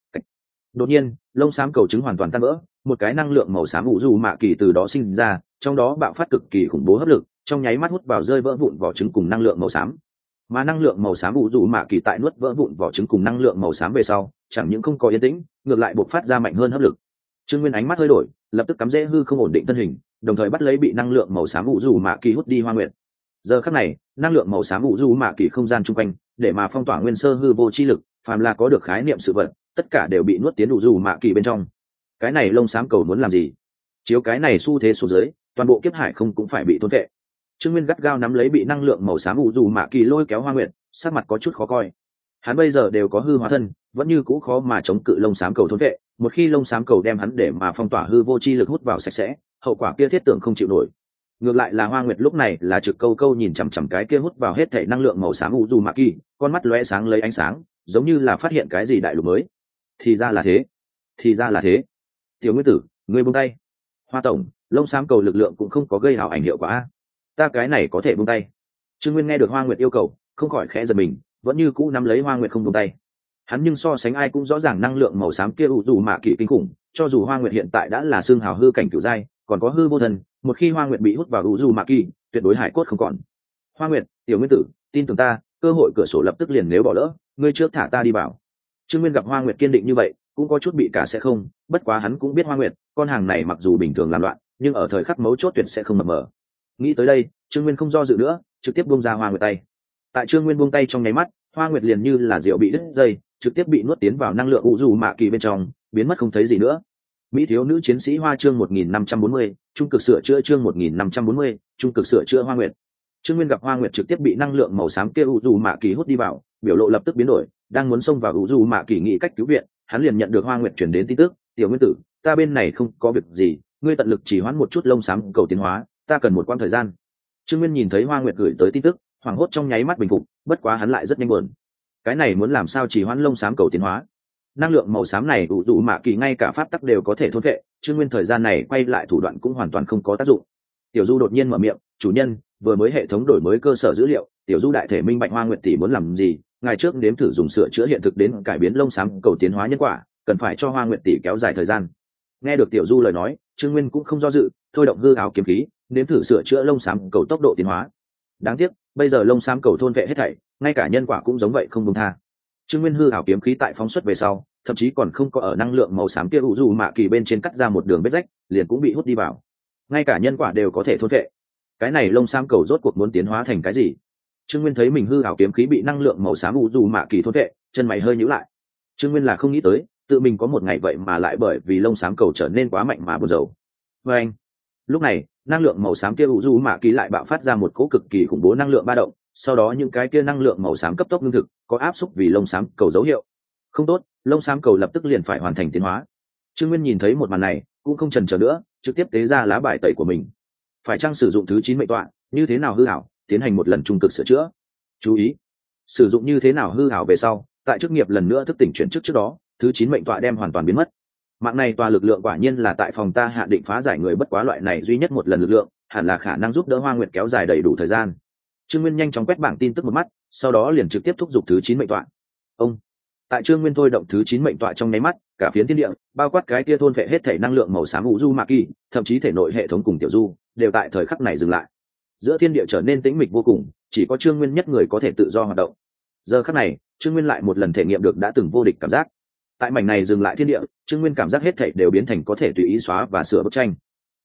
Đột nhiên, lông xám cầu trứng hoàn toàn tan vỡ, một cái năng lượng màu xám vũ du mạ kỳ từ đó sinh ra, trong đó bạo phát cực kỳ khủng bố hấp lực, trong nháy mắt hút vào rơi vỡ vụn vỏ trứng cùng năng lượng màu xám. Mà năng lượng màu xám vũ du mạ kỳ tại nuốt vỡ vụn vỏ trứng cùng năng lượng màu xám về sau, chẳng những không có yên tĩnh, ngược lại bộc phát ra mạnh hơn hấp lực. Trương Nguyên ánh mắt hơi đổi, lập tức cắm rễ hư không ổn định thân hình, đồng thời bắt lấy bị năng lượng màu xám vũ du mạ kỳ hút đi Hoa Nguyệt. Giờ khắc này, năng lượng màu xám vũ du mạ kỳ không gian chung quanh, để mà phong tỏa nguyên sơ hư vô chi lực, phàm là có được khái niệm sự vật, tất cả đều bị nuốt tiến đủ dù mạ kỳ bên trong. Cái này lông xám cầu muốn làm gì? Chiếu cái này xu thế xuống dưới, toàn bộ kiếp hải không cũng phải bị thôn vệ. Trương Nguyên gắt gao nắm lấy bị năng lượng màu xám đủ dù mạ kỳ lôi kéo Hoa Nguyệt, sắc mặt có chút khó coi. Hắn bây giờ đều có hư hóa thân, vẫn như cũ khó mà chống cự lông xám cầu thôn vệ. Một khi lông xám cầu đem hắn để mà phong tỏa hư vô chi lực hút vào sạch sẽ, hậu quả kia thiết tưởng không chịu nổi. Ngược lại là Hoa Nguyệt lúc này là trực câu câu nhìn chằm chằm cái kia hút vào hết thảy năng lượng màu xám u dù mạ kỳ, con mắt lóe sáng lấy ánh sáng, giống như là phát hiện cái gì đại lục mới. Thì ra là thế, thì ra là thế. Tiểu Nguyên tử, ngươi buông tay. Hoa tổng, lông xám cầu lực lượng cũng không có gây hào ảnh hiệu quả a. Ta cái này có thể buông tay. Trương Nguyên nghe được Hoa Nguyệt yêu cầu, không khỏi khẽ giật mình, vẫn như cũ nắm lấy Hoa Nguyệt không buông tay. Hắn nhưng so sánh ai cũng rõ ràng năng lượng màu xám kia u dù mạ kỳ kinh khủng, cho dù Hoa Nguyệt hiện tại đã là xương hào hư cảnh cửu giai, còn có hư vô thần, một khi Hoa Nguyệt bị hút vào u dù mạ kỳ, tuyệt đối hải cốt không còn. Hoa Nguyệt, Tiểu Nguyên tử, tin tưởng ta, cơ hội cửa sổ lập tức liền nếu bỏ lỡ, ngươi trước thả ta đi vào. Trương Nguyên gặp Hoa Nguyệt kiên định như vậy, cũng có chút bị cả sẽ không, bất quá hắn cũng biết Hoa Nguyệt, con hàng này mặc dù bình thường làm loạn, nhưng ở thời khắc mấu chốt tuyệt sẽ không mập mờ. Nghĩ tới đây, Trương Nguyên không do dự nữa, trực tiếp buông ra Hoa Nguyệt tay. Tại Trương Nguyên buông tay trong nháy mắt, Hoa Nguyệt liền như là rượu bị đứt dây, trực tiếp bị nuốt tiến vào năng lượng u dù mạ kỳ bên trong, biến mất không thấy gì nữa. Mỹ thiếu nữ chiến sĩ Hoa chương 1540, trung cực sửa chữa chương 1540, trung cực sửa chữa Hoa Nguyệt. Trương Nguyên gặp Hoa Nguyệt trực tiếp bị năng lượng màu xám kia u dù mạ kỳ hút đi vào, biểu lộ lập tức biến đổi, đang muốn xông vào u dù mạ kỳ nghĩ cách cứu viện, hắn liền nhận được Hoa Nguyệt chuyển đến tin tức, "Tiểu Nguyên tử, ta bên này không có việc gì, ngươi tận lực chỉ hoãn một chút lông xám cầu tiến hóa, ta cần một quãng thời gian." Trương Nguyên nhìn thấy Hoa Nguyệt gửi tới tin tức, hoảng hốt trong nháy mắt bình phục, bất quá hắn lại rất nhanh buồn. Cái này muốn làm sao chỉ hoãn lông xám cầu tiến hóa? Năng lượng màu xám này u dù mạ kỳ ngay cả pháp tắc đều có thể thôn vệ, Trương Nguyên thời gian này quay lại thủ đoạn cũng hoàn toàn không có tác dụng. Tiểu Du đột nhiên mở miệng, "Chủ nhân, vừa mới hệ thống đổi mới cơ sở dữ liệu, Tiểu Du đại thể minh bạch Hoa Nguyệt tỷ muốn làm gì, ngày trước nếm thử dùng sửa chữa hiện thực đến cải biến lông xám cầu tiến hóa nhân quả, cần phải cho Hoa Nguyệt tỷ kéo dài thời gian." Nghe được Tiểu Du lời nói, Trương Nguyên cũng không do dự, thôi động hư ảo kiếm khí, nếm thử sửa chữa lông xám cầu tốc độ tiến hóa. Đáng tiếc, bây giờ lông xám cầu thôn vệ hết thảy, ngay cả nhân quả cũng giống vậy không buông tha. Trương Nguyên hư ảo kiếm khí tại phóng xuất về sau, thậm chí còn không có ở năng lượng màu xám kia u dù mạ kỳ bên trên cắt ra một đường vết rách, liền cũng bị hút đi vào. Ngay cả nhân quả đều có thể thôn vệ. Cái này lông xám cầu rốt cuộc muốn tiến hóa thành cái gì? Trương Nguyên thấy mình hư ảo kiếm khí bị năng lượng màu xám u dù mạ kỳ thôn vệ, chân mày hơi nhíu lại. Trương Nguyên là không nghĩ tới, tự mình có một ngày vậy mà lại bởi vì lông xám cầu trở nên quá mạnh mà buồn rầu. Và anh, lúc này, năng lượng màu xám kia u dù mạ kỳ lại bạo phát ra một cỗ cực kỳ khủng bố năng lượng ba động, sau đó những cái kia năng lượng màu xám cấp tốc ngưng thực, có áp xúc vì lông xám cầu dấu hiệu. Không tốt, lông xám cầu lập tức liền phải hoàn thành tiến hóa. Trương Nguyên nhìn thấy một màn này, cũng không chần chờ nữa, trực tiếp tế ra lá bài tẩy của mình. Phải chăng sử dụng thứ 9 mệnh tọa, như thế nào hư ảo, tiến hành một lần trung cực sửa chữa. Chú ý, sử dụng như thế nào hư ảo về sau, tại chức nghiệp lần nữa thức tỉnh chuyển chức trước đó, thứ 9 mệnh tọa đem hoàn toàn biến mất. Mạng này tòa lực lượng quả nhiên là tại phòng ta hạ định phá giải người bất quá loại này duy nhất một lần lực lượng, hẳn là khả năng giúp đỡ Hoa Nguyệt kéo dài đầy đủ thời gian. Trương Nguyên nhanh chóng quét bảng tin tức một mắt, sau đó liền trực tiếp thúc giục thứ 9 mệnh tọa. Ông, tại Trương Nguyên thôi động thứ 9 mệnh tọa trong nháy mắt, cả phiến thiên địa, bao quát cái kia thôn phệ hết thể năng lượng màu xám u du mạ kỳ, thậm chí thể nội hệ thống cùng tiểu du, đều tại thời khắc này dừng lại. Giữa thiên địa trở nên tĩnh mịch vô cùng, chỉ có Trương Nguyên nhất người có thể tự do hoạt động. Giờ khắc này, Trương Nguyên lại một lần thể nghiệm được đã từng vô địch cảm giác. Tại mảnh này dừng lại thiên địa, Trương Nguyên cảm giác hết thảy đều biến thành có thể tùy ý xóa và sửa bức tranh.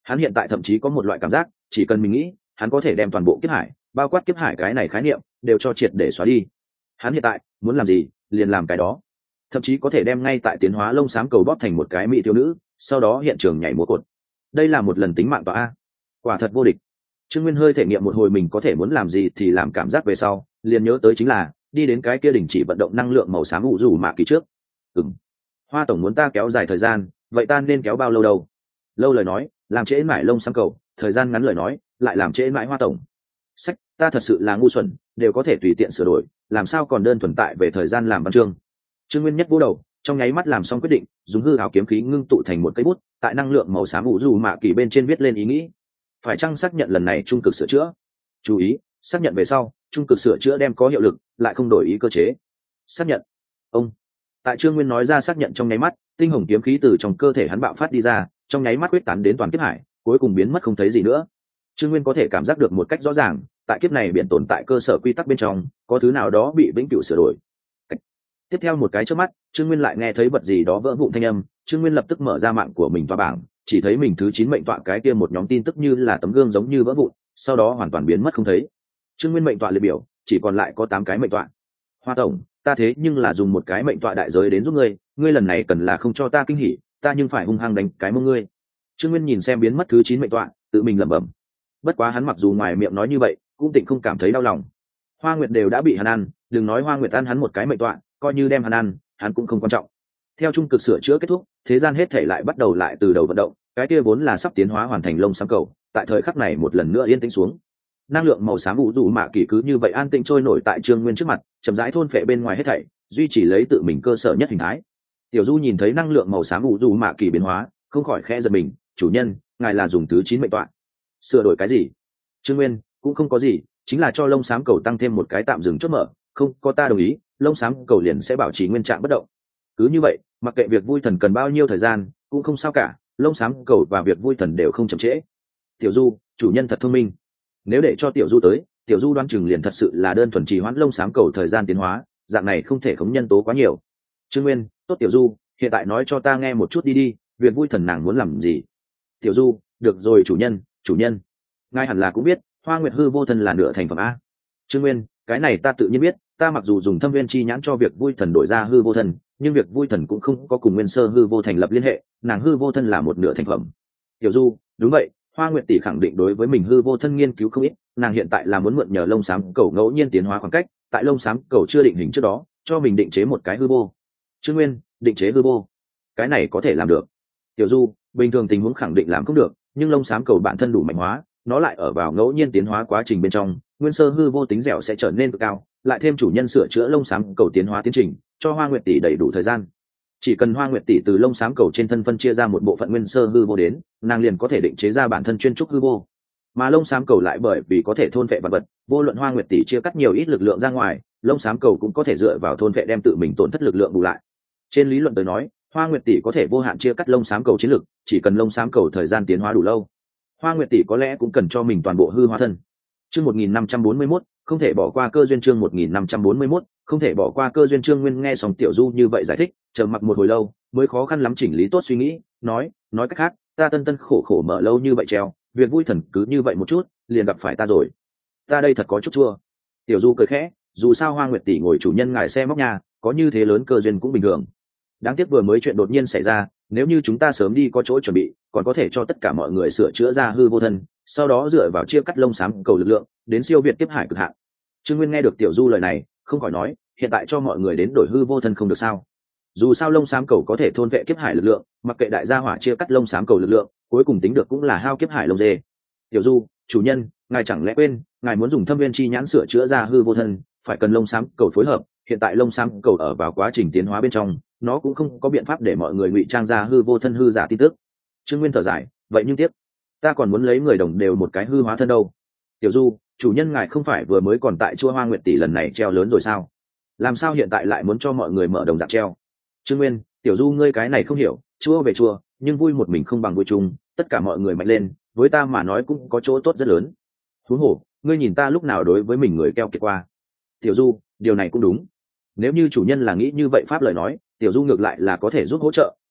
Hắn hiện tại thậm chí có một loại cảm giác, chỉ cần mình nghĩ, hắn có thể đem toàn bộ kiếp hải, bao quát kiếp hải cái này khái niệm, đều cho triệt để xóa đi. Hắn hiện tại muốn làm gì liền làm cái đó, thậm chí có thể đem ngay tại tiến hóa lông xám cầu bóp thành một cái mỹ thiếu nữ, sau đó hiện trường nhảy múa cột. Đây là một lần tính mạng tọa a, quả thật vô địch. Trương Nguyên hơi thể nghiệm một hồi mình có thể muốn làm gì thì làm cảm giác về sau, liền nhớ tới chính là đi đến cái kia đình chỉ vận động năng lượng màu xám ủ rủ mạ kỳ trước. Hoa tổng muốn ta kéo dài thời gian, vậy ta nên kéo bao lâu đâu? Lâu lời nói làm trễ mãi lông xám cầu, thời gian ngắn lời nói lại làm trễ mãi Hoa tổng. Sách, ta thật sự là ngu xuẩn, đều có thể tùy tiện sửa đổi, làm sao còn đơn thuần tại về thời gian làm văn chương. Trương Nguyên nhất vỗ đầu, trong nháy mắt làm xong quyết định, dùng hư ảo kiếm khí ngưng tụ thành một cây bút, tại năng lượng màu xám ủ rủ mạ kỳ bên trên viết lên ý nghĩ. Phải chăng xác nhận lần này trung cực sửa chữa? Chú ý, xác nhận về sau trung cực sửa chữa đem có hiệu lực, lại không đổi ý cơ chế. Xác nhận. Ông. Tại Trương Nguyên nói ra xác nhận trong nháy mắt, tinh hồng kiếm khí từ trong cơ thể hắn bạo phát đi ra, trong nháy mắt quyết tán đến toàn kiếp hải, cuối cùng biến mất không thấy gì nữa. Trương Nguyên có thể cảm giác được một cách rõ ràng, tại kiếp này biển tồn tại cơ sở quy tắc bên trong, có thứ nào đó bị vĩnh cửu sửa đổi. Tiếp theo một cái chớp mắt, Trương Nguyên lại nghe thấy vật gì đó vỡ vụn thanh âm, Trương Nguyên lập tức mở ra mạng của mình tọa bảng, chỉ thấy mình thứ 9 mệnh tọa cái kia một nhóm tin tức như là tấm gương giống như vỡ vụn, sau đó hoàn toàn biến mất không thấy. Trương Nguyên mệnh tọa liệt biểu chỉ còn lại có 8 cái mệnh tọa. Hoa tổng, ta thế nhưng là dùng một cái mệnh tọa đại giới đến giúp ngươi, ngươi lần này cần là không cho ta kinh hỉ, ta nhưng phải hung hăng đánh cái mông ngươi. Trương Nguyên nhìn xem biến mất thứ 9 mệnh tọa, tự mình lẩm bẩm. Bất quá hắn mặc dù ngoài miệng nói như vậy, cũng tịnh không cảm thấy đau lòng. Hoa Nguyệt đều đã bị hắn ăn, đừng nói Hoa Nguyệt ăn hắn một cái mệnh tọa, coi như đem hắn ăn, hắn cũng không quan trọng. Theo trung cực sửa chữa kết thúc, thế gian hết thể lại bắt đầu lại từ đầu vận động, cái kia vốn là sắp tiến hóa hoàn thành lông xám cầu, tại thời khắc này một lần nữa yên tĩnh xuống. Năng lượng màu xám vũ trụ mạ kỳ cứ như vậy an tĩnh trôi nổi tại Trương Nguyên trước mặt, chậm rãi thôn phệ bên ngoài hết thảy, duy trì lấy tự mình cơ sở nhất hình thái. Tiểu Du nhìn thấy năng lượng màu xám vũ trụ mạ kỳ biến hóa, không khỏi khẽ giật mình, chủ nhân, ngài là dùng thứ 9 mệnh tọa. Sửa đổi cái gì? Trương Nguyên, cũng không có gì, chính là cho lông xám cầu tăng thêm một cái tạm dừng chốt mở, không có ta đồng ý, lông xám cầu liền sẽ bảo trì nguyên trạng bất động. Cứ như vậy, mặc kệ việc vui thần cần bao nhiêu thời gian, cũng không sao cả, lông xám cầu và việc vui thần đều không chậm trễ. Tiểu Du, chủ nhân thật thông minh. Nếu để cho Tiểu Du tới, Tiểu Du đoán chừng liền thật sự là đơn thuần trì hoãn lông xám cầu thời gian tiến hóa, dạng này không thể khống nhân tố quá nhiều. Trương Nguyên, tốt Tiểu Du, hiện tại nói cho ta nghe một chút đi, việc vui thần nàng muốn làm gì? Tiểu Du, được rồi chủ nhân. Ngài hẳn là cũng biết, Hoa Nguyệt hư vô thần là nửa thành phẩm a. Trương Nguyên, cái này ta tự nhiên biết, ta mặc dù dùng thâm viên chi nhãn cho việc vui thần đổi ra hư vô thần, nhưng việc vui thần cũng không có cùng nguyên sơ hư vô thành lập liên hệ, nàng hư vô thân là một nửa thành phẩm. Tiểu Du, đúng vậy, Hoa Nguyệt tỷ khẳng định đối với mình hư vô thân nghiên cứu không ít, nàng hiện tại là muốn mượn nhờ lông xám cầu ngẫu nhiên tiến hóa khoảng cách, tại lông xám cầu chưa định hình trước đó, cho mình định chế một cái hư vô. Trương Nguyên, định chế hư vô, cái này có thể làm được. Tiểu Du, bình thường tình huống khẳng định làm không được, nhưng lông xám cầu bản thân đủ mạnh hóa, nó lại ở vào ngẫu nhiên tiến hóa quá trình bên trong, nguyên sơ hư vô tính dẻo sẽ trở nên cực cao, lại thêm chủ nhân sửa chữa lông xám cầu tiến hóa tiến trình, cho Hoa Nguyệt tỷ đầy đủ thời gian. Chỉ cần Hoa Nguyệt tỷ từ lông xám cầu trên thân phân chia ra một bộ phận nguyên sơ hư vô đến, nàng liền có thể định chế ra bản thân chuyên trúc hư vô. Mà lông xám cầu lại bởi vì có thể thôn phệ vật vật, vô luận Hoa Nguyệt tỷ chia cắt nhiều ít lực lượng ra ngoài, lông xám cầu cũng có thể dựa vào thôn phệ đem tự mình tổn thất lực lượng bù lại. Trên lý luận tới nói, Hoa Nguyệt tỷ có thể vô hạn chia cắt lông xám cầu chiến lực, chỉ cần lông xám cầu thời gian tiến hóa đủ lâu. Hoa Nguyệt tỷ có lẽ cũng cần cho mình toàn bộ hư hóa thân. Chương 1541, không thể bỏ qua cơ duyên. Chương 1541, không thể bỏ qua cơ duyên. Trương Nguyên nghe xong Tiểu Du như vậy giải thích, chờ mặc một hồi lâu, mới khó khăn lắm chỉnh lý tốt suy nghĩ, nói cách khác, ta tân khổ khổ mở lâu như vậy treo, việc vui thần cứ như vậy một chút, liền gặp phải ta rồi. Ta đây thật có chút chua. Tiểu Du cười khẽ, dù sao Hoa Nguyệt tỷ ngồi chủ nhân ngài xe móc nhà, có như thế lớn cơ duyên cũng bình thường. Đáng tiếc vừa mới chuyện đột nhiên xảy ra, nếu như chúng ta sớm đi có chỗ chuẩn bị, còn có thể cho tất cả mọi người sửa chữa ra hư vô thân, sau đó dựa vào chia cắt lông xám cầu lực lượng đến siêu việt kiếp hải cực hạn. Trương Nguyên nghe được Tiểu Du lời này, không khỏi nói, hiện tại cho mọi người đến đổi hư vô thân không được sao? Dù sao lông xám cầu có thể thôn vệ kiếp hải lực lượng, mặc kệ đại gia hỏa chia cắt lông xám cầu lực lượng, cuối cùng tính được cũng là hao kiếp hải lông dê. Tiểu Du, chủ nhân, ngài chẳng lẽ quên, ngài muốn dùng thâm viên chi nhãn sửa chữa ra hư vô thân, phải cần lông xám cầu phối hợp, hiện tại lông xám cầu ở vào quá trình tiến hóa bên trong, nó cũng không có biện pháp để mọi người ngụy trang ra hư vô thân hư giả tin tức. Trương Nguyên thở dài, vậy nhưng tiếp, ta còn muốn lấy người đồng đều một cái hư hóa thân đâu. Tiểu Du, chủ nhân ngài không phải vừa mới còn tại chua Hoa Nguyệt tỷ lần này treo lớn rồi sao? Làm sao hiện tại lại muốn cho mọi người mở đồng dạng treo? Trương Nguyên, Tiểu Du ngươi cái này không hiểu, chua về chua, nhưng vui một mình không bằng vui chung, tất cả mọi người mạnh lên, với ta mà nói cũng có chỗ tốt rất lớn. Huống hồ, ngươi nhìn ta lúc nào đối với mình người keo kiệt qua. Tiểu Du, điều này cũng đúng. Nếu như chủ nhân là nghĩ như vậy pháp lời nói, Tiểu Du ngược lại là có thể giúp hỗ trợ,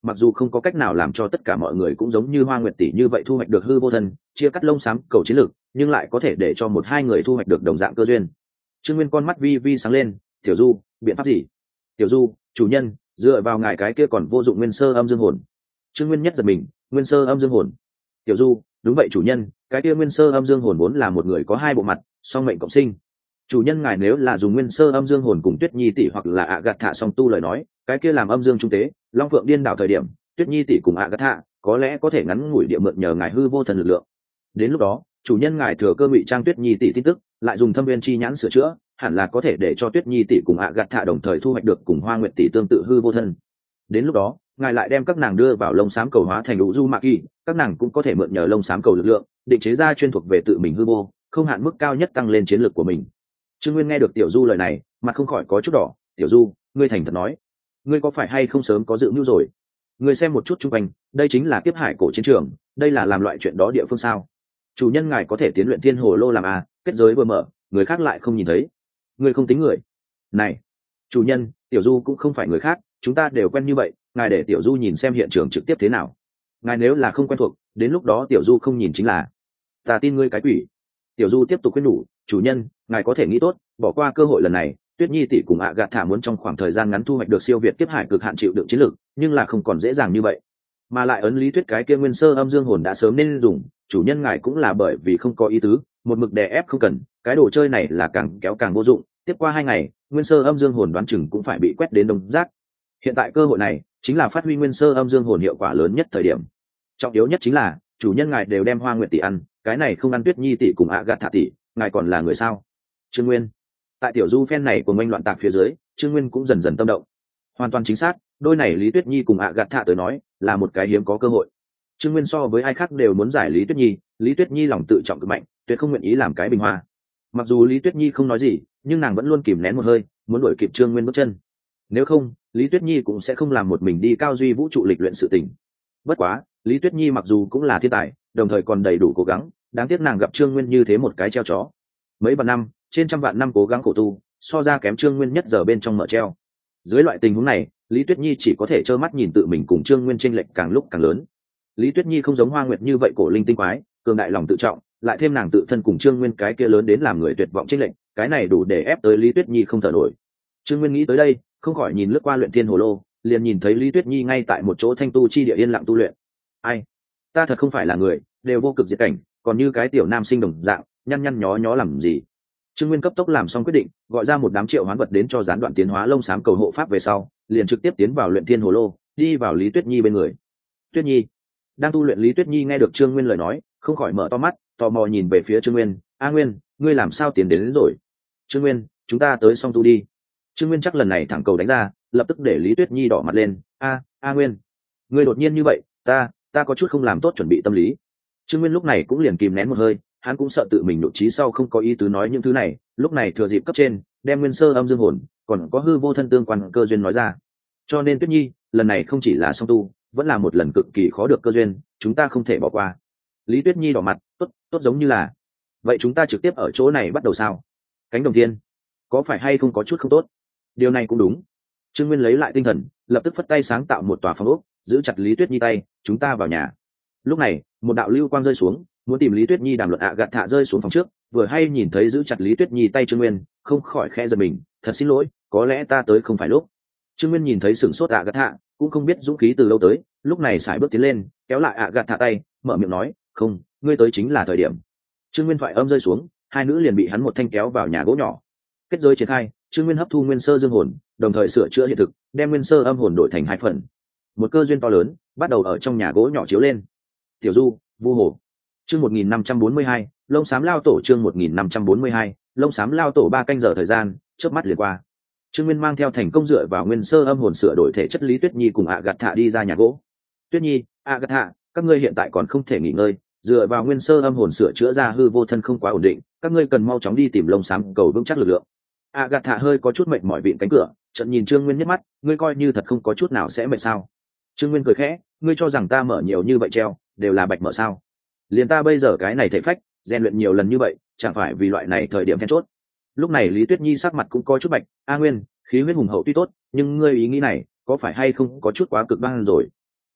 mặc dù không có cách nào làm cho tất cả mọi người cũng giống như Hoa Nguyệt tỷ như vậy thu hoạch được hư vô thân, chia cắt lông xám cầu chiến lược, nhưng lại có thể để cho một hai người thu hoạch được đồng dạng cơ duyên. Trương Nguyên con mắt vi vi sáng lên. Tiểu Du, biện pháp gì? Tiểu Du, chủ nhân, dựa vào ngài cái kia còn vô dụng nguyên sơ âm dương hồn. Trương Nguyên nhất giật mình. Nguyên sơ âm dương hồn? Tiểu Du, đúng vậy chủ nhân, cái kia nguyên sơ âm dương hồn vốn là một người có hai bộ mặt, song mệnh cộng sinh. Chủ nhân ngài nếu là dùng nguyên sơ âm dương hồn cùng Tuyết Nhi tỷ hoặc là ạ gạt thạ song tu lời nói, cái kia làm âm dương trung tế, long phượng điên đảo thời điểm, Tuyết Nhi tỷ cùng ạ gạt thạ có lẽ có thể ngắn ngủi địa mượn nhờ ngài hư vô thần lực lượng. Đến lúc đó, chủ nhân ngài thừa cơ ngụy trang Tuyết Nhi tỷ tin tức, lại dùng thâm viên chi nhãn sửa chữa, hẳn là có thể để cho Tuyết Nhi tỷ cùng ạ gạt thạ đồng thời thu hoạch được cùng Hoa Nguyệt tỷ tương tự hư vô thân. Đến lúc đó, ngài lại đem các nàng đưa vào lông xám cầu hóa thành u ma kỳ, các nàng cũng có thể mượn nhờ lông xám cầu lực lượng, định chế ra chuyên thuộc về tự mình hư vô, không hạn mức cao nhất tăng lên chiến lược của mình. Trương Nguyên nghe được Tiểu Du lời này, mặt không khỏi có chút đỏ. Tiểu Du, ngươi thành thật nói, ngươi có phải hay không sớm có dự mưu rồi? Ngươi xem một chút chung quanh, đây chính là kiếp hải cổ chiến trường, đây là làm loại chuyện đó địa phương sao? Chủ nhân ngài có thể tiến luyện thiên hồ lô làm kết giới vừa mở, người khác lại không nhìn thấy. Ngươi không tính người. Này, chủ nhân, Tiểu Du cũng không phải người khác, chúng ta đều quen như vậy, ngài để Tiểu Du nhìn xem hiện trường trực tiếp thế nào. Ngài nếu là không quen thuộc, đến lúc đó Tiểu Du không nhìn chính là. Ta tin ngươi cái quỷ. Tiểu Du tiếp tục khuyên nhủ, chủ nhân, ngài có thể nghĩ tốt, bỏ qua cơ hội lần này. Tuyết Nhi tỷ cùng ạ gạt thả muốn trong khoảng thời gian ngắn thu hoạch được siêu việt kiếp hải cực hạn chịu đựng chiến lược, nhưng là không còn dễ dàng như vậy. Mà lại ấn lý thuyết cái kia nguyên sơ âm dương hồn đã sớm nên dùng, chủ nhân ngài cũng là bởi vì không có ý tứ, một mực đè ép không cần, cái đồ chơi này là càng kéo càng vô dụng. Tiếp qua 2 ngày, nguyên sơ âm dương hồn đoán chừng cũng phải bị quét đến đông rác. Hiện tại cơ hội này chính là phát huy nguyên sơ âm dương hồn hiệu quả lớn nhất thời điểm. Trọng yếu nhất chính là chủ nhân ngài đều đem Hoa Nguyệt tỷ ăn, cái này không ăn Tuyết Nhi tỷ cùng ạ gạt thả tỷ, ngài còn là người sao? Trương Nguyên, tại Tiểu Du phen này của ngoanh loạn tạc phía dưới, Trương Nguyên cũng dần dần tâm động. Hoàn toàn chính xác, đôi này Lý Tuyết Nhi cùng ạ gạt thạ tới nói là một cái hiếm có cơ hội. Trương Nguyên so với ai khác đều muốn giải Lý Tuyết Nhi, Lý Tuyết Nhi lòng tự trọng cực mạnh, tuyệt không nguyện ý làm cái bình hoa. Mặc dù Lý Tuyết Nhi không nói gì, nhưng nàng vẫn luôn kìm nén một hơi, muốn đuổi kịp Trương Nguyên bước chân. Nếu không, Lý Tuyết Nhi cũng sẽ không làm một mình đi cao duy vũ trụ lịch luyện sự tình. Bất quá, Lý Tuyết Nhi mặc dù cũng là thiên tài, đồng thời còn đầy đủ cố gắng, đáng tiếc nàng gặp Trương Nguyên như thế một cái treo chó. Mấy vạn năm, trên trăm vạn năm cố gắng khổ tu, so ra kém Trương Nguyên nhất giờ bên trong mở treo. Dưới loại tình huống này, Lý Tuyết Nhi chỉ có thể trơ mắt nhìn tự mình cùng Trương Nguyên chênh lệch càng lúc càng lớn. Lý Tuyết Nhi không giống Hoa Nguyệt như vậy cổ linh tinh quái, cường đại lòng tự trọng, lại thêm nàng tự thân cùng Trương Nguyên cái kia lớn đến làm người tuyệt vọng chênh lệch, cái này đủ để ép tới Lý Tuyết Nhi không thở nổi. Trương Nguyên nghĩ tới đây, không khỏi nhìn lướt qua luyện thiên hồ lô, liền nhìn thấy Lý Tuyết Nhi ngay tại một chỗ thanh tu chi địa yên lặng tu luyện. Ai, ta thật không phải là người, đều vô cực diệt cảnh, còn như cái tiểu nam sinh đồng dạng, nhăn nhăn nhó nhó làm gì? Trương Nguyên cấp tốc làm xong quyết định, gọi ra một đám triệu hoán vật đến cho gián đoạn tiến hóa lông xám cầu hộ pháp về sau, liền trực tiếp tiến vào luyện thiên hồ lô, đi vào Lý Tuyết Nhi bên người. Tuyết Nhi, đang tu luyện Lý Tuyết Nhi nghe được Trương Nguyên lời nói, không khỏi mở to mắt, tò mò nhìn về phía Trương Nguyên. A Nguyên, ngươi làm sao tiến đến rồi? Trương Nguyên, chúng ta tới song tu đi. Trương Nguyên chắc lần này thẳng cầu đánh ra, lập tức để Lý Tuyết Nhi đỏ mặt lên. A Nguyên, ngươi đột nhiên như vậy, ta có chút không làm tốt chuẩn bị tâm lý. Trương Nguyên lúc này cũng liền kìm nén một hơi, hắn cũng sợ tự mình nội trí sau không có ý tứ nói những thứ này, lúc này thừa dịp cấp trên đem nguyên sơ âm dương hồn còn có hư vô thân tương quan cơ duyên nói ra. Cho nên Tuyết Nhi, lần này không chỉ là song tu, vẫn là một lần cực kỳ khó được cơ duyên, chúng ta không thể bỏ qua. Lý Tuyết Nhi đỏ mặt, tốt giống như là, vậy chúng ta trực tiếp ở chỗ này bắt đầu sao? Cánh đồng thiên, có phải hay không có chút không tốt? Điều này cũng đúng. Trương Nguyên lấy lại tinh thần, lập tức phất tay sáng tạo một tòa phòng ốc, giữ chặt Lý Tuyết Nhi tay, chúng ta vào nhà. Lúc này, một đạo lưu quang rơi xuống, muốn tìm Lý Tuyết Nhi đàm luận gạt thạ rơi xuống phòng trước, vừa hay nhìn thấy giữ chặt Lý Tuyết Nhi tay Trương Nguyên, không khỏi khẽ giật mình, thật xin lỗi, có lẽ ta tới không phải lúc. Trương Nguyên nhìn thấy sửng sốt gạt thạ, cũng không biết dũng khí từ lâu tới, lúc này sải bước tiến lên, kéo lại gạt thạ tay, mở miệng nói, không, ngươi tới chính là thời điểm. Trương Nguyên thoại âm rơi xuống, hai nữ liền bị hắn một thanh kéo vào nhà gỗ nhỏ. Kết giới triển khai, Trương Nguyên hấp thu nguyên sơ dương hồn, đồng thời sửa chữa hiện thực, đem nguyên sơ âm hồn đổi thành 2 phần. Một cơ duyên to lớn bắt đầu ở trong nhà gỗ nhỏ chiếu lên. Tiểu Du, Vu Hồ. Chương 1542, Lông Xám Lao Tổ. Chương 1542, Lông Xám Lao Tổ. 3 canh giờ thời gian chớp mắt liền qua. Trương Nguyên mang theo thành công dựa vào nguyên sơ âm hồn sửa đổi thể chất Lý Tuyết Nhi cùng gạt thạ đi ra nhà gỗ. Tuyết Nhi, gạt thạ, các ngươi hiện tại còn không thể nghỉ ngơi, dựa vào nguyên sơ âm hồn sửa chữa ra hư vô thân không quá ổn định, các ngươi cần mau chóng đi tìm lông xám cầu vững chắc lực lượng. Gạt thạ hơi có chút mệt mỏi vịn cánh cửa, chợt nhìn Trương Nguyên nhất mắt, ngươi coi như thật không có chút nào sẽ mệt sao? Trương Nguyên cười khẽ, ngươi cho rằng ta mở nhiều như vậy treo đều là bạch mở sao? Liền ta bây giờ cái này thể phách rèn luyện nhiều lần như vậy, chẳng phải vì loại này thời điểm then chốt. Lúc này Lý Tuyết Nhi sắc mặt cũng có chút bạch. A Nguyên, khí huyết hùng hậu tuy tốt, nhưng ngươi ý nghĩ này có phải hay không có chút quá cực đoan rồi?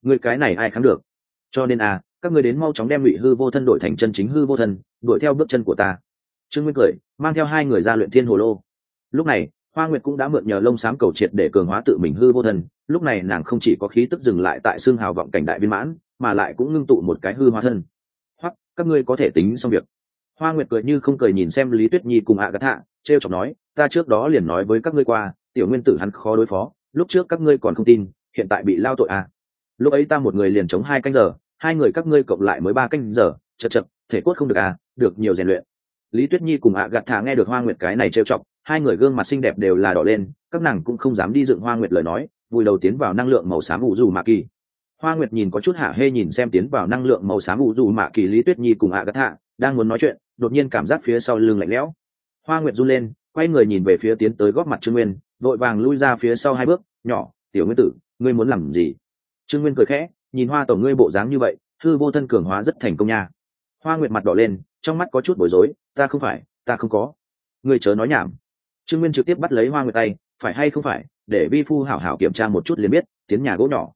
người cái này ai kháng được. Cho nên các ngươi đến mau chóng đem Ngụy Hư Vô Thân đổi thành chân chính hư vô thân, đuổi theo bước chân của ta. Trương Nguyên cười, mang theo hai người ra luyện thiên hồ lô. Lúc này Hoa Nguyệt cũng đã mượn nhờ lông xám cầu triệt để cường hóa tự mình hư vô thân. Lúc này nàng không chỉ có khí tức dừng lại tại xương hào vọng cảnh đại viên mãn, mà lại cũng ngưng tụ một cái hư hóa thân. Hoặc các ngươi có thể tính xong việc. Hoa Nguyệt cười như không cười nhìn xem Lý Tuyết Nhi cùng Agatha, trêu chọc nói, ta trước đó liền nói với các ngươi qua, tiểu nguyên tử hắn khó đối phó, lúc trước các ngươi còn không tin, hiện tại bị lao tội lúc ấy ta một người liền chống 2 canh giờ, hai người các ngươi cộng lại mới 3 canh giờ, chật, thể cốt không được được nhiều rèn luyện. Lý Tuyết Nhi cùng Agatha nghe được Hoa Nguyệt cái này trêu chọc, hai người gương mặt xinh đẹp đều là đỏ lên, các nàng cũng không dám đi dựng Hoa Nguyệt lời nói, vùi đầu tiến vào năng lượng màu xám u dù mạ kỳ. Hoa Nguyệt nhìn có chút hả hê nhìn xem tiến vào năng lượng màu xám u dù mạ kỳ Lý Tuyết Nhi cùng Agatha, đang muốn nói chuyện, đột nhiên cảm giác phía sau lưng lạnh lẽo. Hoa Nguyệt run lên, quay người nhìn về phía tiến tới góp mặt Trương Nguyên, vội vàng lui ra phía sau 2 bước, nhỏ, tiểu nguyên tử, ngươi muốn làm gì? Trương Nguyên cười khẽ, nhìn Hoa tổng ngươi bộ dáng như vậy, hư vô thân cường hóa rất thành công nha. Hoa Nguyệt mặt đỏ lên, trong mắt có chút bối rối, ta không có. Ngươi chớ nói nhảm. Trương Nguyên trực tiếp bắt lấy Hoa Nguyệt tay, phải hay không phải, để vi phu hảo hảo kiểm tra một chút liền biết, tiến nhà gỗ nhỏ.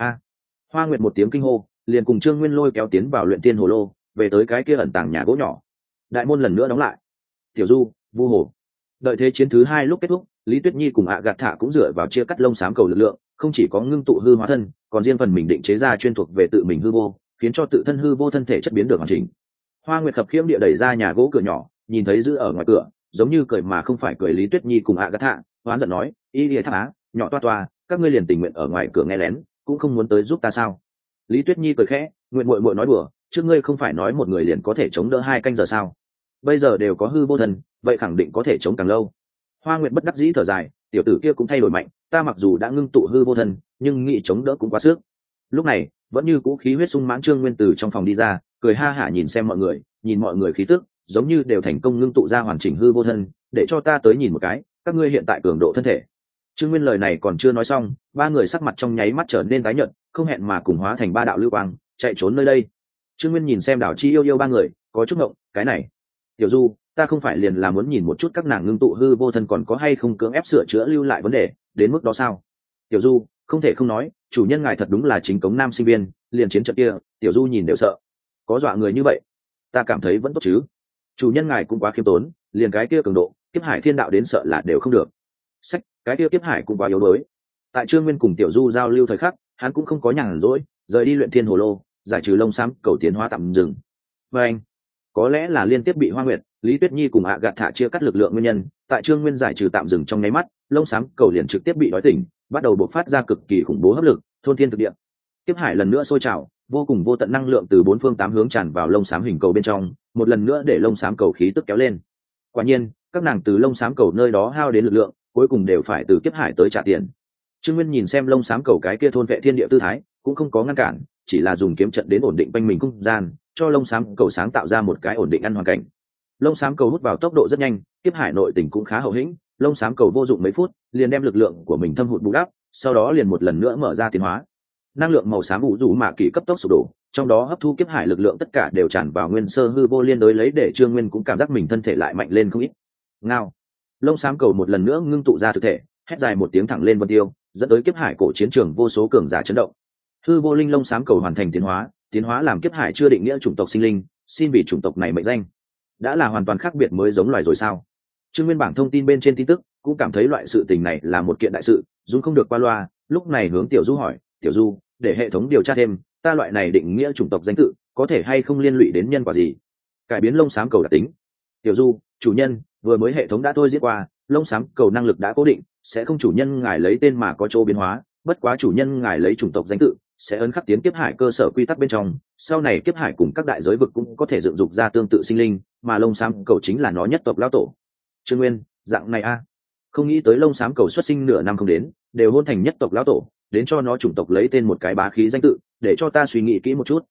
Hoa Nguyệt một tiếng kinh hô, liền cùng Trương Nguyên lôi kéo tiến vào luyện tiên hồ lô, về tới cái kia ẩn tàng nhà gỗ nhỏ. Đại môn lần nữa đóng lại. Tiểu Du, Vu Hồ. Đợi thế chiến thứ 2 lúc kết thúc, Lý Tuyết Nhi cùng Agatha cũng dựa vào chia cắt lông xám cầu lực lượng, không chỉ có ngưng tụ hư hóa thân, còn riêng phần mình định chế ra chuyên thuộc về tự mình hư vô, khiến cho tự thân hư vô thân thể chất biến được hoàn chỉnh. Hoa Nguyệt khập khiễng địa đẩy ra nhà gỗ cửa nhỏ, nhìn thấy giữ ở ngoài cửa, giống như cười mà không phải cười Lý Tuyết Nhi cùng Agatha, hoán giận nói, y lìa tháp nhỏ toa, các ngươi liền tình nguyện ở ngoài cửa nghe lén, cũng không muốn tới giúp ta sao? Lý Tuyết Nhi cười khẽ, nguyện muội muội nói đùa, trước ngươi không phải nói một người liền có thể chống đỡ 2 canh giờ sao? Bây giờ đều có hư vô thần, vậy khẳng định có thể chống càng lâu. Hoa Nguyệt bất đắc dĩ thở dài, tiểu tử kia cũng thay đổi mạnh, ta mặc dù đã ngưng tụ hư vô thần, nhưng nghĩ chống đỡ cũng quá sức. Lúc này vẫn như cũ khí huyết sung mãn Trương Nguyên từ trong phòng đi ra, cười ha hả nhìn xem mọi người, nhìn mọi người khí tức giống như đều thành công ngưng tụ ra hoàn chỉnh hư vô thân, để cho ta tới nhìn một cái, các ngươi hiện tại cường độ thân thể. Trương Nguyên lời này còn chưa nói xong, 3 người sắc mặt trong nháy mắt trở nên tái nhợt, không hẹn mà cùng hóa thành 3 đạo lưu quang, chạy trốn nơi đây. Trương Nguyên nhìn xem Đảo Chi yêu 3 người, có chút ngộng, cái này, Tiểu Du, ta không phải liền là muốn nhìn một chút các nàng ngưng tụ hư vô thân còn có hay không cưỡng ép sửa chữa lưu lại vấn đề, đến mức đó sao? Tiểu Du, không thể không nói, chủ nhân ngài thật đúng là chính cống nam sinh viên, liền chiến trận kia, Tiểu Du nhìn đều sợ. Có dọa người như vậy, ta cảm thấy vẫn tốt chứ. Chủ nhân ngài cũng quá khiêm tốn, liền cái kia cường độ, kiếp hải thiên đạo đến sợ là đều không được. Sách, cái kia kiếp hải cũng quá yếu đuối. Tại Trương Nguyên cùng Tiểu Du giao lưu thời khắc, hắn cũng không có nhàn rỗi, rời đi luyện thiên hồ lô, giải trừ lông xám cầu tiến hóa tạm dừng. Và anh, có lẽ là liên tiếp bị Hoa Nguyệt, Lý Tuyết Nhi cùng Agatha chia cắt lực lượng nguyên nhân, tại Trương Nguyên giải trừ tạm dừng trong nháy mắt, lông xám cầu liền trực tiếp bị đói tỉnh, bắt đầu bộc phát ra cực kỳ khủng bố hấp lực, thôn thiên thực địa. Kiếp hải lần nữa sôi trào, vô cùng vô tận năng lượng từ 4 phương 8 hướng tràn vào lông xám hình cầu bên trong, một lần nữa để lông xám cầu khí tức kéo lên. Quả nhiên, các nàng từ lông xám cầu nơi đó hao đến lực lượng, cuối cùng đều phải từ kiếp hải tới trả tiền. Trương Nguyên nhìn xem lông xám cầu cái kia thôn vệ thiên địa tư thái, cũng không có ngăn cản, chỉ là dùng kiếm trận đến ổn định quanh mình không gian, cho lông xám cầu sáng tạo ra một cái ổn định ăn hoàn cảnh. Lông xám cầu hút vào tốc độ rất nhanh, kiếp hải nội tình cũng khá hậu hĩnh, lông xám cầu vô dụng mấy phút, liền đem lực lượng của mình thâm hụt bù đắp, sau đó liền một lần nữa mở ra tiến hóa. Năng lượng màu xám vũ rủ mạ kỳ cấp tốc sụp đổ, trong đó hấp thu kiếp hải lực lượng tất cả đều tràn vào nguyên sơ hư vô liên đối lấy để Trương Nguyên cũng cảm giác mình thân thể lại mạnh lên không ít. Ngao. Lông xám cầu một lần nữa ngưng tụ ra thực thể, hét dài một tiếng thẳng lên vân tiêu, dẫn tới kiếp hải cổ chiến trường vô số cường giả chấn động. Hư vô linh lông xám cầu hoàn thành tiến hóa làm kiếp hải chưa định nghĩa chủng tộc sinh linh, xin vì chủng tộc này mệnh danh. Đã là hoàn toàn khác biệt mới giống loài rồi sao? Trương Nguyên bảng thông tin bên trên tin tức cũng cảm thấy loại sự tình này là một kiện đại sự, dung không được qua loa, lúc này hướng Tiểu Du hỏi, Tiểu Du, để hệ thống điều tra thêm, ta loại này định nghĩa chủng tộc danh tự có thể hay không liên lụy đến nhân quả gì? Cải biến lông xám cầu đặc tính. Tiểu Du, chủ nhân, vừa mới hệ thống đã thôi diễn qua, lông xám cầu năng lực đã cố định, sẽ không chủ nhân ngài lấy tên mà có chỗ biến hóa, bất quá chủ nhân ngài lấy chủng tộc danh tự sẽ ấn khắc tiến kiếp hải cơ sở quy tắc bên trong, sau này kiếp hải cùng các đại giới vực cũng có thể dựng dục ra tương tự sinh linh, mà lông xám cầu chính là nó nhất tộc lão tổ. Trương Nguyên, dạng này không nghĩ tới lông xám cầu xuất sinh nửa năm không đến, đều hôn thành nhất tộc lão tổ, đến cho nó chủng tộc lấy tên một cái bá khí danh tự, để cho ta suy nghĩ kỹ một chút.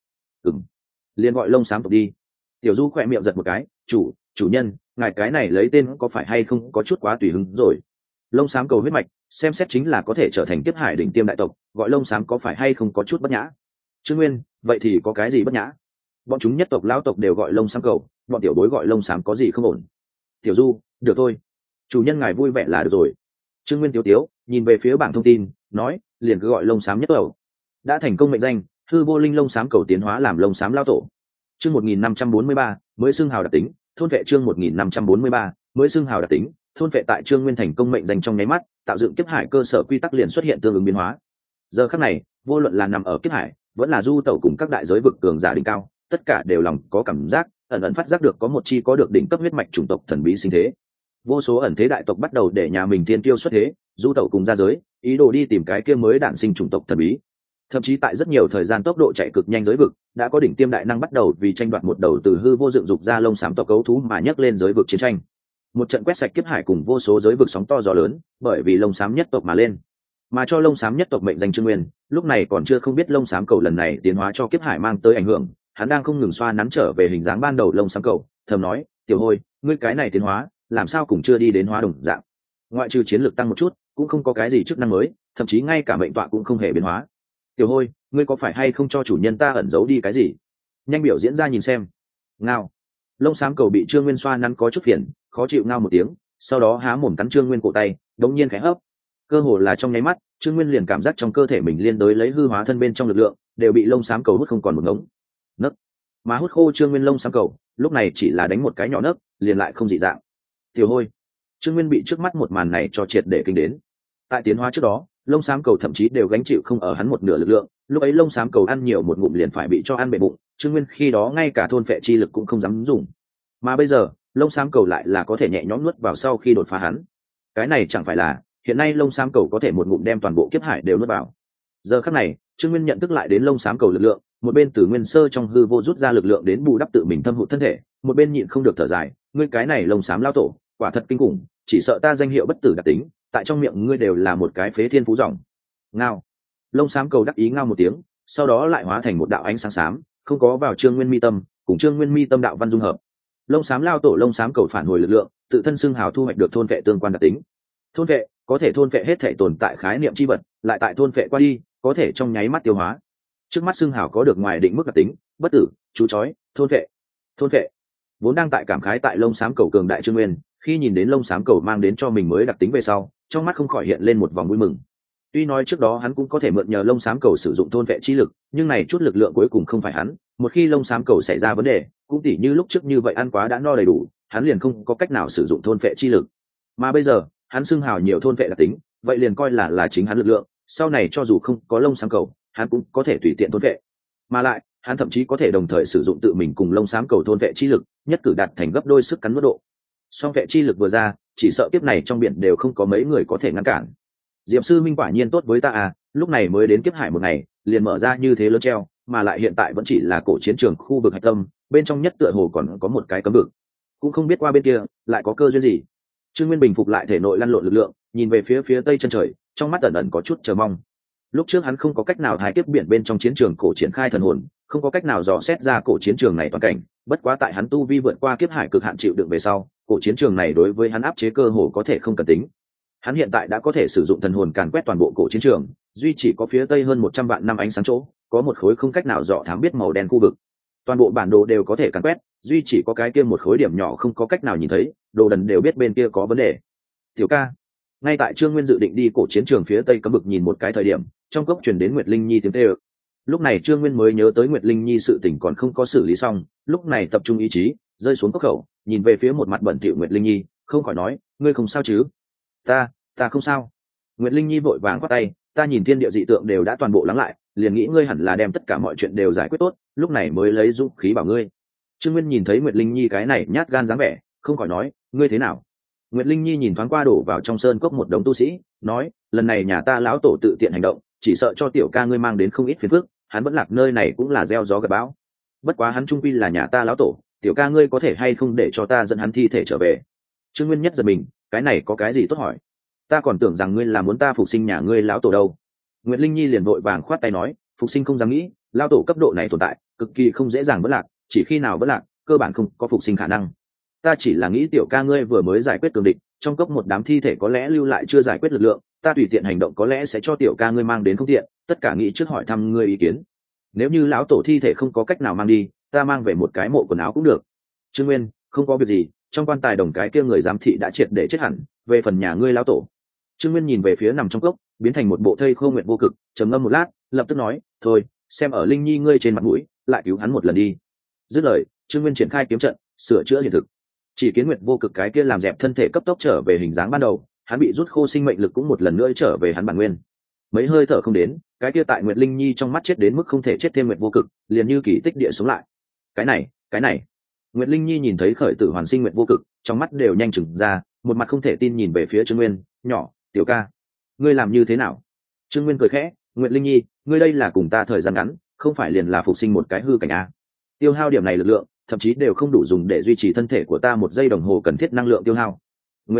Liền gọi lông xám tộc đi. Tiểu Du khỏe miệng giật một cái, chủ nhân, ngài cái này lấy tên có phải hay không có chút quá tùy hứng rồi. Lông xám cầu huyết mạch xem xét chính là có thể trở thành kiếp hải đỉnh tiêm đại tộc, gọi lông xám có phải hay không có chút bất nhã. Trương Nguyên, vậy thì có cái gì bất nhã? Bọn chúng nhất tộc lão tộc đều gọi lông xám cầu, bọn tiểu bối gọi lông xám có gì không ổn? Tiểu Du, được thôi, chủ nhân ngài vui vẻ là được rồi. Trương Nguyên tiếu tiếu nhìn về phía bảng thông tin, nói, liền cứ gọi lông xám nhất tộc. đã thành công mệnh danh hư vô linh lông xám cầu tiến hóa làm lông xám lao tổ. Chương 1543, mới xưng hào đặc tính, thôn vệ. Chương 1543, mới xưng hào đặc tính, thôn vệ. Tại Trương Nguyên thành công mệnh danh trong nháy mắt, tạo dựng kiếp hải cơ sở quy tắc liền xuất hiện tương ứng biến hóa. Giờ khắc này, vô luận là nằm ở kiếp hải, vẫn là du tẩu cùng các đại giới vực cường giả đỉnh cao, tất cả đều lòng có cảm giác, ẩn ẩn phát giác được có một chi có được đỉnh cấp huyết mạch chủng tộc thần bí sinh thế. Vô số ẩn thế đại tộc bắt đầu để nhà mình tiên tiêu xuất thế, du tẩu cùng ra giới, ý đồ đi tìm cái kia mới đản sinh chủng tộc thần bí. Thậm chí tại rất nhiều thời gian tốc độ chạy cực nhanh giới vực, đã có đỉnh tiêm đại năng bắt đầu vì tranh đoạt một đầu từ hư vô dựng dục ra lông xám tộc cấu thú mà nhấc lên giới vực chiến tranh. Một trận quét sạch kiếp hải cùng vô số giới vực sóng to gió lớn, bởi vì lông xám nhất tộc mà lên. Mà cho lông xám nhất tộc mệnh danh Trương Nguyên, lúc này còn chưa không biết lông xám cầu lần này tiến hóa cho kiếp hải mang tới ảnh hưởng, hắn đang không ngừng xoa nắn trở về hình dáng ban đầu lông xám cầu, thầm nói, tiểu hôi, ngươi cái này tiến hóa, làm sao cũng chưa đi đến hóa đồng dạng. Ngoại trừ chiến lược tăng một chút, cũng không có cái gì chức năng mới, thậm chí ngay cả mệnh tọa cũng không hề biến hóa. Tiểu hôi, ngươi có phải hay không cho chủ nhân ta ẩn giấu đi cái gì? Nhanh biểu diễn ra nhìn xem. Ngao. Lông xám cầu bị Trương Nguyên xoa nắn có chút phiền, khó chịu ngao một tiếng, sau đó há mồm cắn Trương Nguyên cổ tay, đống nhiên khẽ hấp. Cơ hồ là trong nháy mắt, Trương Nguyên liền cảm giác trong cơ thể mình liên đối lấy hư hóa thân bên trong lực lượng, đều bị lông xám cầu hút không còn một ngống. Nấc. Mà hút khô Trương Nguyên lông xám cầu, lúc này chỉ là đánh một cái nhỏ nấc, liền lại không dị dạng. Tiểu hôi. Trương Nguyên bị trước mắt một màn này cho triệt để kinh đến. Tại tiến hóa trước đó, lông xám cầu thậm chí đều gánh chịu không ở hắn một nửa lực lượng, lúc ấy lông xám cầu ăn nhiều một ngụm liền phải bị cho ăn bể bụng, Trương Nguyên khi đó ngay cả thôn phệ chi lực cũng không dám dùng. Mà bây giờ, lông xám cầu lại là có thể nhẹ nhõm nuốt vào sau khi đột phá hắn. Cái này chẳng phải là, hiện nay lông xám cầu có thể một ngụm đem toàn bộ kiếp hải đều nuốt vào. Giờ khắc này, Trương Nguyên nhận thức lại đến lông xám cầu lực lượng, một bên từ nguyên sơ trong hư vô rút ra lực lượng đến bù đắp tự mình thâm hụt thân thể, một bên nhịn không được thở dài, ngươi cái này lông xám lao tổ, quả thật kinh khủng, chỉ sợ ta danh hiệu bất tử đặc tính, tại trong miệng ngươi đều là một cái phế thiên phú ròng. Ngao. Lông xám cầu đắc ý ngao một tiếng, sau đó lại hóa thành một đạo ánh sáng xám, không có vào Trương Nguyên mi tâm, cùng Trương Nguyên mi tâm đạo văn dung hợp. Lông xám lao tổ lông xám cầu phản hồi lực lượng, tự thân xưng hào thu hoạch được thôn vệ tương quan đặc tính. Thôn vệ có thể thôn vệ hết thể tồn tại khái niệm chi vật, lại tại thôn vệ qua đi, có thể trong nháy mắt tiêu hóa. Trước mắt xưng hào có được ngoài định mức đặc tính, bất tử, chú chói, thôn vệ. Thôn vệ. Vốn đang tại cảm khái tại lông xám cầu cường đại Trương Nguyên, khi nhìn đến lông xám cầu mang đến cho mình mới đặc tính về sau, trong mắt không khỏi hiện lên một vòng vui mừng. Tuy nói trước đó hắn cũng có thể mượn nhờ lông xám cầu sử dụng thôn vệ chi lực, nhưng này chút lực lượng cuối cùng không phải hắn, một khi lông xám cầu xảy ra vấn đề, cũng tỉ như lúc trước như vậy ăn quá đã no đầy đủ, hắn liền không có cách nào sử dụng thôn vệ chi lực. Mà bây giờ, hắn xưng hào nhiều thôn vệ đặc tính, vậy liền coi là chính hắn lực lượng, sau này cho dù không có lông xám cầu, hắn cũng có thể tùy tiện thôn vệ. Mà lại, hắn thậm chí có thể đồng thời sử dụng tự mình cùng lông xám cầu thôn vệ chi lực, nhất cử đạt thành gấp đôi sức cắn nuốt độ. Song vệ chi lực vừa ra, chỉ sợ kiếp này trong biển đều không có mấy người có thể ngăn cản. Diệp sư minh quả nhiên tốt với ta à, lúc này mới đến kiếp hải một ngày, liền mở ra như thế lớn treo, mà lại hiện tại vẫn chỉ là cổ chiến trường khu vực hạch tâm, bên trong nhất tựa hồ còn có một cái cấm vực, cũng không biết qua bên kia lại có cơ duyên gì. Trương Nguyên bình phục lại thể nội lăn lộn lực lượng, nhìn về phía tây chân trời, trong mắt ẩn ẩn có chút chờ mong. Lúc trước hắn không có cách nào thái tiếp biển bên trong chiến trường cổ triển khai thần hồn, không có cách nào dò xét ra cổ chiến trường này toàn cảnh, bất quá tại hắn tu vi vượt qua kiếp hải cực hạn chịu đựng về sau, cổ chiến trường này đối với hắn áp chế cơ hồ có thể không cần tính. Hắn hiện tại đã có thể sử dụng thần hồn càn quét toàn bộ cổ chiến trường, duy chỉ có phía tây hơn 100 vạn năm ánh sáng chỗ, có một khối không cách nào dò thám biết màu đen khu vực. Toàn bộ bản đồ đều có thể càn quét, duy chỉ có cái kia một khối điểm nhỏ không có cách nào nhìn thấy, đồ đần đều biết bên kia có vấn đề. Tiểu ca. Ngay tại Trương Nguyên dự định đi cổ chiến trường phía tây cấm vực nhìn một cái thời điểm, trong cốc truyền đến Nguyệt Linh Nhi tiếng kêu. Lúc này Trương Nguyên mới nhớ tới Nguyệt Linh Nhi sự tình còn không có xử lý xong, lúc này tập trung ý chí, rơi xuống cốc khẩu, nhìn về phía một mặt bẩn thỉu Nguyệt Linh Nhi, không khỏi nói, ngươi không sao chứ? Ta không sao. Nguyệt Linh Nhi vội vàng quát tay, ta nhìn thiên địa dị tượng đều đã toàn bộ lắng lại, liền nghĩ ngươi hẳn là đem tất cả mọi chuyện đều giải quyết tốt, lúc này mới lấy dũng khí bảo ngươi. Trương Nguyên nhìn thấy Nguyệt Linh Nhi cái này nhát gan dáng vẻ, không khỏi nói, ngươi thế nào? Nguyệt Linh Nhi nhìn thoáng qua đổ vào trong sơn cốc một đống tu sĩ, nói, lần này nhà ta lão tổ tự tiện hành động, chỉ sợ cho tiểu ca ngươi mang đến không ít phiền phức, hắn vẫn lạc nơi này cũng là gieo gió gặt bão. Bất quá hắn trung quy là nhà ta lão tổ, tiểu ca ngươi có thể hay không để cho ta dẫn hắn thi thể trở về? Trương Nguyên nhất giật mình, cái này có cái gì tốt hỏi? Ta còn tưởng rằng ngươi là muốn ta phục sinh nhà ngươi lão tổ đâu. Nguyệt Linh Nhi liền vội vàng khoát tay nói, phục sinh không dám nghĩ, lão tổ cấp độ này tồn tại, cực kỳ không dễ dàng vỡ lạc, chỉ khi nào vỡ lạc, cơ bản không có phục sinh khả năng. Ta chỉ là nghĩ tiểu ca ngươi vừa mới giải quyết cường địch, trong cốc một đám thi thể có lẽ lưu lại chưa giải quyết lực lượng, ta tùy tiện hành động có lẽ sẽ cho tiểu ca ngươi mang đến không tiện, tất cả nghĩ trước hỏi thăm ngươi ý kiến. Nếu như lão tổ thi thể không có cách nào mang đi, ta mang về một cái mộ quần áo cũng được. Trương Nguyên, không có việc gì, trong quan tài đồng cái kia người giám thị đã triệt để chết hẳn, về phần nhà ngươi lão tổ. Trương Nguyên nhìn về phía nằm trong cốc, biến thành một bộ thây khô nguyện vô cực, trầm ngâm một lát, lập tức nói, thôi, xem ở Linh Nhi ngươi trên mặt mũi, lại cứu hắn một lần đi. Dứt lời, Trương Nguyên triển khai kiếm trận, sửa chữa hiện thực. Chỉ kiến nguyện vô cực cái kia làm dẹp thân thể cấp tốc trở về hình dáng ban đầu, hắn bị rút khô sinh mệnh lực cũng một lần nữa trở về hắn bản nguyên. Mấy hơi thở không đến, cái kia tại Nguyệt Linh Nhi trong mắt chết đến mức không thể chết thêm nguyện vô cực, liền như kỳ tích địa sống lại. Cái này. Nguyệt Linh Nhi nhìn thấy khởi tử hoàn sinh nguyện vô cực, trong mắt đều nhanh chừng ra, một mặt không thể tin nhìn về phía Trương Nguyên, nhỏ, tiểu ca, ngươi làm như thế nào? Trương Nguyên cười khẽ, Nguyệt Linh Nhi, ngươi đây là cùng ta thời gian ngắn, không phải liền là phục sinh một cái hư cảnh a? Tiêu hao điểm này lực lượng, thậm chí đều không đủ dùng để duy trì thân thể của ta một giây đồng hồ cần thiết năng lượng tiêu hao. Nguyệt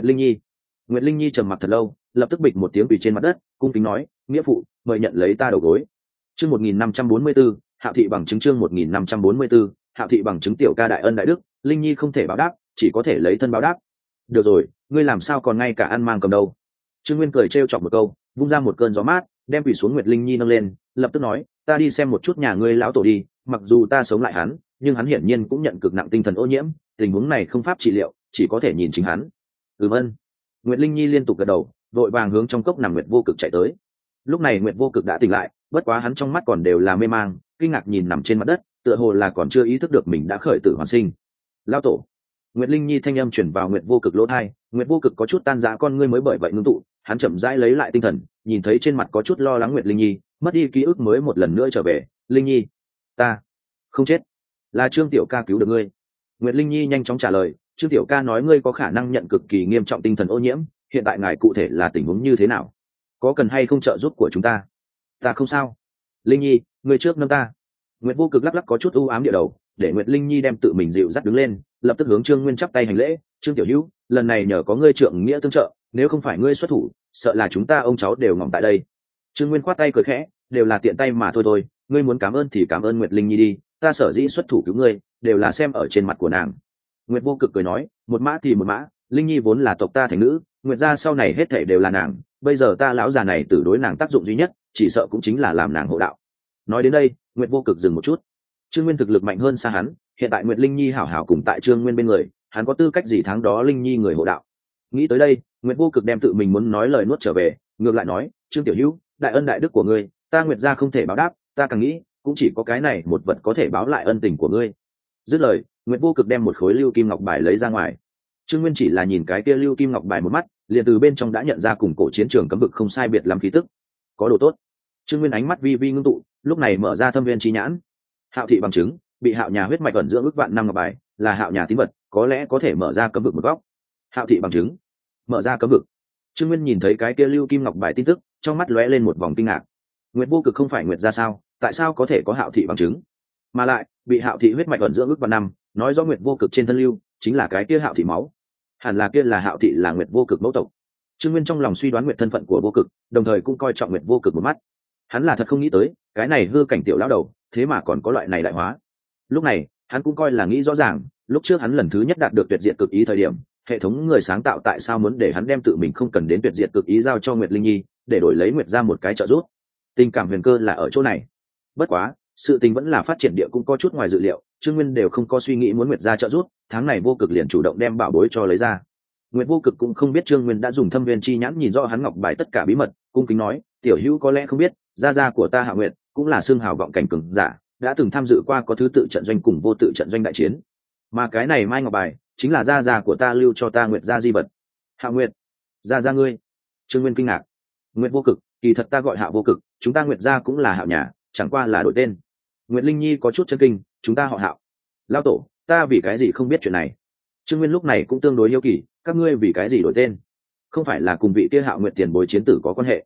Linh Nhi trầm mặc thật lâu, lập tức bịch một tiếng quỳ trên mặt đất, cung kính nói, nghĩa phụ, mời nhận lấy ta đầu gối. Chương 1544, Hạo thị bằng chứng. Chương 1544, Hạo thị bằng chứng. Tiểu ca đại ân đại đức, Linh Nhi không thể báo đáp, chỉ có thể lấy thân báo đáp. Được rồi, ngươi làm sao còn ngay cả ăn mang cầm đâu? Trương Nguyên cười trêu chọc một câu, vung ra một cơn gió mát, đem quỳ xuống Nguyệt Linh Nhi nâng lên, lập tức nói, ta đi xem một chút nhà ngươi lão tổ đi, mặc dù ta sống lại hắn, nhưng hắn hiển nhiên cũng nhận cực nặng tinh thần ô nhiễm, tình huống này không pháp trị liệu, chỉ có thể nhìn chính hắn. Ân. Nguyệt Linh Nhi liên tục gật đầu, vội vàng hướng trong cốc nằm Nguyệt vô cực chạy tới. Lúc này Nguyệt vô cực đã tỉnh lại, bất quá hắn trong mắt còn đều là mê mang, kinh ngạc nhìn nằm trên mặt đất, tựa hồ là còn chưa ý thức được mình đã khởi tử hoàn sinh. Lão tổ. Nguyệt Linh Nhi thanh âm truyền vào Nguyệt vô cực lỗ tai, Nguyệt vô cực có chút tan rã con ngươi mới bởi vậy ngưng tụ, hắn chậm rãi lấy lại tinh thần, nhìn thấy trên mặt có chút lo lắng Nguyệt Linh Nhi, mất đi ký ức mới một lần nữa trở về. Linh Nhi, ta không chết, là Trương tiểu ca cứu được ngươi. Nguyệt Linh Nhi nhanh chóng trả lời, Trương tiểu ca nói ngươi có khả năng nhận cực kỳ nghiêm trọng tinh thần ô nhiễm, hiện tại ngài cụ thể là tình huống như thế nào, có cần hay không trợ giúp của chúng ta? Ta không sao. Linh Nhi, ngươi trước nâng ta. Nguyệt vô cực lắc lắc có chút u ám địa đầu, để Nguyệt Linh Nhi đem tự mình dịu dắt đứng lên, lập tức hướng Trương Nguyên chắp tay hành lễ, Trương tiểu hữu, lần này nhờ có ngươi trượng nghĩa tương trợ, nếu không phải ngươi xuất thủ, sợ là chúng ta ông cháu đều ngỏm tại đây. Trương Nguyên khoát tay cười khẽ, đều là tiện tay mà thôi, ngươi muốn cảm ơn thì cảm ơn Nguyệt Linh Nhi đi, ta sở dĩ xuất thủ cứu ngươi, đều là xem ở trên mặt của nàng. Nguyệt vô cực cười nói, một mã thì một mã, Linh Nhi vốn là tộc ta thành nữ, Nguyệt gia sau này hết thảy đều là nàng, bây giờ ta lão già này tử đối nàng tác dụng duy nhất, chỉ sợ cũng chính là làm nàng hộ đạo. Nói đến đây, Nguyệt vô cực dừng một chút. Trương Nguyên thực lực mạnh hơn xa hắn, hiện tại Nguyệt Linh Nhi hảo hảo cùng tại Trương Nguyên bên người, hắn có tư cách gì thắng đó Linh Nhi người hộ đạo. Nghĩ tới đây, Nguyệt vô cực đem tự mình muốn nói lời nuốt trở về, ngược lại nói, Trương tiểu hữu, đại ân đại đức của ngươi, ta Nguyệt gia không thể báo đáp, ta càng nghĩ, cũng chỉ có cái này một vật có thể báo lại ân tình của ngươi. Dứt lời, Nguyệt vô cực đem một khối lưu kim ngọc bài lấy ra ngoài. Trương Nguyên chỉ là nhìn cái kia lưu kim ngọc bài một mắt, liền từ bên trong đã nhận ra cùng cổ chiến trường cấm vực không sai biệt lắm khí tức. Có đồ tốt. Trương Nguyên ánh mắt vi vi ngưng tụ, lúc này mở ra thâm viên chi nhãn. Hạo thị bằng chứng, bị Hạo nhà huyết mạch ẩn dưỡng ước vạn năm ngọc bài, là Hạo nhà tín vật, có lẽ có thể mở ra cấm vực một góc. Hạo thị bằng chứng, mở ra cấm vực. Trương Nguyên nhìn thấy cái kia lưu kim ngọc bài tin tức, trong mắt lóe lên một vòng kinh ngạc. Nguyệt vô cực không phải Nguyệt gia sao, tại sao có thể có Hạo thị bằng chứng? Mà lại, bị Hạo thị huyết mạch ẩn dưỡng ước vạn năm, nói rõ Nguyệt vô cực trên thân lưu, chính là cái kia Hạo thị máu. Hẳn là kia là Hạo thị là Nguyệt vô cực mẫu tộc. Trương Nguyên trong lòng suy đoán Nguyệt thân phận của vô cực, đồng thời cũng coi trọng Nguyệt vô cực một mắt. Hắn là thật không nghĩ tới, cái này hư cảnh tiểu lão đầu, thế mà còn có loại này đại hóa. Lúc này, hắn cũng coi là nghĩ rõ ràng, lúc trước hắn lần thứ nhất đạt được tuyệt diệt cực ý thời điểm, hệ thống người sáng tạo tại sao muốn để hắn đem tự mình không cần đến tuyệt diệt cực ý giao cho Nguyệt Linh Nhi, để đổi lấy Nguyệt ra một cái trợ giúp. Tình cảm huyền cơ là ở chỗ này. Bất quá, sự tình vẫn là phát triển địa cũng có chút ngoài dự liệu, Trương Nguyên đều không có suy nghĩ muốn Nguyệt ra trợ giúp, tháng này vô cực liền chủ động đem bảo bối cho lấy ra. Nguyệt vô cực cũng không biết Trương Nguyên đã dùng thâm viên chi nhãn nhìn rõ hắn ngọc bài tất cả bí mật, cung kính nói, tiểu hữu có lẽ không biết, gia của ta Hạo Nguyệt cũng là xương hào vọng cảnh cường giả, đã từng tham dự qua có thứ tự trận doanh cùng vô tự trận doanh đại chiến, mà cái này mai ngọc bài chính là gia của ta lưu cho ta Nguyệt gia di vật. Hạo Nguyệt, gia ngươi? Trương Nguyên kinh ngạc. Nguyệt vô cực, kỳ thật ta gọi Hạo vô cực, chúng ta Nguyệt gia cũng là Hạo nhà, chẳng qua là đổi tên. Nguyệt Linh Nhi có chút chân kinh, chúng ta họ Hạo. Lão tổ, ta vì cái gì không biết chuyện này? Trương Nguyên lúc này cũng tương đối hiếu kỳ, các ngươi vì cái gì đổi tên? Không phải là cùng vị kia Hạo Nguyệt tiền bối chiến tử có quan hệ?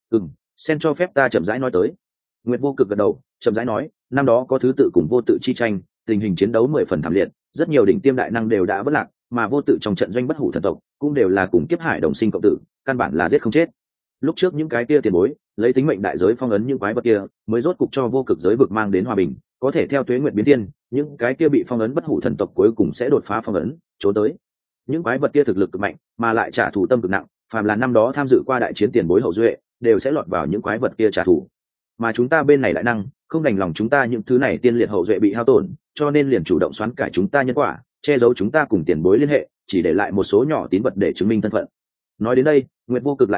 Sen cho phép ta chậm rãi nói tới. Nguyệt vô cực gật đầu, chậm rãi nói, năm đó có thứ tự cùng vô tự chi tranh, tình hình chiến đấu 10 phần thảm liệt, rất nhiều đỉnh tiêm đại năng đều đã vỡ lạc, mà vô tự trong trận doanh bất hủ thần tộc cũng đều là cùng kiếp hải đồng sinh cộng tử, căn bản là giết không chết. Lúc trước những cái kia tiền bối lấy tính mệnh đại giới phong ấn những quái vật kia, mới rốt cục cho vô cực giới vực mang đến hòa bình, có thể theo tuế nguyệt biến thiên, những cái kia bị phong ấn bất hủ thần tộc cuối cùng sẽ đột phá phong ấn, trốn tới. Những quái vật kia thực lực cực mạnh, mà lại trả thù tâm cực nặng, phàm là năm đó tham dự qua đại chiến tiền bối hậu duệ, đều sẽ lọt vào những quái vật kia trả thù. Mà chúng ta bên này đại năng không đành lòng chúng ta những thứ này tiên liệt hậu duệ bị hao tổn, cho nên liền chủ động xoắn cải chúng ta nhân quả, che giấu chúng ta cùng tiền bối liên hệ, chỉ để lại một số nhỏ tín vật để chứng minh thân phận. Nói đến đây, Nguyệt vô cực lại nói,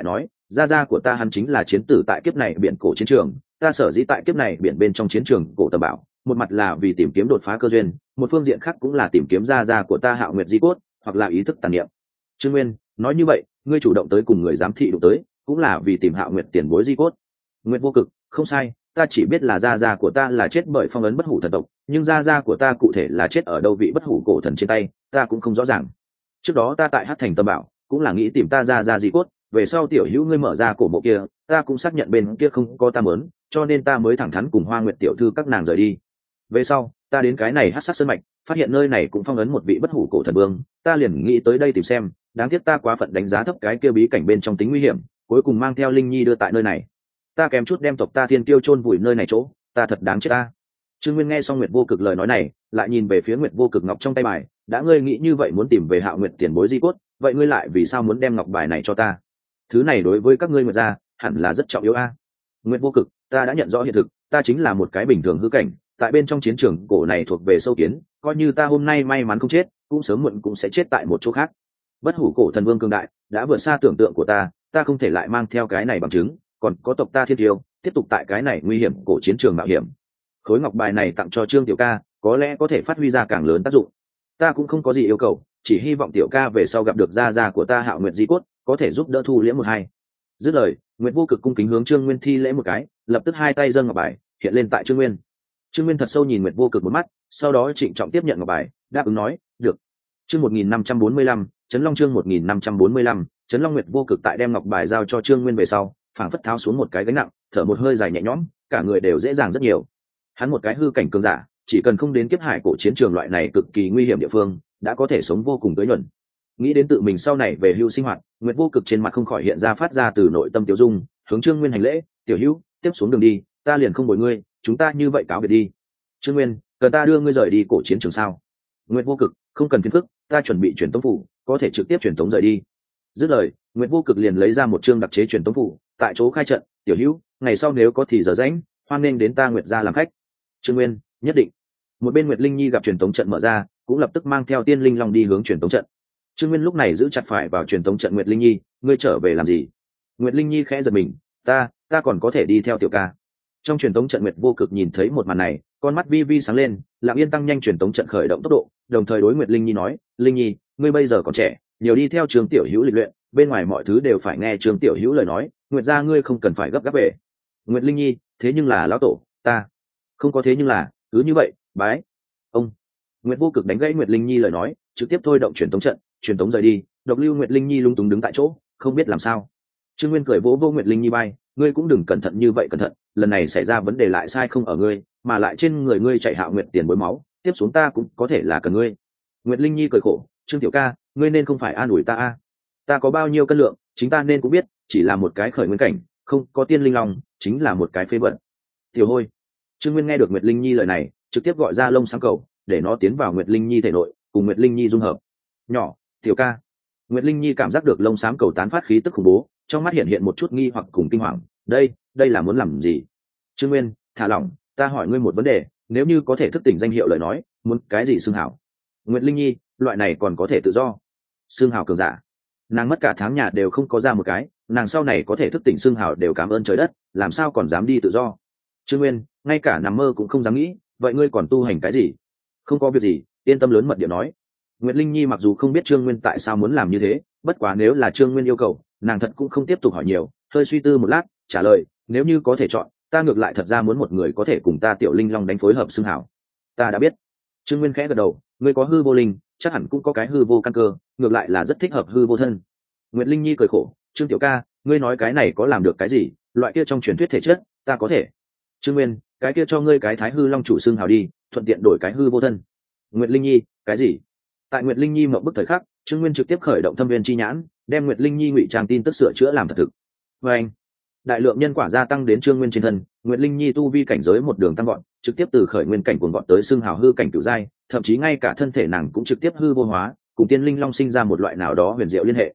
gia gia của ta hắn chính là chiến tử tại kiếp này biển cổ chiến trường, ta sở dĩ tại kiếp này biển bên trong chiến trường cổ tầm bảo, một mặt là vì tìm kiếm đột phá cơ duyên, một phương diện khác cũng là tìm kiếm gia gia của ta Hạo Nguyệt di cốt, hoặc là ý thức tàn niệm. Trương Nguyên nói như vậy, ngươi chủ động tới cùng người giám thị đụng tới, cũng là vì tìm Hạo Nguyệt tiền bối di cốt. Nguyệt Vô Cực, không sai, ta chỉ biết là gia gia của ta là chết bởi phong ấn bất hủ thần tộc, nhưng gia gia của ta cụ thể là chết ở đâu vị bất hủ cổ thần trên tay, ta cũng không rõ ràng. Trước đó ta tại Hắc Thành Tâm Bảo, cũng là nghĩ tìm ta gia gia di cốt, về sau tiểu hữu ngươi mở ra cổ mộ kia, ta cũng xác nhận bên kia không có ta muốn, cho nên ta mới thẳng thắn cùng Hoa Nguyệt tiểu thư các nàng rời đi. Về sau, ta đến cái này Hắc Sát Sơn mạch, phát hiện nơi này cũng phong ấn một vị bất hủ cổ thần vương, ta liền nghĩ tới đây tìm xem, đáng tiếc ta quá phận đánh giá thấp cái kia bí cảnh bên trong tính nguy hiểm, cuối cùng mang theo Linh Nhi đưa tại nơi này. Ta kèm chút đem tộc ta Thiên Kiêu chôn vùi nơi này chỗ, ta thật đáng chết ta. Trương Nguyên nghe xong Nguyệt Vô Cực lời nói này, lại nhìn về phía Nguyệt Vô Cực ngọc trong tay bài, đã ngươi nghĩ như vậy muốn tìm về Hạo Nguyệt tiền bối di cốt, vậy ngươi lại vì sao muốn đem ngọc bài này cho ta? Thứ này đối với các ngươi Nguyệt gia hẳn là rất trọng yếu a. Nguyệt Vô Cực, ta đã nhận rõ hiện thực, ta chính là một cái bình thường hư cảnh, tại bên trong chiến trường cổ này thuộc về sâu kiến, coi như ta hôm nay may mắn không chết, cũng sớm muộn cũng sẽ chết tại một chỗ khác. Bất hủ cổ thần vương cường đại, đã vượt xa tưởng tượng của ta không thể lại mang theo cái này bằng chứng, còn có tộc ta Thiên Kiêu, tiếp tục tại cái này nguy hiểm cổ chiến trường mạo hiểm. Khối ngọc bài này tặng cho Trương tiểu ca, có lẽ có thể phát huy ra càng lớn tác dụng. Ta cũng không có gì yêu cầu, chỉ hy vọng tiểu ca về sau gặp được gia gia của ta Hạo Nguyệt di cốt, có thể giúp đỡ thu liễm một hai. Dứt lời, Nguyệt Vô Cực cung kính hướng Trương Nguyên thi lễ một cái, lập tức hai tay dâng ngọc bài hiện lên tại Trương Nguyên. Trương Nguyên thật sâu nhìn Nguyệt Vô Cực một mắt, sau đó trịnh trọng tiếp nhận ngọc bài, đáp ứng nói, được. Chương 1545, Trấn Long chương 1545, Trấn Long. Nguyệt Vô Cực tại đem ngọc bài giao cho Trương Nguyên về sau, phảng phất tháo xuống một cái gánh nặng, thở một hơi dài nhẹ nhõm, cả người đều dễ dàng rất nhiều. Hắn một cái hư cảnh cường giả, chỉ cần không đến kiếp hải cổ chiến trường loại này cực kỳ nguy hiểm địa phương, đã có thể sống vô cùng tới nhuận. Nghĩ đến tự mình sau này về hưu sinh hoạt, Nguyệt Vô Cực trên mặt không khỏi hiện ra phát ra từ nội tâm tiểu dung, hướng Trương Nguyên hành lễ, "Tiểu hữu, tiếp xuống đường đi, ta liền không bồi ngươi, chúng ta như vậy cáo biệt đi." Trương Nguyên, cần ta đưa ngươi rời đi cổ chiến trường sao? Nguyệt Vô Cực, không cần phiền phức, ta chuẩn bị truyền tống phủ, có thể trực tiếp truyền tống rời đi. Dứt lời, Nguyệt Vô Cực liền lấy ra một chương đặc chế truyền tống phủ, tại chỗ khai trận, "Tiểu hữu, ngày sau nếu có thì giờ rảnh, hoan nên đến ta Nguyệt gia làm khách." Trương Nguyên, nhất định. Một bên Nguyệt Linh Nhi gặp truyền tống trận mở ra, cũng lập tức mang theo Tiên Linh Long đi hướng truyền tống trận. Trương Nguyên lúc này giữ chặt phải vào truyền tống trận Nguyệt Linh Nhi, "Ngươi trở về làm gì?" Nguyệt Linh Nhi khẽ giật mình, ta còn có thể đi theo tiểu ca." Trong truyền tống trận Nguyệt Vô Cực nhìn thấy một màn này, con mắt vi vi sáng lên, lặng yên tăng nhanh truyền tống trận khởi động tốc độ, đồng thời đối Nguyệt Linh Nhi nói, "Linh Nhi, ngươi bây giờ còn trẻ, nhiều đi theo Trương tiểu hữu lịch luyện, bên ngoài mọi thứ đều phải nghe Trương tiểu hữu lời nói, Nguyệt gia ngươi không cần phải gấp gáp về." Nguyệt Linh Nhi, "Thế nhưng là lão tổ, ta không có thế nhưng là, cứ như vậy, bái." Ông Nguyệt Vô Cực đánh gãy Nguyệt Linh Nhi lời nói, trực tiếp thôi động truyền tống trận, truyền tống rời đi. Độc Lưu Nguyệt Linh Nhi lung túng đứng tại chỗ, không biết làm sao. Trương Nguyên cười vỗ vô Nguyệt Linh Nhi bay, "Ngươi cũng đừng cẩn thận như vậy cẩn thận, lần này xảy ra vấn đề lại sai không ở ngươi, mà lại trên người ngươi chảy Hạo Nguyệt tiền bối máu, tiếp xuống ta cũng có thể là cần ngươi." Nguyệt Linh Nhi cười khổ, "Trương tiểu ca, ngươi nên không phải an ủi ta a? Ta có bao nhiêu cân lượng, chính ta nên cũng biết, chỉ là một cái khởi nguyên cảnh, không có tiên linh long, chính là một cái phế vật." Tiểu Hôi. Trương Nguyên nghe được Nguyệt Linh Nhi lời này, trực tiếp gọi ra lông sáng cầu, để nó tiến vào Nguyệt Linh Nhi thể nội, cùng Nguyệt Linh Nhi dung hợp. "Nhỏ, tiểu ca." Nguyệt Linh Nhi cảm giác được lông xám cầu tán phát khí tức khủng bố, trong mắt hiện hiện một chút nghi hoặc cùng kinh hoàng. Đây là muốn làm gì?" Trương Nguyên, thả lỏng, ta hỏi ngươi một vấn đề, nếu như có thể thức tỉnh danh hiệu lời nói, muốn cái gì xưng hảo? Nguyệt Linh Nhi, loại này còn có thể tự do. Xưng hảo cường giả. Nàng mất cả tháng nhà đều không có ra một cái, nàng sau này có thể thức tỉnh xưng hảo đều cảm ơn trời đất, làm sao còn dám đi tự do? Trương Nguyên, ngay cả nằm mơ cũng không dám nghĩ, vậy ngươi còn tu hành cái gì? Không có việc gì, yên tâm lớn mật điệu nói. Nguyệt Linh Nhi mặc dù không biết Trương Nguyên tại sao muốn làm như thế, bất quá nếu là Trương Nguyên yêu cầu, nàng thật cũng không tiếp tục hỏi nhiều, hơi suy tư một lát, trả lời, "Nếu như có thể chọn, ta ngược lại thật ra muốn một người có thể cùng ta Tiểu Linh Long đánh phối hợp xưng hảo." "Ta đã biết." Trương Nguyên khẽ gật đầu, "Ngươi có hư vô linh, chắc hẳn cũng có cái hư vô căn cơ, ngược lại là rất thích hợp hư vô thân." Nguyệt Linh Nhi cười khổ, "Trương tiểu ca, ngươi nói cái này có làm được cái gì? Loại kia trong truyền thuyết thể chất, ta có thể." Trương Nguyên, "Cái kia cho ngươi cái Thái Hư Long chủ xưng hảo đi, thuận tiện đổi cái hư vô thân." Nguyệt Linh Nhi, "Cái gì?" Tại Nguyệt Linh Nhi mộng bức thời khắc, Trương Nguyên trực tiếp khởi động Thâm Viên chi nhãn, đem Nguyệt Linh Nhi ngụy trang tin tức sửa chữa làm thật thực. Và anh, đại lượng nhân quả gia tăng đến Trương Nguyên trên thân, Nguyệt Linh Nhi tu vi cảnh giới một đường tăng vọt, trực tiếp từ khởi nguyên cảnh cuồng vọt tới xưng hào hư cảnh cửu giai, thậm chí ngay cả thân thể nàng cũng trực tiếp hư vô hóa, cùng Tiên Linh Long sinh ra một loại nào đó huyền diệu liên hệ.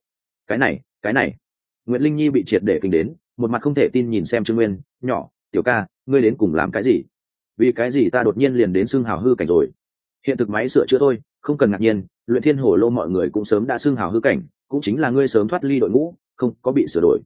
Cái này, Nguyệt Linh Nhi bị triệt để kinh đến, một mặt không thể tin nhìn xem Trương Nguyên, "Nhỏ, tiểu ca, ngươi đến cùng làm cái gì? Vì cái gì ta đột nhiên liền đến xưng hào hư cảnh rồi?" Hiện thực máy sửa chữa thôi, không cần ngạc nhiên, Luyện Thiên Hổ Lô mọi người cũng sớm đã xưng hào hư cảnh, cũng chính là ngươi sớm thoát ly đội ngũ, không có bị sửa đổi.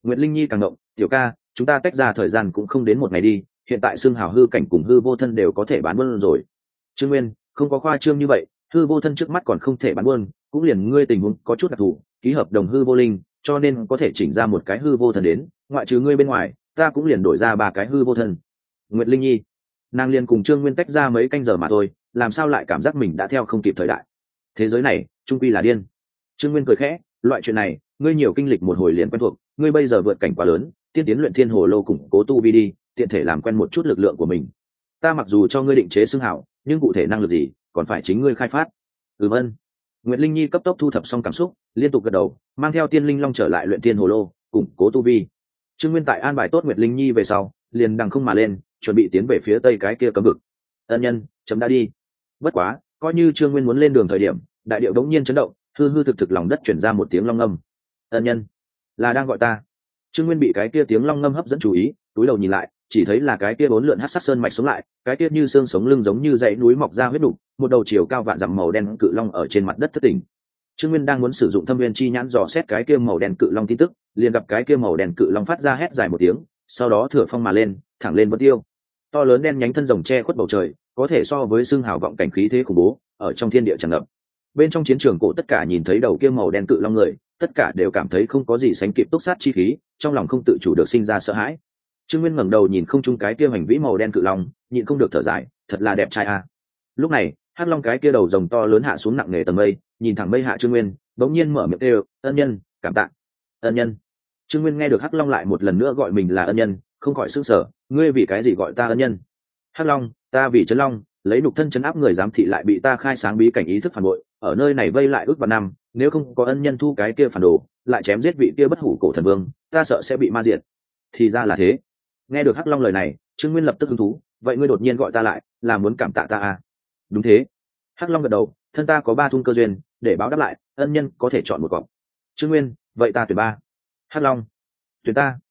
Nguyệt Linh Nhi càng động, tiểu ca, chúng ta tách ra thời gian cũng không đến một ngày đi, hiện tại xương hào hư cảnh cùng hư vô thân đều có thể bán buôn rồi. Trương Nguyên, không có khoa trương như vậy, hư vô thân trước mắt còn không thể bán buôn, cũng liền ngươi tình huống có chút đặc thù, ký hợp đồng hư vô linh, cho nên có thể chỉnh ra một cái hư vô thân đến, ngoại trừ ngươi bên ngoài, ta cũng liền đổi ra 3 cái hư vô thân. Nguyệt Linh Nhi, nàng liền cùng Trương Nguyên tách ra mấy canh giờ mà thôi, làm sao lại cảm giác mình đã theo không kịp thời đại. Thế giới này, trung quy là điên. Trương Nguyên cười khẽ, loại chuyện này, ngươi nhiều kinh lịch một hồi liền quen thuộc, ngươi bây giờ vượt cảnh quá lớn, tiên tiến luyện thiên hồ lô củng cố tu vi đi, tiện thể làm quen một chút lực lượng của mình. Ta mặc dù cho ngươi định chế xưng hảo, nhưng cụ thể năng lực gì, còn phải chính ngươi khai phát. Ân. Nguyệt Linh Nhi cấp tốc thu thập xong cảm xúc, liên tục gật đầu, mang theo Tiên Linh Long trở lại luyện thiên hồ lô, củng cố tu vi. Trương Nguyên tại an bài tốt Nguyệt Linh Nhi về sau, liền đằng không mà lên, chuẩn bị tiến về phía tây cái kia cấm vực. Ân nhân, chấm đã đi. Bất quá, coi như Trương Nguyên muốn lên đường thời điểm, đại điệu đống nhiên chấn động, hư hư thực thực lòng đất chuyển ra một tiếng long ngâm. Ân nhân, là đang gọi ta. Trương Nguyên bị cái kia tiếng long ngâm hấp dẫn chú ý, túi đầu nhìn lại, chỉ thấy là cái kia 4 lượn hắc sắc sơn mạch sống lại, cái kia như xương sống lưng giống như dãy núi mọc ra huyết đục, một đầu chiều cao vạn dặm màu đen cự long ở trên mặt đất thất tỉnh. Trương Nguyên đang muốn sử dụng Thâm Nguyên chi nhãn dò xét cái kia màu đen cự long tin tức, liền gặp cái kia màu đen cự long phát ra hét dài một tiếng, sau đó thừa phong mà lên, thẳng lên vân tiêu. To lớn đen nhánh thân rồng che khuất bầu trời, có thể so với xương hào vọng cảnh khí thế khủng bố, ở trong thiên địa tràn ngập. Bên trong chiến trường cổ tất cả nhìn thấy đầu kia màu đen cự long người, tất cả đều cảm thấy không có gì sánh kịp túc sát chi khí, trong lòng không tự chủ được sinh ra sợ hãi. Trương Nguyên ngẩng đầu nhìn không trung cái kia hành vĩ màu đen cự long, nhịn không được thở dài, thật là đẹp trai a. Lúc này, hắc long cái kia đầu rồng to lớn hạ xuống nặng nề tầng mây, nhìn thẳng mây hạ Trương Nguyên, bỗng nhiên mở miệng kêu, ân nhân, cảm tạ. Ân nhân. Trương Nguyên nghe được hắc long lại một lần nữa gọi mình là ân nhân, không khỏi sửng sở, ngươi vì cái gì gọi ta ân nhân? Hắc long, ta vì Trấn Long, lấy nhục thân trấn áp người giám thị lại bị ta khai sáng bí cảnh ý thức phản bội, ở nơi này vây lại ước vạn năm, nếu không có ân nhân thu cái kia phản đồ, lại chém giết vị kia bất hủ cổ thần vương, ta sợ sẽ bị ma diệt. Thì ra là thế. Nghe được hắc long lời này, Trương Nguyên lập tức hứng thú, vậy ngươi đột nhiên gọi ta lại, là muốn cảm tạ ta à? Đúng thế. Hắc long gật đầu, thân ta có 3 thung cơ duyên, để báo đáp lại, ân nhân có thể chọn một cọc. Trương Nguyên, vậy ta tuyển 3. Hắc long, tuyển ta.